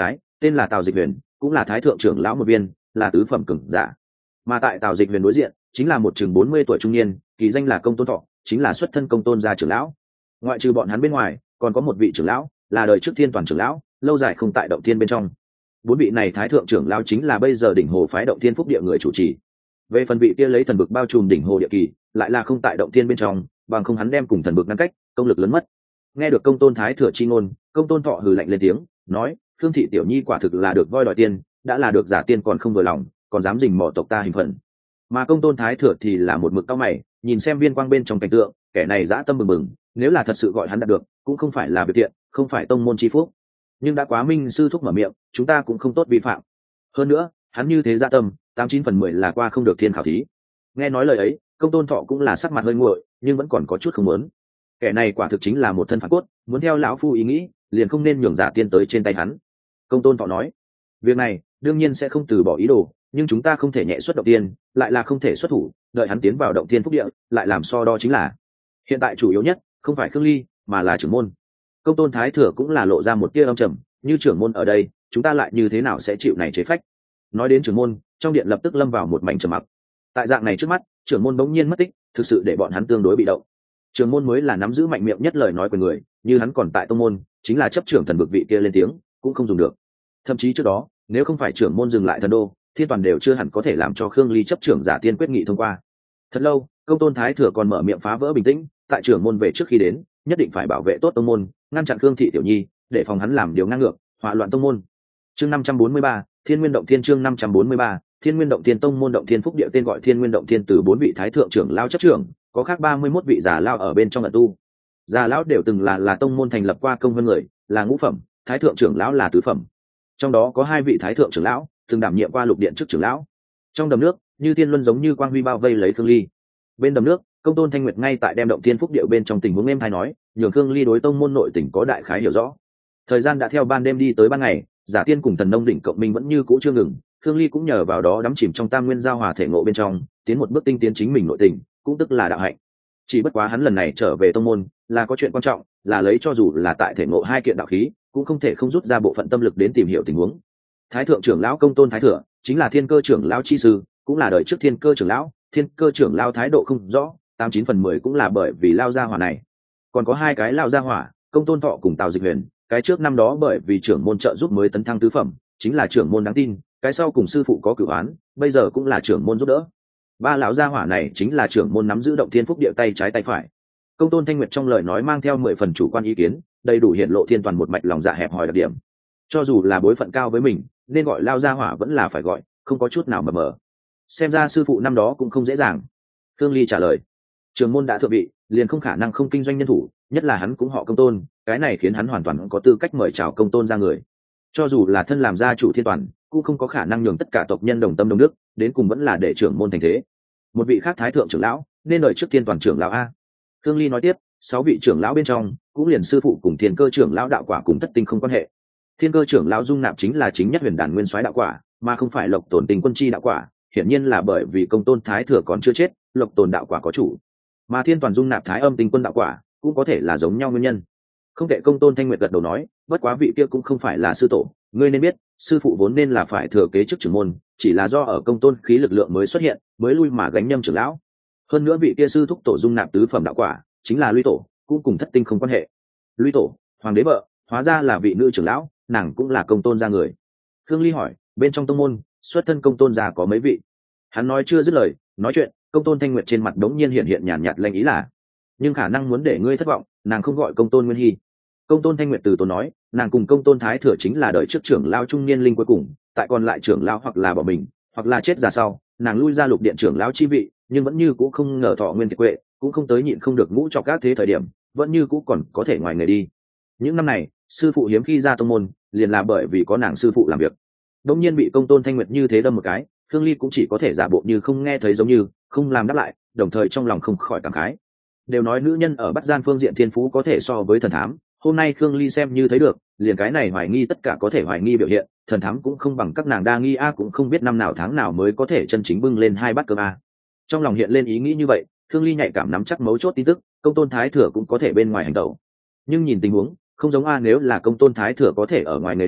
tên là Tào Dịch Huyền, cũng là thái thượng trưởng lão một viên, là tứ phẩm cường giả. Mà tại Tào Dịch Huyền đối diện chính là một chừng 40 tuổi trung niên, kỳ danh là Công Tôn Thọ, chính là xuất thân Công Tôn gia trưởng lão. Ngoại trừ bọn hắn bên ngoài, còn có một vị trưởng lão, là đời trước Thiên Toàn trưởng lão, lâu dài không tại động thiên bên trong. Bốn vị này thái thượng trưởng lão chính là bây giờ đỉnh hồ phái động thiên phúc địa người chủ trì. Về phần vị kia lấy thần bực bao trùm đỉnh hồ địa kỳ, lại là không tại động thiên bên trong, bằng không hắn đem cùng thần bực ngăn cách, công lực lớn mất. Nghe được Công Tôn thái thừa chi ngôn, Công Tôn Thọ hừ lạnh lên tiếng, nói: "Khương thị tiểu nhi quả thực là được voi đòi tiền, đã là được giả tiên còn không vừa lòng, còn dám rình mò tộc ta hình phận." Mà Công Tôn thái thừa thì là một mực cau mày, nhìn xem viên quang bên trong cảnh tượng, kẻ này dã tâm bừng bừng, nếu là thật sự gọi hắn đạt được, cũng không phải là việc thiện, không phải tông môn chi phúc. Nhưng đã quá minh sư thúc mở miệng, chúng ta cũng không tốt vi phạm. Hơn nữa, hắn như thế dã tâm, 89/10 là qua không được thiên khảo thí. Nghe nói lời ấy, Công Tôn Thọ cũng là sắc mặt hơi nguội, nhưng vẫn còn có chút không muốn. Kẻ này quả thực chính là một thân phản cốt, muốn theo lão phu ý nghĩ, liền không nên nhường giả tiên tới trên tay hắn. Công Tôn Thọ nói: "Việc này, đương nhiên sẽ không từ bỏ ý đồ, nhưng chúng ta không thể nhẹ xuất động tiên, lại là không thể xuất thủ, đợi hắn tiến vào động tiên phúc địa, lại làm so đo chính là. Hiện tại chủ yếu nhất, không phải Khương Ly, mà là trưởng môn." Công Tôn thái thừa cũng là lộ ra một tia âm trầm, như trưởng môn ở đây, chúng ta lại như thế nào sẽ chịu này chế phách. Nói đến trưởng môn, trong điện lập tức lâm vào một mảnh trầm mặc. Tại dạng này trước mắt, trưởng môn bỗng nhiên mất tích, thực sự để bọn hắn tương đối bị động. Trưởng môn mới là nắm giữ mạnh miệng nhất lời nói của người, như hắn còn tại tông môn, chính là chấp trưởng thần vực vị kia lên tiếng, cũng không dùng được. Thậm chí trước đó, nếu không phải trưởng môn dừng lại thần đô, thiên toàn đều chưa hẳn có thể làm cho Khương Ly chấp trưởng giả tiên quyết nghị thông qua. Thật lâu, Công Tôn thái thừa còn mở miệng phá vỡ bình tĩnh, tại trưởng môn về trước khi đến, nhất định phải bảo vệ tốt tông môn, ngăn chặn Khương thị tiểu nhi, để phòng hắn làm điều ngang ngược, hỏa loạn tông môn. Chương 543, Thiên Nguyên Động Thiên. Chương 543, Thiên Nguyên Động Thiên. tông môn Động Thiên phúc địa tên gọi Thiên Nguyên Động Thiên, từ 4 vị thái thượng trưởng lao chấp trưởng, có khác 31 vị già lao ở bên trong ẩn tu. Già lão đều từng là tông môn thành lập qua công vân người, là ngũ phẩm, thái thượng trưởng lão là tứ phẩm. Trong đó có 2 vị thái thượng trưởng lão từng đảm nhiệm qua lục điện trước trưởng lão. Trong đầm nước, như tiên luân giống như quang huy bao vây lấy Khương Ly. Bên đầm nước, Công Tôn Thanh Nguyệt ngay tại đem Động Thiên phúc địa bên trong tình huống êm hay nói, nhường Khương Ly đối tông môn nội tình có đại khái hiểu rõ. Thời gian đã theo ban đêm đi tới ban ngày, giả tiên cùng thần nông đỉnh cộng minh vẫn như cũ chưa ngừng, Khương Ly cũng nhờ vào đó đắm chìm trong tam nguyên giao hòa thể ngộ bên trong, tiến một bước tinh tiến chính mình nội tình, cũng tức là đạo hạnh. Chỉ bất quá hắn lần này trở về tông môn, là có chuyện quan trọng, là lấy cho dù là tại thể ngộ 2 kiện đạo khí, cũng không thể không rút ra bộ phận tâm lực đến tìm hiểu tình huống. Thái thượng trưởng lão Công Tôn thái thừa, chính là Thiên Cơ trưởng lão chi sư, cũng là đời trước Thiên Cơ trưởng lão, Thiên Cơ trưởng lão thái độ không rõ, 89/10 cũng là bởi vì lao gia hỏa này. Còn có 2 cái lao gia hỏa, Công Tôn Thọ cùng Tào Dịch Huyền, cái trước năm đó bởi vì trưởng môn trợ giúp mới tấn thăng tứ phẩm, chính là trưởng môn đáng tin, cái sau cùng sư phụ có cửu án, bây giờ cũng là trưởng môn giúp đỡ. 3 lão gia hỏa này chính là trưởng môn nắm giữ Động Thiên phúc địa tay trái tay phải. Công Tôn Thanh Nguyệt trong lời nói mang theo 10 phần chủ quan ý kiến, đầy đủ hiện lộ thiên toàn một mạch lòng dạ hẹp hòi đặc điểm. Cho dù là bối phận cao với mình, nên gọi lao gia hỏa vẫn là phải gọi, không có chút nào mờ mờ. Xem ra sư phụ năm đó cũng không dễ dàng. Khương Ly trả lời: trưởng môn đã thượng vị, liền không khả năng không kinh doanh nhân thủ, nhất là hắn cũng họ Công Tôn, cái này khiến hắn hoàn toàn có tư cách mời chào Công Tôn ra người. Cho dù là thân làm gia chủ thiên toàn, cũng không có khả năng nhường tất cả tộc nhân đồng tâm đồng đức, đến cùng vẫn là để trưởng môn thành thế. Một vị khác thái thượng trưởng lão, nên đợi trước thiên toàn trưởng lão a. Khương Ly nói tiếp, 6 vị trưởng lão bên trong, cũng liền sư phụ cùng Thiên Cơ trưởng lão đạo quả cùng thất tinh không quan hệ. Thiên Cơ trưởng lão dung nạp chính là chính nhất huyền đản nguyên soái đạo quả, mà không phải Lộc Tồn Tình quân chi đạo quả, hiển nhiên là bởi vì Công Tôn thái thừa còn chưa chết, Lộc Tồn đạo quả có chủ. Mà Thiên Toàn dung nạp Thái Âm Tinh quân đạo quả, cũng có thể là giống nhau nguyên nhân. Không thể. Công Tôn Thanh Nguyệt gật đầu nói, bất quá vị kia cũng không phải là sư tổ, ngươi nên biết, sư phụ vốn nên là phải thừa kế chức trưởng môn, chỉ là do ở Công Tôn khí lực lượng mới xuất hiện, mới lui mà gánh nhâm trưởng lão. Hơn nữa vị kia sư thúc tổ dung nạp tứ phẩm đạo quả, chính là Luy tổ, cũng cùng thất tinh không quan hệ. Luy tổ, hoàng đế vợ, hóa ra là vị nữ trưởng lão, nàng cũng là Công Tôn gia người. Khương Ly hỏi, bên trong tông môn, xuất thân Công Tôn gia có mấy vị? Hắn nói chưa dứt lời, nói chuyện, Công Tôn Thanh Nguyệt trên mặt đống nhiên hiện nhàn nhạt lanh ý là, nhưng khả năng muốn để ngươi thất vọng, nàng không gọi Công Tôn Nguyên Hy. Công Tôn Thanh Nguyệt từ tốn nói, nàng cùng Công Tôn thái thừa chính là đời trước trưởng lao trung niên linh cuối cùng, tại còn lại trưởng lao hoặc là bỏ mình, hoặc là chết ra sau, nàng lui ra lục điện trưởng lao chi vị, nhưng vẫn như cũ không ngờ thọ nguyên kiệt quệ, cũng không tới nhịn không được ngũ cho các thế thời điểm, vẫn như cũ còn có thể ngoài người đi. Những năm này, sư phụ hiếm khi ra tông môn, liền là bởi vì có nàng sư phụ làm việc. Đống nhiên bị Công Tôn Thanh Nguyệt như thế đâm một cái, Khương Ly cũng chỉ có thể giả bộ như không nghe thấy, giống như không làm đáp lại, đồng thời trong lòng không khỏi cảm khái. Đều nói nữ nhân ở bắt gian phương diện thiên phú có thể so với thần thám, hôm nay Khương Ly xem như thấy được, liền cái này hoài nghi tất cả có thể hoài nghi biểu hiện, thần thám cũng không bằng các nàng đa nghi a, cũng không biết năm nào tháng nào mới có thể chân chính bưng lên 2 bát cơm a. Trong lòng hiện lên ý nghĩ như vậy, Khương Ly nhạy cảm nắm chắc mấu chốt tin tức, Công Tôn thái thừa cũng có thể bên ngoài hành động. Nhưng nhìn tình huống, không giống a, nếu là Công Tôn thái thừa có thể ở ngoài người đi,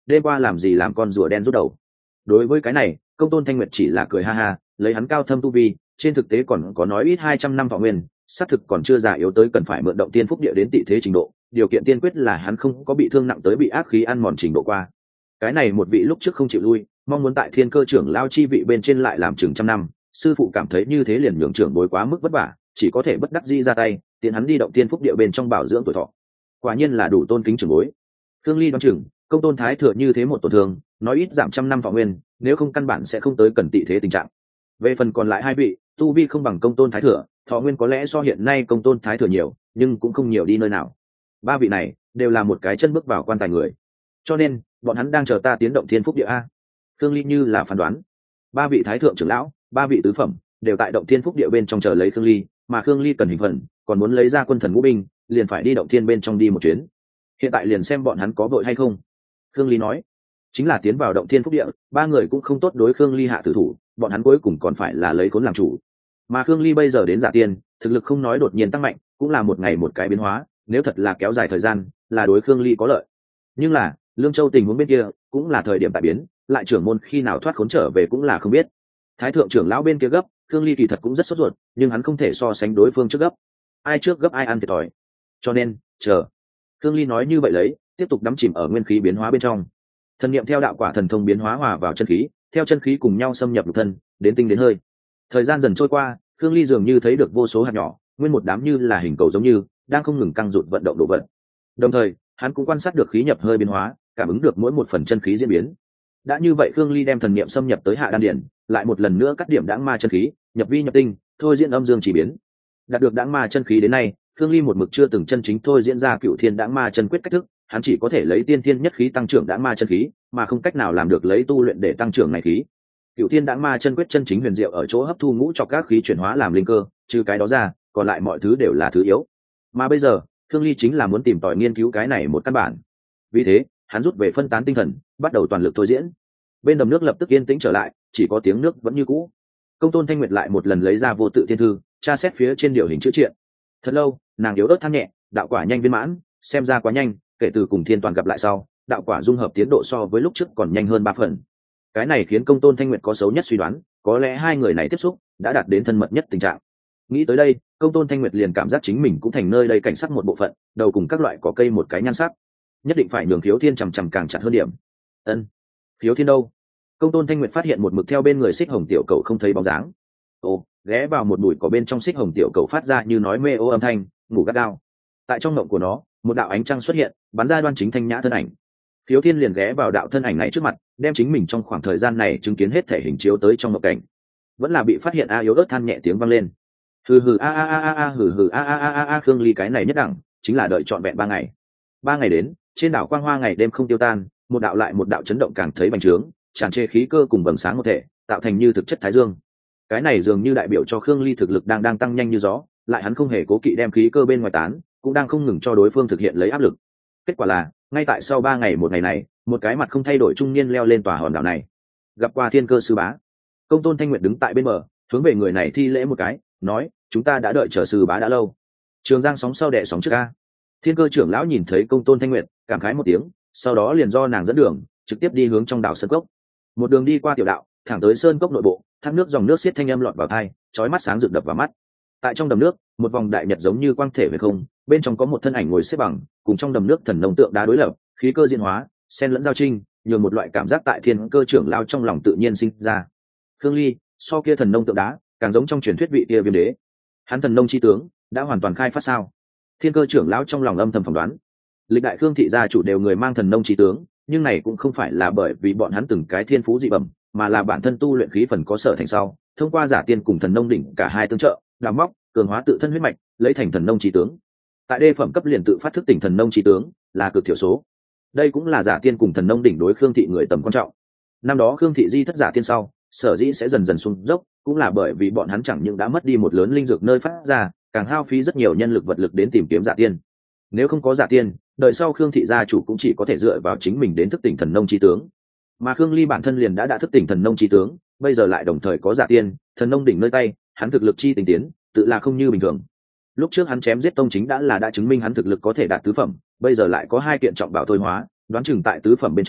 đêm qua làm gì làm con rùa đen rút đầu. Đối với cái này, Công Tôn Thanh Nguyệt chỉ là cười ha ha, lấy hắn cao thâm tu vi, trên thực tế còn có nói ít 200 năm thọ nguyên, xác thực còn chưa già yếu tới cần phải mượn động tiên phúc địa đến tị thế trình độ, điều kiện tiên quyết là hắn không có bị thương nặng tới bị ác khí ăn mòn trình độ qua. Cái này một vị lúc trước không chịu lui, mong muốn tại Thiên Cơ trưởng lao chi vị bên trên lại làm chừng trăm năm, sư phụ cảm thấy như thế liền nhường trưởng bối quá mức vất vả, chỉ có thể bất đắc dĩ ra tay, tiến hắn đi động tiên phúc địa bên trong bảo dưỡng tuổi thọ. Quả nhiên là đủ tôn kính trưởng bối. Khương Ly đoán chừng, Công Tôn Thái Thừa như thế một tổn thương, nói ít giảm trăm năm thọ nguyên, nếu không căn bản sẽ không tới cần tị thế tình trạng. Về phần còn lại hai vị, tu vi không bằng Công Tôn Thái Thừa, thọ nguyên có lẽ so hiện nay Công Tôn Thái Thừa nhiều, nhưng cũng không nhiều đi nơi nào. Ba vị này đều là một cái chân bước vào quan tài người, cho nên bọn hắn đang chờ ta tiến động thiên phúc địa a. Khương Ly như là phán đoán, ba vị thái thượng trưởng lão, ba vị tứ phẩm đều tại động thiên phúc địa bên trong chờ lấy Khương Ly, mà Khương Ly cần hình phần, còn muốn lấy ra quân thần ngũ binh, liền phải đi động thiên bên trong đi một chuyến. Hiện tại liền xem bọn hắn có vội hay không. Khương Ly nói, chính là tiến vào động thiên phúc địa, ba người cũng không tốt đối Khương Ly hạ tử thủ, bọn hắn cuối cùng còn phải là lấy khốn làm chủ. Mà Khương Ly bây giờ đến giả tiên, thực lực không nói đột nhiên tăng mạnh, cũng là một ngày một cái biến hóa, nếu thật là kéo dài thời gian, là đối Khương Ly có lợi. Nhưng là, Lương Châu tình huống bên kia, cũng là thời điểm tại biến, lại trưởng môn khi nào thoát khốn trở về cũng là không biết. Thái thượng trưởng lão bên kia gấp, Khương Ly kỳ thật cũng rất sốt ruột, nhưng hắn không thể so sánh đối phương trước gấp. Ai trước gấp ai ăn thiệt thòi. Cho nên, chờ. Khương Ly nói như vậy lấy, tiếp tục đắm chìm ở nguyên khí biến hóa bên trong. Thần niệm theo đạo quả thần thông biến hóa hòa vào chân khí, theo chân khí cùng nhau xâm nhập lục thân, đến tinh đến hơi. Thời gian dần trôi qua, Khương Ly dường như thấy được vô số hạt nhỏ, nguyên một đám như là hình cầu giống như đang không ngừng căng rụt vận động độ vận. Đồng thời, hắn cũng quan sát được khí nhập hơi biến hóa, cảm ứng được mỗi một phần chân khí diễn biến. Đã như vậy, Khương Ly đem thần niệm xâm nhập tới hạ đan điển, lại một lần nữa cắt điểm đãng ma chân khí, nhập vi nhập tinh, thôi diễn âm dương chỉ biến. Đạt được đãng ma chân khí đến nay, Khương Ly một mực chưa từng chân chính thôi diễn ra Cựu Thiên đãng ma chân quyết cách thức, hắn chỉ có thể lấy tiên thiên nhất khí tăng trưởng đãng ma chân khí, mà không cách nào làm được lấy tu luyện để tăng trưởng này khí. Cựu Thiên đãng ma chân quyết chân chính huyền diệu ở chỗ hấp thu ngũ trọc các khí chuyển hóa làm linh cơ, trừ cái đó ra, còn lại mọi thứ đều là thứ yếu. Mà bây giờ, Khương Ly chính là muốn tìm tòi nghiên cứu cái này một căn bản. Vì thế, hắn rút về phân tán tinh thần, bắt đầu toàn lực thôi diễn. Bên đầm nước lập tức yên tĩnh trở lại, chỉ có tiếng nước vẫn như cũ. Công Tôn Thanh Nguyệt lại một lần lấy ra vô tự thiên thư, tra xét phía trên điều hình chữ triện. Thật lâu, nàng yếu ớt than nhẹ, đạo quả nhanh viên mãn, xem ra quá nhanh, kể từ cùng Thiên Toàn gặp lại sau, đạo quả dung hợp tiến độ so với lúc trước còn nhanh hơn 3 phần. Cái này khiến Công Tôn Thanh Nguyệt có xấu nhất suy đoán, có lẽ hai người này tiếp xúc đã đạt đến thân mật nhất tình trạng. Nghĩ tới đây, Công Tôn Thanh Nguyệt liền cảm giác chính mình cũng thành nơi đây cảnh sắc một bộ phận, đầu cùng các loại cỏ cây một cái nhan sắc, nhất định phải nhường Khiếu Thiên chằm chằm càng chặt hơn điểm. Ân, Khiếu Thiên đâu? Công Tôn Thanh Nguyệt phát hiện một mực theo bên người Xích Hồng tiểu cầu không thấy bóng dáng. Ồ, ghé vào một bụi cỏ bên trong, Xích Hồng tiểu cầu phát ra như nói mê ô âm thanh, ngủ gắt gao. Tại trong mộng của nó, một đạo ánh trăng xuất hiện, bắn ra đoan chính thanh nhã thân ảnh. Khiếu Thiên liền ghé vào đạo thân ảnh này trước mặt, đem chính mình trong khoảng thời gian này chứng kiến hết thể hình chiếu tới trong mộng cảnh. Vẫn là bị phát hiện, yếu ớt than nhẹ tiếng vang lên. Hừ hừ hừ hừ Khương Ly cái này nhất đẳng, chính là đợi trọn vẹn 3 ngày. 3 ngày đến, trên đảo quang hoa ngày đêm không tiêu tan, một đạo lại một đạo chấn động càng thấy bành trướng, tràn trề khí cơ cùng vầng sáng một thể, tạo thành như thực chất thái dương. Cái này dường như đại biểu cho Khương Ly thực lực đang tăng nhanh như gió, lại hắn không hề cố kỵ đem khí cơ bên ngoài tán, cũng đang không ngừng cho đối phương thực hiện lấy áp lực. Kết quả là, ngay tại sau 3 ngày một ngày này, một cái mặt không thay đổi trung niên leo lên tòa hòn đảo này. Gặp qua Thiên Cơ sư bá. Công Tôn Thanh Nguyệt đứng tại bên bờ, hướng về người này thi lễ một cái, nói, chúng ta đã đợi chờ sư bá đã lâu. Trường Giang sóng sau đẻ sóng trước a. Thiên Cơ trưởng lão nhìn thấy Công Tôn Thanh Nguyệt, cảm khái một tiếng, sau đó liền do nàng dẫn đường, trực tiếp đi hướng trong đảo sơn cốc. Một đường đi qua tiểu đạo, thẳng tới sơn cốc nội bộ, thác nước dòng nước xiết thanh âm lọt vào tai, chói mắt sáng rực đập vào mắt. Tại trong đầm nước, một vòng đại nhật giống như quang thể về không, bên trong có một thân ảnh ngồi xếp bằng, cùng trong đầm nước thần nông tượng đá đối lập, khí cơ diễn hóa, xen lẫn giao trinh, nhường một loại cảm giác tại Thiên Cơ trưởng lão trong lòng tự nhiên sinh ra. Khương Ly, so kia thần nông tượng đá, càng giống trong truyền thuyết vị kia Viêm Đế. Hắn thần nông chi tướng đã hoàn toàn khai phát sao? Thiên Cơ trưởng lão trong lòng âm thầm phỏng đoán. Lịch đại Khương thị gia chủ đều người mang thần nông chi tướng, nhưng này cũng không phải là bởi vì bọn hắn từng cái thiên phú dị bẩm, mà là bản thân tu luyện khí phần có sở thành sau, thông qua giả tiên cùng thần nông đỉnh cả hai tương trợ, đào móc, cường hóa tự thân huyết mạch, lấy thành thần nông chi tướng. Tại đê phẩm cấp liền tự phát thức tỉnh thần nông chi tướng, là cực thiểu số. Đây cũng là giả tiên cùng thần nông đỉnh đối Khương thị người tầm quan trọng. Năm đó Khương thị di thất giả tiên sau, sở dĩ sẽ dần dần xuống dốc, cũng là bởi vì bọn hắn chẳng những đã mất đi một lớn linh dược nơi phát ra, càng hao phí rất nhiều nhân lực vật lực đến tìm kiếm giả tiên. Nếu không có giả tiên, đợi sau Khương thị gia chủ cũng chỉ có thể dựa vào chính mình đến thức tỉnh thần nông chi tướng. Mà Khương Ly bản thân liền đã thức tỉnh thần nông chi tướng, bây giờ lại đồng thời có giả tiên, thần nông đỉnh nơi tay, hắn thực lực chi tinh tiến, tự là không như bình thường. Lúc trước hắn chém giết tông chính đã chứng minh hắn thực lực có thể đạt tứ phẩm, bây giờ lại có 2 kiện trọng bảo thôi hóa, đoán chừng tại tứ phẩm bên trong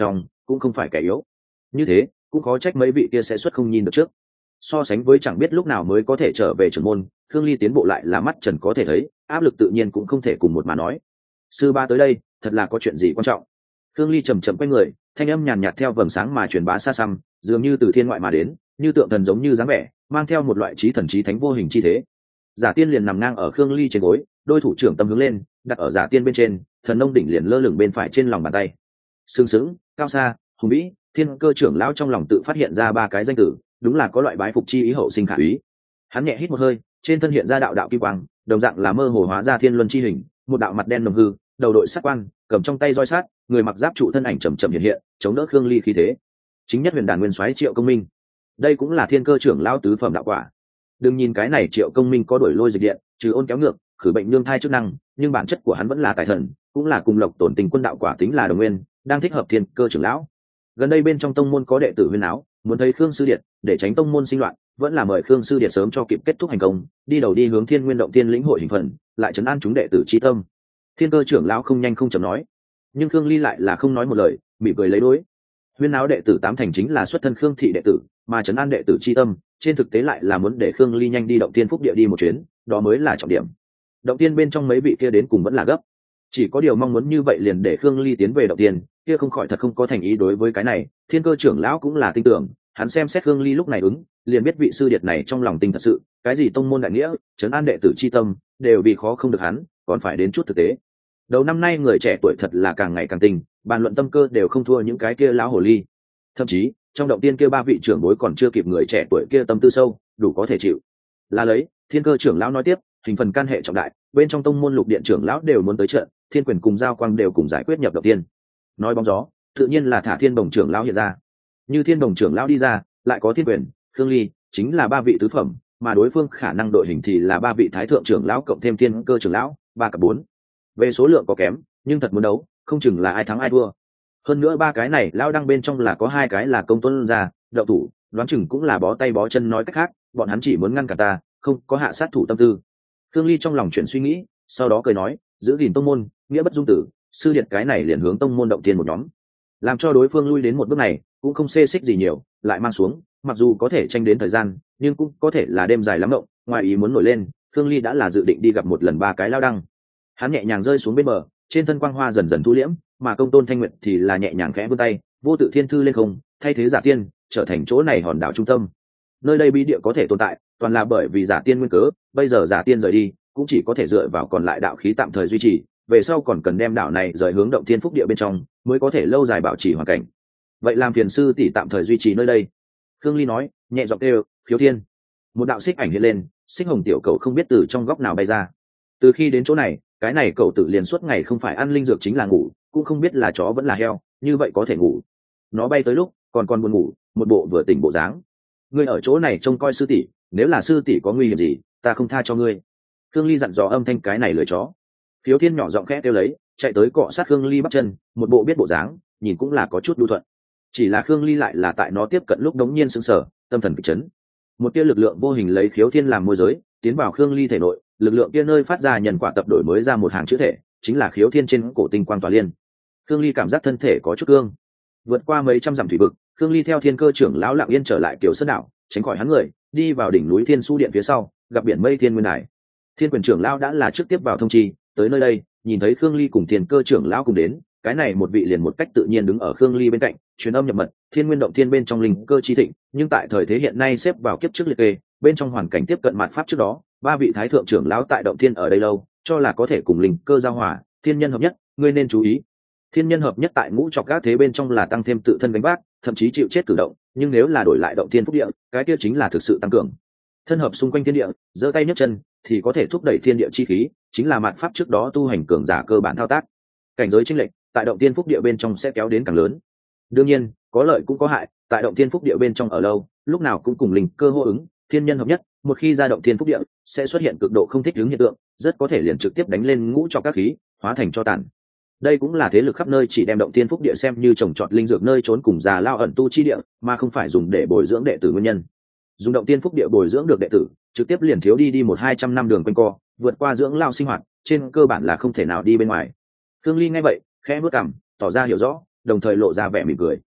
cũng không phải kẻ yếu. Như thế cũng khó trách mấy vị kia sẽ xuất không nhìn được trước. So sánh với chẳng biết lúc nào mới có thể trở về trưởng môn, Khương Ly tiến bộ lại là mắt trần có thể thấy, áp lực tự nhiên cũng không thể cùng một mà nói. Sư ba tới đây thật là có chuyện gì quan trọng? Khương Ly chậm chậm quay người, thanh âm nhàn nhạt theo vầng sáng mà truyền bá xa xăm, dường như từ thiên ngoại mà đến, như tượng thần giống như dáng vẻ, mang theo một loại trí thần trí thánh vô hình chi thế. Giả Tiên liền nằm ngang ở Khương Ly trên gối, đôi thủ trưởng tâm hướng lên, đặt ở Giả Tiên bên trên, thần nông đỉnh liền lơ lửng bên phải trên lòng bàn tay. Sừng sững, cao xa, hùng vĩ, Thiên Cơ trưởng lão trong lòng tự phát hiện ra ba cái danh tử, đúng là có loại bái phục chi ý hậu sinh khả úy. Hắn nhẹ hít một hơi, trên thân hiện ra đạo đạo kim quang, đồng dạng là mơ hồ hóa ra thiên luân chi hình, một đạo mặt đen nồng hư, đầu đội sắc quan, cầm trong tay roi sát, người mặc giáp trụ thân ảnh chậm chậm hiện hiện, chống đỡ Khương Ly khí thế. Chính nhất huyền đàn nguyên soái Triệu Công Minh. Đây cũng là Thiên Cơ trưởng lão tứ phẩm đạo quả. Đừng nhìn cái này Triệu Công Minh có đổi lôi dịch điện, trừ ôn kéo ngược, khử bệnh nương thai chức năng, nhưng bản chất của hắn vẫn là tài thần, cũng là cùng Lộc Tổn Tình quân đạo quả tính là đồng nguyên, đang thích hợp Thiên Cơ trưởng lão. Gần đây bên trong tông môn có đệ tử huyên áo, muốn thấy Khương sư điện, để tránh tông môn sinh loạn, vẫn là mời Khương sư điện sớm cho kịp kết thúc hành công, đi đầu đi hướng Thiên Nguyên động tiên lĩnh hội hình phần, lại trấn an chúng đệ tử chi tâm. Thiên Cơ trưởng lão không nhanh không chậm nói, nhưng Khương Ly lại là không nói một lời, mỉm cười lấy đối. Huyên áo đệ tử tám thành chính là xuất thân Khương thị đệ tử, mà trấn an đệ tử chi tâm, trên thực tế lại là muốn để Khương Ly nhanh đi động tiên phúc địa đi một chuyến, đó mới là trọng điểm. Động tiên bên trong mấy vị kia đến cùng vẫn là gấp, chỉ có điều mong muốn như vậy liền để Khương Ly tiến về động tiên, kia không khỏi thật không có thành ý đối với cái này. Thiên Cơ trưởng lão cũng là tin tưởng, hắn xem xét Khương Ly lúc này ứng, liền biết vị sư điệt này trong lòng tình thật sự, cái gì tông môn đại nghĩa, trấn an đệ tử chi tâm, đều vì khó không được hắn, còn phải đến chút thực tế. Đầu năm nay người trẻ tuổi thật là càng ngày càng tình, bàn luận tâm cơ đều không thua những cái kia lão hồ ly. Thậm chí trong động tiên kia ba vị trưởng bối còn chưa kịp người trẻ tuổi kia tâm tư sâu, đủ có thể chịu. Là lấy, Thiên Cơ trưởng lão nói tiếp, hình phần can hệ trọng đại, bên trong tông môn lục điện trưởng lão đều muốn tới trận, Thiên Quyền cùng Giao Quang đều cùng giải quyết nhập động tiên. Nói bóng gió, tự nhiên là thả Thiên Đồng trưởng lão hiện ra. Như Thiên Đồng trưởng lão đi ra, lại có Thiên Quyền, Khương Ly, chính là ba vị tứ phẩm, mà đối phương khả năng đội hình thì là ba vị thái thượng trưởng lão cộng thêm Thiên Cơ trưởng lão, ba cả bốn. Về số lượng có kém, nhưng thật muốn đấu, không chừng là ai thắng ai thua. Hơn nữa ba cái này lão đăng bên trong là có hai cái là công tuân gia, đậu thủ, đoán chừng cũng là bó tay bó chân, nói cách khác, bọn hắn chỉ muốn ngăn cả ta, không có hạ sát thủ tâm tư. Khương Ly trong lòng chuyển suy nghĩ, sau đó cười nói, giữ gìn tông môn, nghĩa bất dung tử, sư điện cái này liền hướng tông môn động tiên một nhóm, làm cho đối phương lui đến một bước này, cũng không xê xích gì nhiều, lại mang xuống, mặc dù có thể tranh đến thời gian, nhưng cũng có thể là đêm dài lắm động. Ngoài ý muốn nổi lên, Khương Ly đã là dự định đi gặp một lần ba cái lao đăng. Hắn nhẹ nhàng rơi xuống bên bờ, trên thân quang hoa dần dần thu liễm, mà Công Tôn Thanh Nguyệt thì là nhẹ nhàng khẽ vươn tay, vô tự thiên thư lên không, thay thế Giả Tiên, trở thành chỗ này hòn đảo trung tâm. Nơi đây bí địa có thể tồn tại, toàn là bởi vì Giả Tiên nguyên cớ, bây giờ Giả Tiên rời đi, cũng chỉ có thể dựa vào còn lại đạo khí tạm thời duy trì, về sau còn cần đem đảo này rời hướng động thiên phúc địa bên trong, mới có thể lâu dài bảo trì hoàn cảnh. Vậy làm phiền sư tỷ tạm thời duy trì nơi đây. Khương Ly nói, nhẹ giọng kêu, Khiếu Thiên. Một đạo xích ảnh hiện lên, xích hồng tiểu cầu không biết từ trong góc nào bay ra. Từ khi đến chỗ này, cái này cậu tự liền suốt ngày không phải ăn linh dược chính là ngủ, cũng không biết là chó vẫn là heo, như vậy có thể ngủ. Nó bay tới lúc còn buồn ngủ, một bộ vừa tỉnh bộ dáng. Ngươi ở chỗ này trông coi sư tỷ, nếu là sư tỷ có nguy hiểm gì, ta không tha cho ngươi. Khương Ly dặn dò âm thanh cái này lười chó. Khiếu Thiên nhỏ giọng khẽ kêu lấy, chạy tới cọ sát Khương Ly bắp chân, một bộ biết bộ dáng, nhìn cũng là có chút đu thuận. Chỉ là Khương Ly lại là tại nó tiếp cận lúc đống nhiên sững sờ, tâm thần kịch chấn. Một tia lực lượng vô hình lấy Khiếu Thiên làm môi giới, tiến vào Khương Ly thể nội, lực lượng kia nơi phát ra nhân quả tập đổi mới ra một hàng chữ thể, chính là Khiếu Thiên trên cổ tinh quang tỏa liên. Khương Ly cảm giác thân thể có chút cương. Vượt qua mấy trăm dặm thủy vực, Khương Ly theo Thiên Cơ trưởng lão lặng yên trở lại Kiều Sơn đảo, tránh khỏi hắn người, đi vào đỉnh núi Thiên Su điện phía sau, gặp biển mây Thiên Nguyên Đài. Thiên Quyền trưởng lão đã là trước tiếp vào thông chi, tới nơi đây, nhìn thấy Khương Ly cùng Thiên Cơ trưởng lão cùng đến, cái này một vị liền một cách tự nhiên đứng ở Khương Ly bên cạnh, truyền âm nhập mật, Thiên Nguyên động thiên bên trong linh cơ chi thịnh, nhưng tại thời thế hiện nay xếp vào kiếp trước liệt kê, bên trong hoàn cảnh tiếp cận mạt pháp trước đó, ba vị thái thượng trưởng lão tại động thiên ở đây lâu, cho là có thể cùng linh cơ giao hòa, thiên nhân hợp nhất, ngươi nên chú ý. Thiên nhân hợp nhất tại ngũ trọc các thế bên trong là tăng thêm tự thân gánh vác, thậm chí chịu chết cử động, nhưng nếu là đổi lại động thiên phúc địa, cái kia chính là thực sự tăng cường. Thân hợp xung quanh thiên địa, giơ tay nhấc chân thì có thể thúc đẩy thiên địa chi khí, chính là mạt pháp trước đó tu hành cường giả cơ bản thao tác. Cảnh giới chênh lệch tại động thiên phúc địa bên trong sẽ kéo đến càng lớn. Đương nhiên, có lợi cũng có hại, tại động thiên phúc địa bên trong ở lâu, lúc nào cũng cùng linh cơ hô ứng, thiên nhân hợp nhất, một khi ra động thiên phúc địa, sẽ xuất hiện cực độ không thích ứng hiện tượng, rất có thể liền trực tiếp đánh lên ngũ trọc các khí, hóa thành cho tàn. Đây cũng là thế lực khắp nơi chỉ đem động thiên phúc địa xem như trồng trọt linh dược nơi trốn cùng già lao ẩn tu chi địa, mà không phải dùng để bồi dưỡng đệ tử nguyên nhân. Dùng động thiên phúc địa bồi dưỡng được đệ tử, trực tiếp liền thiếu đi 100-200 năm đường quanh co, vượt qua dưỡng lao sinh hoạt, trên cơ bản là không thể nào đi bên ngoài. Khương Ly nghe vậy, khẽ bước cằm, tỏ ra hiểu rõ, đồng thời lộ ra vẻ mỉm cười.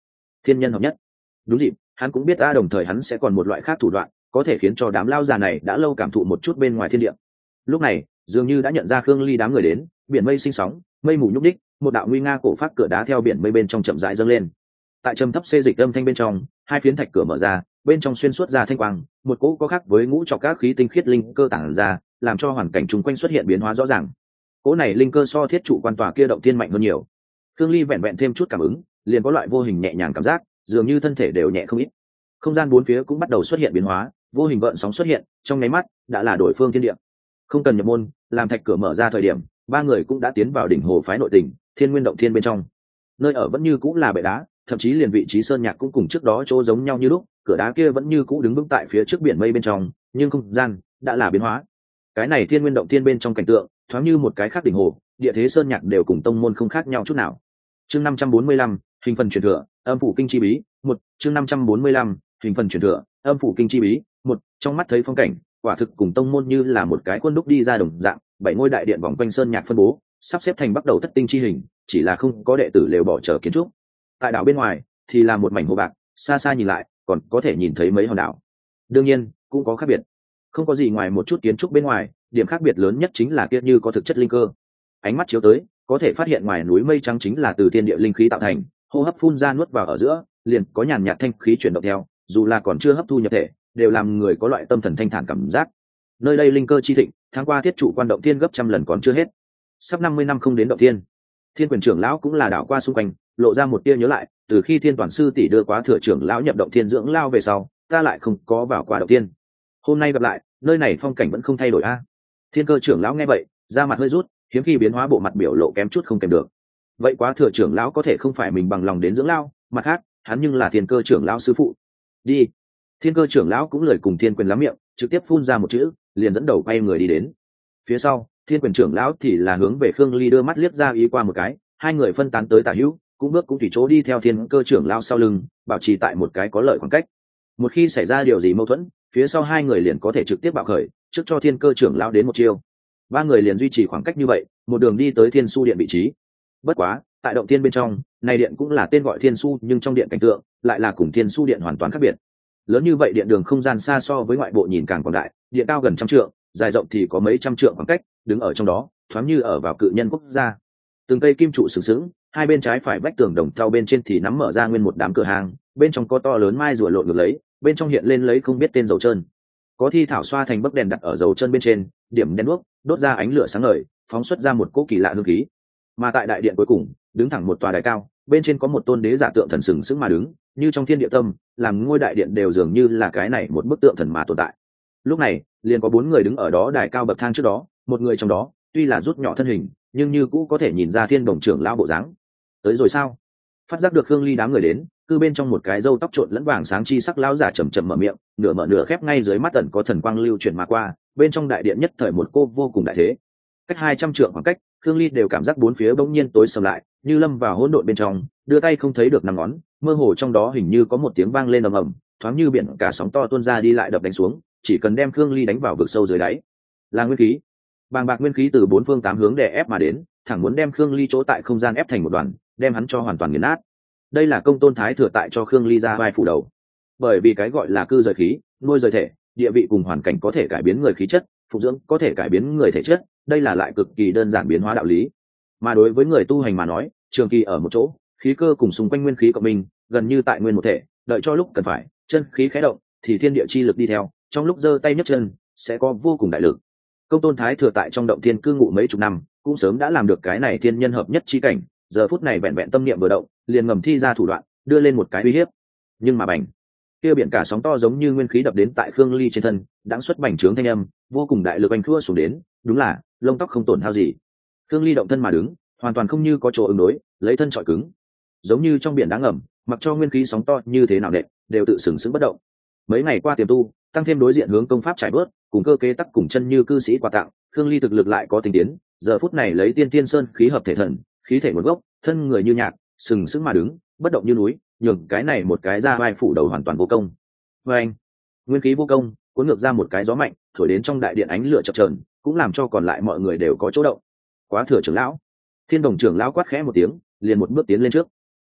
thiên nhân hợp nhất. Đúng dịp, hắn cũng biết ta, đồng thời hắn sẽ còn một loại khác thủ đoạn có thể khiến cho đám lao già này đã lâu cảm thụ một chút bên ngoài thiên địa. Lúc này dường như đã nhận ra Khương Ly đám người đến, biển mây sinh sóng, mây mù nhúc đích, một đạo nguy nga cổ phát cửa đá theo biển mây bên trong chậm rãi dâng lên. Tại trầm thấp xê dịch âm thanh bên trong, hai phiến thạch cửa mở ra, bên trong xuyên suốt ra thanh quang, một cỗ có khác với ngũ trọc các khí tinh khiết linh cơ tản ra, làm cho hoàn cảnh chung quanh xuất hiện biến hóa rõ ràng. Cỗ này linh cơ so thiết trụ quan tòa kia động thiên mạnh hơn nhiều. Khương Ly vẹn vẹn thêm chút cảm ứng, liền có loại vô hình nhẹ nhàng cảm giác, dường như thân thể đều nhẹ không ít. Không gian bốn phía cũng bắt đầu xuất hiện biến hóa, vô hình gợn sóng xuất hiện, trong nháy mắt đã là đổi phương thiên địa. Không cần nhập môn, làm thạch cửa mở ra thời điểm, ba người cũng đã tiến vào đỉnh hồ phái nội tỉnh Thiên Nguyên động thiên bên trong. Nơi ở vẫn như cũng là bệ đá, thậm chí liền vị trí sơn nhạc cũng cùng trước đó chỗ giống nhau như lúc, cửa đá kia vẫn như cũ đứng vững tại phía trước biển mây bên trong, nhưng không gian đã là biến hóa. Cái này Thiên Nguyên động thiên bên trong cảnh tượng, thoáng như một cái khác đỉnh hồ, địa thế sơn nhạc đều cùng tông môn không khác nhau chút nào. Chương 545, hình phần truyền thừa, âm phủ kinh chi bí, một. Chương 545, hình phần truyền thừa, âm phủ kinh chi bí, một. Trong mắt thấy phong cảnh, quả thực cùng tông môn như là một cái khuôn đúc đi ra đồng dạng, bảy ngôi đại điện vòng quanh sơn nhạc phân bố, sắp xếp thành bắt đầu thất tinh chi hình, chỉ là không có đệ tử lều bỏ chờ kiến trúc. Tại đảo bên ngoài thì là một mảnh hồ bạc, xa xa nhìn lại còn có thể nhìn thấy mấy hòn đảo. Đương nhiên cũng có khác biệt, không có gì ngoài một chút kiến trúc bên ngoài, điểm khác biệt lớn nhất chính là kia như có thực chất linh cơ. Ánh mắt chiếu tới, có thể phát hiện ngoài núi mây trắng chính là từ thiên địa linh khí tạo thành, hô hấp phun ra nuốt vào ở giữa, liền có nhàn nhạt thanh khí chuyển động theo, dù là còn chưa hấp thu nhập thể, đều làm người có loại tâm thần thanh thản cảm giác. Nơi đây linh cơ chi thịnh, tháng qua thiết trụ quan động thiên gấp trăm lần còn chưa hết. Sắp 50 năm không đến động thiên. Thiên quyền trưởng lão cũng là đảo qua xung quanh, lộ ra một tia nhớ lại, từ khi Thiên Toàn sư tỷ đưa quá thừa trưởng lão nhập động thiên dưỡng lao về sau, ta lại không có vào qua động thiên. Hôm nay gặp lại, nơi này phong cảnh vẫn không thay đổi a. Thiên cơ trưởng lão nghe vậy, da mặt hơi rút, hiếm khi biến hóa bộ mặt biểu lộ kém chút không kèm được. Vậy quá thừa trưởng lão có thể không phải mình bằng lòng đến dưỡng lao, mặt khác, hắn nhưng là thiên cơ trưởng lão sư phụ. Đi. Thiên cơ trưởng lão cũng lời cùng thiên quyền lắm miệng, trực tiếp phun ra một chữ, liền dẫn đầu quay người đi đến. Phía sau, thiên quyền trưởng lão thì là hướng về Khương Ly đưa mắt liếc ra ý qua một cái, hai người phân tán tới tả hữu, cũng bước cũng tùy chỗ đi theo thiên cơ trưởng lão sau lưng, bảo trì tại một cái có lợi khoảng cách. Một khi xảy ra điều gì mâu thuẫn, phía sau hai người liền có thể trực tiếp bạo khởi, trước cho thiên cơ trưởng lão đến một chiêu. Ba người liền duy trì khoảng cách như vậy, một đường đi tới thiên su điện vị trí. Bất quá, tại động thiên bên trong, này điện cũng là tên gọi thiên su, nhưng trong điện cảnh tượng lại là cùng thiên su điện hoàn toàn khác biệt. Lớn như vậy điện đường không gian xa so với ngoại bộ nhìn càng quảng đại, điện cao gần trăm trượng, dài rộng thì có mấy trăm trượng khoảng cách, đứng ở trong đó thoáng như ở vào cự nhân quốc gia. Từng cây kim trụ sừng sững, hai bên trái phải vách tường đồng thau bên trên thì nắm mở ra nguyên một đám cửa hàng, bên trong có to lớn mai rùa lộn ngược lấy, bên trong hiện lên lấy không biết tên dầu trơn. Có thi thảo xoa thành bấc đèn đặt ở dầu chân bên trên, điểm đèn đuốc đốt ra ánh lửa sáng ngời, phóng xuất ra một cỗ kỳ lạ hương khí. Mà tại đại điện cuối cùng, đứng thẳng một tòa đài cao, bên trên có một tôn đế giả tượng thần sừng sững mà đứng, như trong thiên địa tâm, làm ngôi đại điện đều dường như là cái này một bức tượng thần mà tồn tại. Lúc này, liền có bốn người đứng ở đó đài cao bậc thang trước đó, một người trong đó tuy là rút nhỏ thân hình, nhưng như cũ có thể nhìn ra thiên đồng trưởng lão bộ dáng. Tới rồi sao? Phát giác được Khương Ly đám người đến, cư bên trong một cái râu tóc trộn lẫn vàng sáng chi sắc lão giả chậm chậm mở miệng, nửa mở nửa khép, ngay dưới mắt tần có thần quang lưu chuyển mà qua, bên trong đại điện nhất thời một cô vô cùng đại thế. Cách 200 trượng khoảng cách, Khương Ly đều cảm giác bốn phía bỗng nhiên tối sầm lại, như lâm vào hỗn độn bên trong, đưa tay không thấy được năm ngón, mơ hồ trong đó hình như có một tiếng vang lên ầm ầm, thoáng như biển cả sóng to tuôn ra đi lại đập đánh xuống, chỉ cần đem Khương Ly đánh vào vực sâu dưới đáy. Là nguyên khí. Bàng bạc nguyên khí từ bốn phương tám hướng đè ép mà đến, thẳng muốn đem Khương Ly chỗ tại không gian ép thành một đoàn, đem hắn cho hoàn toàn nghiền nát. Đây là công tôn thái thừa tại cho Khương Ly ra vai phủ đầu. Bởi vì cái gọi là cư rời khí, nuôi rời thể, địa vị cùng hoàn cảnh có thể cải biến người khí chất, phục dưỡng có thể cải biến người thể chất, đây là lại cực kỳ đơn giản biến hóa đạo lý. Mà đối với người tu hành mà nói, trường kỳ ở một chỗ, khí cơ cùng xung quanh nguyên khí cộng minh, gần như tại nguyên một thể, đợi cho lúc cần phải, chân khí khẽ động, thì thiên địa chi lực đi theo, trong lúc giơ tay nhấc chân, sẽ có vô cùng đại lực. Công tôn thái thừa tại trong động thiên cư ngụ mấy chục năm, cũng sớm đã làm được cái này thiên nhân hợp nhất chi cảnh, giờ phút này vẹn vẹn tâm niệm vừa động, liền ngầm thi ra thủ đoạn, đưa lên một cái uy hiếp. Nhưng mà bành, kia biển cả sóng to giống như nguyên khí đập đến tại Khương Ly trên thân, đãng xuất bành trướng thanh âm, vô cùng đại lực anh thua xuống đến, đúng là lông tóc không tổn hao gì. Khương Ly động thân mà đứng, hoàn toàn không như có chỗ ứng đối, lấy thân trọi cứng, giống như trong biển đá ngầm, mặc cho nguyên khí sóng to như thế nào nện, đều tự sừng sững bất động. Mấy ngày qua tiềm tu, tăng thêm đối diện hướng công pháp trải bớt, cùng cơ kế tắc cùng chân như cư sĩ quà tặng, Khương Ly thực lực lại có tinh tiến, giờ phút này lấy tiên tiên sơn khí hợp thể thần, khí thể nguồn gốc, thân người như nhạc, sừng sững mà đứng, bất động như núi, nhường cái này một cái ra vai phủ đầu hoàn toàn vô công. Và anh, nguyên khí vô công, cuốn ngược ra một cái gió mạnh, thổi đến trong đại điện ánh lửa chập chờn, cũng làm cho còn lại mọi người đều có chỗ động. Quá thừa trưởng lão, thiên đồng trưởng lão quát khẽ một tiếng, liền một bước tiến lên trước.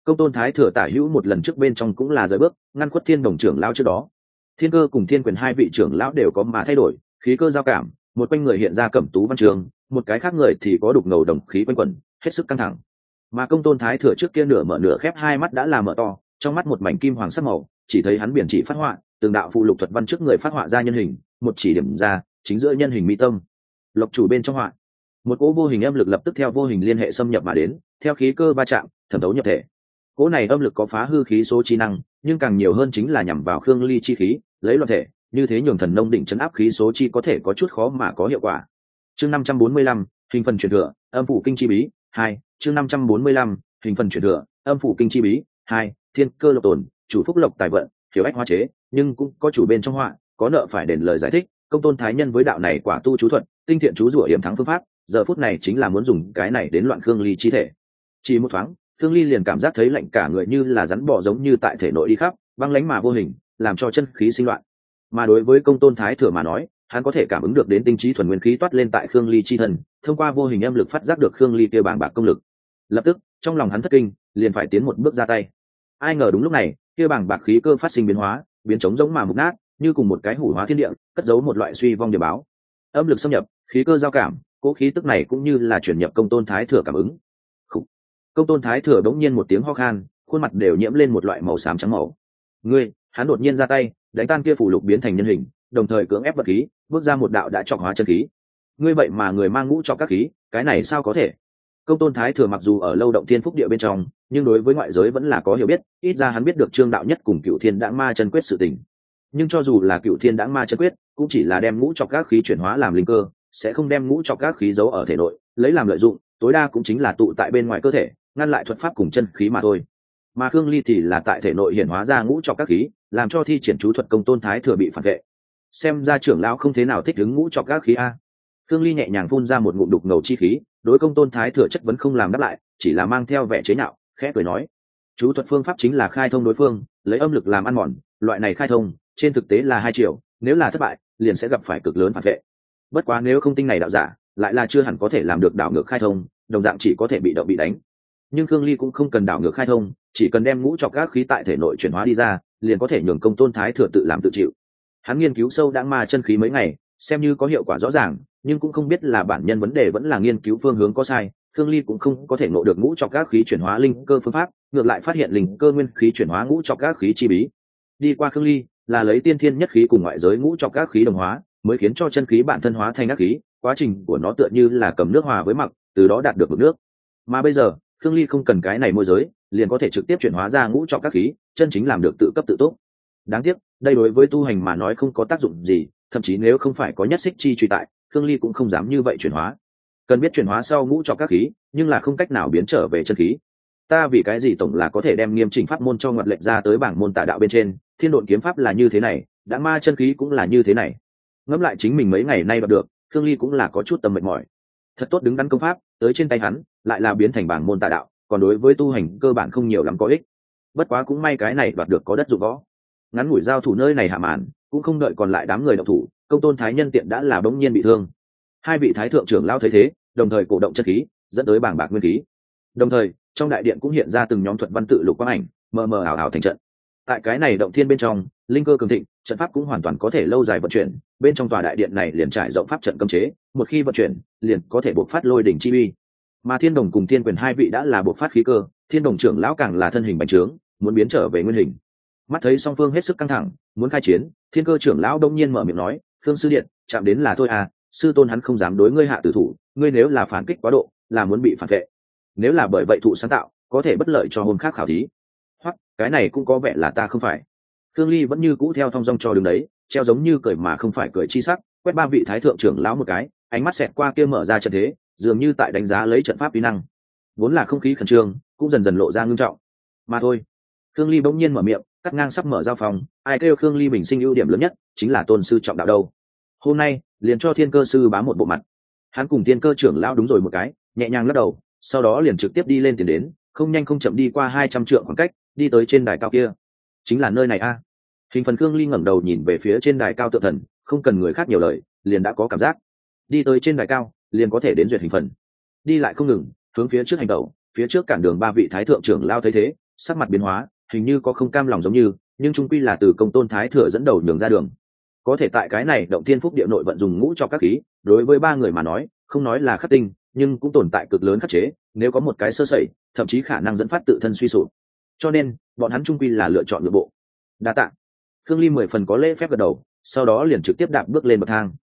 Công tôn thái thừa tả hữu một lần trước bên trong cũng là rời bước ngăn khuất thiên đồng trưởng lão trước đó. Thiên cơ cùng thiên quyền hai vị trưởng lão đều có mà thay đổi, khí cơ giao cảm, một quanh người hiện ra cẩm tú văn trường, một cái khác người thì có đục ngầu đồng khí quanh quẩn, hết sức căng thẳng. Mà công tôn thái thừa trước kia nửa mở nửa khép hai mắt đã là mở to, trong mắt một mảnh kim hoàng sắc màu, chỉ thấy hắn biển chỉ phát họa, từng đạo phụ lục thuật văn trước người phát họa ra nhân hình, một chỉ điểm ra, chính giữa nhân hình mi tâm. Lộc chủ bên trong họa, một cỗ vô hình âm lực lập tức theo vô hình liên hệ xâm nhập mà đến, theo khí cơ va chạm, thẩm thấu nhập thể. Cỗ này âm lực có phá hư khí số chi năng, nhưng càng nhiều hơn chính là nhằm vào khương ly chi khí, lấy loạn thể, như thế nhường thần nông định chấn áp khí số chi có thể có chút khó mà có hiệu quả. Chương 545, hình phần truyền thừa, âm phủ kinh chi bí 2, chương 545, hình phần truyền thừa, âm phủ kinh chi bí 2, thiên cơ lộc tồn, chủ phúc lộc tài vận, hiểu ách hóa chế, nhưng cũng có chủ bên trong họa, có nợ phải đền lời giải thích, công tôn thái nhân với đạo này quả tu chú thuật, tinh thiện chú rủa hiểm thắng phương pháp, giờ phút này chính là muốn dùng cái này đến loạn khương ly chi thể. Chỉ một thoáng, khương ly liền cảm giác thấy lạnh cả người như là rắn bò giống như tại thể nội đi khắp, băng lãnh mà vô hình, làm cho chân khí sinh loạn. Mà đối với công tôn thái thừa mà nói, hắn có thể cảm ứng được đến tinh trí thuần nguyên khí toát lên tại khương ly chi thần, thông qua vô hình âm lực phát giác được khương ly kia bàng bạc công lực. Lập tức trong lòng hắn thất kinh, liền phải tiến một bước ra tay. Ai ngờ đúng lúc này, kia bàng bạc khí cơ phát sinh biến hóa, biến trống giống mà mục nát, như cùng một cái hủ hóa thiên địa, cất giấu một loại suy vong điểm báo. Âm lực xâm nhập, khí cơ giao cảm, cố khí tức này cũng như là chuyển nhập công tôn thái thừa cảm ứng. Công tôn thái thừa đống nhiên một tiếng ho khan, khuôn mặt đều nhiễm lên một loại màu xám trắng màu. Hắn đột nhiên ra tay, đánh tan kia phủ lục biến thành nhân hình, đồng thời cưỡng ép vật khí, bước ra một đạo đã trọng hóa chân khí. Ngươi vậy mà người mang ngũ cho các khí, cái này sao có thể? Công tôn thái thừa mặc dù ở lâu động thiên phúc địa bên trong, nhưng đối với ngoại giới vẫn là có hiểu biết, ít ra hắn biết được trương đạo nhất cùng cựu thiên đãng ma chân quyết sự tình. Nhưng cho dù là cựu thiên đãng ma chân quyết, cũng chỉ là đem ngũ trọc các khí chuyển hóa làm linh cơ, sẽ không đem ngũ trọc các khí giấu ở thể nội, lấy làm lợi dụng, tối đa cũng chính là tụ tại bên ngoài cơ thể, ngăn lại thuật pháp cùng chân khí mà thôi. Mà khương ly thì là tại thể nội hiển hóa ra ngũ trọc các khí, làm cho thi triển chú thuật công tôn thái thừa bị phản vệ. Xem ra trưởng lão không thế nào thích ứng ngũ trọc các khí a. Khương ly nhẹ nhàng phun ra một ngụm đục ngầu chi khí, đối công tôn thái thừa chất vấn không làm đáp lại, chỉ là mang theo vẻ chế nhạo, khẽ cười nói: chú thuật phương pháp chính là khai thông đối phương, lấy âm lực làm ăn mòn, loại này khai thông trên thực tế là hai chiều, nếu là thất bại liền sẽ gặp phải cực lớn phản vệ. Bất quá nếu không tinh này đạo giả lại là chưa hẳn có thể làm được đảo ngược khai thông, đồng dạng chỉ có thể bị động bị đánh. Nhưng Khương ly cũng không cần đảo ngược khai thông, chỉ cần đem ngũ trọc các khí tại thể nội chuyển hóa đi ra, liền có thể nhường công tôn thái thừa tự làm tự chịu. Hắn nghiên cứu sâu đãng ma chân khí mấy ngày, xem như có hiệu quả rõ ràng, nhưng cũng không biết là bản nhân vấn đề vẫn là nghiên cứu phương hướng có sai. Khương ly cũng không có thể ngộ được ngũ trọc các khí chuyển hóa linh cơ phương pháp, ngược lại phát hiện linh cơ nguyên khí chuyển hóa ngũ trọc các khí chi bí. Đi qua Khương ly là lấy tiên thiên nhất khí cùng ngoại giới ngũ trọc các khí đồng hóa, mới khiến cho chân khí bản thân hóa thành ác khí, quá trình của nó tựa như là cầm nước hòa với mặc, từ đó đạt được mực nước. Mà bây giờ Khương ly không cần cái này môi giới, liền có thể trực tiếp chuyển hóa ra ngũ trọc các khí, chân chính làm được tự cấp tự túc. Đáng tiếc đây đối với tu hành mà nói không có tác dụng gì, thậm chí nếu không phải có nhất xích chi truy tại, Khương ly cũng không dám như vậy chuyển hóa. Cần biết chuyển hóa sau ngũ trọc các khí, nhưng là không cách nào biến trở về chân khí. Ta vì cái gì tổng là có thể đem nghiêm chỉnh pháp môn cho ngoặt lệnh ra tới bảng môn tả đạo bên trên, thiên độn kiếm pháp là như thế này, đã ma chân khí cũng là như thế này. Ngẫm lại chính mình mấy ngày nay đạt được, Khương ly cũng là có chút tâm mệt mỏi. Thật tốt đứng đắn công pháp, tới trên tay hắn lại là biến thành bảng môn tả đạo, còn đối với tu hành cơ bản không nhiều lắm có ích. Bất quá cũng may cái này đoạt được có đất dụng võ. Ngắn ngủi giao thủ nơi này hạ màn, cũng không đợi còn lại đám người động thủ, công tôn thái nhân tiện đã là bỗng nhiên bị thương. Hai vị thái thượng trưởng lao thấy thế, đồng thời cổ động chân khí, dẫn tới bảng bạc nguyên khí. Đồng thời trong đại điện cũng hiện ra từng nhóm thuật văn tự lục quang ảnh, mờ mờ ảo ảo thành trận. Tại cái này động thiên bên trong, linh cơ cường thịnh, trận pháp cũng hoàn toàn có thể lâu dài vận chuyển. Bên trong tòa đại điện này liền trải rộng pháp trận cấm chế, một khi vận chuyển, liền có thể bộc phát lôi đỉnh chi uy. Mà Thiên Đồng cùng Thiên Quyền hai vị đã là bộc phát khí cơ, Thiên Đồng trưởng lão càng là thân hình bành trướng, muốn biến trở về nguyên hình. Mắt thấy song phương hết sức căng thẳng, muốn khai chiến, Thiên Cơ trưởng lão đông nhiên mở miệng nói: "Khương sư điện, chạm đến là thôi à, sư tôn hắn không dám đối ngươi hạ tử thủ, ngươi nếu là phản kích quá độ, là muốn bị phản vệ. Nếu là bởi vậy thụ sáng tạo, có thể bất lợi cho hôm khác khảo thí." Hoặc, cái này cũng có vẻ là ta không phải. Khương ly vẫn như cũ theo thong dong cho đứng đấy, treo giống như cười mà không phải cười chi sắc, quét ba vị thái thượng trưởng lão một cái, ánh mắt xẹt qua kia mở ra trận thế, dường như tại đánh giá lấy trận pháp uy năng. Vốn là không khí khẩn trương, cũng dần dần lộ ra ngưng trọng. Mà thôi. Khương ly bỗng nhiên mở miệng, cắt ngang sắp mở giao phòng, ai kêu Khương ly bình sinh ưu điểm lớn nhất chính là tôn sư trọng đạo đâu. Hôm nay liền cho Thiên Cơ sư bám một bộ mặt. Hắn cùng Thiên Cơ trưởng lão đúng rồi một cái, nhẹ nhàng lắc đầu, sau đó liền trực tiếp đi lên tiền đến, không nhanh không chậm đi qua 200 trượng khoảng cách, đi tới trên đài cao kia. Chính là nơi này a. Hình phần Khương ly ngẩng đầu nhìn về phía trên đài cao tượng thần, không cần người khác nhiều lời, liền đã có cảm giác. Đi tới trên đài cao, liền có thể đến duyệt hình phần. Đi lại không ngừng, hướng phía trước hành động, phía trước cản đường ba vị thái thượng trưởng lao thấy thế, sắc mặt biến hóa, hình như có không cam lòng giống như, nhưng trung quy là từ Công Tôn Thái Thừa dẫn đầu nhường ra đường. Có thể tại cái này động thiên phúc địa nội vận dùng ngũ cho các khí, đối với ba người mà nói, không nói là khắc tinh, nhưng cũng tồn tại cực lớn khắc chế, nếu có một cái sơ sẩy, thậm chí khả năng dẫn phát tự thân suy sụp. Cho nên, bọn hắn trung quy là lựa chọn nhượng bộ. Đa tạ. Khương Ly 10 phần có lễ phép gật đầu, sau đó liền trực tiếp đạp bước lên bậc thang.